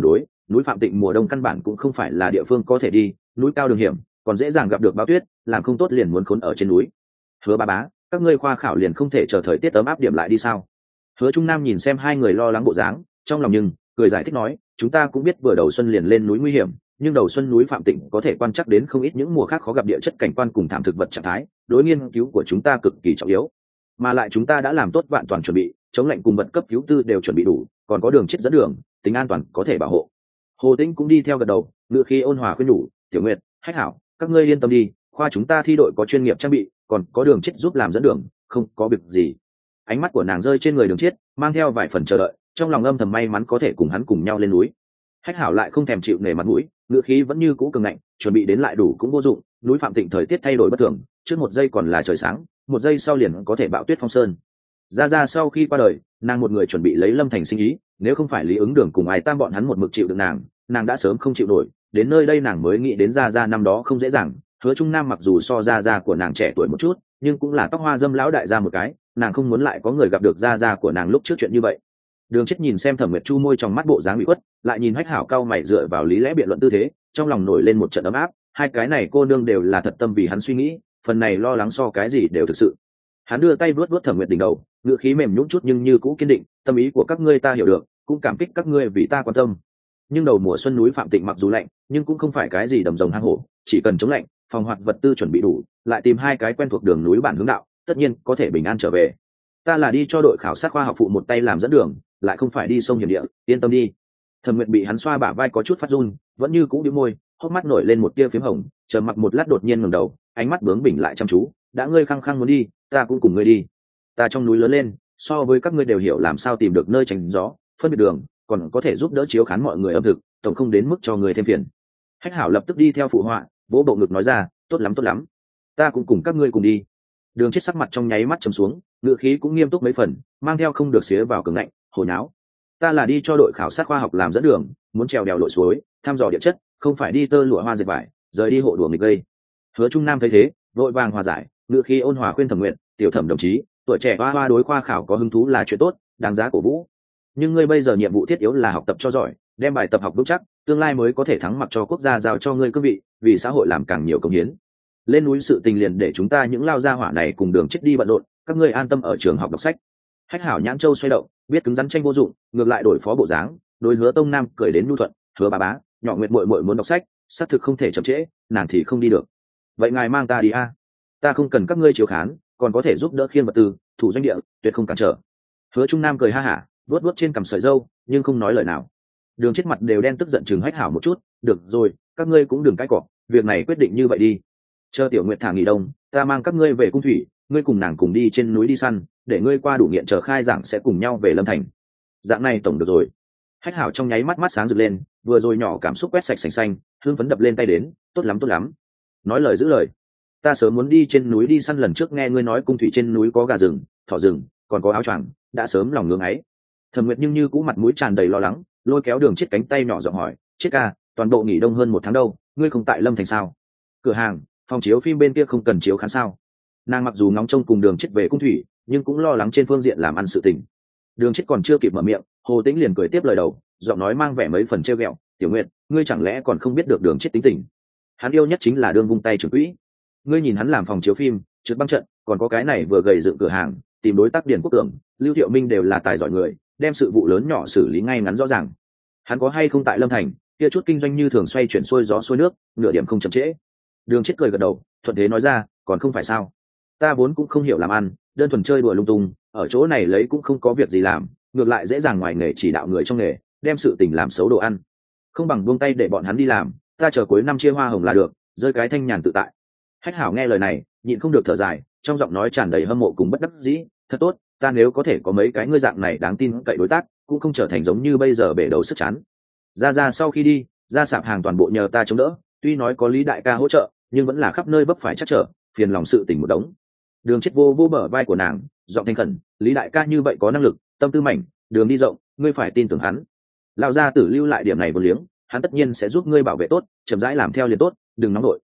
S1: núi Phạm Tịnh mùa đông căn bản cũng không phải là địa phương có thể đi, núi cao đường hiểm, còn dễ dàng gặp được bão tuyết, làm không tốt liền muốn khốn ở trên núi. Hứa Bá Bá, các ngươi khoa khảo liền không thể chờ thời tiết ấm áp điểm lại đi sao? Hứa Trung Nam nhìn xem hai người lo lắng bộ dáng, trong lòng nhưng cười giải thích nói, chúng ta cũng biết vừa đầu xuân liền lên núi nguy hiểm, nhưng đầu xuân núi Phạm Tịnh có thể quan trắc đến không ít những mùa khác khó gặp địa chất cảnh quan cùng thảm thực vật trạng thái, đối nghiên cứu của chúng ta cực kỳ trọng yếu. Mà lại chúng ta đã làm tốt vạn toàn chuẩn bị, chống lạnh cùng vật cấp cứu tư đều chuẩn bị đủ, còn có đường chết dẫn đường, tính an toàn có thể bảo hộ. Hồ Tĩnh cũng đi theo gật đầu, ngữ khí ôn hòa khuyên nhủ, Tiểu Nguyệt, Hách Hảo, các ngươi yên tâm đi, khoa chúng ta thi đội có chuyên nghiệp trang bị, còn có đường chết giúp làm dẫn đường, không có việc gì. Ánh mắt của nàng rơi trên người đường chết, mang theo vài phần chờ đợi, trong lòng âm thầm may mắn có thể cùng hắn cùng nhau lên núi. Hách Hảo lại không thèm chịu nể mặt mũi, ngữ khí vẫn như cũ cường ngạnh, chuẩn bị đến lại đủ cũng vô dụng, núi Phạm Tịnh thời tiết thay đổi bất thường, trước một giây còn là trời sáng, một giây sau liền có thể bão tuyết phong sơn. Ra sau khi qua đời, nàng một người chuẩn bị lấy Lâm Thành sinh ý, nếu không phải Lý Ứng Đường cùng Ai Tam bọn hắn một mực chịu được nàng đã sớm không chịu nổi, đến nơi đây nàng mới nghĩ đến ra năm đó không dễ dàng. Hứa Trung Nam mặc dù so ra của nàng trẻ tuổi một chút, nhưng cũng là tóc hoa dâm lão đại gia một cái, nàng không muốn lại có người gặp được ra của nàng lúc trước chuyện như vậy. Đường Chết nhìn xem Thẩm Nguyệt Chu môi trong mắt bộ dáng bị khuất, lại nhìn Hách Hảo cao mày dựa vào lý lẽ biện luận tư thế, trong lòng nổi lên một trận ấm áp, hai cái này cô nương đều là thật tâm vì hắn suy nghĩ, phần này lo lắng so cái gì đều thực sự. Hắn đưa tay vuốt vuốt Thẩm Nguyệt đỉnh đầu, ngữ khí mềm nhũn chút nhưng như cũ kiên định, tâm ý của các ngươi ta hiểu được, cũng cảm kích các ngươi vì ta quan tâm. Nhưng đầu mùa xuân núi Phạm Tịnh mặc dù lạnh, nhưng cũng không phải cái gì đầm rồng hang hổ, chỉ cần chống lạnh, phòng hoạt vật tư chuẩn bị đủ, lại tìm hai cái quen thuộc đường núi bản hướng đạo, tất nhiên có thể bình an trở về. Ta là đi cho đội khảo sát khoa học phụ một tay làm dẫn đường, lại không phải đi sông hiểm địa, yên tâm đi. Thẩm Nguyệt bị hắn xoa bả vai có chút phát run, vẫn như cũ bĩu môi, hốc mắt nổi lên một tia phím hồng, chờ mặc một lát đột nhiên ngẩng đầu, ánh mắt bướng bỉnh lại chăm chú, đã ngươi khăng khăng muốn đi, ta cũng cùng ngươi đi. Ta trong núi lớn lên, so với các ngươi đều hiểu làm sao tìm được nơi tránh gió, phân biệt đường, còn có thể giúp đỡ chiếu khán mọi người âm thực, tổng không đến mức cho người thêm phiền. Hách Hảo lập tức đi theo phụ họa, vỗ bộ ngực nói ra, tốt lắm, ta cũng cùng các ngươi cùng đi. Đường Chết sắc mặt trong nháy mắt trầm xuống, ngữ khí cũng nghiêm túc mấy phần, mang theo không được xía vào cường ngạnh, hồi náo. Ta là đi cho đội khảo sát khoa học làm dẫn đường, muốn trèo đèo lội suối, thăm dò địa chất, không phải đi tơ lụa hoa dệt vải, rời đi hộ đùa nghịch gây. Hứa Trung Nam thấy thế, vội vàng hòa giải, ngữ khí ôn hòa khuyên Thẩm Nguyệt, tiểu Thẩm đồng chí, tuổi trẻ hoa đối khoa khảo có hứng thú là chuyện tốt, đáng giá cổ vũ. Nhưng ngươi bây giờ nhiệm vụ thiết yếu là học tập cho giỏi, đem bài tập học vững chắc, tương lai mới có thể thắng mặc cho quốc gia giao cho ngươi cương vị, vì xã hội làm càng nhiều công hiến. Lên núi sự tình liền để chúng ta những lao gia hỏa này cùng đường chết đi bận rộn, các ngươi an tâm ở trường học đọc sách. Hách Hảo nhãn châu xoay động, biết cứng rắn tranh vô dụng, ngược lại đổi phó bộ dáng, đối Hứa Tông Nam cười đến nhu thuận, Hứa Bá Bá, nhỏ Nguyệt muội muội muốn đọc sách, xác thực không thể chậm trễ, nàng thì không đi được. Vậy ngài mang ta đi a? Ta không cần các ngươi chiếu khán, còn có thể giúp đỡ khiên vật tư, thủ doanh địa, tuyệt không cản trở. Hứa Trung Nam cười ha hả, vuốt vuốt trên cằm sợi râu, nhưng không nói lời nào. Đường Chết mặt đều đen tức giận chừng Hách Hảo một chút, được rồi, các ngươi cũng đừng cãi cọ, việc này quyết định như vậy đi. Chờ Tiểu Nguyệt thả nghỉ đông, ta mang các ngươi về cung thủy, ngươi cùng nàng cùng đi trên núi đi săn, để ngươi qua đủ nghiện chờ khai giảng sẽ cùng nhau về Lâm Thành. Dạng này tổng được rồi. Hách Hảo trong nháy mắt mắt sáng rực lên, vừa rồi nhỏ cảm xúc quét sạch sành xanh, hương phấn đập lên tay đến, tốt lắm. Nói lời giữ lời. Ta sớm muốn đi trên núi đi săn, lần trước nghe ngươi nói cung thủy trên núi có gà rừng, thỏ rừng, còn có áo choàng, đã sớm lòng ngưỡng ấy. Thẩm Nguyệt nhưng như cũ mặt mũi tràn đầy lo lắng, lôi kéo Đường Chết cánh tay nhỏ giọng hỏi, Chết ca, toàn bộ nghỉ đông hơn 1 tháng đâu, ngươi không tại Lâm Thành sao? Cửa hàng, phòng chiếu phim bên kia không cần chiếu khán sao? Nàng mặc dù ngóng trông cùng Đường Chết về cung thủy, nhưng cũng lo lắng trên phương diện làm ăn sự tình. Đường Chết còn chưa kịp mở miệng, Hồ Tĩnh liền cười tiếp lời đầu, giọng nói mang vẻ mấy phần trêu ghẹo, Tiểu Nguyệt, ngươi chẳng lẽ còn không biết được Đường Chết tính tình? Hắn yêu nhất chính là đương vung tay trưởng quỹ. Ngươi nhìn hắn làm phòng chiếu phim, trượt băng trận, còn có cái này vừa gầy dựng cửa hàng, tìm đối tác Điền Quốc Tưởng, Lưu Thiệu Minh đều là tài giỏi người, đem sự vụ lớn nhỏ xử lý ngay ngắn rõ ràng. Hắn có hay không tại Lâm Thành, kia chút kinh doanh như thường xoay chuyển xuôi gió xuôi nước, nửa điểm không chậm trễ. Đường Chết cười gật đầu, thuận thế nói ra, còn không phải sao? Ta vốn cũng không hiểu làm ăn, đơn thuần chơi đùa lung tung, ở chỗ này lấy cũng không có việc gì làm, ngược lại dễ dàng ngoài nghề chỉ đạo người trong nghề, đem sự tình làm xấu đồ ăn. Không bằng buông tay để bọn hắn đi làm, ta chờ cuối năm chia hoa hồng là được, rơi cái thanh nhàn tự tại. Hách Hảo nghe lời này, nhịn không được thở dài, trong giọng nói tràn đầy hâm mộ cùng bất đắc dĩ, thật tốt, ta nếu có thể có mấy cái ngươi dạng này đáng tin cậy đối tác, cũng không trở thành giống như bây giờ bể đầu sức chán. Ra sau khi đi, ra sạp hàng toàn bộ nhờ ta chống đỡ, tuy nói có Lý đại ca hỗ trợ, nhưng vẫn là khắp nơi vấp phải chắc trở, phiền lòng sự tình một đống. Đường Chết vô bờ vai của nàng, giọng thanh khẩn, Lý đại ca như vậy có năng lực, tâm tư mảnh, đường đi rộng, ngươi phải tin tưởng hắn. Lão gia tử lưu lại điểm này vô liếng, hắn tất nhiên sẽ giúp ngươi bảo vệ tốt, chậm rãi làm theo liền tốt, đừng nóng nổi.